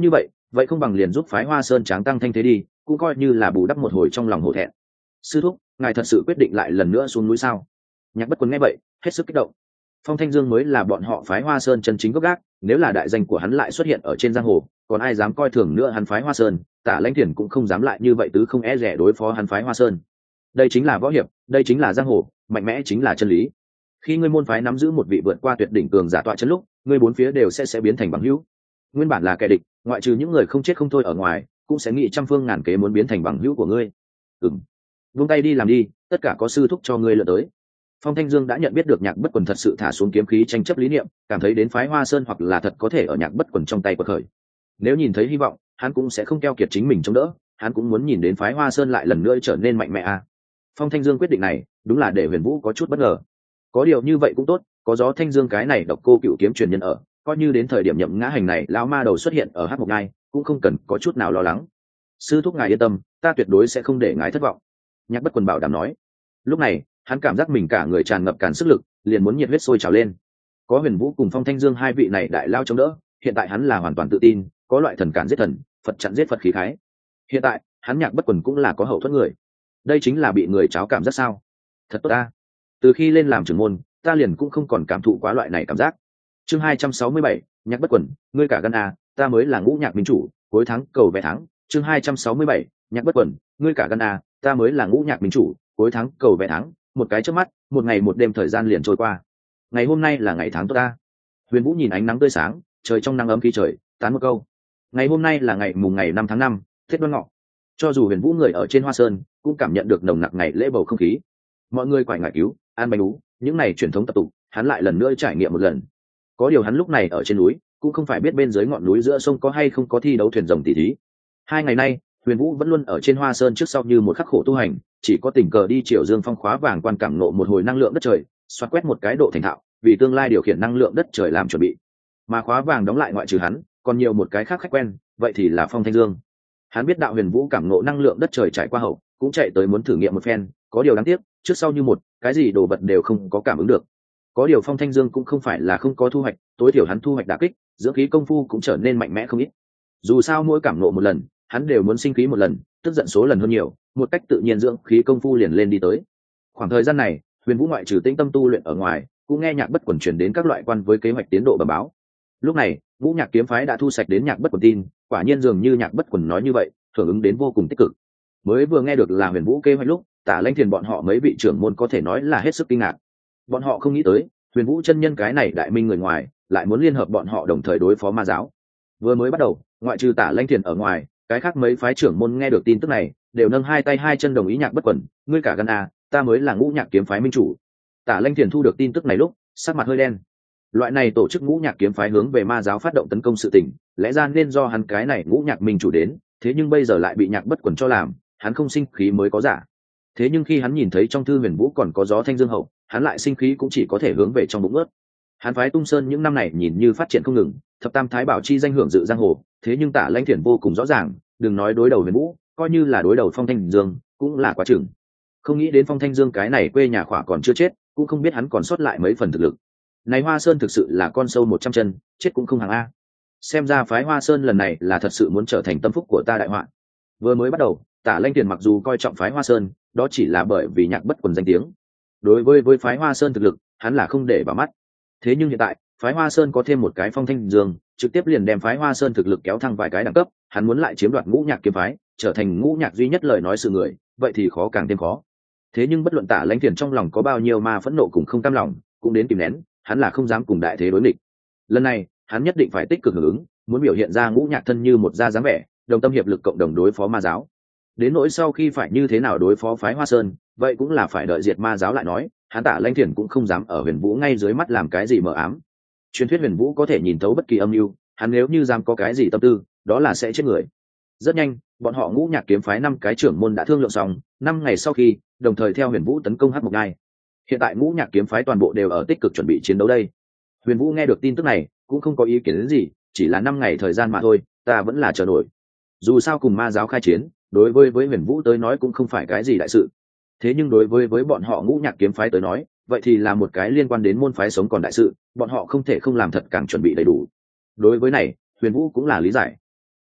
vậy không bằng liền giúp phái Hoa Sơn tráng tăng thanh thế đi, cũng coi như là bù đắp một hồi trong lòng hổ thẹn. Sư thúc, ngài thật sự quyết định lại lần nữa xuống núi sao? Nhạc Bất Quần nghe vậy hết sức kích động. Phong Thanh Dương mới là bọn họ phái Hoa Sơn chân chính gốc gác, nếu là đại danh của hắn lại xuất hiện ở trên giang hồ, còn ai dám coi thường nữa hắn phái Hoa Sơn, Tả Lãnh Thiền cũng không dám lại như vậy tứ không e rẻ đối phó hắn phái Hoa Sơn. Đây chính là võ hiệp, đây chính là giang hồ, mạnh mẽ chính là chân lý. Khi ngươi môn phái nắm giữ một vị vượt qua tuyệt đỉnh cường giả tọa chân lúc, ngươi bốn phía đều sẽ biến thành bằng hữu. Nguyên bản là kẻ địch, ngoại trừ những người không chết không thôi ở ngoài, cũng sẽ nghĩ trăm phương ngàn kế muốn biến thành bằng hữu của ngươi. Vung tay đi làm đi, tất cả có sư thúc cho ngươi lựa tới. Phong Thanh Dương đã nhận biết được Nhạc Bất Quần thật sự thả xuống kiếm khí tranh chấp lý niệm, cảm thấy đến phái Hoa Sơn hoặc là thật có thể ở Nhạc Bất Quần trong tay quật khởi. Nếu nhìn thấy hy vọng, hắn cũng sẽ không keo kiệt chính mình chống đỡ, hắn cũng muốn nhìn đến phái Hoa Sơn lại lần nữa trở nên mạnh mẽ a. Phong Thanh Dương quyết định này, đúng là để Huyền Vũ có chút bất ngờ. Có điều như vậy cũng tốt, có gió Thanh Dương cái này độc cô cựu kiếm truyền nhân ở, coi như đến thời điểm nhậm ngã hành này lão ma đầu xuất hiện ở Hắc Mộc Nhai, cũng không cần có chút nào lo lắng. Sư thúc ngài yên tâm, ta tuyệt đối sẽ không để ngài thất vọng. Nhạc Bất Quần bảo đảm nói. Lúc này, hắn cảm giác mình cả người tràn ngập càn sức lực, liền muốn nhiệt huyết sôi trào lên. Có Huyền Vũ cùng Phong Thanh Dương hai vị này đại lao chống đỡ, hiện tại hắn là hoàn toàn tự tin, có loại thần cản giết thần, Phật chặn giết Phật khí khái. Hiện tại, hắn Nhạc Bất Quần cũng là có hậu thuẫn người. Đây chính là bị người cháo cảm giác sao? Thật tốt ta. Từ khi lên làm trưởng môn, ta liền cũng không còn cảm thụ quá loại này cảm giác. Chương 267, Nhạc Bất Quần, ngươi cả gan à, ta mới là Ngũ Nhạc minh chủ, cuối tháng cầu vé thắng. Chương 267, Nhạc Bất Quần, ngươi cả gan à, ta mới là Ngũ Nhạc minh chủ, cuối tháng cầu vé thắng. Một cái chớp mắt, một ngày một đêm thời gian liền trôi qua. Ngày hôm nay là ngày tháng tốt ta. Huyền Vũ nhìn ánh nắng tươi sáng, trời trong nắng ấm khí trời, tán một câu. Ngày hôm nay là ngày mùng ngày 5 tháng 5, Tết Đoan Ngọ. Cho dù Huyền Vũ người ở trên Hoa Sơn, cũng cảm nhận được nồng nặc ngày lễ bầu không khí. Mọi người quải ngải cứu, ăn bánh ú, những này truyền thống tập tục, hắn lại lần nữa trải nghiệm một lần. Có điều hắn lúc này ở trên núi, cũng không phải biết bên dưới ngọn núi giữa sông có hay không có thi đấu thuyền rồng tỷ thí. Hai ngày nay, Huyền Vũ vẫn luôn ở trên Hoa Sơn trước sau như một khắc khổ tu hành, chỉ có tình cờ đi Triều Dương Phong khóa vàng quan cảm nộ một hồi năng lượng đất trời, xoát quét một cái độ thành thạo, vì tương lai điều khiển năng lượng đất trời làm chuẩn bị. Mà khóa vàng đóng lại ngoại trừ hắn, còn nhiều một cái khác khách quen, vậy thì là Phong Thanh Dương. Hắn biết đạo Huyền Vũ cảm nộ năng lượng đất trời trải qua hậu, cũng chạy tới muốn thử nghiệm một phen, có điều đáng tiếc, trước sau như một, cái gì đồ vật đều không có cảm ứng được. Có điều Phong Thanh Dương cũng không phải là không có thu hoạch, tối thiểu hắn thu hoạch đả kích, dưỡng khí công phu cũng trở nên mạnh mẽ không ít. Dù sao mỗi cảm nộ một lần, hắn đều muốn sinh khí một lần, tức giận số lần hơn nhiều, một cách tự nhiên dưỡng khí công phu liền lên đi tới. Khoảng thời gian này, Huyền Vũ ngoại trừ tĩnh tâm tu luyện ở ngoài, cũng nghe Nhạc Bất Quần truyền đến các loại quan với kế hoạch tiến độ bẩm báo. Lúc này, Ngũ Nhạc kiếm phái đã thu sạch đến Nhạc Bất Quần tin, quả nhiên dường như Nhạc Bất Quần nói như vậy, hưởng ứng đến vô cùng tích cực. Mới vừa nghe được là Huyền Vũ kế hoạch lúc, Tả Lãnh Thiền bọn họ mấy vị trưởng môn có thể nói là hết sức kinh ngạc. Bọn họ không nghĩ tới, Huyền Vũ chân nhân cái này đại minh người ngoài, lại muốn liên hợp bọn họ đồng thời đối phó ma giáo. Vừa mới bắt đầu, ngoại trừ Tả Lãnh Thiền ở ngoài, cái khác mấy phái trưởng môn nghe được tin tức này, đều nâng hai tay hai chân đồng ý Nhạc Bất Quần, ngươi cả gan à, ta mới là Ngũ Nhạc kiếm phái minh chủ. Tả Lãnh Thiền thu được tin tức này lúc, sắc mặt hơi đen. Loại này tổ chức Ngũ Nhạc kiếm phái hướng về ma giáo phát động tấn công sự tình, lẽ ra nên do hắn cái này Ngũ Nhạc minh chủ đến, thế nhưng bây giờ lại bị Nhạc Bất Quần cho làm, hắn không sinh khí mới có giả. Thế nhưng khi hắn nhìn thấy trong thư Huyền Vũ còn có gió Thanh Dương hậu, hắn lại sinh khí cũng chỉ có thể hướng về trong bụng ướt. Hắn phái Tung Sơn những năm này nhìn như phát triển không ngừng, thập tam thái bảo chi danh hưởng dự giang hồ, thế nhưng Tả Lãnh Thiền vô cùng rõ ràng, đừng nói đối đầu Huyền Vũ, coi như là đối đầu Phong Thanh Dương, cũng là quá chừng. Không nghĩ đến Phong Thanh Dương cái này quê nhà khỏa còn chưa chết, cũng không biết hắn còn sót lại mấy phần thực lực. Này Hoa Sơn thực sự là con sâu 100 chân, chết cũng không hàng a. Xem ra phái Hoa Sơn lần này là thật sự muốn trở thành tâm phúc của ta đại họa. Vừa mới bắt đầu, Tả Lãnh Thiền mặc dù coi trọng phái Hoa Sơn, đó chỉ là bởi vì Nhạc Bất Quần danh tiếng. Đối với phái Hoa Sơn thực lực, hắn là không để vào mắt. Thế nhưng hiện tại, phái Hoa Sơn có thêm một cái Phong Thanh Dương, trực tiếp liền đem phái Hoa Sơn thực lực kéo thăng vài cái đẳng cấp, hắn muốn lại chiếm đoạt Ngũ Nhạc kiếm phái, trở thành Ngũ Nhạc duy nhất lời nói sự người, vậy thì khó càng thêm khó. Thế nhưng bất luận Tả Lãnh Thiền trong lòng có bao nhiêu ma phẫn nộ cùng không cam lòng, cũng đến kìm nén, hắn là không dám cùng đại thế đối nghịch. Lần này, hắn nhất định phải tích cực hưởng ứng, muốn biểu hiện ra Ngũ Nhạc thân như một gia dáng vẻ, đồng tâm hiệp lực cộng đồng đối phó ma giáo. Đến nỗi sau khi phải như thế nào đối phó phái Hoa Sơn, vậy cũng là phải đợi diệt ma giáo lại nói, hắn Tả Lãnh Thiền cũng không dám ở Huyền Vũ ngay dưới mắt làm cái gì mờ ám. Truyền thuyết Huyền Vũ có thể nhìn thấu bất kỳ âm mưu, hắn nếu như dám có cái gì tâm tư, đó là sẽ chết người. Rất nhanh, bọn họ Ngũ Nhạc kiếm phái 5 cái trưởng môn đã thương lượng xong, 5 ngày sau khi, đồng thời theo Huyền Vũ tấn công Hắc Mộc Nhai. Hiện tại Ngũ Nhạc kiếm phái toàn bộ đều ở tích cực chuẩn bị chiến đấu đây. Huyền Vũ nghe được tin tức này, cũng không có ý kiến đến gì, chỉ là 5 ngày thời gian mà thôi, ta vẫn là chờ nổi. Dù sao cùng ma giáo khai chiến, đối với Huyền Vũ tới nói cũng không phải cái gì đại sự. Thế nhưng đối với bọn họ Ngũ Nhạc kiếm phái tới nói, vậy thì là một cái liên quan đến môn phái sống còn đại sự, bọn họ không thể không làm thật càng chuẩn bị đầy đủ. Đối với này, Huyền Vũ cũng là lý giải.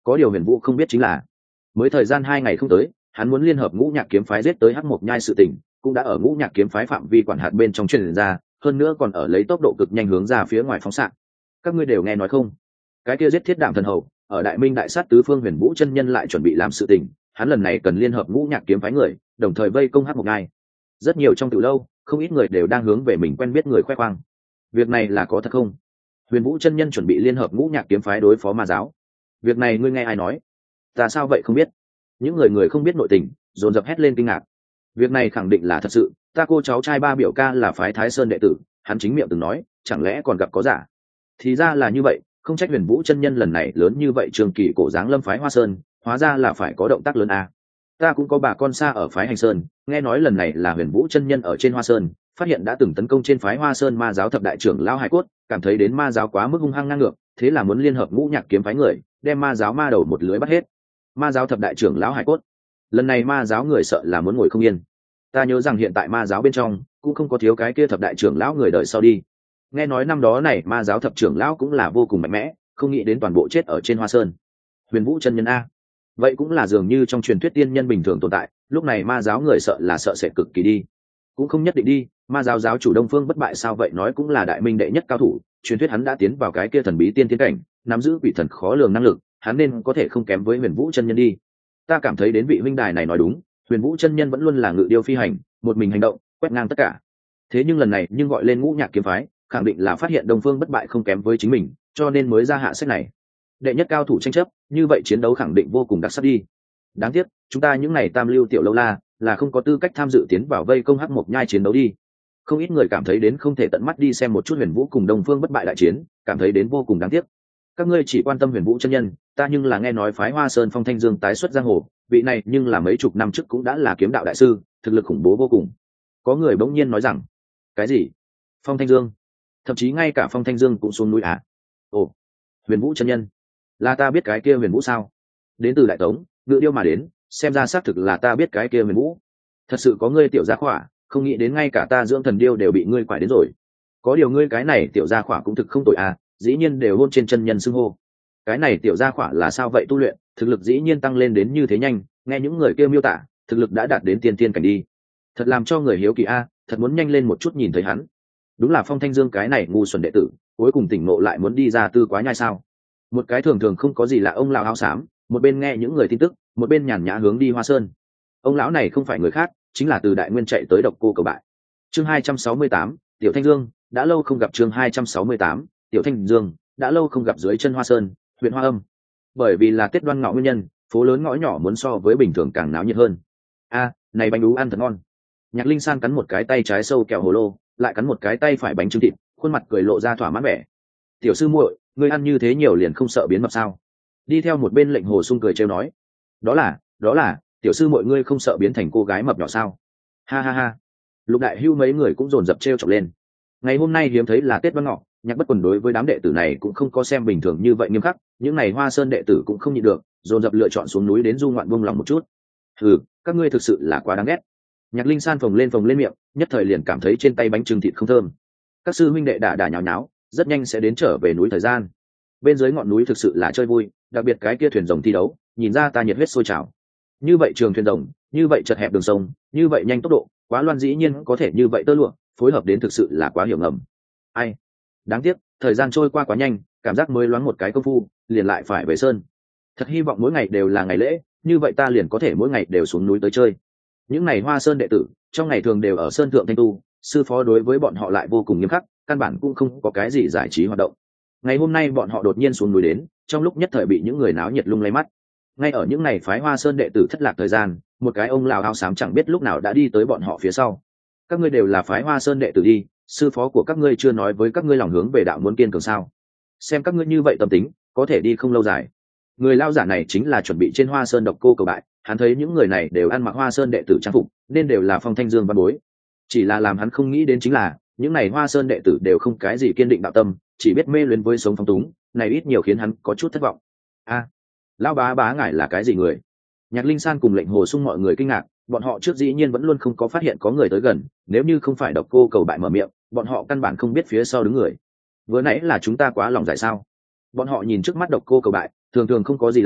Có điều Huyền Vũ không biết chính là mới thời gian 2 ngày không tới, hắn muốn liên hợp Ngũ Nhạc kiếm phái giết tới Hắc Mộc Nhai sự tình cũng đã ở Ngũ Nhạc kiếm phái phạm vi quản hạt bên trong truyền ra, hơn nữa còn ở lấy tốc độ cực nhanh hướng ra phía ngoài phóng xạ. Các ngươi đều nghe nói không? Cái kia giết Thiết Đạm thần hầu, ở Đại Minh đại sát tứ phương Huyền Vũ chân nhân lại chuẩn bị làm sự tình, hắn lần này cần liên hợp Ngũ Nhạc kiếm phái người, đồng thời vây công Hắc Mộc Nhai. Rất nhiều trong tiểu lâu, không ít người đều đang hướng về mình quen biết người khoe khoang. Việc này là có thật không? Huyền Vũ chân nhân chuẩn bị liên hợp Ngũ Nhạc kiếm phái đối phó Ma giáo. Việc này ngươi nghe ai nói? Ta sao vậy không biết? Những người không biết nội tình dồn dập hét lên kinh ngạc. Việc này khẳng định là thật sự, ta cô cháu trai ba biểu ca là phái Thái Sơn đệ tử, hắn chính miệng từng nói, chẳng lẽ còn gặp có giả? Thì ra là như vậy, không trách Huyền Vũ chân nhân lần này lớn như vậy, trường kỳ cổ dáng lâm phái Hoa Sơn, hóa ra là phải có động tác lớn à. Ta cũng có bà con xa ở phái Hành Sơn, nghe nói lần này là Huyền Vũ chân nhân ở trên Hoa Sơn, phát hiện đã từng tấn công trên phái Hoa Sơn Ma giáo thập đại trưởng lão hải cốt, cảm thấy đến Ma giáo quá mức hung hăng ngang ngược, thế là muốn liên hợp Ngũ Nhạc kiếm phái người, đem Ma giáo ma đầu một lưới bắt hết. Ma giáo thập đại trưởng lão hải cốt, lần này Ma giáo người sợ là muốn ngồi không yên. Ta nhớ rằng hiện tại Ma giáo bên trong cũng không có thiếu cái kia thập đại trưởng lão người đời sau đi. Nghe nói năm đó này Ma giáo thập trưởng lão cũng là vô cùng mạnh mẽ, không nghĩ đến toàn bộ chết ở trên Hoa Sơn. Huyền Vũ chân nhân a, vậy cũng là dường như trong truyền thuyết tiên nhân bình thường tồn tại, lúc này Ma giáo người sợ là sợ sẽ cực kỳ đi. Cũng không nhất định đi, Ma giáo giáo chủ Đông Phương Bất Bại sao vậy nói cũng là Đại Minh đệ nhất cao thủ, truyền thuyết hắn đã tiến vào cái kia thần bí tiên tiến cảnh, nắm giữ quỷ thần khó lường năng lực, hắn nên có thể không kém với Huyền Vũ chân nhân đi. Ta cảm thấy đến vị huynh đài này nói đúng, Huyền Vũ chân nhân vẫn luôn là ngự điêu phi hành, một mình hành động, quét ngang tất cả. Thế nhưng lần này nhưng gọi lên Ngũ Nhạc kiếm phái, khẳng định là phát hiện Đông Phương Bất Bại không kém với chính mình, cho nên mới ra hạ sách này. Đệ nhất cao thủ tranh chấp, như vậy chiến đấu khẳng định vô cùng đặc sắc đi. Đáng tiếc, chúng ta những này tam lưu tiểu lâu la là không có tư cách tham dự tiến vào vây công Hắc Mộc Nhai chiến đấu đi. Không ít người cảm thấy đến không thể tận mắt đi xem một chút Huyền Vũ cùng Đông Phương Bất Bại đại chiến, cảm thấy đến vô cùng đáng tiếc. Các ngươi chỉ quan tâm Huyền Vũ chân nhân, ta nhưng là nghe nói phái Hoa Sơn Phong Thanh Dương tái xuất giang hồ, vị này nhưng là mấy chục năm trước cũng đã là kiếm đạo đại sư, thực lực khủng bố vô cùng. Có người bỗng nhiên nói rằng, cái gì? Phong Thanh Dương? Thậm chí ngay cả Phong Thanh Dương cũng xuống núi à? Ồ, Huyền Vũ chân nhân, là ta biết cái kia Huyền Vũ sao? Đến từ Đại Tống, ngự điêu mà đến, xem ra xác thực là ta biết cái kia Huyền Vũ. Thật sự có ngươi tiểu gia khỏa, không nghĩ đến ngay cả ta dưỡng thần điêu đều bị ngươi quải đến rồi. Có điều ngươi cái này tiểu gia khỏa cũng thực không tội à, dĩ nhiên đều hôn trên chân nhân xưng hô. Cái này tiểu gia khỏa là sao vậy tu luyện, thực lực dĩ nhiên tăng lên đến như thế nhanh, nghe những người kia miêu tả, thực lực đã đạt đến tiên tiên cảnh đi. Thật làm cho người hiếu kỳ a, thật muốn nhanh lên một chút nhìn thấy hắn. Đúng là Phong Thanh Dương cái này ngu xuẩn đệ tử, cuối cùng tỉnh ngộ lại muốn đi ra Tư Quá Nhai sao? Một cái thường thường không có gì lạ ông lão áo xám, một bên nghe những người tin tức, một bên nhàn nhã hướng đi Hoa Sơn. Ông lão này không phải người khác, chính là từ Đại Nguyên chạy tới Độc Cô Cầu Bại. Chương 268, Tiểu Thanh Dương, đã lâu không gặp. Chương 268, Tiểu Thanh Dương, đã lâu không gặp. Dưới chân Hoa Sơn, huyện Hoa Âm. Bởi vì là Tết Đoan Ngọ nguyên nhân, phố lớn ngõ nhỏ muốn so với bình thường càng náo nhiệt hơn. A, này bánh đú ăn thật ngon. Nhạc Linh San cắn một cái tay trái sâu kẹo hồ lô, lại cắn một cái tay phải bánh trứng thịt, khuôn mặt cười lộ ra thỏa mãn vẻ. Tiểu sư muội, ngươi ăn như thế nhiều liền không sợ biến mập sao? Đi theo một bên Lệnh Hồ Sung cười trêu nói. Đó là, tiểu sư muội ngươi không sợ biến thành cô gái mập nhỏ sao? Ha ha ha. Lục Đại Hưu mấy người cũng dồn dập trêu chọc lên. Ngày hôm nay hiếm thấy là Tết Đoan Ngọ, Nhạc Bất Quần đối với đám đệ tử này cũng không có xem bình thường như vậy nghiêm khắc, những này Hoa Sơn đệ tử cũng không nhịn được, dồn dập lựa chọn xuống núi đến du ngoạn buông lòng một chút. Hừ, các ngươi thực sự là quá đáng ghét. Nhạc Linh San phồng lên miệng, nhất thời liền cảm thấy trên tay bánh trưng thịt không thơm. Các sư huynh đệ đả nhào nháo, rất nhanh sẽ đến trở về núi thời gian. Bên dưới ngọn núi thực sự là chơi vui, đặc biệt cái kia thuyền rồng thi đấu, nhìn ra ta nhiệt huyết sôi trào. Như vậy trường thuyền rồng, như vậy chật hẹp đường sông, như vậy nhanh tốc độ, quá loan dĩ nhiên có thể như vậy tơ lụa, phối hợp đến thực sự là quá hiểu ngầm. Ai, đáng tiếc, thời gian trôi qua quá nhanh, cảm giác mới loáng một cái công phu, liền lại phải về sơn. Thật hy vọng mỗi ngày đều là ngày lễ, như vậy ta liền có thể mỗi ngày đều xuống núi tới chơi. Những ngày Hoa Sơn đệ tử, trong ngày thường đều ở sơn thượng thanh tu, sư phó đối với bọn họ lại vô cùng nghiêm khắc, căn bản cũng không có cái gì giải trí hoạt động. Ngày hôm nay bọn họ đột nhiên xuống núi đến, trong lúc nhất thời bị những người náo nhiệt lung lay mắt. Ngay ở những ngày phái Hoa Sơn đệ tử thất lạc thời gian, một cái ông lão áo xám chẳng biết lúc nào đã đi tới bọn họ phía sau. Các ngươi đều là phái Hoa Sơn đệ tử đi, sư phó của các ngươi chưa nói với các ngươi lòng hướng về đạo muốn kiên cường sao? Xem các ngươi như vậy tâm tính, có thể đi không lâu dài. Người lao giả này chính là chuẩn bị trên Hoa Sơn Độc Cô Cầu Bại, hắn thấy những người này đều ăn mặc Hoa Sơn đệ tử trang phục, nên đều là Phong Thanh Dương văn bối. Chỉ là làm hắn không nghĩ đến chính là, những này Hoa Sơn đệ tử đều không cái gì kiên định đạo tâm, chỉ biết mê luyến với sống phóng túng, này ít nhiều khiến hắn có chút thất vọng. A, lão bá ngài là cái gì người? Nhạc Linh San cùng Lệnh Hồ Sung mọi người kinh ngạc, bọn họ trước dĩ nhiên vẫn luôn không có phát hiện có người tới gần, nếu như không phải Độc Cô Cầu Bại mở miệng, bọn họ căn bản không biết phía sau đứng người. Vừa nãy là chúng ta quá lòng dạ sao? Bọn họ nhìn trước mắt Độc Cô Cầu Bại, thường thường không có gì lạ,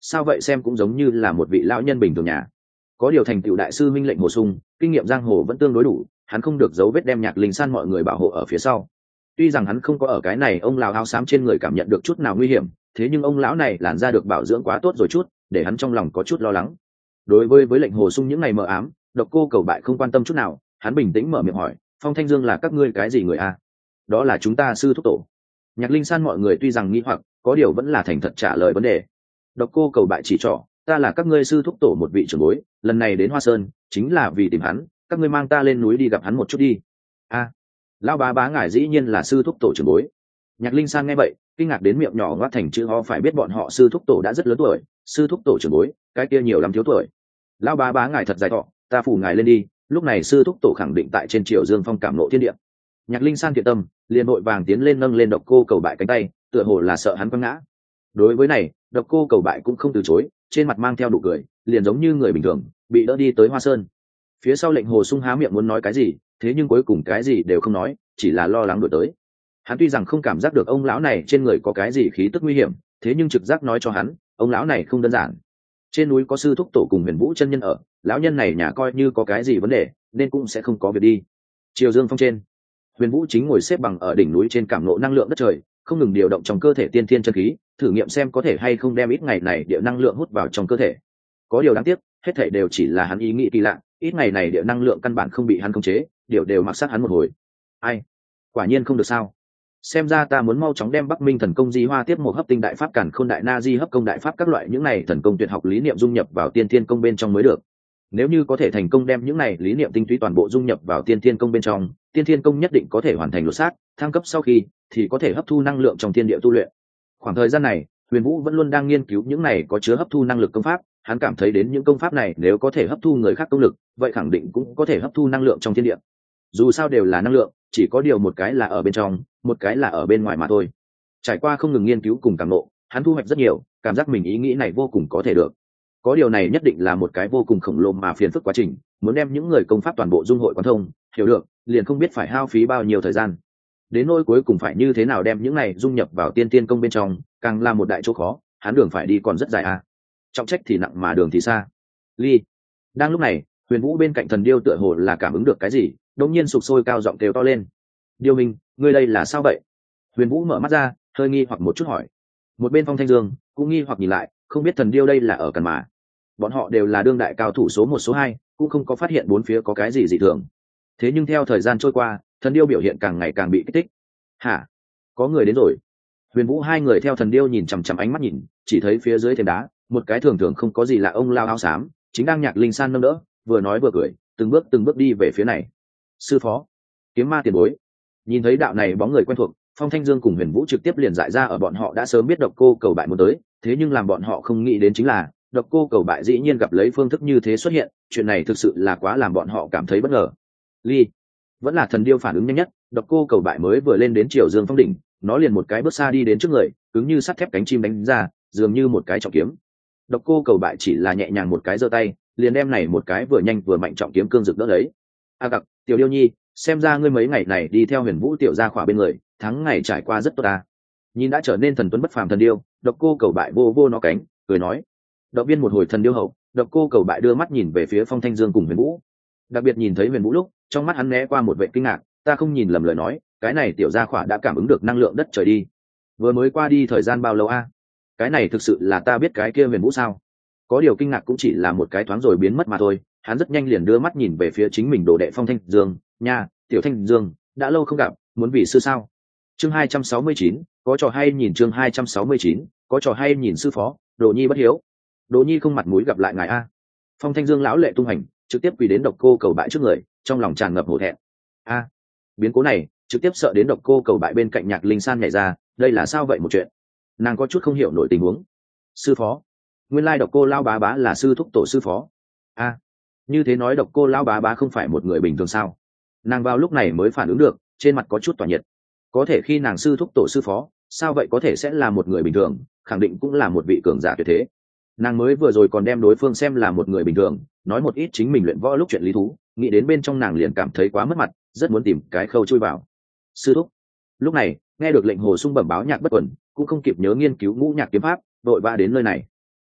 sao vậy xem cũng giống như là một vị lão nhân bình thường nhà. Có điều thành tựu đại sư minh lệnh bổ sung, kinh nghiệm giang hồ vẫn tương đối đủ, hắn không được dấu vết đem Nhạc Linh San mọi người bảo hộ ở phía sau. Tuy rằng hắn không có ở cái này ông lão áo xám trên người cảm nhận được chút nào nguy hiểm, thế nhưng ông lão này làn da được bảo dưỡng quá tốt rồi chút, để hắn trong lòng có chút lo lắng. Đối với lệnh hồ sung những ngày mờ ám, Độc Cô Cầu Bại không quan tâm chút nào, hắn bình tĩnh mở miệng hỏi, Phong Thanh Dương là các ngươi cái gì người a? Đó là chúng ta sư thúc tổ. Nhạc Linh San mọi người tuy rằng nghi hoặc, có điều vẫn là thành thật trả lời vấn đề. Độc Cô Cầu Bại chỉ trỏ, ta là các ngươi sư thúc tổ một vị trưởng bối, lần này đến Hoa Sơn chính là vì tìm hắn, các ngươi mang ta lên núi đi gặp hắn một chút đi. A, lão bá bá ngài dĩ nhiên là sư thúc tổ trưởng bối. Nhạc Linh San nghe vậy, kinh ngạc đến miệng nhỏ ngoác thành chữ ho, phải biết bọn họ sư thúc tổ đã rất lớn tuổi, sư thúc tổ trưởng bối, cái kia nhiều lắm thiếu tuổi. Lão bá bá ngài thật dài thọ, ta phủ ngài lên đi. Lúc này sư thúc tổ khẳng định tại trên Triều Dương Phong cảm nộ thiên địa. Nhạc Linh San thiện tâm, liền vội vàng tiến lên nâng lên Độc Cô Cầu Bại cánh tay, tựa hồ là sợ hắn quăng ngã. Đối với này, Độc Cô Cầu Bại cũng không từ chối, trên mặt mang theo nụ cười, liền giống như người bình thường, bị đỡ đi tới Hoa Sơn. Phía sau lệnh hồ sung há miệng muốn nói cái gì, thế nhưng cuối cùng cái gì đều không nói, chỉ là lo lắng đuổi tới. Hắn tuy rằng không cảm giác được ông lão này trên người có cái gì khí tức nguy hiểm, thế nhưng trực giác nói cho hắn, ông lão này không đơn giản. Trên núi có sư thúc tổ cùng Huyền Vũ chân nhân ở, lão nhân này nhà coi như có cái gì vấn đề, nên cũng sẽ không có việc đi. Triều Dương Phong trên, Huyền Vũ chính ngồi xếp bằng ở đỉnh núi trên cảm ngộ năng lượng đất trời, không ngừng điều động trong cơ thể tiên thiên chân khí, thử nghiệm xem có thể hay không đem ít ngày này địa năng lượng hút vào trong cơ thể. Có điều đáng tiếc, hết thảy đều chỉ là hắn ý nghĩ kỳ lạ, ít ngày này địa năng lượng căn bản không bị hắn khống chế, điều đều mặc sát hắn một hồi. Ai, quả nhiên không được sao. Xem ra ta muốn mau chóng đem Bắc Minh thần công di hoa tiếp một hấp tinh đại pháp càn khôn đại na di hấp công đại pháp các loại những này thần công tuyệt học lý niệm dung nhập vào tiên thiên công bên trong mới được. Nếu như có thể thành công đem những này lý niệm tinh túy toàn bộ dung nhập vào tiên thiên công bên trong, tiên thiên công nhất định có thể hoàn thành lột xác, thăng cấp sau khi thì có thể hấp thu năng lượng trong thiên địa tu luyện. Khoảng thời gian này, Huyền Vũ vẫn luôn đang nghiên cứu những này có chứa hấp thu năng lực công pháp, hắn cảm thấy đến những công pháp này nếu có thể hấp thu người khác công lực, vậy khẳng định cũng có thể hấp thu năng lượng trong thiên địa. Dù sao đều là năng lượng, chỉ có điều một cái là ở bên trong, một cái là ở bên ngoài mà thôi. Trải qua không ngừng nghiên cứu cùng cảm ngộ, hắn thu hoạch rất nhiều, cảm giác mình ý nghĩ này vô cùng có thể được. Có điều này nhất định là một cái vô cùng khổng lồ mà phiền phức quá trình, muốn đem những người công pháp toàn bộ dung hội quán thông, hiểu được, liền không biết phải hao phí bao nhiêu thời gian. Đến nỗi cuối cùng phải như thế nào đem những này dung nhập vào tiên tiên công bên trong, càng là một đại chỗ khó, hắn đường phải đi còn rất dài a. Trọng trách thì nặng mà đường thì xa. Ly. Đang lúc này, Huyền Vũ bên cạnh thần điêu tựa hồ là cảm ứng được cái gì, đột nhiên sục sôi cao giọng kêu to lên. Điêu Minh, ngươi đây là sao vậy? Huyền Vũ mở mắt ra, hơi nghi hoặc một chút hỏi. Một bên Phong Thanh Dương cũng nghi hoặc nhìn lại, không biết thần điêu đây là ở cần mà. Bọn họ đều là đương đại cao thủ số 1 số 2, cũng không có phát hiện bốn phía có cái gì dị thường. Thế nhưng theo thời gian trôi qua, thần điêu biểu hiện càng ngày càng bị kích thích. Hả? Có người đến rồi. Huyền Vũ hai người theo thần điêu nhìn chằm chằm ánh mắt nhìn, chỉ thấy phía dưới thềm đá, một cái thường thường không có gì lạ ông lao áo xám, chính đang Nhạc Linh San nâng đỡ, vừa nói vừa cười, từng bước đi về phía này. Sư phó, Kiếm Ma tiền bối. Nhìn thấy đạo này bóng người quen thuộc, Phong Thanh Dương cùng Huyền Vũ trực tiếp liền dại ra ở bọn họ đã sớm biết Độc Cô Cầu Bại muốn tới, thế nhưng làm bọn họ không nghĩ đến chính là Độc Cô Cầu Bại dĩ nhiên gặp lấy phương thức như thế xuất hiện, chuyện này thực sự là quá làm bọn họ cảm thấy bất ngờ. Ly, vẫn là thần điêu phản ứng nhanh nhất, Độc Cô Cầu Bại mới vừa lên đến Triều Dương Phong đỉnh, nó liền một cái bước xa đi đến trước người, cứng như sắt thép cánh chim đánh ra, dường như một cái trọng kiếm. Độc Cô Cầu Bại chỉ là nhẹ nhàng một cái giơ tay, liền đem này một cái vừa nhanh vừa mạnh trọng kiếm cương rực đỡ lấy. A Cặc, Tiểu Điêu Nhi, xem ra ngươi mấy ngày này đi theo Huyền Vũ tiểu gia khỏa bên người, tháng ngày trải qua rất tốt ta. Nhìn đã trở nên thần tuấn bất phàm thần điêu, Độc Cô Cầu Bại vô vô nó cánh, cười nói. Động viên một hồi thần điêu hậu, Độc Cô Cầu Bại đưa mắt nhìn về phía Phong Thanh Dương cùng Huyền Vũ. Đặc biệt nhìn thấy Huyền Vũ lúc, trong mắt hắn né qua một vẻ kinh ngạc, ta không nhìn lầm lời nói, cái này tiểu gia khỏa đã cảm ứng được năng lượng đất trời đi. Vừa mới qua đi thời gian bao lâu a? Cái này thực sự là ta biết cái kia Huyền Vũ sao? Có điều kinh ngạc cũng chỉ là một cái thoáng rồi biến mất mà thôi, hắn rất nhanh liền đưa mắt nhìn về phía chính mình đồ đệ Phong Thanh Dương, nha, tiểu Thanh Dương, đã lâu không gặp, muốn vì sư sao? Chương 269, có trò hay nhìn chương 269, có trò hay nhìn sư phó, Đồ Nhi bất hiếu. Đồ Nhi không mặt mũi gặp lại ngài a. Phong Thanh Dương lão lệ tung hành, trực tiếp quỳ đến Độc Cô Cầu Bại trước người, trong lòng tràn ngập hổ thẹn. A, biến cố này, trực tiếp sợ đến Độc Cô Cầu Bại bên cạnh Nhạc Linh San nhảy ra, đây là sao vậy một chuyện? Nàng có chút không hiểu nổi tình huống. Sư phó, nguyên lai Độc Cô lão bá bá là sư thúc tổ sư phó. A, như thế nói Độc Cô lão bá bá không phải một người bình thường sao? Nàng vào lúc này mới phản ứng được, trên mặt có chút tỏa nhiệt. Có thể khi nàng sư thúc tổ sư phó, sao vậy có thể sẽ là một người bình thường, khẳng định cũng là một vị cường giả tuyệt thế. Nàng mới vừa rồi còn đem đối phương xem là một người bình thường, nói một ít chính mình luyện võ lúc chuyện lý thú, nghĩ đến bên trong nàng liền cảm thấy quá mất mặt, rất muốn tìm cái khâu chui vào. Sư thúc. Lúc này, nghe được lệnh hồ sung bẩm báo Nhạc Bất Quần, cũng không kịp nhớ nghiên cứu ngũ nhạc kiếm pháp, đội vã đến nơi này.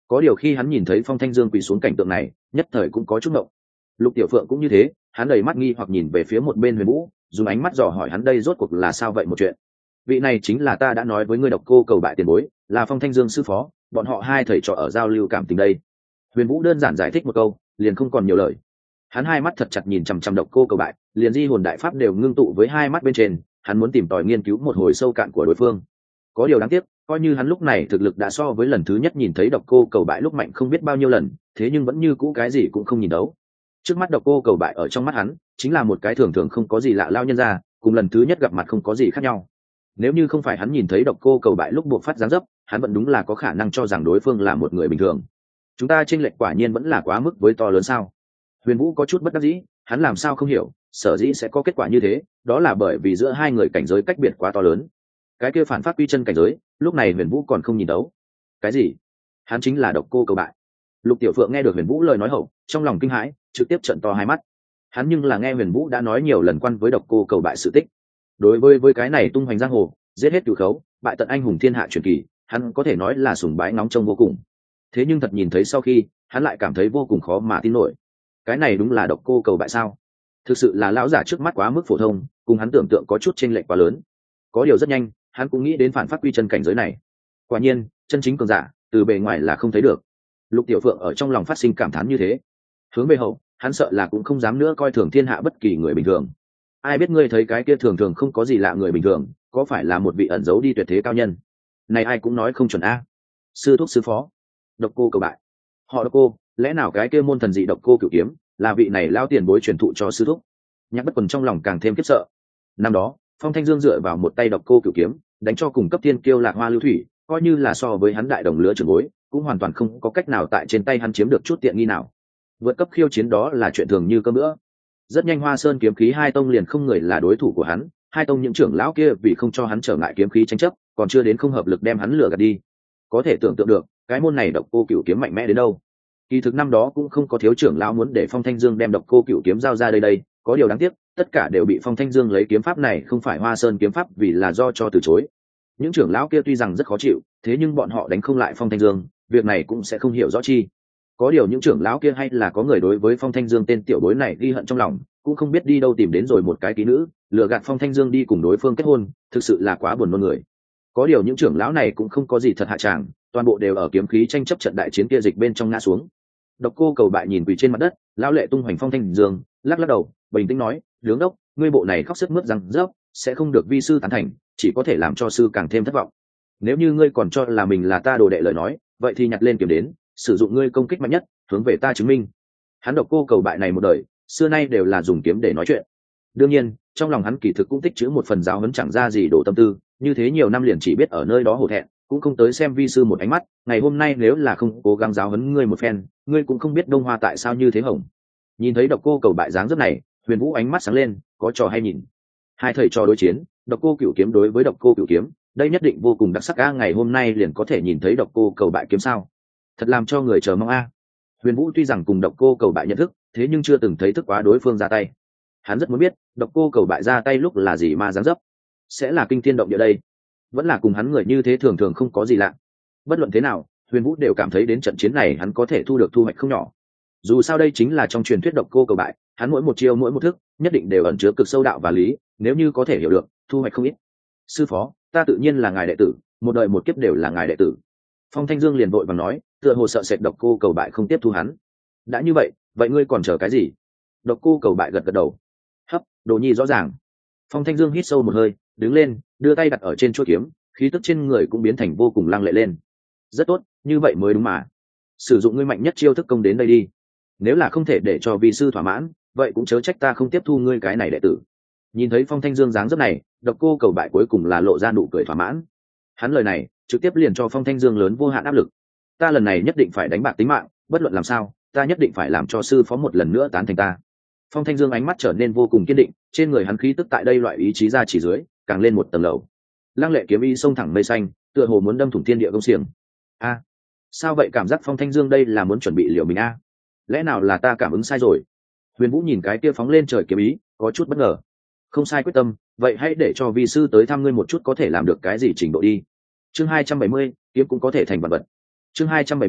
Có điều khi hắn nhìn thấy Phong Thanh Dương quỳ xuống cảnh tượng này, nhất thời cũng có chút ngộng. Lục Tiểu Phượng cũng như thế, hắn đầy mắt nghi hoặc nhìn về phía một bên Huyền Vũ, dùng ánh mắt dò hỏi hắn đây rốt cuộc là sao vậy một chuyện. Vị này chính là ta đã nói với ngươi Độc Cô Cầu Bại tiền bối, là Phong Thanh Dương sư phó, bọn họ hai thầy trò ở giao lưu cảm tình đây. Huyền Vũ đơn giản giải thích một câu, liền không còn nhiều lời. Hắn hai mắt thật chặt nhìn chằm chằm Độc Cô Cầu Bại, liền di hồn đại pháp đều ngưng tụ với hai mắt bên trên, hắn muốn tìm tòi nghiên cứu một hồi sâu cạn của đối phương. Có điều đáng tiếc, coi như hắn lúc này thực lực đã so với lần thứ nhất nhìn thấy Độc Cô Cầu Bại lúc mạnh không biết bao nhiêu lần, thế nhưng vẫn như cũ cái gì cũng không nhìn đấu. Trước mắt Độc Cô Cầu Bại ở trong mắt hắn chính là một cái thường thường không có gì lạ lao nhân ra, cùng lần thứ nhất gặp mặt không có gì khác nhau. Nếu như không phải hắn nhìn thấy Độc Cô Cầu Bại lúc buộc phát dáng dấp, hắn vẫn đúng là có khả năng cho rằng đối phương là một người bình thường. Chúng ta chênh lệch quả nhiên vẫn là quá mức với to lớn sao? Huyền Vũ có chút bất đắc dĩ, hắn làm sao không hiểu, sở dĩ sẽ có kết quả như thế, đó là bởi vì giữa hai người cảnh giới cách biệt quá to lớn. Cái kia phản phát quy chân cảnh giới, lúc này Huyền Vũ còn không nhìn đấu. Cái gì? Hắn chính là Độc Cô Cầu Bại. Lục Tiểu Phượng nghe được Huyền Vũ lời nói hậu, trong lòng kinh hãi, trực tiếp trợn to hai mắt. Hắn nhưng là nghe Huyền Vũ đã nói nhiều lần quan với Độc Cô Cầu Bại sự tích. Đối với cái này tung hoành giang hồ, giết hết cửu khấu, bại tận anh hùng thiên hạ truyền kỳ, hắn có thể nói là sùng bái ngóng trông vô cùng. Thế nhưng thật nhìn thấy sau khi, hắn lại cảm thấy vô cùng khó mà tin nổi. Cái này đúng là Độc Cô Cầu Bại sao? Thực sự là lão giả trước mắt quá mức phổ thông, cùng hắn tưởng tượng có chút chênh lệch quá lớn. Có điều rất nhanh, hắn cũng nghĩ đến phản phát quy chân cảnh giới này. Quả nhiên, chân chính cường giả, từ bề ngoài là không thấy được. Lục Tiểu Phượng ở trong lòng phát sinh cảm thán như thế. Hướng về hậu, hắn sợ là cũng không dám nữa coi thường thiên hạ bất kỳ người bình thường. Ai biết ngươi thấy cái kia thường thường không có gì lạ người bình thường, có phải là một vị ẩn giấu đi tuyệt thế cao nhân? Này ai cũng nói không chuẩn a. Sư thúc sư phó, Độc Cô Cầu Bại. Họ Độc Cô, lẽ nào cái kia môn thần dị Độc Cô Cửu Kiếm, là vị này lao tiền bối truyền thụ cho sư thúc? Nhạc Bất Quần trong lòng càng thêm khiếp sợ. Năm đó, Phong Thanh Dương dựa vào một tay Độc Cô Cửu Kiếm, đánh cho cùng cấp thiên kiêu Lạc Hoa Lưu Thủy, coi như là so với hắn đại đồng lứa trưởng bối, cũng hoàn toàn không có cách nào tại trên tay hắn chiếm được chút tiện nghi nào. Vượt cấp khiêu chiến đó là chuyện thường như cơm bữa. Rất nhanh Hoa Sơn kiếm khí hai tông liền không người là đối thủ của hắn, hai tông những trưởng lão kia vì không cho hắn trở ngại kiếm khí tranh chấp, còn chưa đến không hợp lực đem hắn lừa gạt đi. Có thể tưởng tượng được, cái môn này Độc Cô Cửu Kiếm mạnh mẽ đến đâu. Kỳ thực năm đó cũng không có thiếu trưởng lão muốn để Phong Thanh Dương đem Độc Cô Cửu Kiếm giao ra đây, có điều đáng tiếc, tất cả đều bị Phong Thanh Dương lấy kiếm pháp này không phải Hoa Sơn kiếm pháp vì là do cho từ chối. Những trưởng lão kia tuy rằng rất khó chịu, thế nhưng bọn họ đánh không lại Phong Thanh Dương, việc này cũng sẽ không hiểu rõ chi. Có điều những trưởng lão kia hay là có người đối với Phong Thanh Dương tên tiểu bối này ghi hận trong lòng, cũng không biết đi đâu tìm đến rồi một cái kỹ nữ, lừa gạt Phong Thanh Dương đi cùng đối phương kết hôn, thực sự là quá buồn nôn người. Có điều những trưởng lão này cũng không có gì thật hạ tràng, toàn bộ đều ở kiếm khí tranh chấp trận đại chiến kia dịch bên trong ngã xuống. Độc Cô Cầu Bại nhìn quỳ trên mặt đất, lão lệ tung hoành Phong Thanh Dương, lắc lắc đầu, bình tĩnh nói, "Đứng đốc, ngươi bộ này khóc sức mướt răng rớp, sẽ không được vi sư tán thành, chỉ có thể làm cho sư càng thêm thất vọng. Nếu như ngươi còn cho là mình là ta đồ đệ lời nói, vậy thì nhặt lên kiếm đến, sử dụng ngươi công kích mạnh nhất, hướng về ta chứng minh." Hắn Độc Cô Cầu Bại này một đời, xưa nay đều là dùng kiếm để nói chuyện. Đương nhiên, trong lòng hắn kỳ thực cũng tích trữ một phần giáo huấn chẳng ra gì đổ tâm tư, như thế nhiều năm liền chỉ biết ở nơi đó hổ thẹn, cũng không tới xem vi sư một ánh mắt, ngày hôm nay nếu là không cố gắng giáo huấn ngươi một phen, ngươi cũng không biết Đông Hoa tại sao như thế hồng. Nhìn thấy Độc Cô Cầu Bại dáng dấp này, Huyền Vũ ánh mắt sáng lên, có trò hay nhìn. Hai thầy trò đối chiến, Độc Cô Cửu Kiếm đối với Độc Cô Cửu Kiếm, đây nhất định vô cùng đặc sắc a, ngày hôm nay liền có thể nhìn thấy Độc Cô Cầu Bại kiếm sao? Thật làm cho người chờ mong a. Huyền Vũ tuy rằng cùng Độc Cô Cầu Bại nhận thức, thế nhưng chưa từng thấy thức quá đối phương ra tay. Hắn rất muốn biết, Độc Cô Cầu Bại ra tay lúc là gì mà dáng dấp, sẽ là kinh thiên động địa đây, vẫn là cùng hắn người như thế thường thường không có gì lạ. Bất luận thế nào, Huyền Vũ đều cảm thấy đến trận chiến này hắn có thể thu được thu hoạch không nhỏ. Dù sao đây chính là trong truyền thuyết Độc Cô Cầu Bại, hắn mỗi một chiêu mỗi một thức, nhất định đều ẩn chứa cực sâu đạo và lý, nếu như có thể hiểu được, thu hoạch không ít. Sư phó, ta tự nhiên là ngài đệ tử, một đời một kiếp đều là ngài đệ tử. Phong Thanh Dương liền vội vàng nói, tựa hồ sợ sệt Độc Cô Cầu Bại không tiếp thu hắn. Đã như vậy, vậy ngươi còn chờ cái gì? Độc Cô Cầu Bại gật gật đầu. Hấp, đồ nhi rõ ràng. Phong Thanh Dương hít sâu một hơi, đứng lên, đưa tay đặt ở trên chuôi kiếm, khí tức trên người cũng biến thành vô cùng lăng lệ lên. Rất tốt, như vậy mới đúng mà. Sử dụng ngươi mạnh nhất chiêu thức công đến đây đi. Nếu là không thể để cho vi sư thỏa mãn, vậy cũng chớ trách ta không tiếp thu ngươi cái này đệ tử. Nhìn thấy Phong Thanh Dương dáng dấp này, Độc Cô Cầu Bại cuối cùng là lộ ra nụ cười thỏa mãn. Hắn lời này trực tiếp liền cho Phong Thanh Dương lớn vô hạn áp lực. Ta lần này nhất định phải đánh bạc tính mạng, bất luận làm sao, ta nhất định phải làm cho sư phó một lần nữa tán thành ta. Phong Thanh Dương ánh mắt trở nên vô cùng kiên định, trên người hắn khí tức tại đây loại ý chí ra chỉ dưới, càng lên một tầng lầu. Lăng lệ kiếm ý xông thẳng mây xanh, tựa hồ muốn đâm thủng thiên địa công xiềng. A, sao vậy, cảm giác Phong Thanh Dương đây là muốn chuẩn bị liều mình a? Lẽ nào là ta cảm ứng sai rồi? Huyền Vũ nhìn cái kia phóng lên trời kiếm ý, có chút bất ngờ. Không sai quyết tâm, vậy hãy để cho vi sư tới thăm ngươi một chút có thể làm được cái gì trình độ đi. Chương 270, kiếm cũng có thể thành vật vật. Chương 270,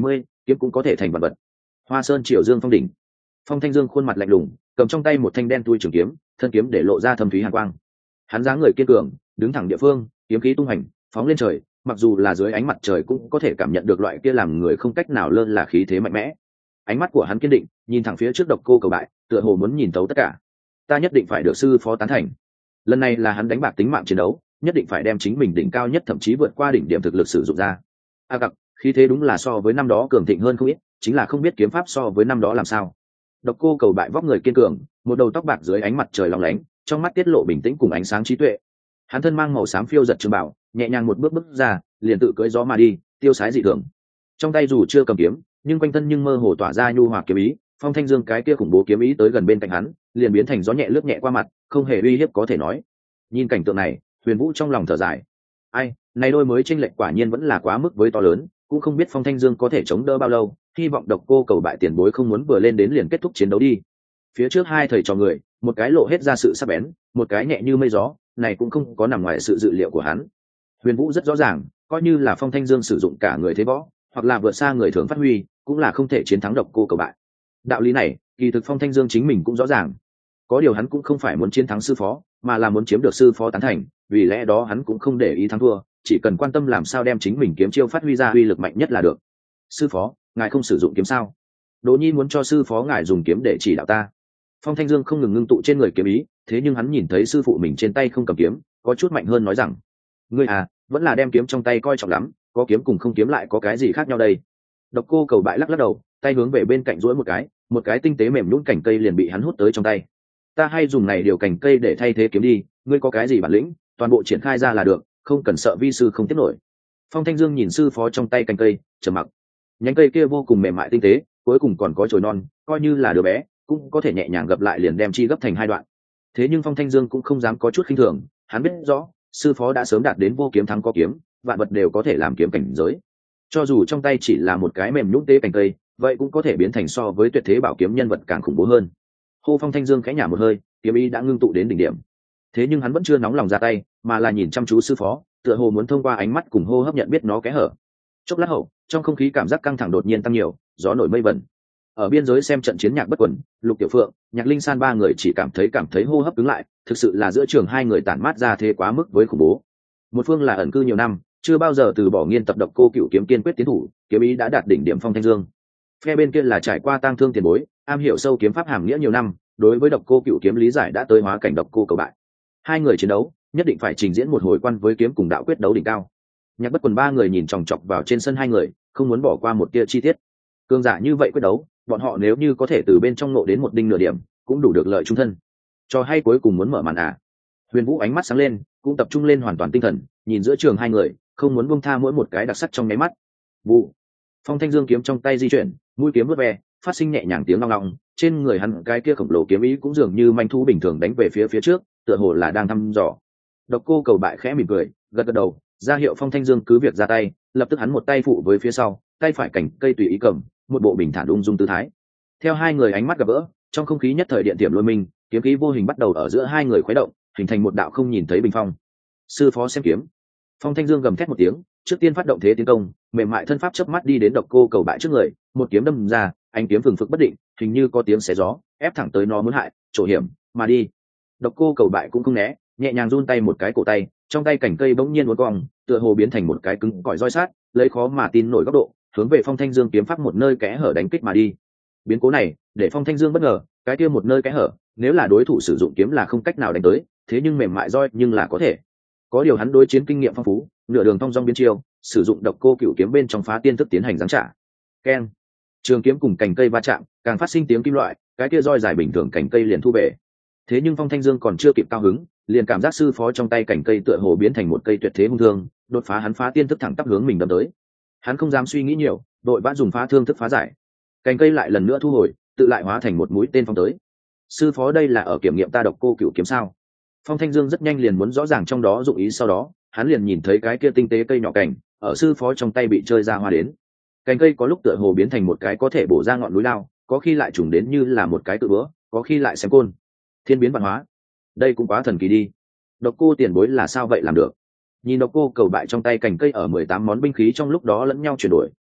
kiếm cũng có thể thành vật vật. Hoa sơn triều dương phong đỉnh. Phong Thanh Dương khuôn mặt lạnh lùng, cầm trong tay một thanh đen tui trường kiếm, thân kiếm để lộ ra thâm thúy hàn quang. Hắn dáng người kiên cường, đứng thẳng địa phương, kiếm khí tung hành, phóng lên trời, mặc dù là dưới ánh mặt trời cũng có thể cảm nhận được loại kia làm người không cách nào lơ là khí thế mạnh mẽ. Ánh mắt của hắn kiên định, nhìn thẳng phía trước Độc Cô Cầu Bại, tựa hồ muốn nhìn thấu tất cả. Ta nhất định phải được sư phó tán thành. Lần này là hắn đánh bạc tính mạng chiến đấu, nhất định phải đem chính mình đỉnh cao nhất, thậm chí vượt qua đỉnh điểm thực lực sử dụng ra. Gặp, khí thế đúng là so với năm đó cường thịnh hơn không ít, chính là không biết kiếm pháp so với năm đó làm sao. Độc Cô Cầu Bại vóc người kiên cường, một đầu tóc bạc dưới ánh mặt trời lóng lánh, trong mắt tiết lộ bình tĩnh cùng ánh sáng trí tuệ. Hắn thân mang màu xám phiêu giật trường bảo, nhẹ nhàng một bước bước ra, liền tự cưỡi gió mà đi, tiêu sái dị thường. Trong tay dù chưa cầm kiếm, nhưng quanh thân nhưng mơ hồ tỏa ra nhu hòa kiếm ý. Phong Thanh Dương cái kia khủng bố kiếm ý tới gần bên cạnh hắn, liền biến thành gió nhẹ lướt nhẹ qua mặt, không hề uy hiếp có thể nói. Nhìn cảnh tượng này, Huyền Vũ trong lòng thở dài. Ai, này đôi mới chênh lệch quả nhiên vẫn là quá mức với to lớn, cũng không biết Phong Thanh Dương có thể chống đỡ bao lâu, hy vọng Độc Cô Cầu Bại tiền bối không muốn vừa lên đến liền kết thúc chiến đấu đi. Phía trước hai thầy trò người, một cái lộ hết ra sự sắc bén, một cái nhẹ như mây gió, này cũng không có nằm ngoài sự dự liệu của hắn. Huyền Vũ rất rõ ràng, coi như là Phong Thanh Dương sử dụng cả người thế võ, hoặc là vượt xa người thường phát huy, cũng là không thể chiến thắng Độc Cô Cầu Bại. Đạo lý này, kỳ thực Phong Thanh Dương chính mình cũng rõ ràng. Có điều hắn cũng không phải muốn chiến thắng sư phó, mà là muốn chiếm được sư phó tán thành, vì lẽ đó hắn cũng không để ý thắng thua, chỉ cần quan tâm làm sao đem chính mình kiếm chiêu phát huy ra uy lực mạnh nhất là được. Sư phó, ngài không sử dụng kiếm sao? Đỗ Nhi muốn cho sư phó ngài dùng kiếm để chỉ đạo ta. Phong Thanh Dương không ngừng ngưng tụ trên người kiếm ý, thế nhưng hắn nhìn thấy sư phụ mình trên tay không cầm kiếm, có chút mạnh hơn nói rằng: ngươi à, vẫn là đem kiếm trong tay coi trọng lắm, có kiếm cùng không kiếm lại có cái gì khác nhau đây? Độc Cô Cầu Bại lắc lắc đầu, tay hướng về bên cạnh duỗi một cái tinh tế mềm nhũn cành cây liền bị hắn hút tới trong tay. Ta hay dùng này điều cành cây để thay thế kiếm đi, ngươi có cái gì bản lĩnh, toàn bộ triển khai ra là được, không cần sợ vi sư không tiếp nổi. Phong Thanh Dương nhìn sư phó trong tay cành cây, trầm mặc. Nhánh cây kia vô cùng mềm mại tinh tế, cuối cùng còn có chồi non, coi như là đứa bé cũng có thể nhẹ nhàng gập lại liền đem chi gấp thành hai đoạn. Thế nhưng Phong Thanh Dương cũng không dám có chút khinh thường, hắn biết rõ sư phó đã sớm đạt đến vô kiếm thắng có kiếm, vạn vật đều có thể làm kiếm cảnh giới. Cho dù trong tay chỉ là một cái mềm nhũn tế cành cây, vậy cũng có thể biến thành so với tuyệt thế bảo kiếm nhân vật càng khủng bố hơn. Hô, Phong Thanh Dương khẽ nhả một hơi, kiếm ý đã ngưng tụ đến đỉnh điểm. Thế nhưng hắn vẫn chưa nóng lòng ra tay, mà là nhìn chăm chú sư phó, tựa hồ muốn thông qua ánh mắt cùng hô hấp nhận biết nó kẽ hở. Chốc lát hậu, trong không khí cảm giác căng thẳng đột nhiên tăng nhiều, gió nổi mây vẩn. Ở biên giới xem trận chiến Nhạc Bất Quần, Lục Tiểu Phượng, Nhạc Linh San ba người chỉ cảm thấy hô hấp cứng lại, thực sự là giữa trường hai người tản mát ra thế quá mức với khủng bố. Một phương là ẩn cư nhiều năm, chưa bao giờ từ bỏ nghiên tập Độc Cô Cửu kiếm kiên quyết tiến thủ, kiếm ý đã đạt đỉnh điểm. Phong Thanh Dương phe bên kia là trải qua tang thương tiền bối, am hiểu sâu kiếm pháp hàm nghĩa nhiều năm, đối với Độc Cô Cửu kiếm lý giải đã tới hóa cảnh Độc Cô Cầu Bại. Hai người chiến đấu nhất định phải trình diễn một hồi quan với kiếm cùng đạo quyết đấu đỉnh cao. Nhạc Bất Quần ba người nhìn chòng chọc vào trên sân hai người, không muốn bỏ qua một tia chi tiết. Cường giả như vậy quyết đấu, bọn họ nếu như có thể từ bên trong ngộ đến một đinh nửa điểm, cũng đủ được lợi trung thân. Cho hay cuối cùng muốn mở màn à? Huyền Vũ ánh mắt sáng lên, cũng tập trung lên hoàn toàn tinh thần, nhìn giữa trường hai người, không muốn buông tha mỗi một cái đặc sắc trong nháy mắt. Vụ. Phong Thanh Dương kiếm trong tay di chuyển, mũi kiếm vút ve, phát sinh nhẹ nhàng tiếng long long, trên người hắn cái kia khổng lồ kiếm ý cũng dường như manh thú bình thường đánh về phía trước, tựa hồ là đang thăm dò. Độc Cô Cầu Bại khẽ mỉm cười, gật gật đầu, ra hiệu Phong Thanh Dương cứ việc ra tay, lập tức hắn một tay phụ với phía sau, tay phải cành cây tùy ý cầm, một bộ bình thản ung dung tư thái. Theo hai người ánh mắt gặp gỡ, trong không khí nhất thời điện tiệm lôi minh, kiếm khí vô hình bắt đầu ở giữa hai người khuấy động, hình thành một đạo không nhìn thấy bình phong. Sư phó xem kiếm. Phong Thanh Dương gầm thét một tiếng, trước tiên phát động thế tiến công, mềm mại thân pháp chớp mắt đi đến Độc Cô Cầu Bại trước người, một kiếm đâm ra, ánh kiếm phừng phực bất định, hình như có tiếng xé gió, ép thẳng tới nó muốn hại, trổ hiểm mà đi. Độc Cô Cầu Bại cũng không né, nhẹ nhàng run tay một cái cổ tay, trong tay cảnh cây bỗng nhiên uốn cong, tựa hồ biến thành một cái cứng cỏi roi sát, lấy khó mà tin nổi góc độ, hướng về Phong Thanh Dương kiếm pháp một nơi kẽ hở đánh kích mà đi. Biến cố này để Phong Thanh Dương bất ngờ, cái kia một nơi kẽ hở, nếu là đối thủ sử dụng kiếm là không cách nào đánh tới, thế nhưng mềm mại roi nhưng là có thể. Có điều hắn đối chiến kinh nghiệm phong phú, nửa đường thông dong biến chiêu, sử dụng Độc Cô Cửu kiếm bên trong phá tiên thức tiến hành giáng trả. Keng. Trường kiếm cùng cành cây va chạm, càng phát sinh tiếng kim loại, cái kia roi dài bình thường cành cây liền thu về. Thế nhưng Phong Thanh Dương còn chưa kịp cao hứng, liền cảm giác sư phó trong tay cành cây tựa hồ biến thành một cây tuyệt thế hung thương, đột phá hắn phá tiên thức thẳng tắp hướng mình đâm tới. Hắn không dám suy nghĩ nhiều, đội vã dùng phá thương thức phá giải. Cành cây lại lần nữa thu hồi, tự lại hóa thành một mũi tên phong tới. Sư phó đây là ở kiểm nghiệm ta Độc Cô Cửu kiếm sao? Phong Thanh Dương rất nhanh liền muốn rõ ràng trong đó dụng ý, sau đó hắn liền nhìn thấy cái kia tinh tế cây nhỏ cành ở sư phó trong tay bị chơi ra hoa đến. Cành cây có lúc tựa hồ biến thành một cái có thể bổ ra ngọn núi lao, có khi lại trùng đến như là một cái tự bữa, có khi lại xem côn. Thiên biến vạn hóa, đây cũng quá thần kỳ đi. Độc Cô tiền bối là sao vậy làm được? Nhìn Độc Cô Cầu Bại trong tay cành cây ở 18 món binh khí trong lúc đó lẫn nhau chuyển đổi,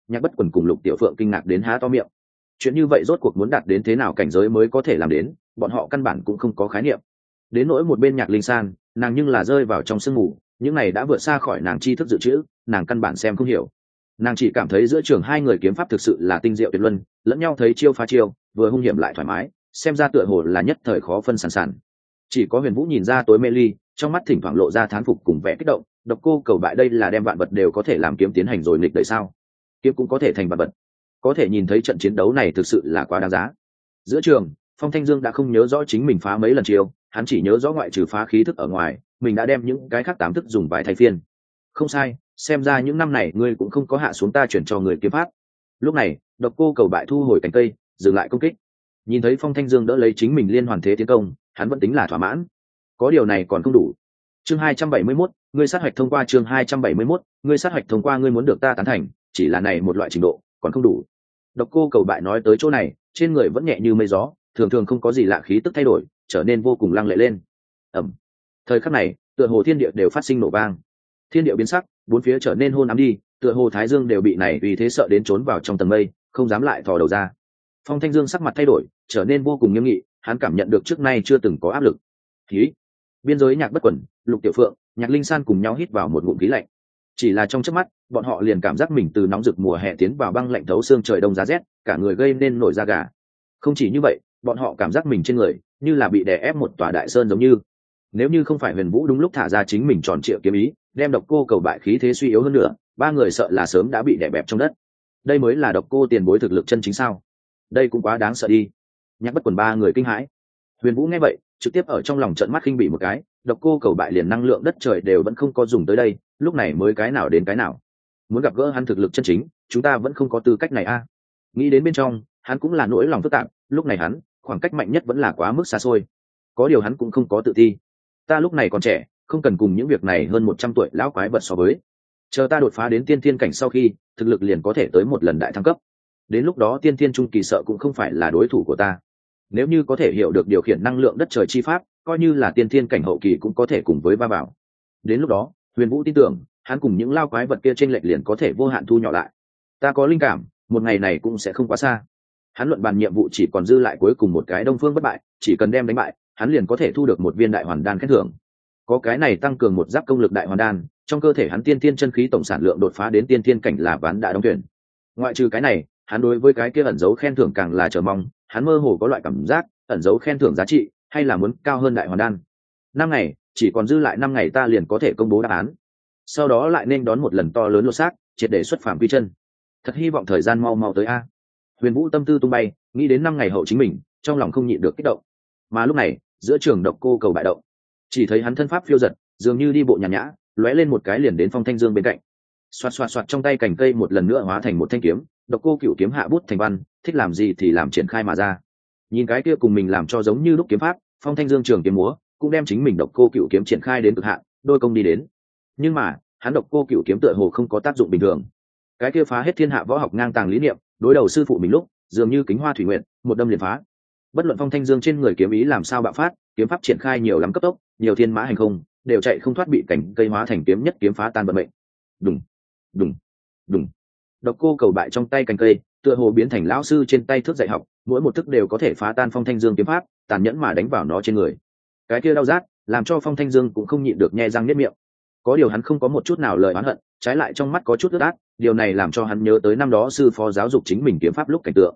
Nhạc Bất Quần cùng Lục Tiểu Phượng kinh ngạc đến há to miệng. Chuyện như vậy rốt cuộc muốn đạt đến thế nào cảnh giới mới có thể làm đến, bọn họ căn bản cũng không có khái niệm. Đến nỗi một bên Nhạc Linh San, nàng nhưng là rơi vào trong sương mù, những này đã vượt xa khỏi nàng tri thức dự trữ, nàng căn bản xem không hiểu. Nàng chỉ cảm thấy giữa trường hai người kiếm pháp thực sự là tinh diệu tuyệt luân, lẫn nhau thấy chiêu phá chiêu, vừa hung hiểm lại thoải mái, xem ra tựa hồ là nhất thời khó phân sản sản. Chỉ có Huyền Vũ nhìn ra tối mê ly, trong mắt thỉnh thoảng lộ ra thán phục cùng vẻ kích động. Độc Cô Cầu Bại đây là đem vạn vật đều có thể làm kiếm tiến hành rồi nghịch đời sao? Kiếm cũng có thể thành vạn vật. Có thể nhìn thấy trận chiến đấu này thực sự là quá đáng giá. Giữa trường, Phong Thanh Dương đã không nhớ rõ chính mình phá mấy lần chiêu, hắn chỉ nhớ rõ ngoại trừ phá khí thức ở ngoài, mình đã đem những cái khác 8 thức dùng vài thay phiên. Không sai, xem ra những năm này ngươi cũng không có hạ xuống ta chuyển cho người kiếm pháp. Lúc này, Độc Cô Cầu Bại thu hồi cánh cây, dừng lại công kích. Nhìn thấy Phong Thanh Dương đỡ lấy chính mình liên hoàn thế tiến công, hắn vẫn tính là thỏa mãn. Có điều này còn không đủ. Chương 271, ngươi sát hoạch thông qua. Chương 271, ngươi sát hoạch thông qua. Ngươi muốn được ta tán thành, chỉ là này một loại trình độ, còn không đủ. Độc Cô Cầu Bại nói tới chỗ này, trên người vẫn nhẹ như mây gió, thường thường không có gì lạ khí tức thay đổi, trở nên vô cùng lăng lệ lên. Ầm. Thời khắc này, tựa hồ thiên địa đều phát sinh nổ vang. Thiên địa biến sắc, bốn phía trở nên hôn ám đi, tựa hồ Thái Dương đều bị này vì thế sợ đến trốn vào trong tầng mây, không dám lại thò đầu ra. Phong Thanh Dương sắc mặt thay đổi, trở nên vô cùng nghiêm nghị, hắn cảm nhận được trước nay chưa từng có áp lực. Khí. Biên giới Nhạc Bất Quần, Lục Tiểu Phượng, Nhạc Linh San cùng nhau hít vào một ngụm khí lạnh. Chỉ là trong chớp mắt, bọn họ liền cảm giác mình từ nóng rực mùa hè tiến vào băng lạnh thấu xương trời đông giá rét, cả người gây nên nổi da gà. Không chỉ như vậy, bọn họ cảm giác mình trên người như là bị đè ép một tòa đại sơn giống như. Nếu như không phải Huyền Vũ đúng lúc thả ra chính mình tròn trịa kiếm ý, đem Độc Cô Cầu Bại khí thế suy yếu hơn nữa, ba người sợ là sớm đã bị đè bẹp trong đất. Đây mới là Độc Cô tiền bối thực lực chân chính sao? Đây cũng quá đáng sợ đi. Nhạc Bất Quần ba người kinh hãi. Huyền Vũ nghe vậy, trực tiếp ở trong lòng trợn mắt khinh bỉ một cái, Độc Cô Cầu Bại liền năng lượng đất trời đều vẫn không có dùng tới đây, lúc này mới cái nào đến cái nào. Muốn gặp gỡ hắn thực lực chân chính, chúng ta vẫn không có tư cách này a. Nghĩ đến bên trong, hắn cũng là nỗi lòng phức tạp, lúc này hắn, khoảng cách mạnh nhất vẫn là quá mức xa xôi. Có điều hắn cũng không có tự ti. Ta lúc này còn trẻ, không cần cùng những việc này hơn 100 tuổi lão quái vật so với. Chờ ta đột phá đến tiên thiên cảnh sau khi, thực lực liền có thể tới một lần đại thăng cấp. Đến lúc đó tiên thiên trung kỳ sợ cũng không phải là đối thủ của ta. Nếu như có thể hiểu được điều khiển năng lượng đất trời chi pháp, coi như là tiên thiên cảnh hậu kỳ cũng có thể cùng với va vào. Đến lúc đó, Huyền Vũ tin tưởng, hắn cùng những lao quái vật kia trên lệch liền có thể vô hạn thu nhỏ lại. Ta có linh cảm, một ngày này cũng sẽ không quá xa. Hắn luận bàn nhiệm vụ chỉ còn dư lại cuối cùng một cái Đông Phương bất bại, chỉ cần đem đánh bại, hắn liền có thể thu được một viên đại hoàn đan khen thưởng. Có cái này tăng cường một giáp công lực đại hoàn đan, trong cơ thể hắn tiên thiên chân khí tổng sản lượng đột phá đến tiên thiên cảnh là ván đã đóng tuyển. Ngoại trừ cái này, hắn đối với cái kia ẩn dấu khen thưởng càng là chờ mong, hắn mơ hồ có loại cảm giác, ẩn dấu khen thưởng giá trị hay là muốn cao hơn đại hoàn đan. 5 ngày, chỉ còn dư lại 5 ngày ta liền có thể công bố đáp án. Sau đó lại nên đón một lần to lớn lột xác, triệt để xuất phàm quy chân. Thật hy vọng thời gian mau mau tới a. Huyền Vũ tâm tư tung bay, nghĩ đến 5 ngày hậu chính mình, trong lòng không nhịn được kích động. Mà lúc này, giữa trường Độc Cô Cầu Bại động, chỉ thấy hắn thân pháp phiêu dật, dường như đi bộ nhàn nhã, lóe lên một cái liền đến Phong Thanh Dương bên cạnh. Xoạt xoạt xoạt, trong tay cành cây một lần nữa hóa thành một thanh kiếm, Độc Cô Cửu kiếm hạ bút thành văn, thích làm gì thì làm, triển khai mà ra. Nhìn cái kia cùng mình làm cho giống như lúc kiếm pháp, Phong Thanh Dương trường kiếm múa, cũng đem chính mình Độc Cô Cửu kiếm triển khai đến cực hạn, đôi công đi đến. Nhưng mà, hắn Độc Cô Cửu kiếm tựa hồ không có tác dụng bình thường. Cái kia phá hết thiên hạ võ học ngang tàng lý niệm, đối đầu sư phụ mình lúc, dường như kính hoa thủy nguyện, một đâm liền phá. Bất luận Phong Thanh Dương trên người kiếm ý làm sao bạo phát, kiếm pháp triển khai nhiều lắm cấp tốc, nhiều thiên mã hành không, đều chạy không thoát bị cảnh cây hóa thành kiếm nhất kiếm phá tan vận mệnh. Đùng, đùng, đùng. Độc Cô Cầu Bại trong tay cành cây, tựa hồ biến thành lão sư trên tay thước dạy học, mỗi một thức đều có thể phá tan Phong Thanh Dương kiếm pháp, tàn nhẫn mà đánh vào nó trên người. Cái kia đau rát, làm cho Phong Thanh Dương cũng không nhịn được nhe răng niết miệng. Có điều hắn không có một chút nào lời oán hận, trái lại trong mắt có chút ướt át, điều này làm cho hắn nhớ tới năm đó sư phó giáo dục chính mình kiếm pháp lúc cảnh tượng.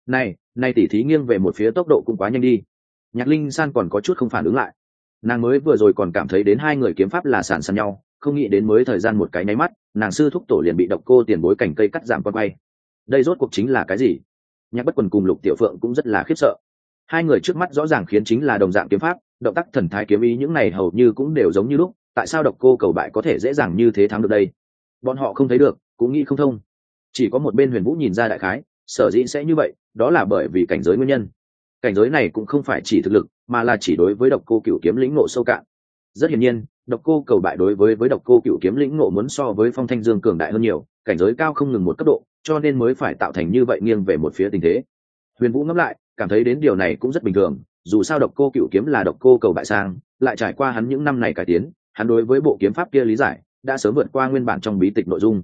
Này tỉ thí nghiêng về một phía tốc độ cũng quá nhanh đi. Nhạc Linh San còn có chút không phản ứng lại. Nàng mới vừa rồi còn cảm thấy đến hai người kiếm pháp là sàn sàn nhau, không nghĩ đến mới thời gian một cái nháy mắt, nàng sư thúc tổ liền bị Độc Cô tiền bối cảnh cây cắt giảm con quay. Đây rốt cuộc chính là cái gì? Nhạc Bất Quần cùng Lục Tiểu Phượng cũng rất là khiếp sợ. Hai người trước mắt rõ ràng khiến chính là đồng dạng kiếm pháp, động tác thần thái kiếm ý những này hầu như cũng đều giống như lúc, tại sao Độc Cô Cầu Bại có thể dễ dàng như thế thắng được đây? Bọn họ không thấy được, cũng nghĩ không thông. Chỉ có một bên Huyền Vũ nhìn ra đại khái, sở dĩ sẽ như vậy, đó là bởi vì cảnh giới nguyên nhân. Cảnh giới này cũng không phải chỉ thực lực, mà là chỉ đối với Độc Cô Cửu kiếm lĩnh ngộ sâu cạn. Rất hiển nhiên, Độc Cô Cầu Bại đối với Độc Cô Cửu kiếm lĩnh ngộ muốn so với Phong Thanh Dương cường đại hơn nhiều, cảnh giới cao không ngừng một cấp độ, cho nên mới phải tạo thành như vậy nghiêng về một phía tình thế. Huyền Vũ ngẫm lại, cảm thấy đến điều này cũng rất bình thường, dù sao Độc Cô Cửu kiếm là Độc Cô Cầu Bại sang, lại trải qua hắn những năm này cải tiến, hắn đối với bộ kiếm pháp kia lý giải đã sớm vượt qua nguyên bản trong bí tịch nội dung.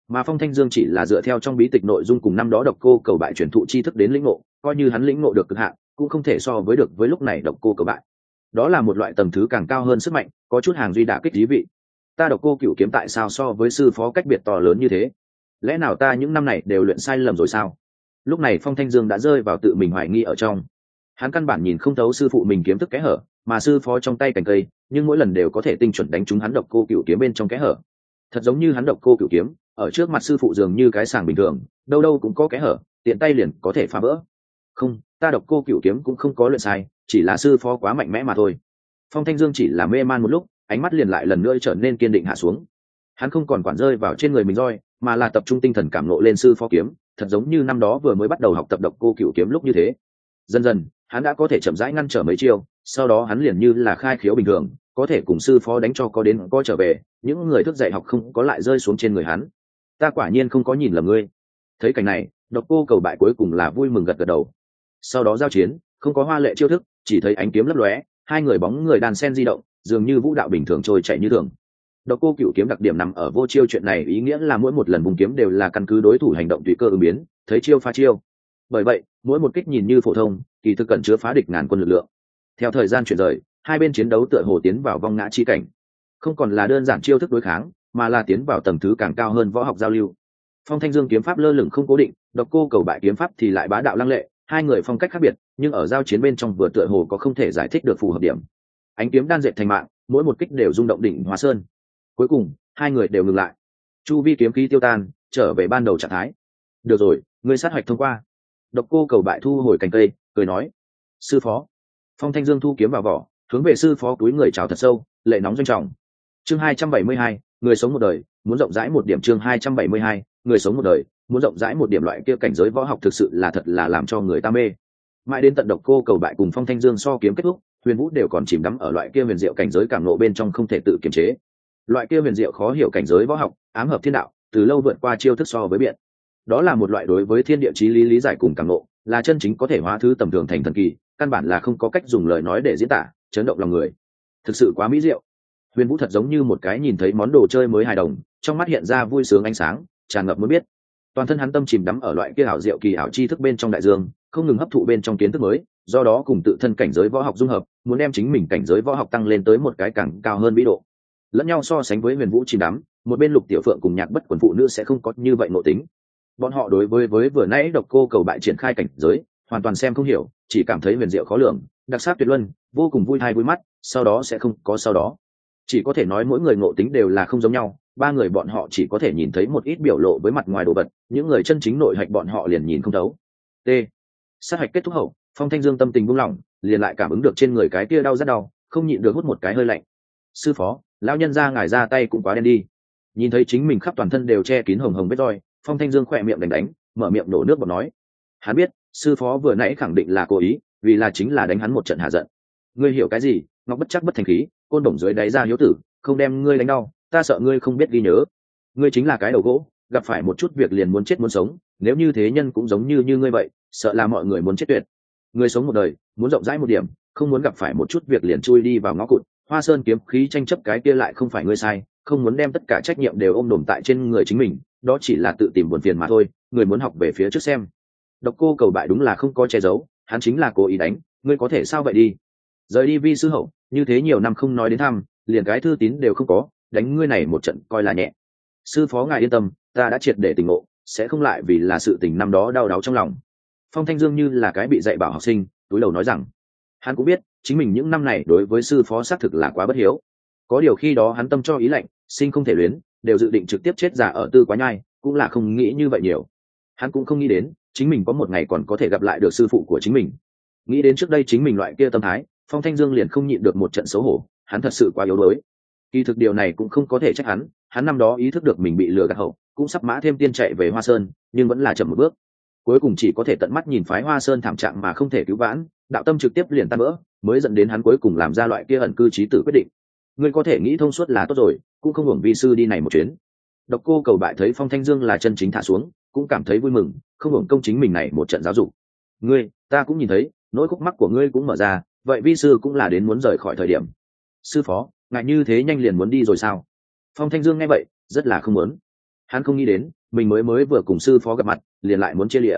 mà Phong Thanh Dương chỉ là dựa theo trong bí tịch nội dung cùng năm đó độc cô cầu bại truyền thụ tri thức đến lĩnh ngộ, coi như hắn lĩnh ngộ được cực hạn cũng không thể so với được với lúc này độc cô cầu bại. Đó là một loại tầng thứ càng cao hơn sức mạnh, có chút hàng duy đả kích thí vị. Ta độc cô cửu kiếm tại sao so với sư phó cách biệt to lớn như thế? Lẽ nào ta những năm này đều luyện sai lầm rồi sao? Lúc này Phong Thanh Dương đã rơi vào tự mình hoài nghi ở trong. Hắn căn bản nhìn không thấu sư phụ mình kiếm thức kẽ hở, mà sư phó trong tay cành cây, nhưng mỗi lần đều có thể tinh chuẩn đánh trúng hắn độc cô cửu kiếm bên trong kẽ hở. Thật giống như hắn độc cô cửu kiếm, ở trước mặt sư phụ dường như cái sàng bình thường, đâu đâu cũng có kẽ hở, tiện tay liền có thể phá vỡ. Không, ta độc cô cửu kiếm cũng không có luyện sai, chỉ là sư phó quá mạnh mẽ mà thôi. Phong Thanh Dương chỉ là mê man một lúc, ánh mắt liền lại lần nữa trở nên kiên định hạ xuống. Hắn không còn quản rơi vào trên người mình roi, mà là tập trung tinh thần cảm ngộ lên sư phó kiếm, thật giống như năm đó vừa mới bắt đầu học tập độc cô cửu kiếm lúc như thế. Dần dần, hắn đã có thể chậm rãi ngăn trở mấy chiêu, sau đó hắn liền như là khai khiếu bình thường, có thể cùng sư phó đánh cho có đến có trở về, những người thức dậy học không có lại rơi xuống trên người hắn. Ta quả nhiên không có nhìn lầm ngươi. Thấy cảnh này, độc cô cầu bại cuối cùng là vui mừng gật gật đầu. Sau đó giao chiến, không có hoa lệ chiêu thức, chỉ thấy ánh kiếm lấp lóe, hai người bóng người đan sen di động, dường như vũ đạo bình thường trôi chạy như thường. Độc cô cửu kiếm đặc điểm nằm ở vô chiêu chuyện này, ý nghĩa là mỗi một lần vùng kiếm đều là căn cứ đối thủ hành động tùy cơ ứng biến, thấy chiêu phá chiêu. Bởi vậy, mỗi một kích nhìn như phổ thông, kỳ thực cẩn chứa phá địch ngàn quân lực lượng. Theo thời gian chuyển rời, hai bên chiến đấu tựa hồ tiến vào vong ngã chi cảnh, không còn là đơn giản chiêu thức đối kháng, mà là tiến vào tầng thứ càng cao hơn võ học giao lưu. Phong Thanh Dương kiếm pháp lơ lửng không cố định, độc cô cầu bại kiếm pháp thì lại bá đạo lăng lệ, hai người phong cách khác biệt, nhưng ở giao chiến bên trong vừa tựa hồ có không thể giải thích được phù hợp điểm. Ánh kiếm đan dệt thành mạng, mỗi một kích đều rung động đỉnh Hóa Sơn. Cuối cùng, hai người đều ngừng lại. Chu vi kiếm khí tiêu tan, trở về ban đầu trạng thái. Được rồi, ngươi sát hoạch thông qua. Độc cô cầu bại thu hồi cành cây, cười nói: sư phó. Phong Thanh Dương thu kiếm vào vỏ, hướng về sư phó túi người chào thật sâu, lệ nóng doanh trọng. Chương 272, người sống một đời, muốn rộng rãi một điểm. Chương 272, người sống một đời, muốn rộng rãi một điểm. Loại kia cảnh giới võ học thực sự là thật là làm cho người ta mê. Mãi đến tận độc cô cầu bại cùng Phong Thanh Dương so kiếm kết thúc, Huyền Vũ đều còn chìm đắm ở loại kia huyền diệu cảnh giới cảm ngộ bên trong không thể tự kiềm chế. Loại kia huyền diệu khó hiểu cảnh giới võ học, ám hợp thiên đạo, từ lâu vượt qua chiêu thức so với biện. Đó là một loại đối với thiên địa chí lý lý giải cùng cảm ngộ, là chân chính có thể hóa thứ tầm thường thành thần kỳ, căn bản là không có cách dùng lời nói để diễn tả, chấn động lòng người. Thực sự quá mỹ diệu. Huyền Vũ thật giống như một cái nhìn thấy món đồ chơi mới hài đồng, trong mắt hiện ra vui sướng ánh sáng, tràn ngập muốn biết. Toàn thân hắn tâm chìm đắm ở loại kia ảo diệu kỳ ảo tri thức bên trong đại dương, không ngừng hấp thụ bên trong kiến thức mới, do đó cùng tự thân cảnh giới võ học dung hợp, muốn đem chính mình cảnh giới võ học tăng lên tới một cái càng cao hơn vĩ độ. Lẫn nhau so sánh với Huyền Vũ chìm đắm, một bên Lục Tiểu Phượng cùng Nhạc Bất Quần phụ nữ sẽ không có như vậy nội tính. Bọn họ đối với vừa nãy độc cô cầu bại triển khai cảnh giới, hoàn toàn xem không hiểu, chỉ cảm thấy huyền diệu khó lường, đặc sắc tuyệt luân, vô cùng vui tai vui mắt, sau đó sẽ không có sau đó. Chỉ có thể nói mỗi người ngộ tính đều là không giống nhau, ba người bọn họ chỉ có thể nhìn thấy một ít biểu lộ với mặt ngoài đồ vật, những người chân chính nội hạch bọn họ liền nhìn không thấu. T. Sát hạch kết thúc hậu, Phong Thanh Dương tâm tình buông lỏng, liền lại cảm ứng được trên người cái kia đau rất đau, không nhịn được hút một cái hơi lạnh. Sư phó, lão nhân gia ngài ra tay cũng quá đen đi. Nhìn thấy chính mình khắp toàn thân đều che kín hồng hồng vết roi, Phong Thanh Dương khỏe miệng đánh, mở miệng nổ nước bọt nói: hắn biết sư phó vừa nãy khẳng định là cố ý, vì là chính là đánh hắn một trận hạ giận. Ngươi hiểu cái gì? Ngọc bất chắc bất thành khí, côn đồng dưới đáy ra hiếu tử, không đem ngươi đánh đau, ta sợ ngươi không biết ghi nhớ. Ngươi chính là cái đầu gỗ, gặp phải một chút việc liền muốn chết muốn sống, nếu như thế nhân cũng giống như ngươi vậy, sợ là mọi người muốn chết tuyệt. Ngươi sống một đời, muốn rộng rãi một điểm, không muốn gặp phải một chút việc liền chui đi vào ngõ cụt. Hoa Sơn kiếm khí tranh chấp cái kia lại không phải ngươi sai, không muốn đem tất cả trách nhiệm đều ôm đồm tại trên người chính mình, đó chỉ là tự tìm buồn phiền mà thôi. Người muốn học về phía trước xem. Độc cô cầu bại đúng là không có che giấu, hắn chính là cố ý đánh, ngươi có thể sao vậy đi? Rời đi vi sư hậu, như thế nhiều năm không nói đến thăm, liền cái thư tín đều không có, đánh ngươi này một trận coi là nhẹ. Sư phó ngài yên tâm, ta đã triệt để tỉnh ngộ, sẽ không lại vì là sự tình năm đó đau đáu trong lòng. Phong Thanh Dương như là cái bị dạy bảo học sinh, túi đầu nói rằng, hắn cũng biết chính mình những năm này đối với sư phó xác thực là quá bất hiếu. Có điều khi đó hắn tâm cho ý lạnh, sinh không thể luyến, đều dự định trực tiếp chết giả ở Tư Quá Nhai, cũng là không nghĩ như vậy nhiều. Hắn cũng không nghĩ đến chính mình có một ngày còn có thể gặp lại được sư phụ của chính mình. Nghĩ đến trước đây chính mình loại kia tâm thái, Phong Thanh Dương liền không nhịn được một trận xấu hổ, hắn thật sự quá yếu đuối. Kỳ thực điều này cũng không có thể trách hắn năm đó ý thức được mình bị lừa gạt hậu, cũng sắp mã thêm tiên chạy về Hoa Sơn, nhưng vẫn là chậm một bước. Cuối cùng chỉ có thể tận mắt nhìn phái Hoa Sơn thảm trạng mà không thể cứu vãn, đạo tâm trực tiếp liền tan vỡ, mới dẫn đến hắn cuối cùng làm ra loại kia ẩn cư chí tử quyết định. Ngươi có thể nghĩ thông suốt là tốt rồi, cũng không hưởng vi sư đi này một chuyến. Độc cô cầu bại thấy Phong Thanh Dương là chân chính thả xuống, cũng cảm thấy vui mừng, không hưởng công chính mình này một trận giáo dục. Ngươi, ta cũng nhìn thấy, nỗi khúc mắc của ngươi cũng mở ra, vậy vi sư cũng là đến muốn rời khỏi thời điểm. Sư phó, ngại như thế nhanh liền muốn đi rồi sao? Phong Thanh Dương nghe vậy, rất là không muốn. Hắn không nghĩ đến, mình mới vừa cùng sư phó gặp mặt liền lại muốn chia lịa.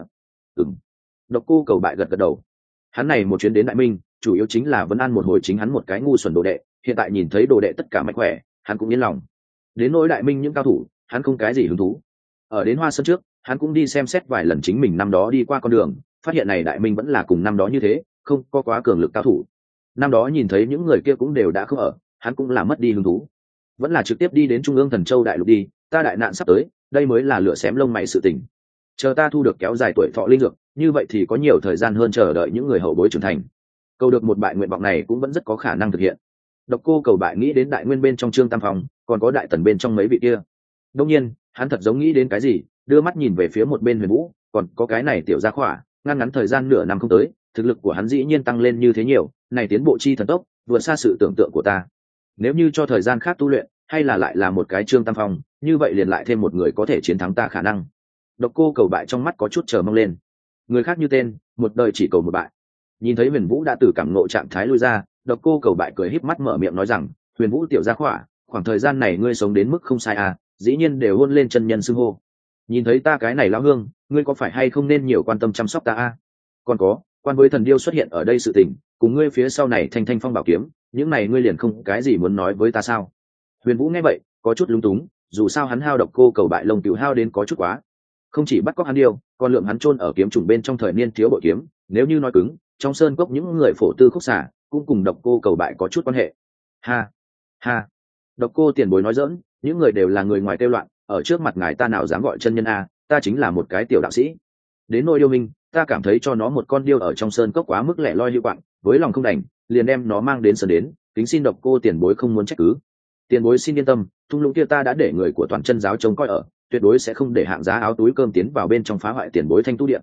Độc Cô Cầu Bại gật gật đầu. Hắn này một chuyến đến Đại Minh chủ yếu chính là vấn an một hồi chính hắn một cái ngu xuẩn đồ đệ, hiện tại nhìn thấy đồ đệ tất cả mạnh khỏe hắn cũng yên lòng. Đến nỗi Đại Minh những cao thủ hắn không cái gì hứng thú. Ở đến Hoa Sơn trước hắn cũng đi xem xét vài lần chính mình năm đó đi qua con đường, phát hiện này Đại Minh vẫn là cùng năm đó như thế, không có quá cường lực cao thủ. Năm đó nhìn thấy những người kia cũng đều đã không ở, hắn cũng là mất đi hứng thú. Vẫn là trực tiếp đi đến Trung ương Thần Châu đại lục đi, ta đại nạn sắp tới, đây mới là lửa xém lông mày sự tình. Chờ ta thu được kéo dài tuổi thọ linh dược, như vậy thì có nhiều thời gian hơn chờ đợi những người hậu bối trưởng thành. Cầu được một bại nguyện vọng này cũng vẫn rất có khả năng thực hiện. Độc Cô Cầu Bại nghĩ đến Đại Nguyên bên trong Trương Tam Phong, còn có Đại Tần bên trong mấy vị kia. Đương nhiên, hắn thật giống nghĩ đến cái gì, đưa mắt nhìn về phía một bên Huyền Vũ, còn có cái này tiểu gia khỏa, ngăn ngắn thời gian nửa năm không tới, thực lực của hắn dĩ nhiên tăng lên như thế nhiều, này tiến bộ chi thần tốc, vượt xa sự tưởng tượng của ta. Nếu như cho thời gian khác tu luyện, hay là lại là một cái Trương Tam Phong, như vậy liền lại thêm một người có thể chiến thắng ta khả năng. Độc Cô Cầu Bại trong mắt có chút chờ mong lên. Người khác như tên, một đời chỉ cầu một bại. Nhìn thấy Huyền Vũ đã từ cảm ngộ trạng thái lui ra, Độc Cô Cầu Bại cười híp mắt mở miệng nói rằng, Huyền Vũ tiểu gia khỏa, khoảng thời gian này ngươi sống đến mức không sai à, dĩ nhiên đều hôn lên chân nhân xưng hô. Nhìn thấy ta cái này lão hương, ngươi có phải hay không nên nhiều quan tâm chăm sóc ta à? Còn có, quan với thần điêu xuất hiện ở đây sự tình, cùng ngươi phía sau này thanh thanh phong bảo kiếm, những này ngươi liền không cái gì muốn nói với ta sao? Huyền Vũ nghe vậy, có chút lúng túng, dù sao hắn hao Độc Cô Cầu Bại lông cừu hao đến có chút quá. Không chỉ bắt cóc hắn điêu, còn lượng hắn chôn ở kiếm trùng bên trong thời niên thiếu bội kiếm, nếu như nói cứng, trong sơn cốc những người phổ tư khúc xả cũng cùng Độc Cô Cầu Bại có chút quan hệ. Ha ha, Độc Cô tiền bối nói dỡn, những người đều là người ngoài tiêu loạn, ở trước mặt ngài ta nào dám gọi chân nhân a, ta chính là một cái tiểu đạo sĩ. Đến nỗi điêu minh, ta cảm thấy cho nó một con điêu ở trong sơn cốc quá mức lẻ loi hữu quạng, với lòng không đành, liền đem nó mang đến sơn đến, kính xin Độc Cô tiền bối không muốn trách cứ. Tiền bối xin yên tâm, thung lũng kia ta đã để người của toàn chân giáo trông coi ở, tuyệt đối sẽ không để hạng giá áo túi cơm tiến vào bên trong phá hoại tiền bối thanh tu điện.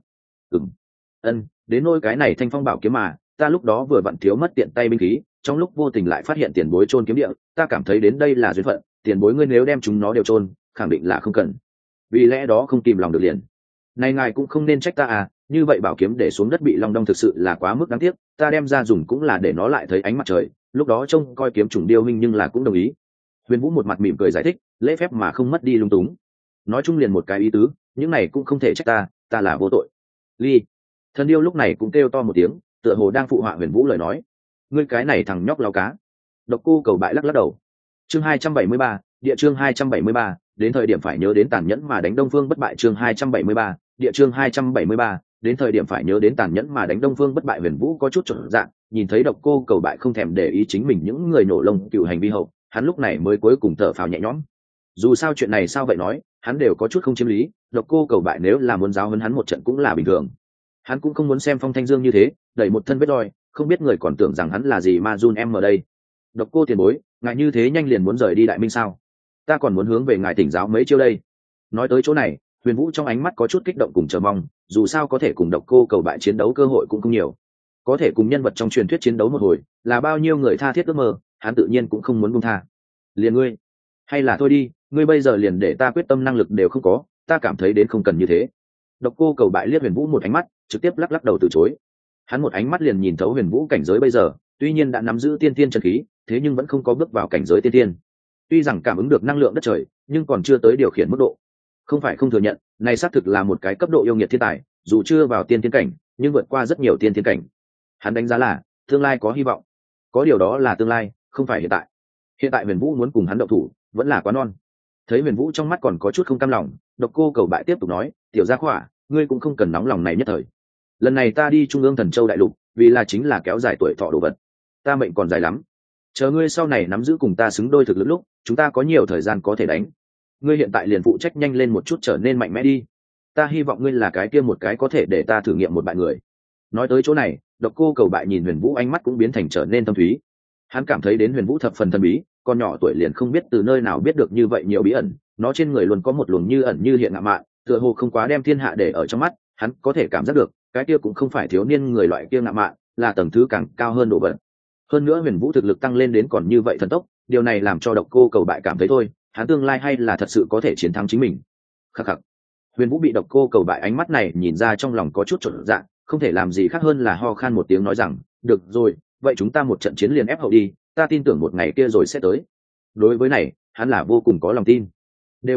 Đến nỗi cái này thanh phong bảo kiếm mà, ta lúc đó vừa vặn thiếu mất tiện tay binh khí, trong lúc vô tình lại phát hiện tiền bối chôn kiếm địa, ta cảm thấy đến đây là duyên phận, tiền bối ngươi nếu đem chúng nó đều chôn, khẳng định là không cần. Vì lẽ đó không kìm lòng được liền. Này ngài cũng không nên trách ta à, như vậy bảo kiếm để xuống đất bị long đong thực sự là quá mức đáng tiếc, ta đem ra dùng cũng là để nó lại thấy ánh mặt trời, lúc đó trông coi kiếm trùng điêu minh nhưng là cũng đồng ý. Huyền Vũ một mặt mỉm cười giải thích, lễ phép mà không mất đi lung túng. Nói chung liền một cái ý tứ, những này cũng không thể trách ta là vô tội. Ly. Thần điêu lúc này cũng kêu to một tiếng, tựa hồ đang phụ họa Huyền Vũ lời nói. Ngươi cái này thằng nhóc lao cá. Độc Cô Cầu Bại lắc lắc đầu. Chương 273, địa chương 273, đến thời điểm phải nhớ đến tàn nhẫn mà đánh Đông Phương bất bại chương 273, địa chương 273, đến thời điểm phải nhớ đến tàn nhẫn mà đánh Đông Phương bất bại. Huyền Vũ có chút chột dạ, nhìn thấy Độc Cô Cầu Bại không thèm để ý chính mình những người nổ lông cựu hành vi hậu, hắn lúc này mới cuối cùng thở phào nhẹ nhõm. Dù sao chuyện này sao vậy nói, hắn đều có chút không chiếm lý, Độc Cô Cầu Bại nếu là muốn giáo huấn hắn một trận cũng là bình thường. Hắn cũng không muốn xem Phong Thanh Dương như thế, đẩy một thân vết roi, không biết người còn tưởng rằng hắn là gì mà run em ở đây. Độc Cô tiền bối, ngài như thế nhanh liền muốn rời đi Đại Minh sao? Ta còn muốn hướng về ngài thỉnh giáo mấy chiêu đây. Nói tới chỗ này, Huyền Vũ trong ánh mắt có chút kích động cùng chờ mong, dù sao có thể cùng Độc Cô Cầu Bại chiến đấu cơ hội cũng không nhiều. Có thể cùng nhân vật trong truyền thuyết chiến đấu một hồi, là bao nhiêu người tha thiết ước mơ, hắn tự nhiên cũng không muốn buông tha. Liền ngươi, hay là thôi đi, ngươi bây giờ liền để ta quyết tâm năng lực đều không có, ta cảm thấy đến không cần như thế. Độc Cô Cầu Bại liếc Huyền Vũ một ánh mắt, trực tiếp lắc lắc đầu từ chối. Hắn một ánh mắt liền nhìn thấu Huyền Vũ cảnh giới bây giờ, tuy nhiên đã nắm giữ tiên tiên chân khí, thế nhưng vẫn không có bước vào cảnh giới tiên tiên. Tuy rằng cảm ứng được năng lượng đất trời, nhưng còn chưa tới điều khiển mức độ. Không phải không thừa nhận, này xác thực là một cái cấp độ yêu nghiệt thiên tài, dù chưa vào tiên tiên cảnh, nhưng vượt qua rất nhiều tiên tiên cảnh. Hắn đánh giá là tương lai có hy vọng. Có điều đó là tương lai, không phải hiện tại. Hiện tại Huyền Vũ muốn cùng hắn động thủ, vẫn là quá non. Thấy Huyền Vũ trong mắt còn có chút không cam lòng, Độc Cô Cầu Bại tiếp tục nói, tiểu gia khỏa, ngươi cũng không cần nóng lòng này nhất thời. Lần này ta đi Trung ương Thần Châu đại lục, vì là chính là kéo dài tuổi thọ đồ vật. Ta mệnh còn dài lắm, chờ ngươi sau này nắm giữ cùng ta xứng đôi thực lực lúc, chúng ta có nhiều thời gian có thể đánh. Ngươi hiện tại liền phụ trách nhanh lên một chút trở nên mạnh mẽ đi. Ta hy vọng ngươi là cái kia một cái có thể để ta thử nghiệm một bại người. Nói tới chỗ này, Độc Cô Cầu Bại nhìn Huyền Vũ ánh mắt cũng biến thành trở nên thâm thúy. Hắn cảm thấy đến Huyền Vũ thập phần thần bí, con nhỏ tuổi liền không biết từ nơi nào biết được như vậy nhiều bí ẩn, nó trên người luôn có một luồng như ẩn như hiện ngạo mạn, tựa hồ không quá đem thiên hạ để ở trong mắt, hắn có thể cảm giác được, cái kia cũng không phải thiếu niên người loại kia ngạo mạn, là tầng thứ càng cao hơn độ vật. Hơn nữa Huyền Vũ thực lực tăng lên đến còn như vậy thần tốc, điều này làm cho Độc Cô Cầu Bại cảm thấy thôi, hắn tương lai hay là thật sự có thể chiến thắng chính mình. Khắc khắc. Huyền Vũ bị Độc Cô Cầu Bại ánh mắt này nhìn ra trong lòng có chút chột dạ, không thể làm gì khác hơn là ho khan một tiếng nói rằng, được rồi, vậy chúng ta một trận chiến liền ép hậu đi, ta tin tưởng một ngày kia rồi sẽ tới. Đối với này, hắn là vô cùng có lòng tin. Đều bất hắc,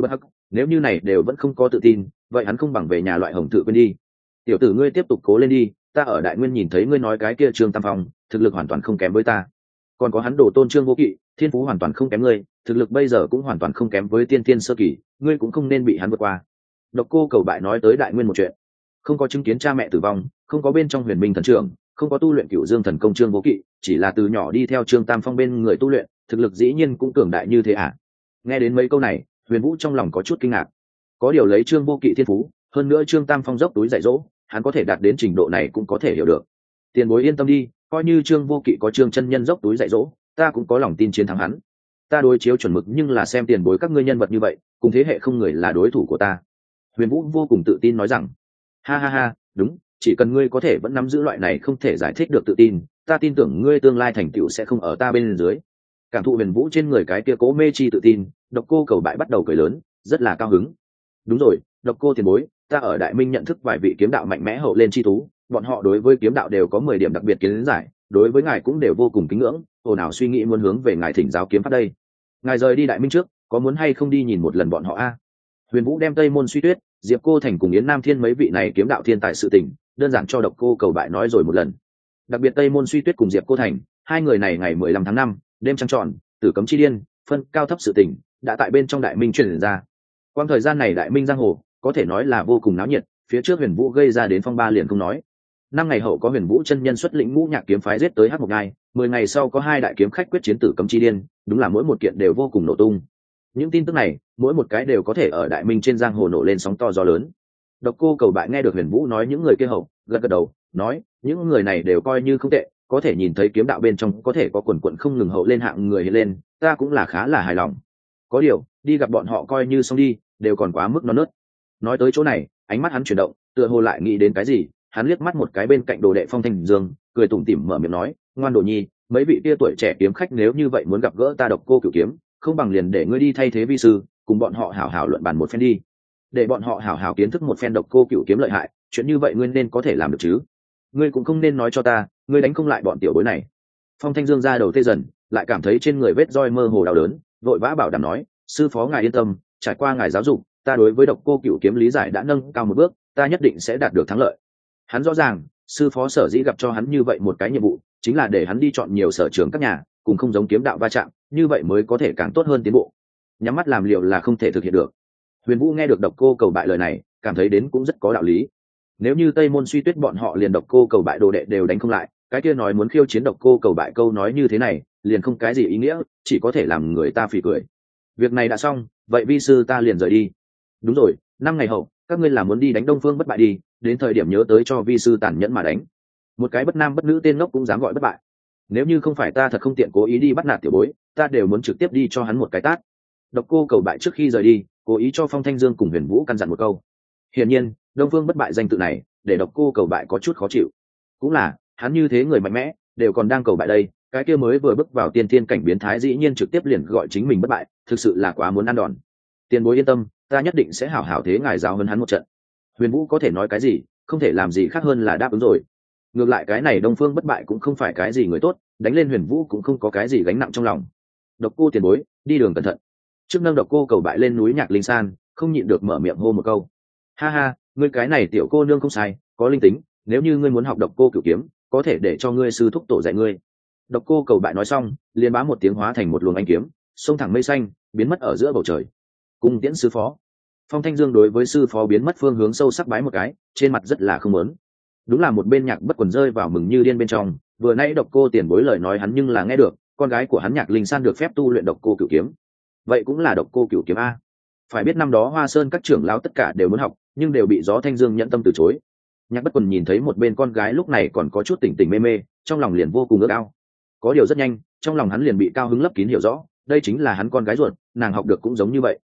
nếu như này đều vẫn không có tự tin, vậy hắn không bằng về nhà loại hồng tự quên đi. Tiểu tử ngươi tiếp tục cố lên đi, ta ở Đại Nguyên nhìn thấy ngươi nói cái kia Trương Tam Phong thực lực hoàn toàn không kém với ta, còn có hắn đồ tôn Trương Vô Kỵ thiên phú hoàn toàn không kém ngươi, thực lực bây giờ cũng hoàn toàn không kém với tiên tiên sơ kỳ, ngươi cũng không nên bị hắn vượt qua. Độc Cô Cầu Bại nói tới Đại Nguyên một chuyện, không có chứng kiến cha mẹ tử vong, không có bên trong Huyền Minh thần trưởng, không có tu luyện Cửu Dương thần công Trương Vô Kỵ, chỉ là từ nhỏ đi theo Trương Tam Phong bên người tu luyện, thực lực dĩ nhiên cũng cường đại như thế à? Nghe đến mấy câu này, Huyền Vũ trong lòng có chút kinh ngạc. Có điều lấy Trương Vô Kỵ thiên phú, hơn nữa Trương Tam Phong dốc túi dạy dỗ, hắn có thể đạt đến trình độ này cũng có thể hiểu được. Tiền bối yên tâm đi, coi như Trương Vô Kỵ có Trương chân nhân dốc túi dạy dỗ, ta cũng có lòng tin chiến thắng hắn. Ta đối chiếu chuẩn mực nhưng là xem tiền bối các ngươi nhân vật như vậy, cùng thế hệ không người là đối thủ của ta. Huyền Vũ vô cùng tự tin nói rằng, ha ha ha, đúng, chỉ cần ngươi có thể vẫn nắm giữ loại này không thể giải thích được tự tin, ta tin tưởng ngươi tương lai thành tựu sẽ không ở ta bên dưới. Cảm thụ Huyền Vũ trên người cái kia cố mê chi tự tin, Độc Cô Cầu Bại bắt đầu cười lớn, rất là cao hứng. Đúng rồi, Độc Cô tiền bối, ta ở Đại Minh nhận thức vài vị kiếm đạo mạnh mẽ hậu lên chi tú, bọn họ đối với kiếm đạo đều có 10 điểm đặc biệt kiến giải, đối với ngài cũng đều vô cùng kính ngưỡng, ồn ào suy nghĩ muốn hướng về ngài thỉnh giáo kiếm pháp đây. Ngài rời đi Đại Minh trước, có muốn hay không đi nhìn một lần bọn họ a? Huyền Vũ đem Tây Môn Suy Tuyết, Diệp Cô Thành cùng Yến Nam Thiên mấy vị này kiếm đạo thiên tài sự tình, đơn giản cho Độc Cô Cầu Bại nói rồi một lần. Đặc biệt Tây Môn Suy Tuyết cùng Diệp Cô Thành, hai người này ngày 15 tháng 5, đêm trăng tròn, tử cấm chi điên, phân cao thấp sự tình, đã tại bên trong Đại Minh truyền ra. Quang thời gian này Đại Minh giang hồ, có thể nói là vô cùng náo nhiệt, phía trước Huyền Vũ gây ra đến phong ba liền không nói. 5 ngày hậu có Huyền Vũ chân nhân xuất lĩnh Ngũ Nhạc kiếm phái giết tới Hắc Mộc Ngai, 10 ngày sau có 2 đại kiếm khách quyết chiến tử cấm chi điên, đúng là mỗi một kiện đều vô cùng nổ tung. Những tin tức này, mỗi một cái đều có thể ở Đại Minh trên giang hồ nổ lên sóng to gió lớn. Độc Cô Cầu Bại nghe được Huyền Vũ nói những người kia hậu, gật gật đầu, nói, những người này đều coi như không tệ, có thể nhìn thấy kiếm đạo bên trong có thể có quần quần không ngừng hậu lên hạng người hiện lên, ta cũng là khá là hài lòng. Có điều, đi gặp bọn họ coi như xong đi, đều còn quá mức non nớt. Nói tới chỗ này, ánh mắt hắn chuyển động, tựa hồ lại nghĩ đến cái gì, hắn liếc mắt một cái bên cạnh đồ đệ Phong Thanh Dương, cười tủm tỉm mở miệng nói, ngoan đồ nhi, mấy vị kia tuổi trẻ kiếm khách nếu như vậy muốn gặp gỡ ta Độc Cô Cửu Kiếm, không bằng liền để ngươi đi thay thế vi sư, cùng bọn họ hảo hảo luận bàn một phen đi, để bọn họ hảo hảo kiến thức một phen Độc Cô Cửu Kiếm lợi hại, chuyện như vậy ngươi nên có thể làm được chứ? Ngươi cũng không nên nói cho ta, ngươi đánh không lại bọn tiểu bối này. Phong Thanh Dương ra đầu tê dần, lại cảm thấy trên người vết roi mơ hồ đau đớn, vội vã bảo đảm nói, sư phó ngài yên tâm, trải qua ngài giáo dục, ta đối với Độc Cô Cửu Kiếm lý giải đã nâng cao một bước, ta nhất định sẽ đạt được thắng lợi. Hắn rõ ràng, sư phó sở dĩ gặp cho hắn như vậy một cái nhiệm vụ, chính là để hắn đi chọn nhiều sở trường các nhà, cùng không giống kiếm đạo va chạm, như vậy mới có thể càng tốt hơn tiến bộ. Nhắm mắt làm liệu là không thể thực hiện được. Huyền Vũ nghe được Độc Cô Cầu Bại lời này, cảm thấy đến cũng rất có đạo lý. Nếu như Tây Môn Suy Tuyết bọn họ liền Độc Cô Cầu Bại đồ đệ đều đánh không lại, cái kia nói muốn khiêu chiến Độc Cô Cầu Bại câu nói như thế này, liền không cái gì ý nghĩa, chỉ có thể làm người ta phì cười. Việc này đã xong, vậy vi sư ta liền rời đi. Đúng rồi, 5 ngày hậu, các ngươi là muốn đi đánh Đông Phương Bất Bại đi, đến thời điểm nhớ tới cho vi sư tàn nhẫn mà đánh. Một cái bất nam bất nữ tên ngốc cũng dám gọi bất bại. Nếu như không phải ta thật không tiện cố ý đi bắt nạt tiểu bối, ta đều muốn trực tiếp đi cho hắn một cái tát. Độc Cô Cầu Bại trước khi rời đi, cố ý cho Phong Thanh Dương cùng Huyền Vũ căn dặn một câu. Hiển nhiên, Đông Phương Bất Bại danh tự này, để Độc Cô Cầu Bại có chút khó chịu. Cũng là, hắn như thế người mạnh mẽ, đều còn đang cầu bại đây, cái kia mới vừa bước vào tiên thiên cảnh biến thái dĩ nhiên trực tiếp liền gọi chính mình bất bại, thực sự là quá muốn ăn đòn. Tiền bối yên tâm, ta nhất định sẽ hảo hảo thế ngài giáo hơn hắn một trận. Huyền Vũ có thể nói cái gì, không thể làm gì khác hơn là đáp ứng rồi. Ngược lại cái này Đông Phương Bất Bại cũng không phải cái gì người tốt, đánh lên Huyền Vũ cũng không có cái gì gánh nặng trong lòng. Độc Cô tiền bối, đi đường cẩn thận. Trước nâng Độc Cô Cầu Bại lên núi Nhạc Linh San, không nhịn được mở miệng hô một câu. Ha ha, ngươi cái này tiểu cô nương không sai, có linh tính, nếu như ngươi muốn học Độc Cô Cửu Kiếm, có thể để cho ngươi sư thúc tổ dạy ngươi. Độc Cô Cầu Bại nói xong, liền bá một tiếng hóa thành một luồng ánh kiếm, xông thẳng mây xanh, biến mất ở giữa bầu trời. Cung tiễn sư phó. Phong Thanh Dương đối với sư phó biến mất phương hướng sâu sắc bái một cái, trên mặt rất là không muốn. Đúng là một bên Nhạc Bất Quần rơi vào mừng như điên bên trong, vừa nãy Độc Cô tiền bối lời nói hắn nhưng là nghe được, con gái của hắn Nhạc Linh San được phép tu luyện Độc Cô Cửu Kiếm. Vậy cũng là Độc Cô Cửu Kiếm a. Phải biết năm đó Hoa Sơn các trưởng lão tất cả đều muốn học, nhưng đều bị Gió Thanh Dương nhẫn tâm từ chối. Nhạc Bất Quần nhìn thấy một bên con gái lúc này còn có chút tỉnh tỉnh mê mê, trong lòng liền vô cùng ước ao. Có điều rất nhanh, trong lòng hắn liền bị cao hứng lấp kín hiểu rõ, đây chính là hắn con gái ruột, nàng học được cũng giống như vậy.